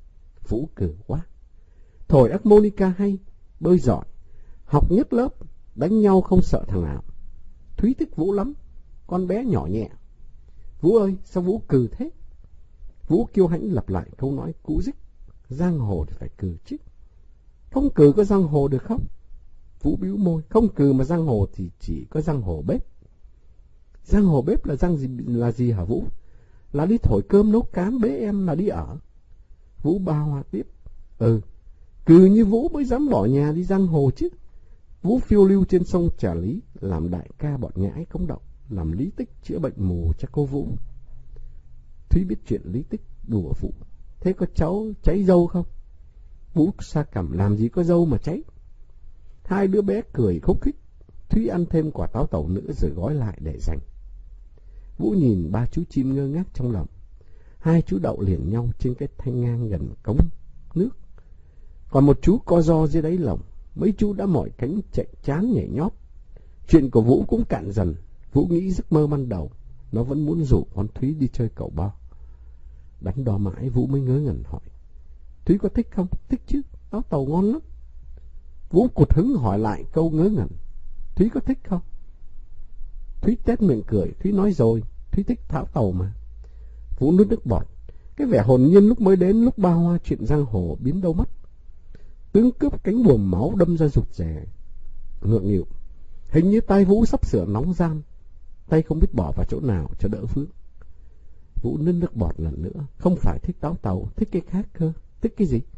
Vũ cười quá. Thổi harmonica hay, bơi giỏi, học nhất lớp, đánh nhau không sợ thằng nào. Thúy thích Vũ lắm, con bé nhỏ nhẹ. Vũ ơi, sao Vũ cừ thế? Vũ kiêu hãnh lặp lại câu nói cũ dích. Giang hồ thì phải cừ chứ. Không cừ có giang hồ được không? Vũ bĩu môi. Không cừ mà giang hồ thì chỉ có giang hồ bếp. Giang hồ bếp là giang gì, là gì hả Vũ? Là đi thổi cơm nấu cám bế em là đi ở. Vũ ba hoa tiếp. Ừ, cừ như Vũ mới dám bỏ nhà đi giang hồ chứ. Vũ phiêu lưu trên sông Trà Lý, làm đại ca bọn nhãi cống đậu, làm lý tích chữa bệnh mù cho cô Vũ. Thúy biết chuyện lý tích đùa Vũ. Thế có cháu cháy dâu không? Vũ sa cằm. Làm gì có dâu mà cháy. Hai đứa bé cười khúc khích. Thúy ăn thêm quả táo tàu nữa rồi gói lại để dành. Vũ nhìn ba chú chim ngơ ngác trong lòng. Hai chú đậu liền nhau trên cái thanh ngang gần cống nước. Còn một chú co ro dưới đáy lồng. Mấy chú đã mỏi cánh chạy chán nhảy nhót. Chuyện của Vũ cũng cạn dần. Vũ nghĩ giấc mơ ban đầu, nó vẫn muốn rủ con Thúy đi chơi cẩu bo. Đắn đo mãi Vũ mới ngớ ngẩn hỏi. Thúy có thích không? Thích chứ, táo tàu ngon lắm. Vũ cụt hứng hỏi lại câu ngớ ngẩn. Thúy có thích không? Thúy tét miệng cười. Thúy nói rồi, Thúy thích táo tàu mà. Vũ nuốt nước bọt. Cái vẻ hồn nhiên lúc mới đến, lúc ba hoa chuyện giang hồ biến đâu mất. Tướng cướp cánh buồm máu đâm ra rụt rè. Ngượng nghịu. Hình như tay Vũ sắp sửa nóng gian. Tay không biết bỏ vào chỗ nào cho đỡ vướng. Vũ nứt nước bọt lần nữa. Không phải thích táo tàu, thích cái khác cơ. Thích cái gì?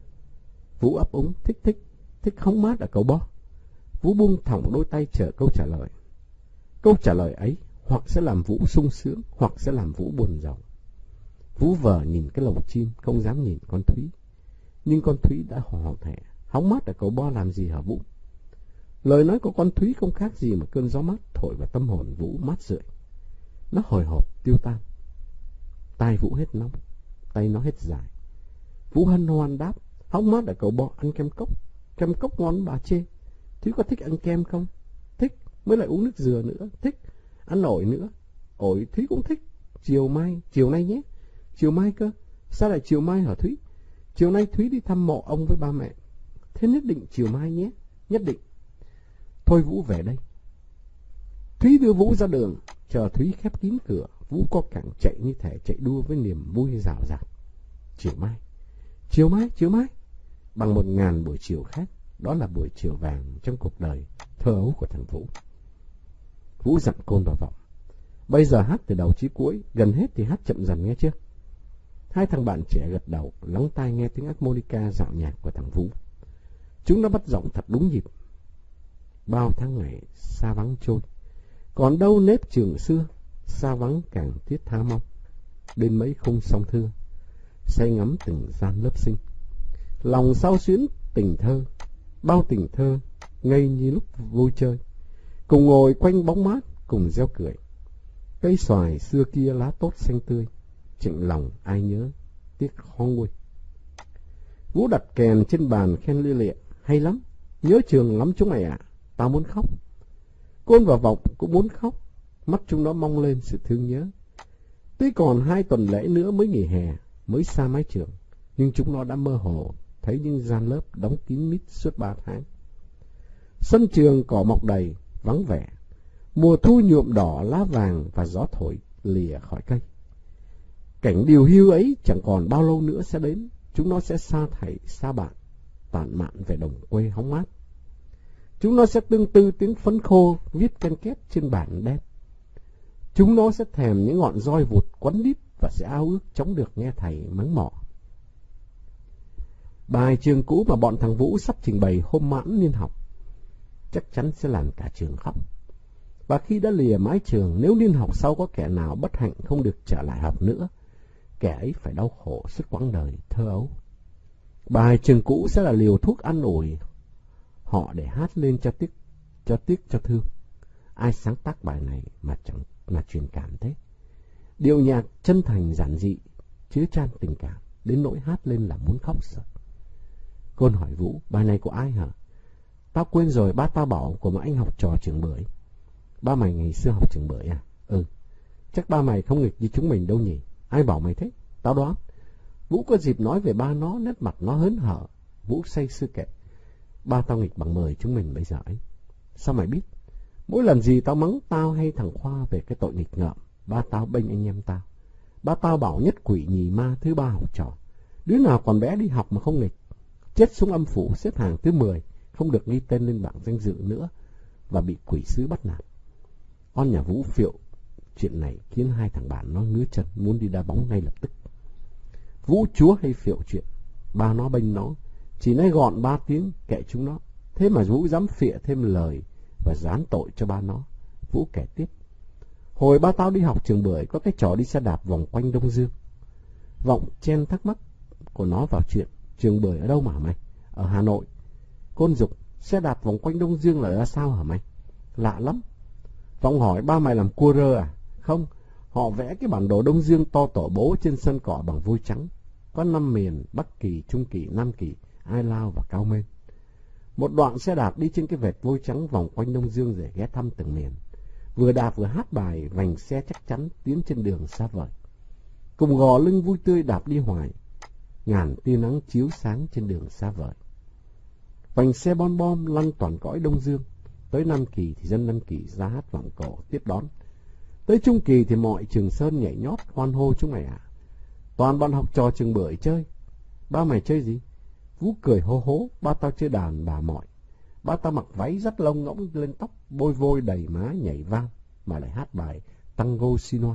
Vũ ấp úng. Thích thích Thích hóng mát ở cẩu bo. Vũ buông thõng đôi tay chờ câu trả lời. Câu trả lời ấy hoặc sẽ làm Vũ sung sướng, hoặc sẽ làm Vũ buồn rầu. Vũ vờ nhìn cái lồng chim, không dám nhìn con Thúy. Nhưng con Thúy đã hò thẻ. Hóng mát ở cậu Bo làm gì hả Vũ? Lời nói của con Thúy không khác gì mà cơn gió mát thổi vào tâm hồn Vũ mát rượi. Nó hồi hộp tiêu tan. Tai Vũ hết nóng, tay nó hết dài. Vũ hân hoan đáp, hóng mát ở cậu Bo ăn kem cốc. Kem cốc ngon bà chê. Thúy có thích ăn kem không? Thích, mới lại uống nước dừa nữa. Thích, ăn ổi nữa. Ổi Thúy cũng thích. Chiều mai, chiều nay nhé. Chiều mai cơ? Sao lại chiều mai hả Thúy? Chiều nay Thúy đi thăm mộ ông với ba mẹ. Thế nhất định chiều mai nhé. Nhất định. Thôi Vũ về đây. Thúy đưa Vũ ra đường. Chờ Thúy khép kín cửa, Vũ co cẳng chạy như thể chạy đua với niềm vui rào rạt. Chiều mai, chiều mai, chiều mai. Bằng một ngàn buổi chiều khác, đó là buổi chiều vàng trong cuộc đời thơ ấu của thằng Vũ. Vũ dặn Côn vào Vọng. Bây giờ hát từ đầu chí cuối, gần hết thì hát chậm dần nghe chưa? Hai thằng bạn trẻ gật đầu, lắng tai nghe tiếng harmonica dạo nhạc của thằng Vũ. Chúng đã bắt giọng thật đúng nhịp. Bao tháng ngày xa vắng trôi, còn đâu nếp trường xưa, xa vắng càng thiết tha mong. Bên mấy khung sông thưa, say ngắm từng gian lớp sinh. Lòng sao xuyến tình thơ, bao tình thơ, ngây như lúc vui chơi. Cùng ngồi quanh bóng mát, cùng reo cười. Cây xoài xưa kia lá tốt xanh tươi, chạnh lòng ai nhớ, tiếc khó nguôi. Vũ đặt kèn trên bàn khen lia lịa, hay lắm, nhớ trường lắm chúng mày ạ, à, tao muốn khóc. Côn và Vọng cũng muốn khóc, mắt chúng nó mong lên sự thương nhớ. Tuy còn hai tuần lễ nữa mới nghỉ hè, mới xa mái trường, nhưng chúng nó đã mơ hồ thấy những gian lớp đóng kín mít suốt ba tháng. Sân trường cỏ mọc đầy, vắng vẻ. Mùa thu nhuộm đỏ lá vàng và gió thổi lìa khỏi cây. Cảnh điều hưu ấy chẳng còn bao lâu nữa sẽ đến. Chúng nó sẽ xa thầy, xa bạn, tản mạn về đồng quê hóng mát. Chúng nó sẽ tương tư tiếng phấn khô viết ken két trên bản đen. Chúng nó sẽ thèm những ngọn roi vụt quấn đít và sẽ ao ước chống được nghe thầy mắng mỏ. Bài trường cũ mà bọn thằng Vũ sắp trình bày hôm mãn niên học chắc chắn sẽ làm cả trường khóc. Và khi đã lìa mái trường, nếu niên học sau có kẻ nào bất hạnh không được trở lại học nữa, kẻ ấy phải đau khổ suốt quãng đời thơ ấu. Bài trường cũ sẽ là liều thuốc an ủi họ để hát lên cho tiếc, cho tiếc cho thương. Ai sáng tác bài này mà chẳng là truyền cảm thế? Điệu nhạc chân thành giản dị, chứa chan tình cảm, đến nỗi hát lên là muốn khóc sợ. Côn hỏi Vũ, bài này của ai hả? Tao quên rồi, ba tao bảo của một anh học trò trường Bưởi. Ba mày ngày xưa học trường Bưởi à? Ừ. Chắc ba mày không nghịch như chúng mình đâu nhỉ? Ai bảo mày thế? Tao đoán. Vũ có dịp nói về ba nó, nét mặt nó hớn hở. Vũ say sưa kể. Ba tao nghịch bằng mười chúng mình bây giờ ấy. Sao mày biết? Mỗi lần gì tao mắng tao hay thằng Khoa về cái tội nghịch ngợm, ba tao bênh anh em tao. Ba tao bảo nhất quỷ nhì ma thứ ba học trò. Đứa nào còn bé đi học mà không nghịch, chết xuống âm phủ xếp hàng thứ mười, không được ghi tên lên bảng danh dự nữa và bị quỷ sứ bắt nạt. Con nhà Vũ phiệu chuyện này khiến hai thằng bạn nó ngứa chân muốn đi đá bóng ngay lập tức. Vũ chúa hay phiệu chuyện, ba nó bênh nó, chỉ nói gọn ba tiếng kệ chúng nó. Thế mà Vũ dám phịa thêm lời và gián tội cho ba nó. Vũ kể tiếp. Hồi ba tao đi học trường Bưởi có cái trò đi xe đạp vòng quanh Đông Dương. Vọng chen thắc mắc của nó vào chuyện trường Bưởi ở đâu mà hả mày? Ở Hà Nội. Côn dục, xe đạp vòng quanh Đông Dương là ra sao hả mày? Lạ lắm. Vọng hỏi, ba mày làm cua rơ à? Không, họ vẽ cái bản đồ Đông Dương to tổ bố trên sân cỏ bằng vôi trắng. Có năm miền, Bắc Kỳ, Trung Kỳ, Nam Kỳ, Ai Lao và Cao Mên. Một đoạn xe đạp đi trên cái vệt vôi trắng vòng quanh Đông Dương để ghé thăm từng miền. Vừa đạp vừa hát bài, vành xe chắc chắn tiến trên đường xa vời. Cùng gò lưng vui tươi đạp đi hoài, ngàn tia nắng chiếu sáng trên đường xa vời. Vành xe bon bom lăn toàn cõi Đông Dương. Tới Nam Kỳ thì dân Nam Kỳ ra hát vọng cổ tiếp đón. Tới Trung Kỳ thì mọi Trường Sơn nhảy nhót hoan hô chúng mày ạ. À. Toàn bọn học trò trường Bưởi chơi. Ba mày chơi gì? Vũ cười hô hố. Ba tao chơi đàn bà mọi. Ba tao mặc váy dắt lông ngỗng lên tóc, bôi vôi đầy má nhảy vang mà lại hát bài Tango Sinoa.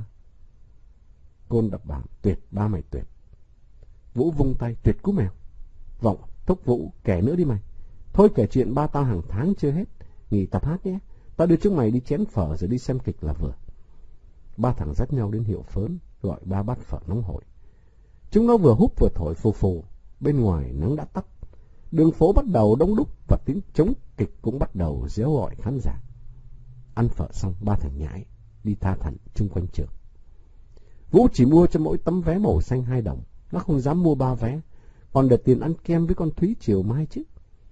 Côn đập bàn, tuyệt, ba mày tuyệt. Vũ vung tay, tuyệt cú mèo. Vọng thúc Vũ, kể nữa đi mày. Thôi kể chuyện ba tao hàng tháng chưa hết, nghỉ tập hát nhé. Tao đưa chúng mày đi chén phở rồi đi xem kịch là vừa. Ba thằng dắt nhau đến hiệu phớn, gọi ba bát phở nóng hổi. Chúng nó vừa húp vừa thổi phù phù. Bên ngoài nắng đã tắt. Đường phố bắt đầu đông đúc và tiếng trống kịch cũng bắt đầu réo gọi khán giả. Ăn phở xong, ba thằng nhãi đi tha thẩn chung quanh trường. Vũ chỉ mua cho mỗi tấm vé màu xanh hai đồng. Nó không dám mua ba vé, còn để tiền ăn kem với con Thúy chiều mai chứ.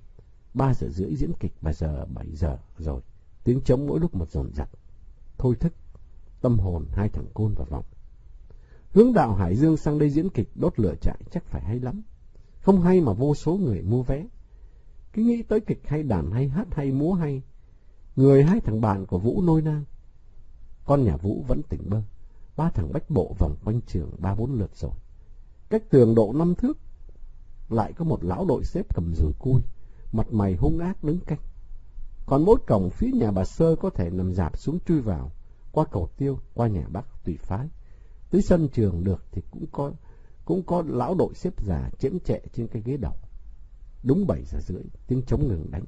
Ba giờ rưỡi diễn kịch, bây giờ bảy giờ rồi. Tiếng trống mỗi lúc một dồn dập, thôi thức tâm hồn hai thằng Côn và Vọng. Hướng đạo Hải Dương sang đây diễn kịch đốt lửa trại chắc phải hay lắm. Không hay mà vô số người mua vé. Cứ nghĩ tới kịch hay, đàn hay, hát hay, múa hay, người hai thằng bạn của Vũ nôi nang. Con nhà Vũ vẫn tỉnh bơ. Ba thằng bách bộ vòng quanh trường ba bốn lượt rồi. Cách tường độ năm thước lại có một lão đội xếp cầm dùi cui, mặt mày hung ác đứng canh. Còn mỗi cổng phía nhà bà Sơ có thể nằm dạp xuống chui vào, qua cầu Tiêu, qua nhà Bắc tùy phái. Tới sân trường được thì cũng có cũng có lão đội xếp già chễm chệ trên cái ghế đầu. Đúng bảy giờ rưỡi, tiếng trống ngừng đánh.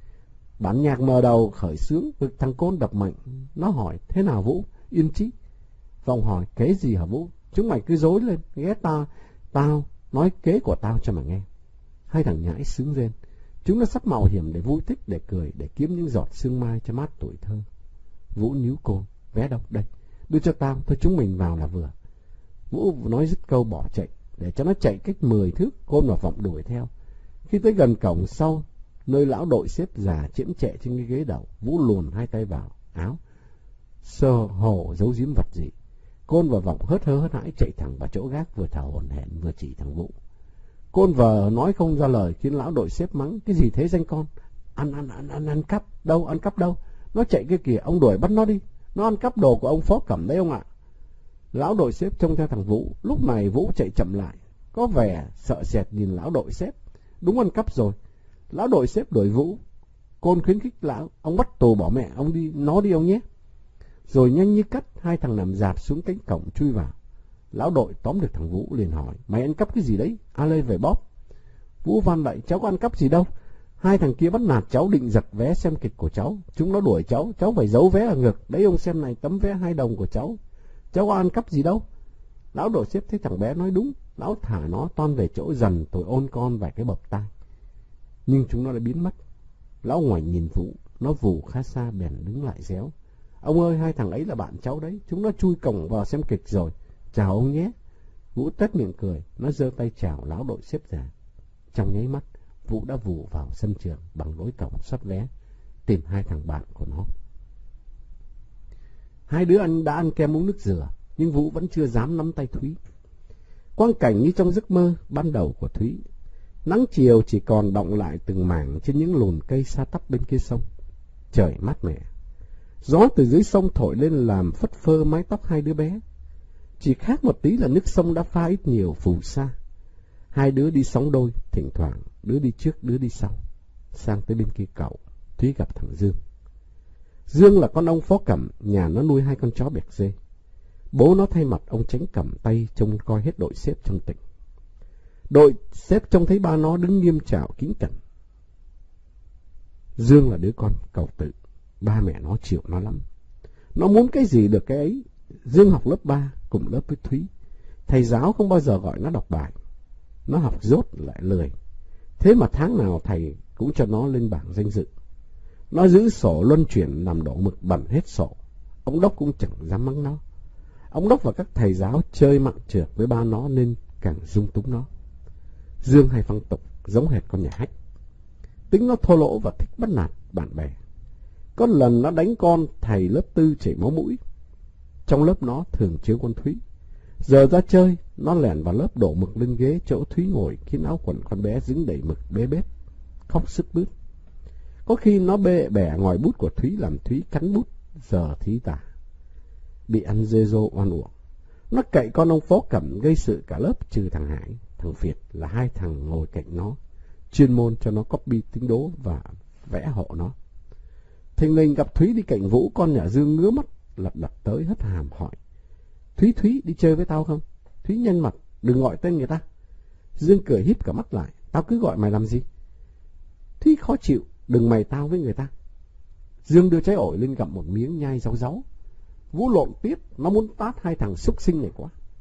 Bản nhạc mở đầu khởi xướng, được thằng Côn đập mạnh. Nó hỏi, thế nào Vũ, yên chí? Vọng hỏi, kế gì hả Vũ? Chúng mày cứ dối lên, ghé tao, tao nói kế của tao cho mà nghe. Hai thằng nhãi sướng lên. Chúng nó sắp mạo hiểm để vui thích, để cười, để kiếm những giọt sương mai cho mát tuổi thơ. Vũ níu Côn, vé đâu? Đây, đưa cho tao, thôi chúng mình vào là vừa. Vũ nói dứt câu bỏ chạy, để cho nó chạy cách mười thước, Côn và Vọng đuổi theo. Khi tới gần cổng sau, nơi lão đội xếp già chễm chệ trên cái ghế đầu, Vũ luồn hai tay vào áo, sơ hồ giấu giếm vật gì. Côn và Vọng hớt hơ hớt hãi chạy thẳng vào chỗ gác, vừa thở hổn hển vừa chỉ thằng Vũ. Côn vờ nói không ra lời khiến lão đội xếp mắng, cái gì thế danh con? Ăn ăn ăn ăn ăn cắp đâu? Ăn cắp đâu? Nó chạy kia kìa, ông đuổi bắt nó đi. Nó ăn cắp đồ của ông Phó Cẩm đấy ông ạ. Lão đội xếp trông theo thằng Vũ. Lúc này Vũ chạy chậm lại, có vẻ sợ sệt nhìn lão đội xếp. Đúng ăn cắp rồi. Lão đội xếp đuổi Vũ. Côn khuyến khích lão, ông bắt tù bỏ mẹ ông đi, nó đi ông nhé. Rồi nhanh như cắt, hai thằng nằm dạp xuống cánh cổng chui vào. Lão đội tóm được thằng Vũ liền hỏi, mày ăn cắp cái gì đấy? A Lê về bóp. Vũ van lại, cháu có ăn cắp gì đâu. Hai thằng kia bắt nạt cháu, định giật vé xem kịch của cháu. Chúng nó đuổi cháu, cháu phải giấu vé ở ngực. Đấy ông xem này, tấm vé hai đồng của cháu. Cháu có ăn cắp gì đâu. Lão đội xếp thấy thằng bé nói đúng. Lão thả nó toan về chỗ dần, tôi ôn con vài cái bập tai. Nhưng chúng nó đã biến mất. Lão ngoảnh nhìn Vũ, nó vù khá xa bèn đứng lại réo. Ông ơi, hai thằng ấy là bạn cháu đấy. Chúng nó chui cổng vào xem kịch rồi. Chào ông nhé. Vũ tét miệng cười, nó giơ tay chào lão đội xếp già. Trong nháy mắt, Vũ đã vù vào sân trường bằng lối cổng soát vé, tìm hai thằng bạn của nó. Hai đứa anh đã ăn kem uống nước dừa, nhưng Vũ vẫn chưa dám nắm tay Thúy. Quang cảnh như trong giấc mơ ban đầu của Thúy. Nắng chiều chỉ còn đọng lại từng mảng trên những lùn cây sa tắp bên kia sông. Trời mát mẻ. Gió từ dưới sông thổi lên làm phất phơ mái tóc hai đứa bé. Chỉ khác một tí là nước sông đã pha ít nhiều phù sa. Hai đứa đi sóng đôi, thỉnh thoảng đứa đi trước đứa đi sau. Sang tới bên kia cậu, Thúy gặp thằng Dương. Dương là con ông Phó Cẩm, nhà nó nuôi hai con chó bẹc dê. Bố nó thay mặt ông Chánh cầm tay trông coi hết đội xếp trong tỉnh. Đội xếp trông thấy ba nó đứng nghiêm chào kính cẩn. Dương là đứa con cầu tự, ba mẹ nó chịu nó lắm. Nó muốn cái gì được cái ấy. Dương học lớp ba cùng lớp với Thúy. Thầy giáo không bao giờ gọi nó đọc bài. Nó học dốt lại lười. Thế mà tháng nào thầy cũng cho nó lên bảng danh dự. Nó giữ sổ luân chuyển làm đổ mực bẩn hết sổ. Ông Đốc cũng chẳng dám mắng nó. Ông Đốc và các thầy giáo chơi mặn trượt với ba nó nên càng dung túng nó. Dương hay phong tục giống hệt con nhà Hách. Tính nó thô lỗ và thích bắt nạt bạn bè. Có lần nó đánh con thầy lớp tư chảy máu mũi. Trong lớp nó thường chiếu con Thúy. Giờ ra chơi, nó lẻn vào lớp đổ mực lên ghế chỗ Thúy ngồi, khiến áo quần con bé dính đầy mực bê bết, khóc sướt mướt. Có khi nó bê bẻ ngòi bút của Thúy làm Thúy cắn bút, giờ thí tả. Bị ăn dê dô oan uổng. Nó cậy con ông Phó Cẩm gây sự cả lớp trừ thằng Hải, thằng Việt là hai thằng ngồi cạnh nó, chuyên môn cho nó copy tính đố và vẽ hộ nó. Thình lình gặp Thúy đi cạnh Vũ, con nhà Dương ngứa mắt, lật đật tới hất hàm hỏi. Thúy Thúy đi chơi với tao không? Thúy nhanh mặt, đừng gọi tên người ta. Dương cười híp cả mắt lại, tao cứ gọi mày làm gì? Thúy khó chịu, đừng mày tao với người ta. Dương đưa trái ổi lên gặm một miếng nhai ráu ráu. Vũ lộn tiếp, nó muốn tát hai thằng xúc sinh này quá.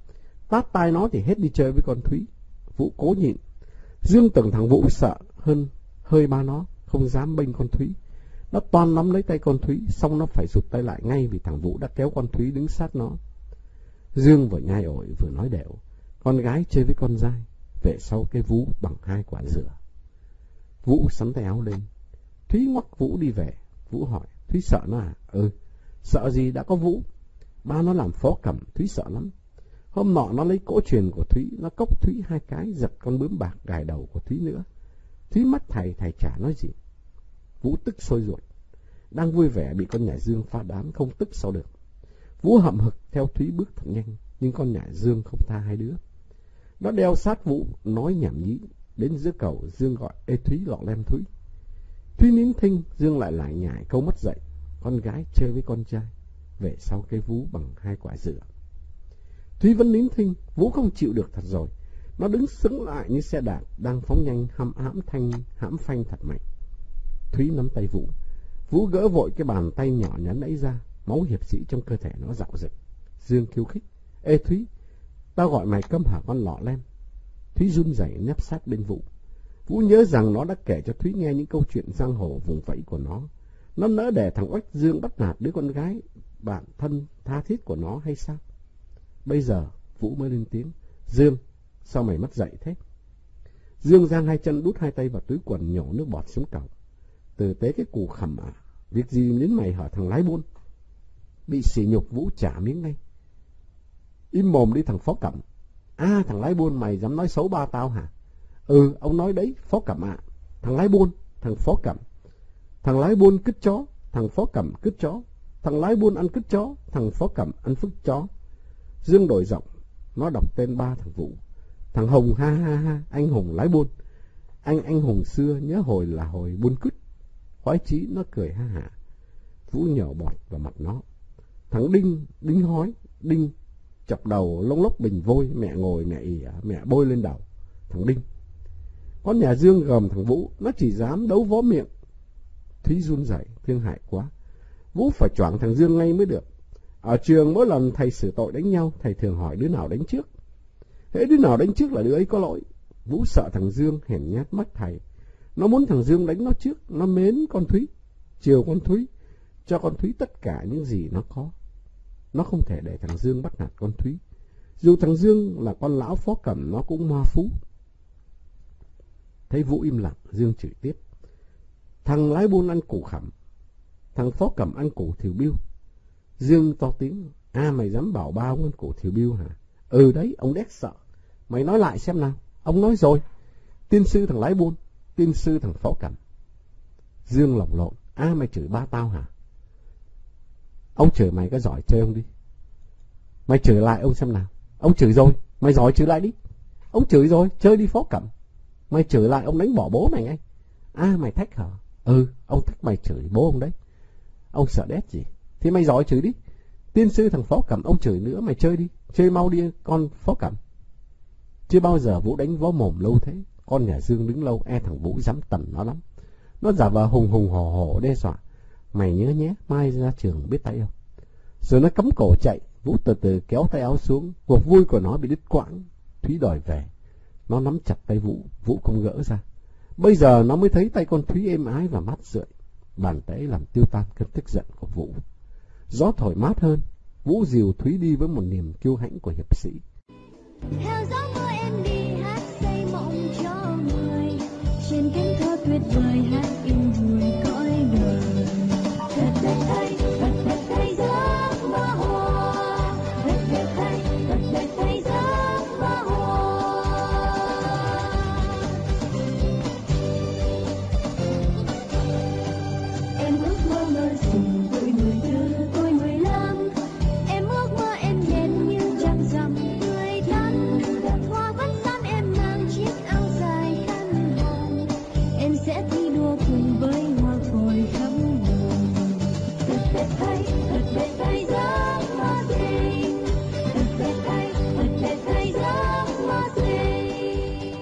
tát tai nó thì hết đi chơi với con Thúy. Vũ cố nhịn. Dương tưởng thằng Vũ sợ hơn hơi ba nó, không dám bênh con Thúy. Nó toan nắm lấy tay con Thúy, xong nó phải rụt tay lại ngay vì thằng Vũ đã kéo con Thúy đứng sát nó. Dương vừa nhai ổi vừa nói đẻo, con gái chơi với con dai, về sau cái vú bằng hai quả dừa. Vũ sắn tay áo lên. Thúy ngoắc Vũ đi về. Vũ hỏi, Thúy sợ nó à? Ừ, sợ gì, đã có Vũ. Ba nó làm phó cẩm, Thúy sợ lắm. Hôm nọ nó lấy cỗ truyền của Thúy, nó cốc Thúy hai cái, giật con bướm bạc gài đầu của Thúy nữa. Thúy mắt thầy, thầy chả nói gì. Vũ tức sôi ruột. Đang vui vẻ bị con nhảy Dương phá đám, không tức sao được. Vũ hậm hực theo Thúy bước thật nhanh, nhưng con nhảy Dương không tha hai đứa. Nó đeo sát Vũ, nói nhảm nhí. Đến giữa cầu, Dương gọi, ê Thúy, lọ lem Thúy. Thúy nín thinh, Dương lại lại nhảy câu mất dậy. Con gái chơi với con trai, về sau cái vú bằng hai quả dừa. Thúy vẫn nín thinh. Vũ không chịu được thật rồi. Nó đứng sững lại như xe đạp đang phóng nhanh, hăm hãm thanh hãm phanh thật mạnh. Thúy nắm tay Vũ. Vũ gỡ vội cái bàn tay nhỏ nhắn ấy ra. Máu hiệp sĩ trong cơ thể nó dạo dực. Dương khiêu khích, ê Thúy, tao gọi mày câm hả con lọ lem? Thúy run rẩy nép sát bên Vũ. Vũ nhớ rằng nó đã kể cho Thúy nghe những câu chuyện giang hồ vùng vẫy của nó. Nó nỡ để thằng Oách Dương bắt nạt đứa con gái bạn thân tha thiết của nó hay sao? Bây giờ Vũ mới lên tiếng, Dương, sao mày mất dậy thế? Dương giang hai chân đút hai tay vào túi quần, nhổ nước bọt xuống cầu. Từ tế cái củ khẩm à? Việc gì đến mày hả thằng lái buôn? Bị sỉ nhục, Vũ trả miếng ngay. Im mồm đi thằng phó cẩm. À, thằng lái buôn, mày dám nói xấu ba tao hả? Ừ, ông nói đấy, phó cẩm ạ. À. Thằng lái buôn, thằng phó cẩm. Thằng lái buôn cứt chó, thằng phó cẩm cứt chó. Thằng lái buôn ăn cứt chó, thằng phó cẩm ăn phức chó. Dương đổi giọng, nó đọc tên ba thằng Vũ. Thằng Hùng, ha ha ha, anh Hùng lái buôn. Anh anh Hùng xưa nhớ hồi là hồi buôn cứt. Khoái chí nó cười ha hả. Vũ nhổ bọt vào mặt nó. Thằng Đinh, Đinh hói, Đinh chọc đầu lông lốc bình vôi, mẹ ngồi mẹ ỉa, mẹ bôi lên đầu. Thằng Đinh. Con nhà Dương gầm thằng Vũ, nó chỉ dám đấu vó miệng. Thúy run rẩy, thương hại quá. Vũ phải choảng thằng Dương ngay mới được. Ở trường mỗi lần thầy xử tội đánh nhau, thầy thường hỏi đứa nào đánh trước. Hễ đứa nào đánh trước là đứa ấy có lỗi. Vũ sợ thằng Dương hèn nhát mất thầy. Nó muốn thằng Dương đánh nó trước, nó mến con Thúy, chiều con Thúy, cho con Thúy tất cả những gì nó có. Nó không thể để thằng Dương bắt nạt con Thúy. Dù thằng Dương là con lão phó cẩm, nó cũng ma phú. Thấy Vũ im lặng, Dương chửi tiếp. Thằng lái buôn ăn củ khẩm, thằng phó cẩm ăn củ thiều biêu. Dương to tiếng, à mày dám bảo ba ông ăn củ thiều biêu hả? Ừ đấy, ông đét sợ. Mày nói lại xem nào. Ông nói rồi. Tiên sư thằng lái buôn, tiên sư thằng phó cẩm. Dương lồng lộn, à mày chửi ba tao hả? Ông chửi mày có giỏi chơi ông đi. Mày chửi lại ông xem nào. Ông chửi rồi, mày giỏi chửi lại đi. Ông chửi rồi, chơi đi phó cẩm. Mày chửi lại ông đánh bỏ bố mày ngay. À mày thách hả? Ừ, ông thách mày chửi bố ông đấy. Ông sợ đét gì? Thì mày giỏi chửi đi. Tiên sư thằng phó cẩm, ông chửi nữa, mày chơi đi. Chơi mau đi con phó cẩm. Chưa bao giờ Vũ đánh vó mồm lâu thế. Con nhà Dương đứng lâu, e thằng Vũ dám tẩn nó lắm. Nó giả vờ hùng hùng hổ hổ đe dọa. Mày nhớ nhé, mai ra trường biết tay không? Rồi nó cắm cổ chạy. Vũ từ từ kéo tay áo xuống. Cuộc vui của nó bị đứt quãng. Thúy đòi về. Nó nắm chặt tay Vũ. Vũ không gỡ ra. Bây giờ nó mới thấy tay con Thúy êm ái và mát rượi. Bàn tay làm tiêu tan cơn tức giận của Vũ. Gió thổi mát hơn. Vũ dìu Thúy đi với một niềm kiêu hãnh của hiệp sĩ. Theo gió mưa em đi hát xây mộng cho người, trên cánh thơ tuyệt vời hát in hồn cõi đời. Thật đẹp thay, thật đẹp thay giấc mơ hoa, thật đẹp thay, thật đẹp thay giấc mơ hoa. Em ước mơ mơ rừng tuổi mười tư, tuổi mười lăm. Em ước mơ em đẹp như trăng rằm tươi tắn, hoa vẫn xăm em mang chiếc áo dài khăn hồng. Em sẽ thi đua cùng với hoa phổi khắp vùng. Thật đẹp thay, thật đẹp thay giấc mơ xinh. Thật đẹp thay, thật đẹp thay giấc mơ xinh.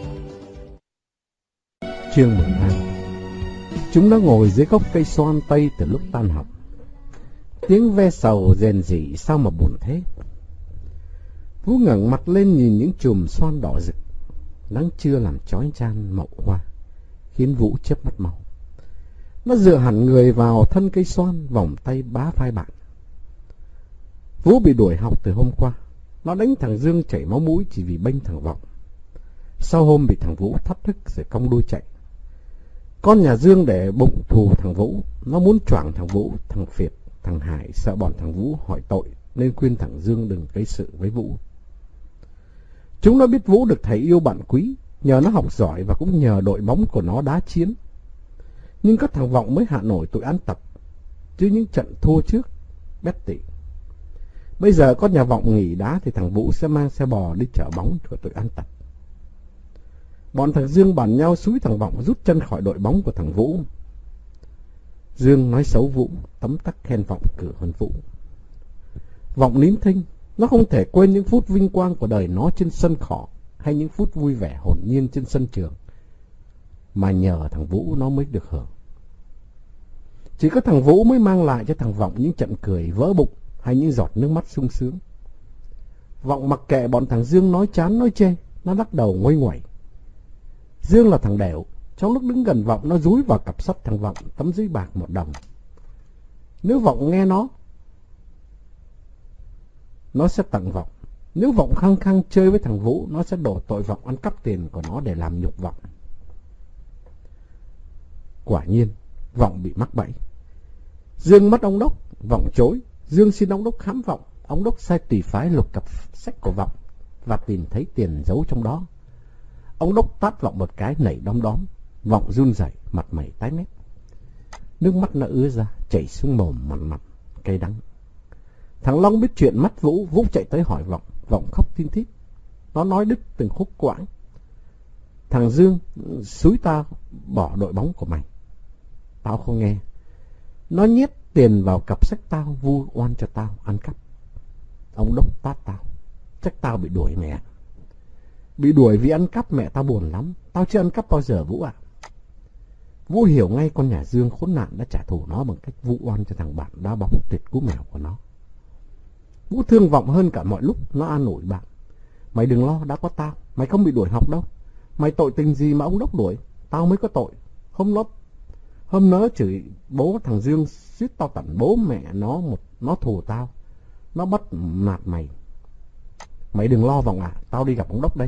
Chương mười hai. Chúng đã ngồi dưới gốc cây xoan tây từ lúc tan học. Tiếng ve sầu rền rỉ sao mà buồn thế. Vũ ngẩng mặt lên nhìn những chùm xoan đỏ rực. Nắng trưa làm chói chan mậu hoa, khiến Vũ chớp mắt màu. Nó dựa hẳn người vào thân cây xoan, vòng tay bá vai bạn. Vũ bị đuổi học từ hôm qua. Nó đánh thằng Dương chảy máu mũi chỉ vì bênh thằng Vọng. Sau hôm bị thằng Vũ thách thức rồi cong đuôi chạy. Con nhà Dương để bụng thù thằng Vũ. Nó muốn choảng thằng Vũ. Thằng Phiệt, thằng Hải sợ bọn thằng Vũ hỏi tội nên khuyên thằng Dương đừng gây sự với Vũ. Chúng nó biết Vũ được thầy yêu bạn quý, nhờ nó học giỏi và cũng nhờ đội bóng của nó đá chiến. Nhưng các thằng Vọng mới hạ nổi tụi ăn tập, chứ những trận thua trước bét tị. Bây giờ có nhà Vọng nghỉ đá thì thằng Vũ sẽ mang xe bò đi chở bóng của tụi ăn tập. Bọn thằng Dương bàn nhau xúi thằng Vọng rút chân khỏi đội bóng của thằng Vũ. Dương nói xấu Vũ, tấm tắc khen Vọng cử hơn Vũ. Vọng nín thinh, nó không thể quên những phút vinh quang của đời nó trên sân cỏ hay những phút vui vẻ hồn nhiên trên sân trường, mà nhờ thằng Vũ nó mới được hưởng. Chỉ có thằng Vũ mới mang lại cho thằng Vọng những trận cười vỡ bụng hay những giọt nước mắt sung sướng. Vọng mặc kệ bọn thằng Dương nói chán nói chê, nó lắc đầu nguây nguẩy. Dương là thằng đẻo, trong lúc đứng gần Vọng nó dúi vào cặp sắt thằng Vọng tấm giấy bạc một đồng. Nếu Vọng nghe nó, nó sẽ tặng Vọng. Nếu Vọng khăng khăng chơi với thằng Vũ, nó sẽ đổ tội Vọng ăn cắp tiền của nó để làm nhục Vọng. Quả nhiên, Vọng bị mắc bẫy. Dương mất ông Đốc, Vọng chối. Dương xin ông Đốc khám Vọng. Ông Đốc sai tùy phái lục cặp sách của Vọng và tìm thấy tiền giấu trong đó. Ông Đốc tát Vọng một cái nảy đom đóm. Vọng run rẩy, mặt mày tái mét. Nước mắt nó ứa ra, chảy xuống mồm mặn mặn, cay đắng. Thằng Long biết chuyện mắt Vũ, Vũ chạy tới hỏi Vọng. Vọng khóc thin thít. Nó nói đứt từng khúc quãng. Thằng Dương xúi tao bỏ đội bóng của mày. Tao không nghe. Nó nhét tiền vào cặp sách tao, vu oan cho tao ăn cắp. Ông Đốc tát tao. Chắc tao bị đuổi mẹ. Bị đuổi vì ăn cắp mẹ tao buồn lắm. Tao chưa ăn cắp bao giờ Vũ ạ. À. Vũ hiểu ngay con nhà Dương khốn nạn đã trả thù nó bằng cách vu oan cho thằng bạn đá bóng tuyệt cú mèo của nó. Vũ thương Vọng hơn cả mọi lúc. Nó an ủi bạn. Mày đừng lo, đã có tao. Mày không bị đuổi học đâu. Mày tội tình gì mà ông Đốc đuổi? Tao mới có tội. Hôm nó Hôm nó chửi bố thằng Dương, suýt tao tận bố mẹ nó một nó thù tao. Nó bắt nạt mày. Mày đừng lo Vọng à, tao đi gặp ông Đốc đây.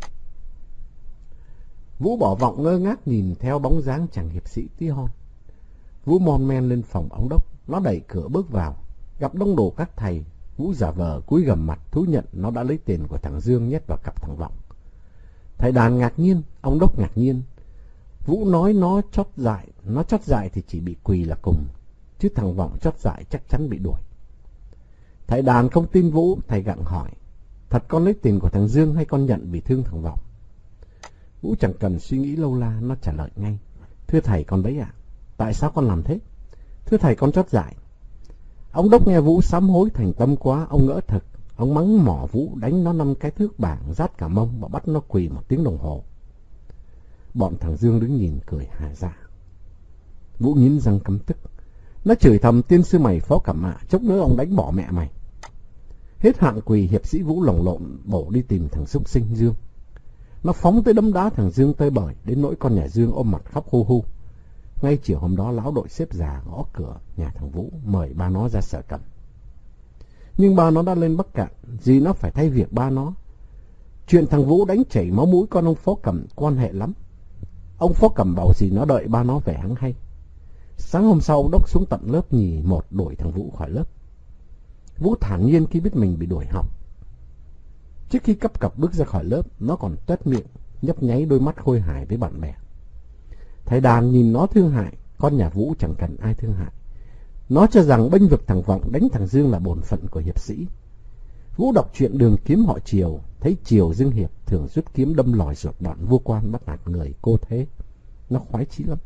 Vũ bỏ Vọng ngơ ngác nhìn theo bóng dáng chàng hiệp sĩ tí hon. Vũ mon men lên phòng ông Đốc. Nó đẩy cửa bước vào. Gặp đông đủ các thầy. Vũ giả vờ cúi gằm mặt thú nhận nó đã lấy tiền của thằng Dương nhét vào cặp thằng Vọng. Thầy Đàn ngạc nhiên, ông Đốc ngạc nhiên. Vũ nói nó chót dại, nó chót dại thì chỉ bị quỳ là cùng, chứ thằng Vọng chót dại chắc chắn bị đuổi. Thầy Đàn không tin Vũ, thầy gặng hỏi. Thật con lấy tiền của thằng Dương hay con nhận vì thương thằng Vọng? Vũ chẳng cần suy nghĩ lâu la, nó trả lời ngay. Thưa thầy, con đấy ạ. À? Tại sao con làm thế? Thưa thầy, con chót dại. Ông Đốc nghe Vũ sám hối thành tâm quá, ông ngỡ thực. Ông mắng mỏ Vũ, đánh nó năm cái thước bảng, rát cả mông và bắt nó quỳ một tiếng đồng hồ. Bọn thằng Dương đứng nhìn cười hà dạ. Vũ nghiến răng căm tức. Nó chửi thầm tiên sư mày phó cảm mạ, chốc nữa ông đánh bỏ mẹ mày. Hết hạn quỳ, hiệp sĩ Vũ lồng lộn bổ đi tìm thằng xúc sinh Dương. Nó phóng tới đấm đá thằng Dương tơi bời, đến nỗi con nhà Dương ôm mặt khóc hu hu. Ngay chiều hôm đó lão đội xếp già gõ cửa nhà thằng Vũ mời ba nó ra sở cẩm. Nhưng ba nó đã lên Bắc Cạn, gì nó phải thay việc ba nó. Chuyện thằng Vũ đánh chảy máu mũi con ông Phó Cẩm quan hệ lắm. Ông Phó Cẩm bảo gì nó đợi ba nó về hắn hay. Sáng hôm sau ông Đốc xuống tận lớp nhì một đuổi thằng Vũ khỏi lớp. Vũ thản nhiên khi biết mình bị đuổi học. Trước khi cấp cặp bước ra khỏi lớp, nó còn tuét miệng, nhấp nháy đôi mắt khôi hài với bạn bè. Thầy Đàn nhìn nó thương hại, con nhà Vũ chẳng cần ai thương hại. Nó cho rằng bênh vực thằng Vọng đánh thằng Dương là bổn phận của hiệp sĩ. Vũ đọc truyện Đường Kiếm họ Triều, thấy Triều Dương Hiệp thường rút kiếm đâm lòi ruột đoạn vua quan bắt nạt người cô thế. Nó khoái chí lắm.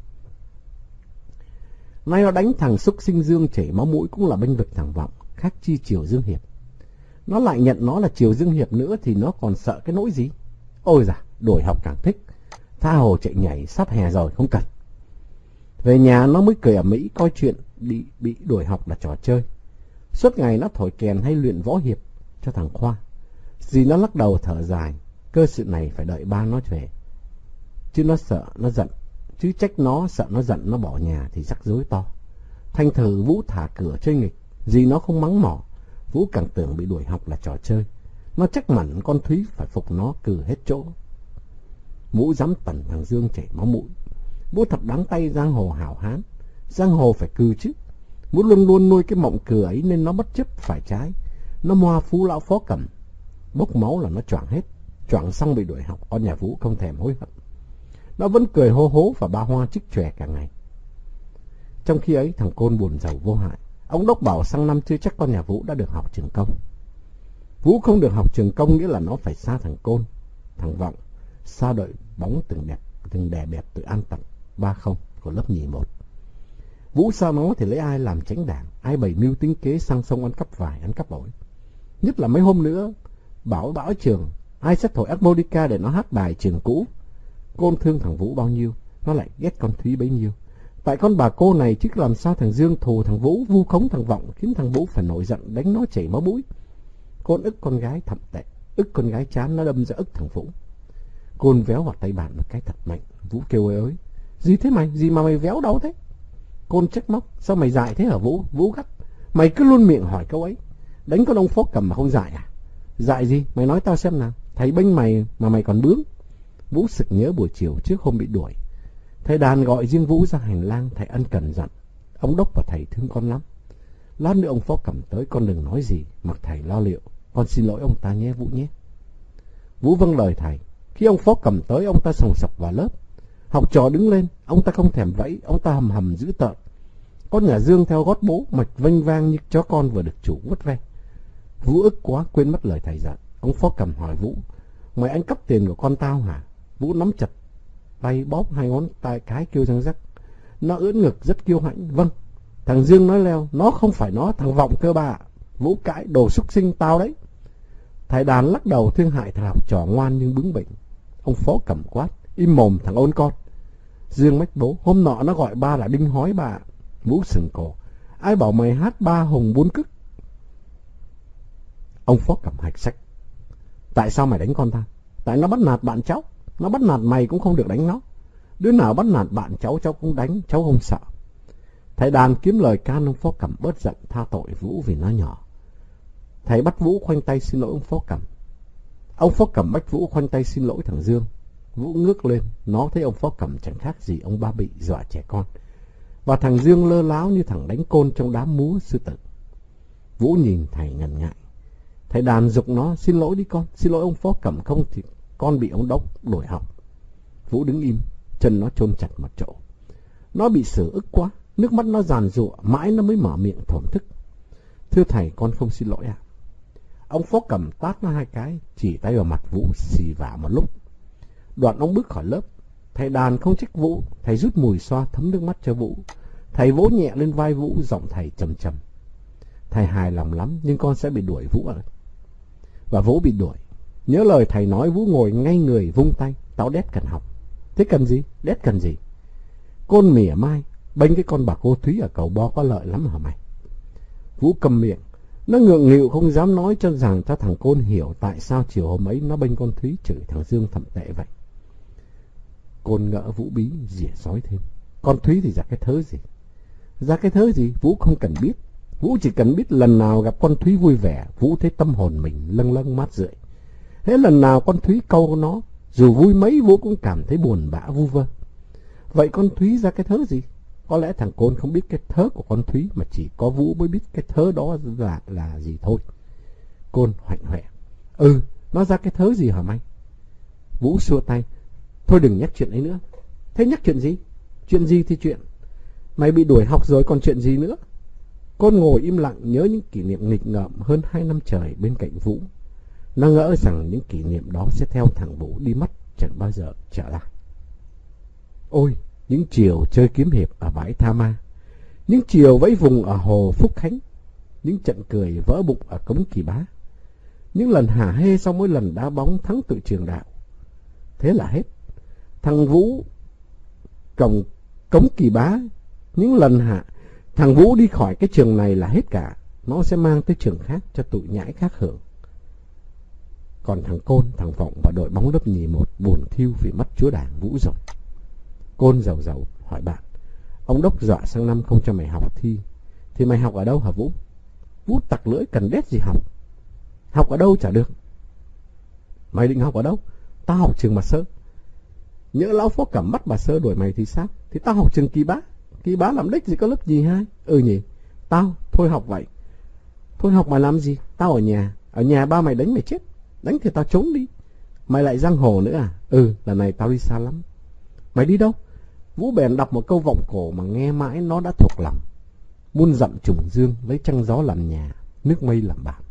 Nay nó đánh thằng xúc sinh Dương chảy máu mũi cũng là bênh vực thằng Vọng, khác chi Triều Dương Hiệp. Nó lại nhận nó là Triều Dương Hiệp nữa thì nó còn sợ cái nỗi gì. Ôi da, đổi học càng thích. Tha hồ chạy nhảy, sắp hè rồi không cần. Về nhà nó mới cười ở Mỹ, coi chuyện bị, bị đuổi học là trò chơi. Suốt ngày nó thổi kèn hay luyện võ hiệp cho thằng Khoa. Dì nó lắc đầu thở dài, cơ sự này phải đợi ba nó về. Chứ nó sợ nó giận, chứ trách nó sợ nó giận nó bỏ nhà thì rắc rối to. Thành thử Vũ thả cửa chơi nghịch, dì nó không mắng mỏ, Vũ càng tưởng bị đuổi học là trò chơi. Nó chắc mẩn con Thúy phải phục nó cừ hết chỗ. Vũ dám tẩn thằng Dương chảy máu mũi. Vũ thật đáng tay giang hồ hảo hán, giang hồ phải cừ chứ. Vũ luôn luôn nuôi cái mộng cừ ấy nên nó bất chấp phải trái. Nó moa phú lão Phó Cẩm, bốc máu là nó choảng hết. Choảng xong bị đuổi học, con nhà Vũ không thèm hối hận. Nó vẫn cười hô hố và ba hoa chích chòe cả ngày. Trong khi ấy thằng Côn buồn rầu vô hại. Ông Đốc bảo sang năm chưa chắc con nhà Vũ đã được học trường công. Vũ không được học trường công nghĩa là nó phải xa thằng Côn, thằng Vọng, xa đội bóng từng đẹp, từng đè bẹp từ An Tặng ba không của lớp nhì một. Vũ xa nó thì lấy ai làm chánh đảng, ai bày mưu tính kế sang sông ăn cắp vải, ăn cắp ổi. Nhất là mấy hôm nữa, bảo bão trường, ai sẽ thổi harmonica để nó hát bài trường cũ. Côn thương thằng Vũ bao nhiêu, nó lại ghét con Thúy bấy nhiêu. Tại con bà cô này chứ làm sao thằng Dương thù thằng Vũ, vu khống thằng Vọng, khiến thằng Vũ phải nổi giận đánh nó chảy máu mũi. Côn ức con gái thậm tệ, ức con gái chán, nó đâm ra ức thằng Vũ. Côn véo vào tay bạn một cái thật mạnh. Vũ kêu ơi ơi, gì thế mày, gì mà mày véo đâu thế? Côn trách móc, sao mày dại thế hả Vũ? Vũ gắt, mày cứ luôn miệng hỏi câu ấy, đánh con ông Phó Cẩm mà không dại à? Dại gì, mày nói tao xem nào, thấy bênh mày mà mày còn bướng. Vũ sực nhớ buổi chiều trước hôm bị đuổi, thầy Đàn gọi riêng Vũ ra hành lang, thầy ân cần dặn, ông Đốc và thầy thương con lắm. Lát nữa ông Phó Cẩm tới con đừng nói gì, mặc thầy lo liệu, con xin lỗi ông ta nhé Vũ nhé. Vũ vâng lời thầy. Khi ông Phó Cẩm tới, ông ta sòng sọc vào lớp. Học trò đứng lên, ông ta không thèm vẫy, ông ta hầm hầm dữ tợn. Con nhà Dương theo gót bố, mạch vênh vang như chó con vừa được chủ vuốt ve. Vũ ức quá, quên mất lời thầy dặn. Ông Phó Cẩm hỏi Vũ, mày ăn cắp tiền của con tao hả? Vũ nắm chặt tay, bóp hai ngón tay cái kêu răng rắc. Nó ưỡn ngực rất kiêu hãnh. Vâng. Thằng Dương nói leo, nó không phải nó, thằng Vọng cơ bà. Vũ cãi, đồ súc sinh tao đấy. Thầy Đàn lắc đầu thương hại thằng học trò ngoan nhưng bướng bỉnh. Ông Phó Cẩm quát, im mồm thằng ôn con. Dương mách bố, hôm nọ nó gọi ba là đinh hói bà. Vũ sừng cổ, ai bảo mày hát ba hùng bốn cức? Ông Phó Cẩm hạch sách, tại sao mày đánh con ta? Tại nó bắt nạt bạn cháu. Nó bắt nạt mày cũng không được đánh nó. Đứa nào bắt nạt bạn cháu, cháu cũng đánh, cháu không sợ. Thầy Đàn kiếm lời can ông Phó Cẩm bớt giận, tha tội Vũ vì nó nhỏ. Thầy bắt Vũ khoanh tay xin lỗi ông Phó Cẩm. Ông Phó Cẩm bắt Vũ khoanh tay xin lỗi thằng Dương. Vũ ngước lên, nó thấy ông Phó Cẩm chẳng khác gì ông ba bị dọa trẻ con. Và thằng Dương lơ láo như thằng đánh côn trong đám múa sư tử. Vũ nhìn thầy ngần ngại. Thầy Đàn giục nó, xin lỗi đi con, xin lỗi ông Phó Cẩm, không thì con bị ông Đốc đuổi học. Vũ đứng im, chân nó chôn chặt mặt chỗ. Nó bị xử ức quá, nước mắt nó giàn giụa, mãi nó mới mở miệng thổn thức. Thưa thầy, con không xin lỗi ạ. À? Ông Phó Cẩm tát nó hai cái, chỉ tay vào mặt Vũ xì vả một lúc. Đoạn ông bước khỏi lớp. Thầy Đàn không trách Vũ, thầy rút mùi xoa thấm nước mắt cho Vũ. Thầy vỗ nhẹ lên vai Vũ, giọng thầy trầm trầm. Thầy hài lòng lắm, nhưng con sẽ bị đuổi Vũ ạ. À? Và Vũ bị đuổi. Nhớ lời thầy nói, Vũ ngồi ngay người vung tay. Tao đét cần học. Thế cần gì? Đét cần gì? Côn mỉa mai, bênh cái con bà cô Thúy ở cầu Bo có lợi lắm hả mày? Vũ cầm miệng. Nó ngượng nghịu không dám nói cho rằng cho thằng Côn hiểu tại sao chiều hôm ấy nó bênh con Thúy chửi thằng Dương thậm tệ vậy. Côn ngỡ Vũ bí, rỉa sói thêm. Con Thúy thì ra cái thớ gì? Ra cái thớ gì? Vũ không cần biết. Vũ chỉ cần biết lần nào gặp con Thúy vui vẻ, Vũ thấy tâm hồn mình lâng lâng mát rượi. Thế lần nào con Thúy câu nó, dù vui mấy Vũ cũng cảm thấy buồn bã vu vơ. Vậy con Thúy ra cái thớ gì? Có lẽ thằng Côn không biết cái thớ của con Thúy, mà chỉ có Vũ mới biết cái thớ đó là, là gì thôi. Côn hoạnh hoẹ. Ừ, nó ra cái thớ gì hả mày? Vũ xua tay. Thôi đừng nhắc chuyện ấy nữa. Thế nhắc chuyện gì? Chuyện gì thì chuyện. Mày bị đuổi học rồi còn chuyện gì nữa? Côn ngồi im lặng nhớ những kỷ niệm nghịch ngợm hơn hai năm trời bên cạnh Vũ. Nó ngỡ rằng những kỷ niệm đó sẽ theo thằng Vũ đi mất, chẳng bao giờ trở lại. Ôi, những chiều chơi kiếm hiệp ở bãi Tha Ma, những chiều vẫy vùng ở hồ Phúc Khánh, những trận cười vỡ bụng ở cống Kỳ Bá, những lần hả hê sau mỗi lần đá bóng thắng tự trường đạo. Thế là hết. Thằng Vũ cổng cống Kỳ Bá, những lần hả thằng Vũ đi khỏi cái trường này là hết cả. Nó sẽ mang tới trường khác cho tụi nhãi khác hưởng. Còn thằng Côn, thằng Vọng và đội bóng lớp nhì một buồn thiu vì mất chúa đảng Vũ rồi. Côn giàu giàu hỏi bạn: ông đốc dọa sang năm không cho mày học thi, thì mày học ở đâu hả Vũ? Vũ tặc lưỡi cần đét gì học. Học ở đâu chả được. Mày định học ở đâu? Tao học trường Bà Sơ. Nhỡ lão Phó Cẩm bắt Bà Sơ đuổi mày thì sao? Thì tao học trường Kỳ Bá. Kỳ Bá làm đích gì có lớp gì hai? Ừ nhỉ. Tao thôi học vậy. Thôi học mày làm gì? Tao ở nhà. Ở nhà ba mày đánh mày chết. Đánh thì tao trốn đi. Mày lại giang hồ nữa à? Ừ, lần này tao đi xa lắm. Mày đi đâu? Vũ bèn đọc một câu vọng cổ mà nghe mãi nó đã thuộc lòng. Muôn dặm trùng dương, lấy trăng gió làm nhà, nước mây làm bạn.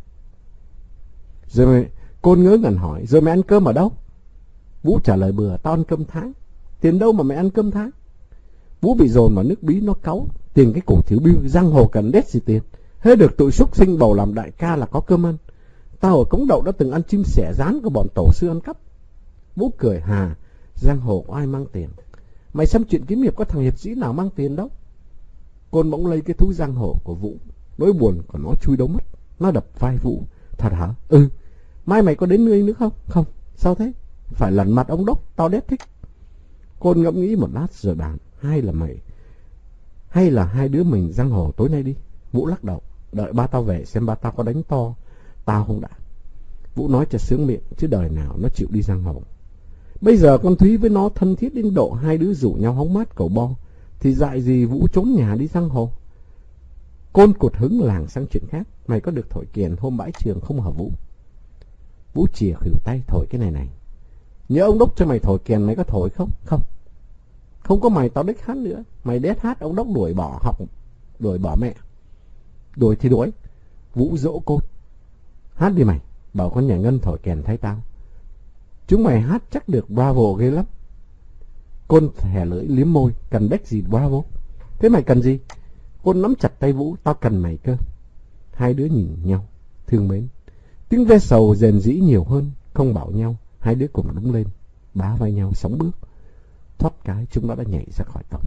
Rồi mày, Côn ngớ ngẩn hỏi, rồi mày ăn cơm ở đâu? Vũ trả lời bừa, tao ăn cơm Thái. Tiền đâu mà mày ăn cơm Thái? Vũ bị dồn vào nước bí nó cáu. Tiền cái cổ thiếu bưu, giang hồ cần đét gì tiền. Hết được tụi súc sinh bầu làm đại ca là có cơm ăn. Tao ở Cống Đậu đã từng ăn chim sẻ rán của bọn tổ sư ăn cắp. Vũ cười hà, giang hồ có ai mang tiền? Mày xem chuyện kiếm hiệp có thằng hiệp sĩ nào mang tiền đâu. Côn bỗng lấy cái thú giang hồ của Vũ, nỗi buồn của nó chui đâu mất. Nó đập vai Vũ. Thật hả? Ừ. Mai mày có đến nơi nữa không? Không. Sao thế? Phải lẩn mặt ông đốc, tao đét thích. Côn ngẫm nghĩ một lát rồi bàn, hay là mày hay là hai đứa mình giang hồ tối nay đi. Vũ lắc đầu, đợi ba tao về xem ba tao có đánh to tao không đã. Vũ nói cho sướng miệng, chứ đời nào nó chịu đi giang hồ. Bây giờ con Thúy với nó thân thiết đến độ hai đứa rủ nhau hóng mát cầu bo, thì dại gì Vũ trốn nhà đi giang hồ. Côn cột hứng làng sang chuyện khác. Mày có được thổi kèn hôm bãi trường không hả Vũ? Vũ chìa khỉu tay thổi cái này này. Nhớ ông đốc cho mày thổi kèn mày có thổi không? Không. Không có mày tao đích hát nữa. Mày đét hát ông đốc đuổi bỏ học, đuổi bỏ mẹ. Đuổi thì đuổi. Vũ dỗ Côn. Hát đi mày, bảo con nhà Ngân thổi kèn thay tao. Chúng mày hát chắc được bravo ghê lắm. Côn thè lưỡi liếm môi, cần đếch gì bravo. Thế mày cần gì? Côn nắm chặt tay Vũ, tao cần mày cơ. Hai đứa nhìn nhau, thương mến. Tiếng ve sầu rền rĩ nhiều hơn, không bảo nhau. Hai đứa cùng đứng lên, bá vai nhau sóng bước. Thoát cái chúng nó đã nhảy ra khỏi tàu.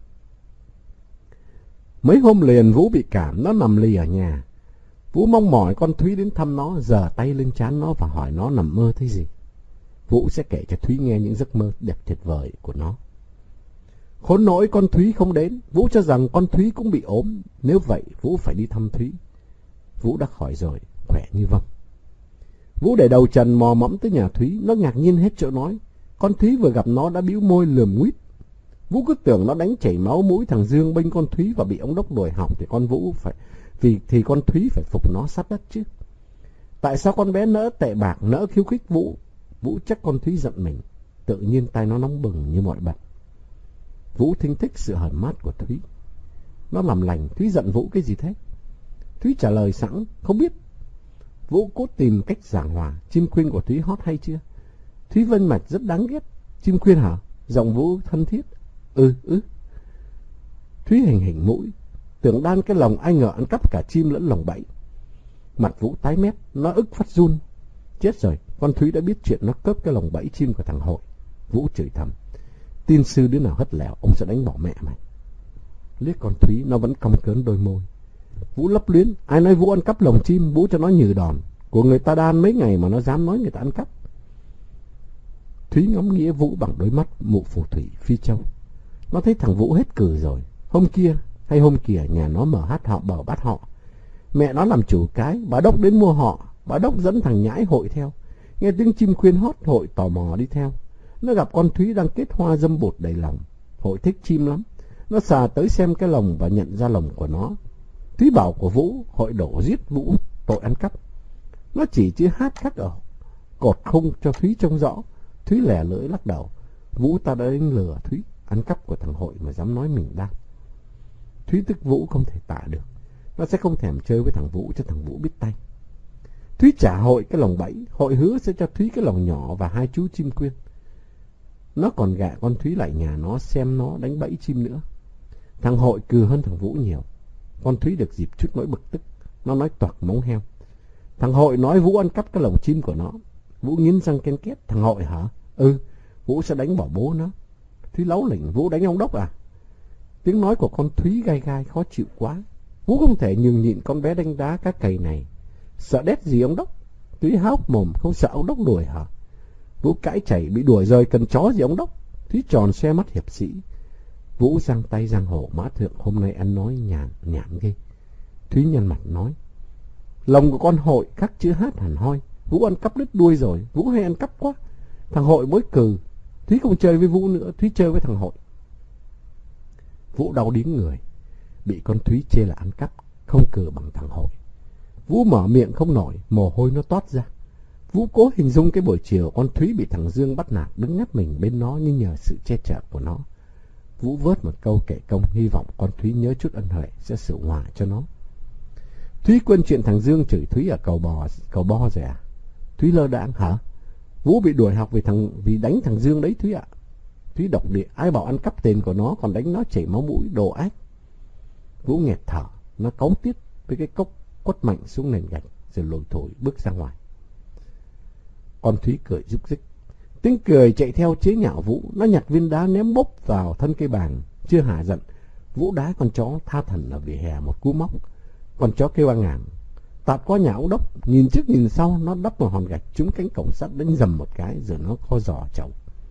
Mấy hôm liền Vũ bị cảm, nó nằm lì ở nhà. Vũ mong mỏi con Thúy đến thăm nó, giở tay lên trán nó và hỏi nó nằm mơ thấy gì. Vũ sẽ kể cho Thúy nghe những giấc mơ đẹp tuyệt vời của nó. Khốn nỗi con Thúy không đến. Vũ cho rằng con Thúy cũng bị ốm. Nếu vậy Vũ phải đi thăm Thúy. Vũ đã khỏi rồi, khỏe như vong. Vũ để đầu trần mò mẫm tới nhà Thúy. Nó ngạc nhiên hết chỗ nói. Con Thúy vừa gặp nó đã bĩu môi lườm nguýt. Vũ cứ tưởng nó đánh chảy máu mũi thằng Dương bênh con Thúy và bị ông đốc đuổi học thì con Vũ phải vì thì con Thúy phải phục nó sát đất chứ. Tại sao con bé nỡ tệ bạc, nỡ khiêu khích Vũ? Vũ chắc con Thúy giận mình. Tự nhiên tay nó nóng bừng như mọi bật. Vũ thinh thích sự hờn mát của Thúy. Nó làm lành. Thúy giận Vũ cái gì thế? Thúy trả lời sẵn, không biết. Vũ cố tìm cách giảng hòa. Chim khuyên của Thúy hót hay chưa? Thúy vân mạch rất đáng ghét. Chim khuyên hả? Giọng Vũ thân thiết. Ừ, ừ. Thúy hình hình mũi. Tưởng đan cái lồng, ai ngờ ăn cắp cả chim lẫn lồng bẫy. Mặt Vũ tái mét, nó ức phát run. Chết rồi, con Thúy đã biết chuyện nó cướp cái lồng bẫy chim của thằng Hội. Vũ chửi thầm. Tin sư đứa nào hất lẹo, ông sẽ đánh bỏ mẹ mày. Liếc con Thúy, nó vẫn cong cớn đôi môi. Vũ lấp luyến. Ai nói Vũ ăn cắp lồng chim, Vũ cho nó nhừ đòn. Của người ta đan mấy ngày mà nó dám nói người ta ăn cắp. Thúy ngắm nghĩa Vũ bằng đôi mắt mụ phù thủy phi châu. Nó thấy thằng Vũ hết cừ rồi. Hôm kia hay hôm kia nhà nó mở hát họ bờ bắt họ. Mẹ nó làm chủ cái, bà đốc đến mua họ. Bà đốc dẫn thằng nhãi Hội theo. Nghe tiếng chim khuyên hót, Hội tò mò đi theo. Nó gặp con Thúy đang kết hoa dâm bụt đầy lòng. Hội thích chim lắm. Nó xà tới xem cái lồng và nhận ra lồng của nó. Thúy bảo của Vũ, Hội đổ giết Vũ tội ăn cắp. Nó chỉ chứ hát khắc ở cột khung cho Thúy trông rõ. Thúy lẻ lưỡi lắc đầu. Vũ ta đã đánh lừa Thúy, ăn cắp của thằng Hội mà dám nói mình đam. Thúy tức Vũ không thể tả được. Nó sẽ không thèm chơi với thằng Vũ cho thằng Vũ biết tay. Thúy trả Hội cái lồng bẫy. Hội hứa sẽ cho Thúy cái lồng nhỏ và hai chú chim quyên. Nó còn gạ con Thúy lại nhà nó xem nó đánh bẫy chim nữa. Thằng Hội cừ hơn thằng Vũ nhiều. Con Thúy được dịp chút nỗi bực tức. Nó nói toạc móng heo. Thằng Hội nói Vũ ăn cắp cái lồng chim của nó. Vũ nghiến răng ken két. Thằng Hội hả? Ừ, Vũ sẽ đánh bỏ bố nó. Thúy láu lỉnh. Vũ đánh ông đốc à? Tiếng nói của con Thúy gai gai khó chịu quá. Vũ không thể nhường nhịn con bé đánh đá cá cầy này. Sợ đét gì ông đốc? Thúy há hốc mồm, không sợ ông Đốc đuổi hả? Vũ cãi chảy, bị đuổi rồi cần chó gì ông Đốc? Thúy tròn xoe mắt hiệp sĩ. Vũ giang tay giang hồ, mã thượng hôm nay ăn nói nhàn nhảm ghê. Thúy nhăn mặt nói, lòng của con Hội khắc chữ hát hẳn hoi. Vũ ăn cắp đứt đuôi rồi, Vũ hay ăn cắp quá. Thằng Hội mỗi cừ. Thúy không chơi với Vũ nữa, Thúy chơi với thằng Hội. Vũ đau điếng người, bị con Thúy chê là ăn cắp, không cừ bằng thằng Hội. Vũ mở miệng không nổi, mồ hôi nó toát ra. Vũ cố hình dung cái buổi chiều con Thúy bị thằng Dương bắt nạt đứng ngắt mình bên nó như nhờ sự che chở của nó. Vũ vớt một câu kể công, hy vọng con Thúy nhớ chút ân huệ sẽ sửa hòa cho nó. Thúy quên chuyện thằng Dương chửi Thúy ở cầu bò cầu bo rồi à? Thúy lơ đãng hả? Vũ bị đuổi học vì thằng vì đánh thằng Dương đấy Thúy ạ. Thúy độc địa, ai bảo ăn cắp tiền của nó còn đánh nó chảy máu mũi, đồ ác. Vũ nghẹt thở, nó cáu tiết với cái cốc quất mạnh xuống nền gạch rồi lùi thổi bước ra ngoài. Con Thúy cười rúc rích, tiếng cười chạy theo chế nhạo Vũ. Nó nhặt viên đá ném bốc vào thân cây bàng. Chưa hả giận, Vũ đá con chó tha thần ở vỉa hè một cú móc. Con chó kêu ăn ngàng, tạt qua nhà ông Đốc, nhìn trước nhìn sau, nó đắp vào hòn gạch trúng cánh cổng sắt đánh dầm một cái rồi nó co giò chậu.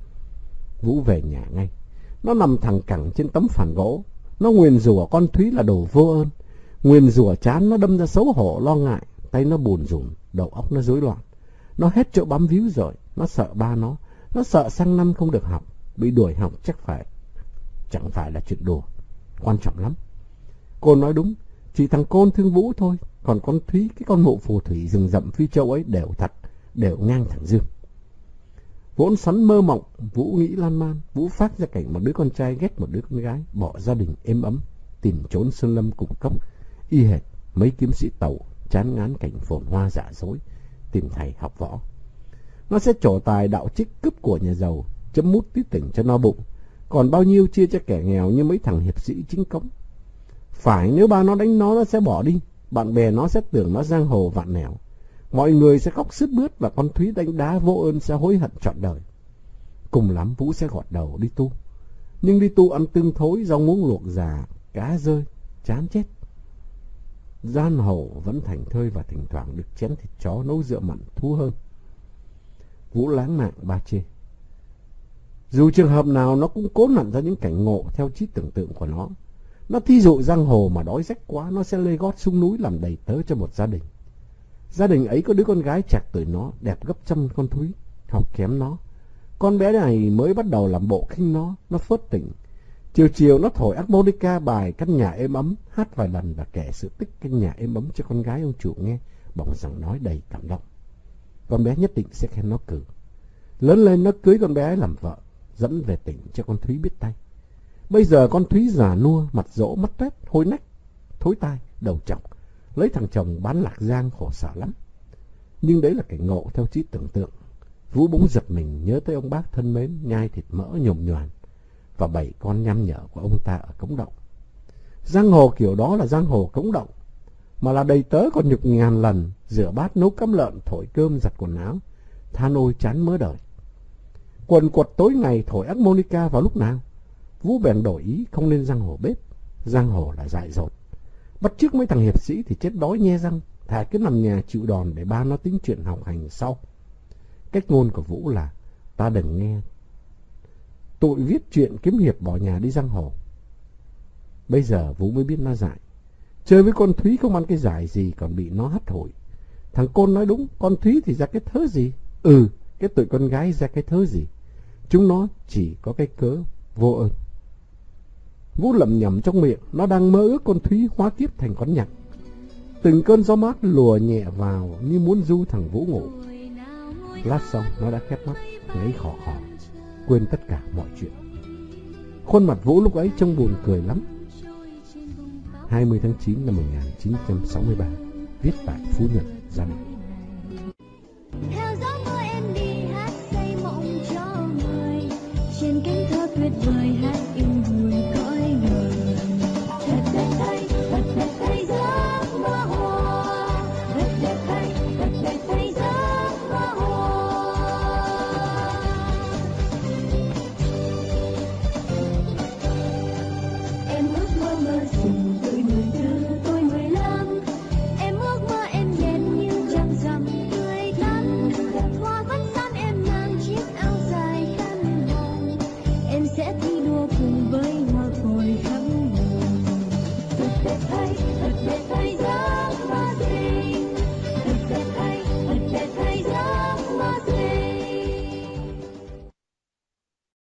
Vũ về nhà ngay. Nó nằm thẳng cẳng trên tấm phản gỗ. Nó nguyền rủa con Thúy là đồ vô ơn. Nguyền rủa chán nó đâm ra xấu hổ lo ngại, tay nó bùn rùn, đầu óc nó rối loạn. Nó hết chỗ bám víu rồi, nó sợ ba nó, nó sợ sang năm không được học, bị đuổi học chắc phải chẳng phải là chuyện đùa, quan trọng lắm. Cô nói đúng, chỉ thằng Côn thương Vũ thôi, còn con Thúy, cái con mụ phù thủy rừng rậm Phi Châu ấy đều thật, đều ngang thằng Dương. Vốn sắn mơ mộng, Vũ nghĩ lan man. Vũ phát ra cảnh một đứa con trai ghét một đứa con gái, bỏ gia đình êm ấm, tìm trốn sơn lâm cùng cốc, y hệt mấy kiếm sĩ Tàu chán ngán cảnh phồn hoa giả dối, tìm thầy học võ. Nó sẽ trổ tài đạo trích cướp của nhà giàu, chấm mút tí tỉnh cho no bụng, còn bao nhiêu chia cho kẻ nghèo như mấy thằng hiệp sĩ chính cống. Phải, nếu ba nó đánh nó, nó sẽ bỏ đi, bạn bè nó sẽ tưởng nó giang hồ vạn nẻo, mọi người sẽ khóc sướt mướt và con Thúy đánh đá vô ơn sẽ hối hận trọn đời. Cùng lắm Vũ sẽ gọt đầu đi tu, nhưng đi tu ăn tương thối, rau muống luộc già, cá rơi, chán chết. Giang hồ vẫn thành thơi và thỉnh thoảng được chén thịt chó nấu rượu mặn thú hơn. Vũ láng mạng ba chê. Dù trường hợp nào nó cũng cố nặn ra những cảnh ngộ theo trí tưởng tượng của nó. Nó thí dụ giang hồ mà đói rách quá, nó sẽ lê gót xuống núi làm đầy tớ cho một gia đình. Gia đình ấy có đứa con gái chạc tuổi nó, đẹp gấp trăm con Thúy, học kém nó. Con bé này mới bắt đầu làm bộ khinh nó, nó phớt tỉnh. Chiều chiều nó thổi harmonica bài căn nhà êm ấm, hát vài lần và kể sự tích căn nhà êm ấm cho con gái ông chủ nghe, bằng giọng nói đầy cảm động. Con bé nhất định sẽ khen nó cử. Lớn lên nó cưới con bé ấy làm vợ, dẫn về tỉnh cho con Thúy biết tay. Bây giờ con Thúy già nua, mặt rỗ, mắt toét, hôi nách, thối tai, đầu trọc, lấy thằng chồng bán lạc giang khổ sở lắm. Nhưng đấy là cảnh ngộ theo trí tưởng tượng. Vũ bỗng giật mình nhớ tới ông bác thân mến nhai thịt mỡ nhồm nhoàn và bảy con nhăm nhở của ông ta ở cống động. Giang hồ kiểu đó là giang hồ cống động, mà là đầy tớ còn nhục ngàn lần, rửa bát nấu cắm lợn, thổi cơm, giặt quần áo, than ôi chán mớ đời. Quần quật tối ngày thổi harmonica vào lúc nào? Vũ bèn đổi ý, không nên giang hồ bếp, giang hồ là dại dột. Bắt chước mấy thằng hiệp sĩ thì chết đói nhe răng, thà cứ nằm nhà chịu đòn để ba nó tính chuyện học hành sau. Cách ngôn của Vũ là ta đừng nghe tụi viết chuyện kiếm hiệp bỏ nhà đi giang hồ. Bây giờ Vũ mới biết nó dại. Chơi với con Thúy không ăn cái giải gì còn bị nó hắt hủi. Thằng Côn nói đúng, con Thúy thì ra cái thớ gì? Ừ, cái tụi con gái ra cái thớ gì? Chúng nó chỉ có cái cớ vô ơn. Vũ lẩm nhẩm trong miệng, nó đang mơ ước con Thúy hóa kiếp thành con nhạc. Từng cơn gió mát lùa nhẹ vào như muốn du thằng Vũ ngủ. Lát xong nó đã khép mắt, ngáy khò khò, quên tất cả mọi chuyện. Khuôn mặt Vũ lúc ấy trông buồn cười lắm. hai mươi tháng chín năm một nghìn chín trăm sáu mươi ba, viết tại Phú Nhuận, Gia Định. Theo gió mưa em đi hát xây mộng cho người, trên cánh thơ tuyệt vời hát yêu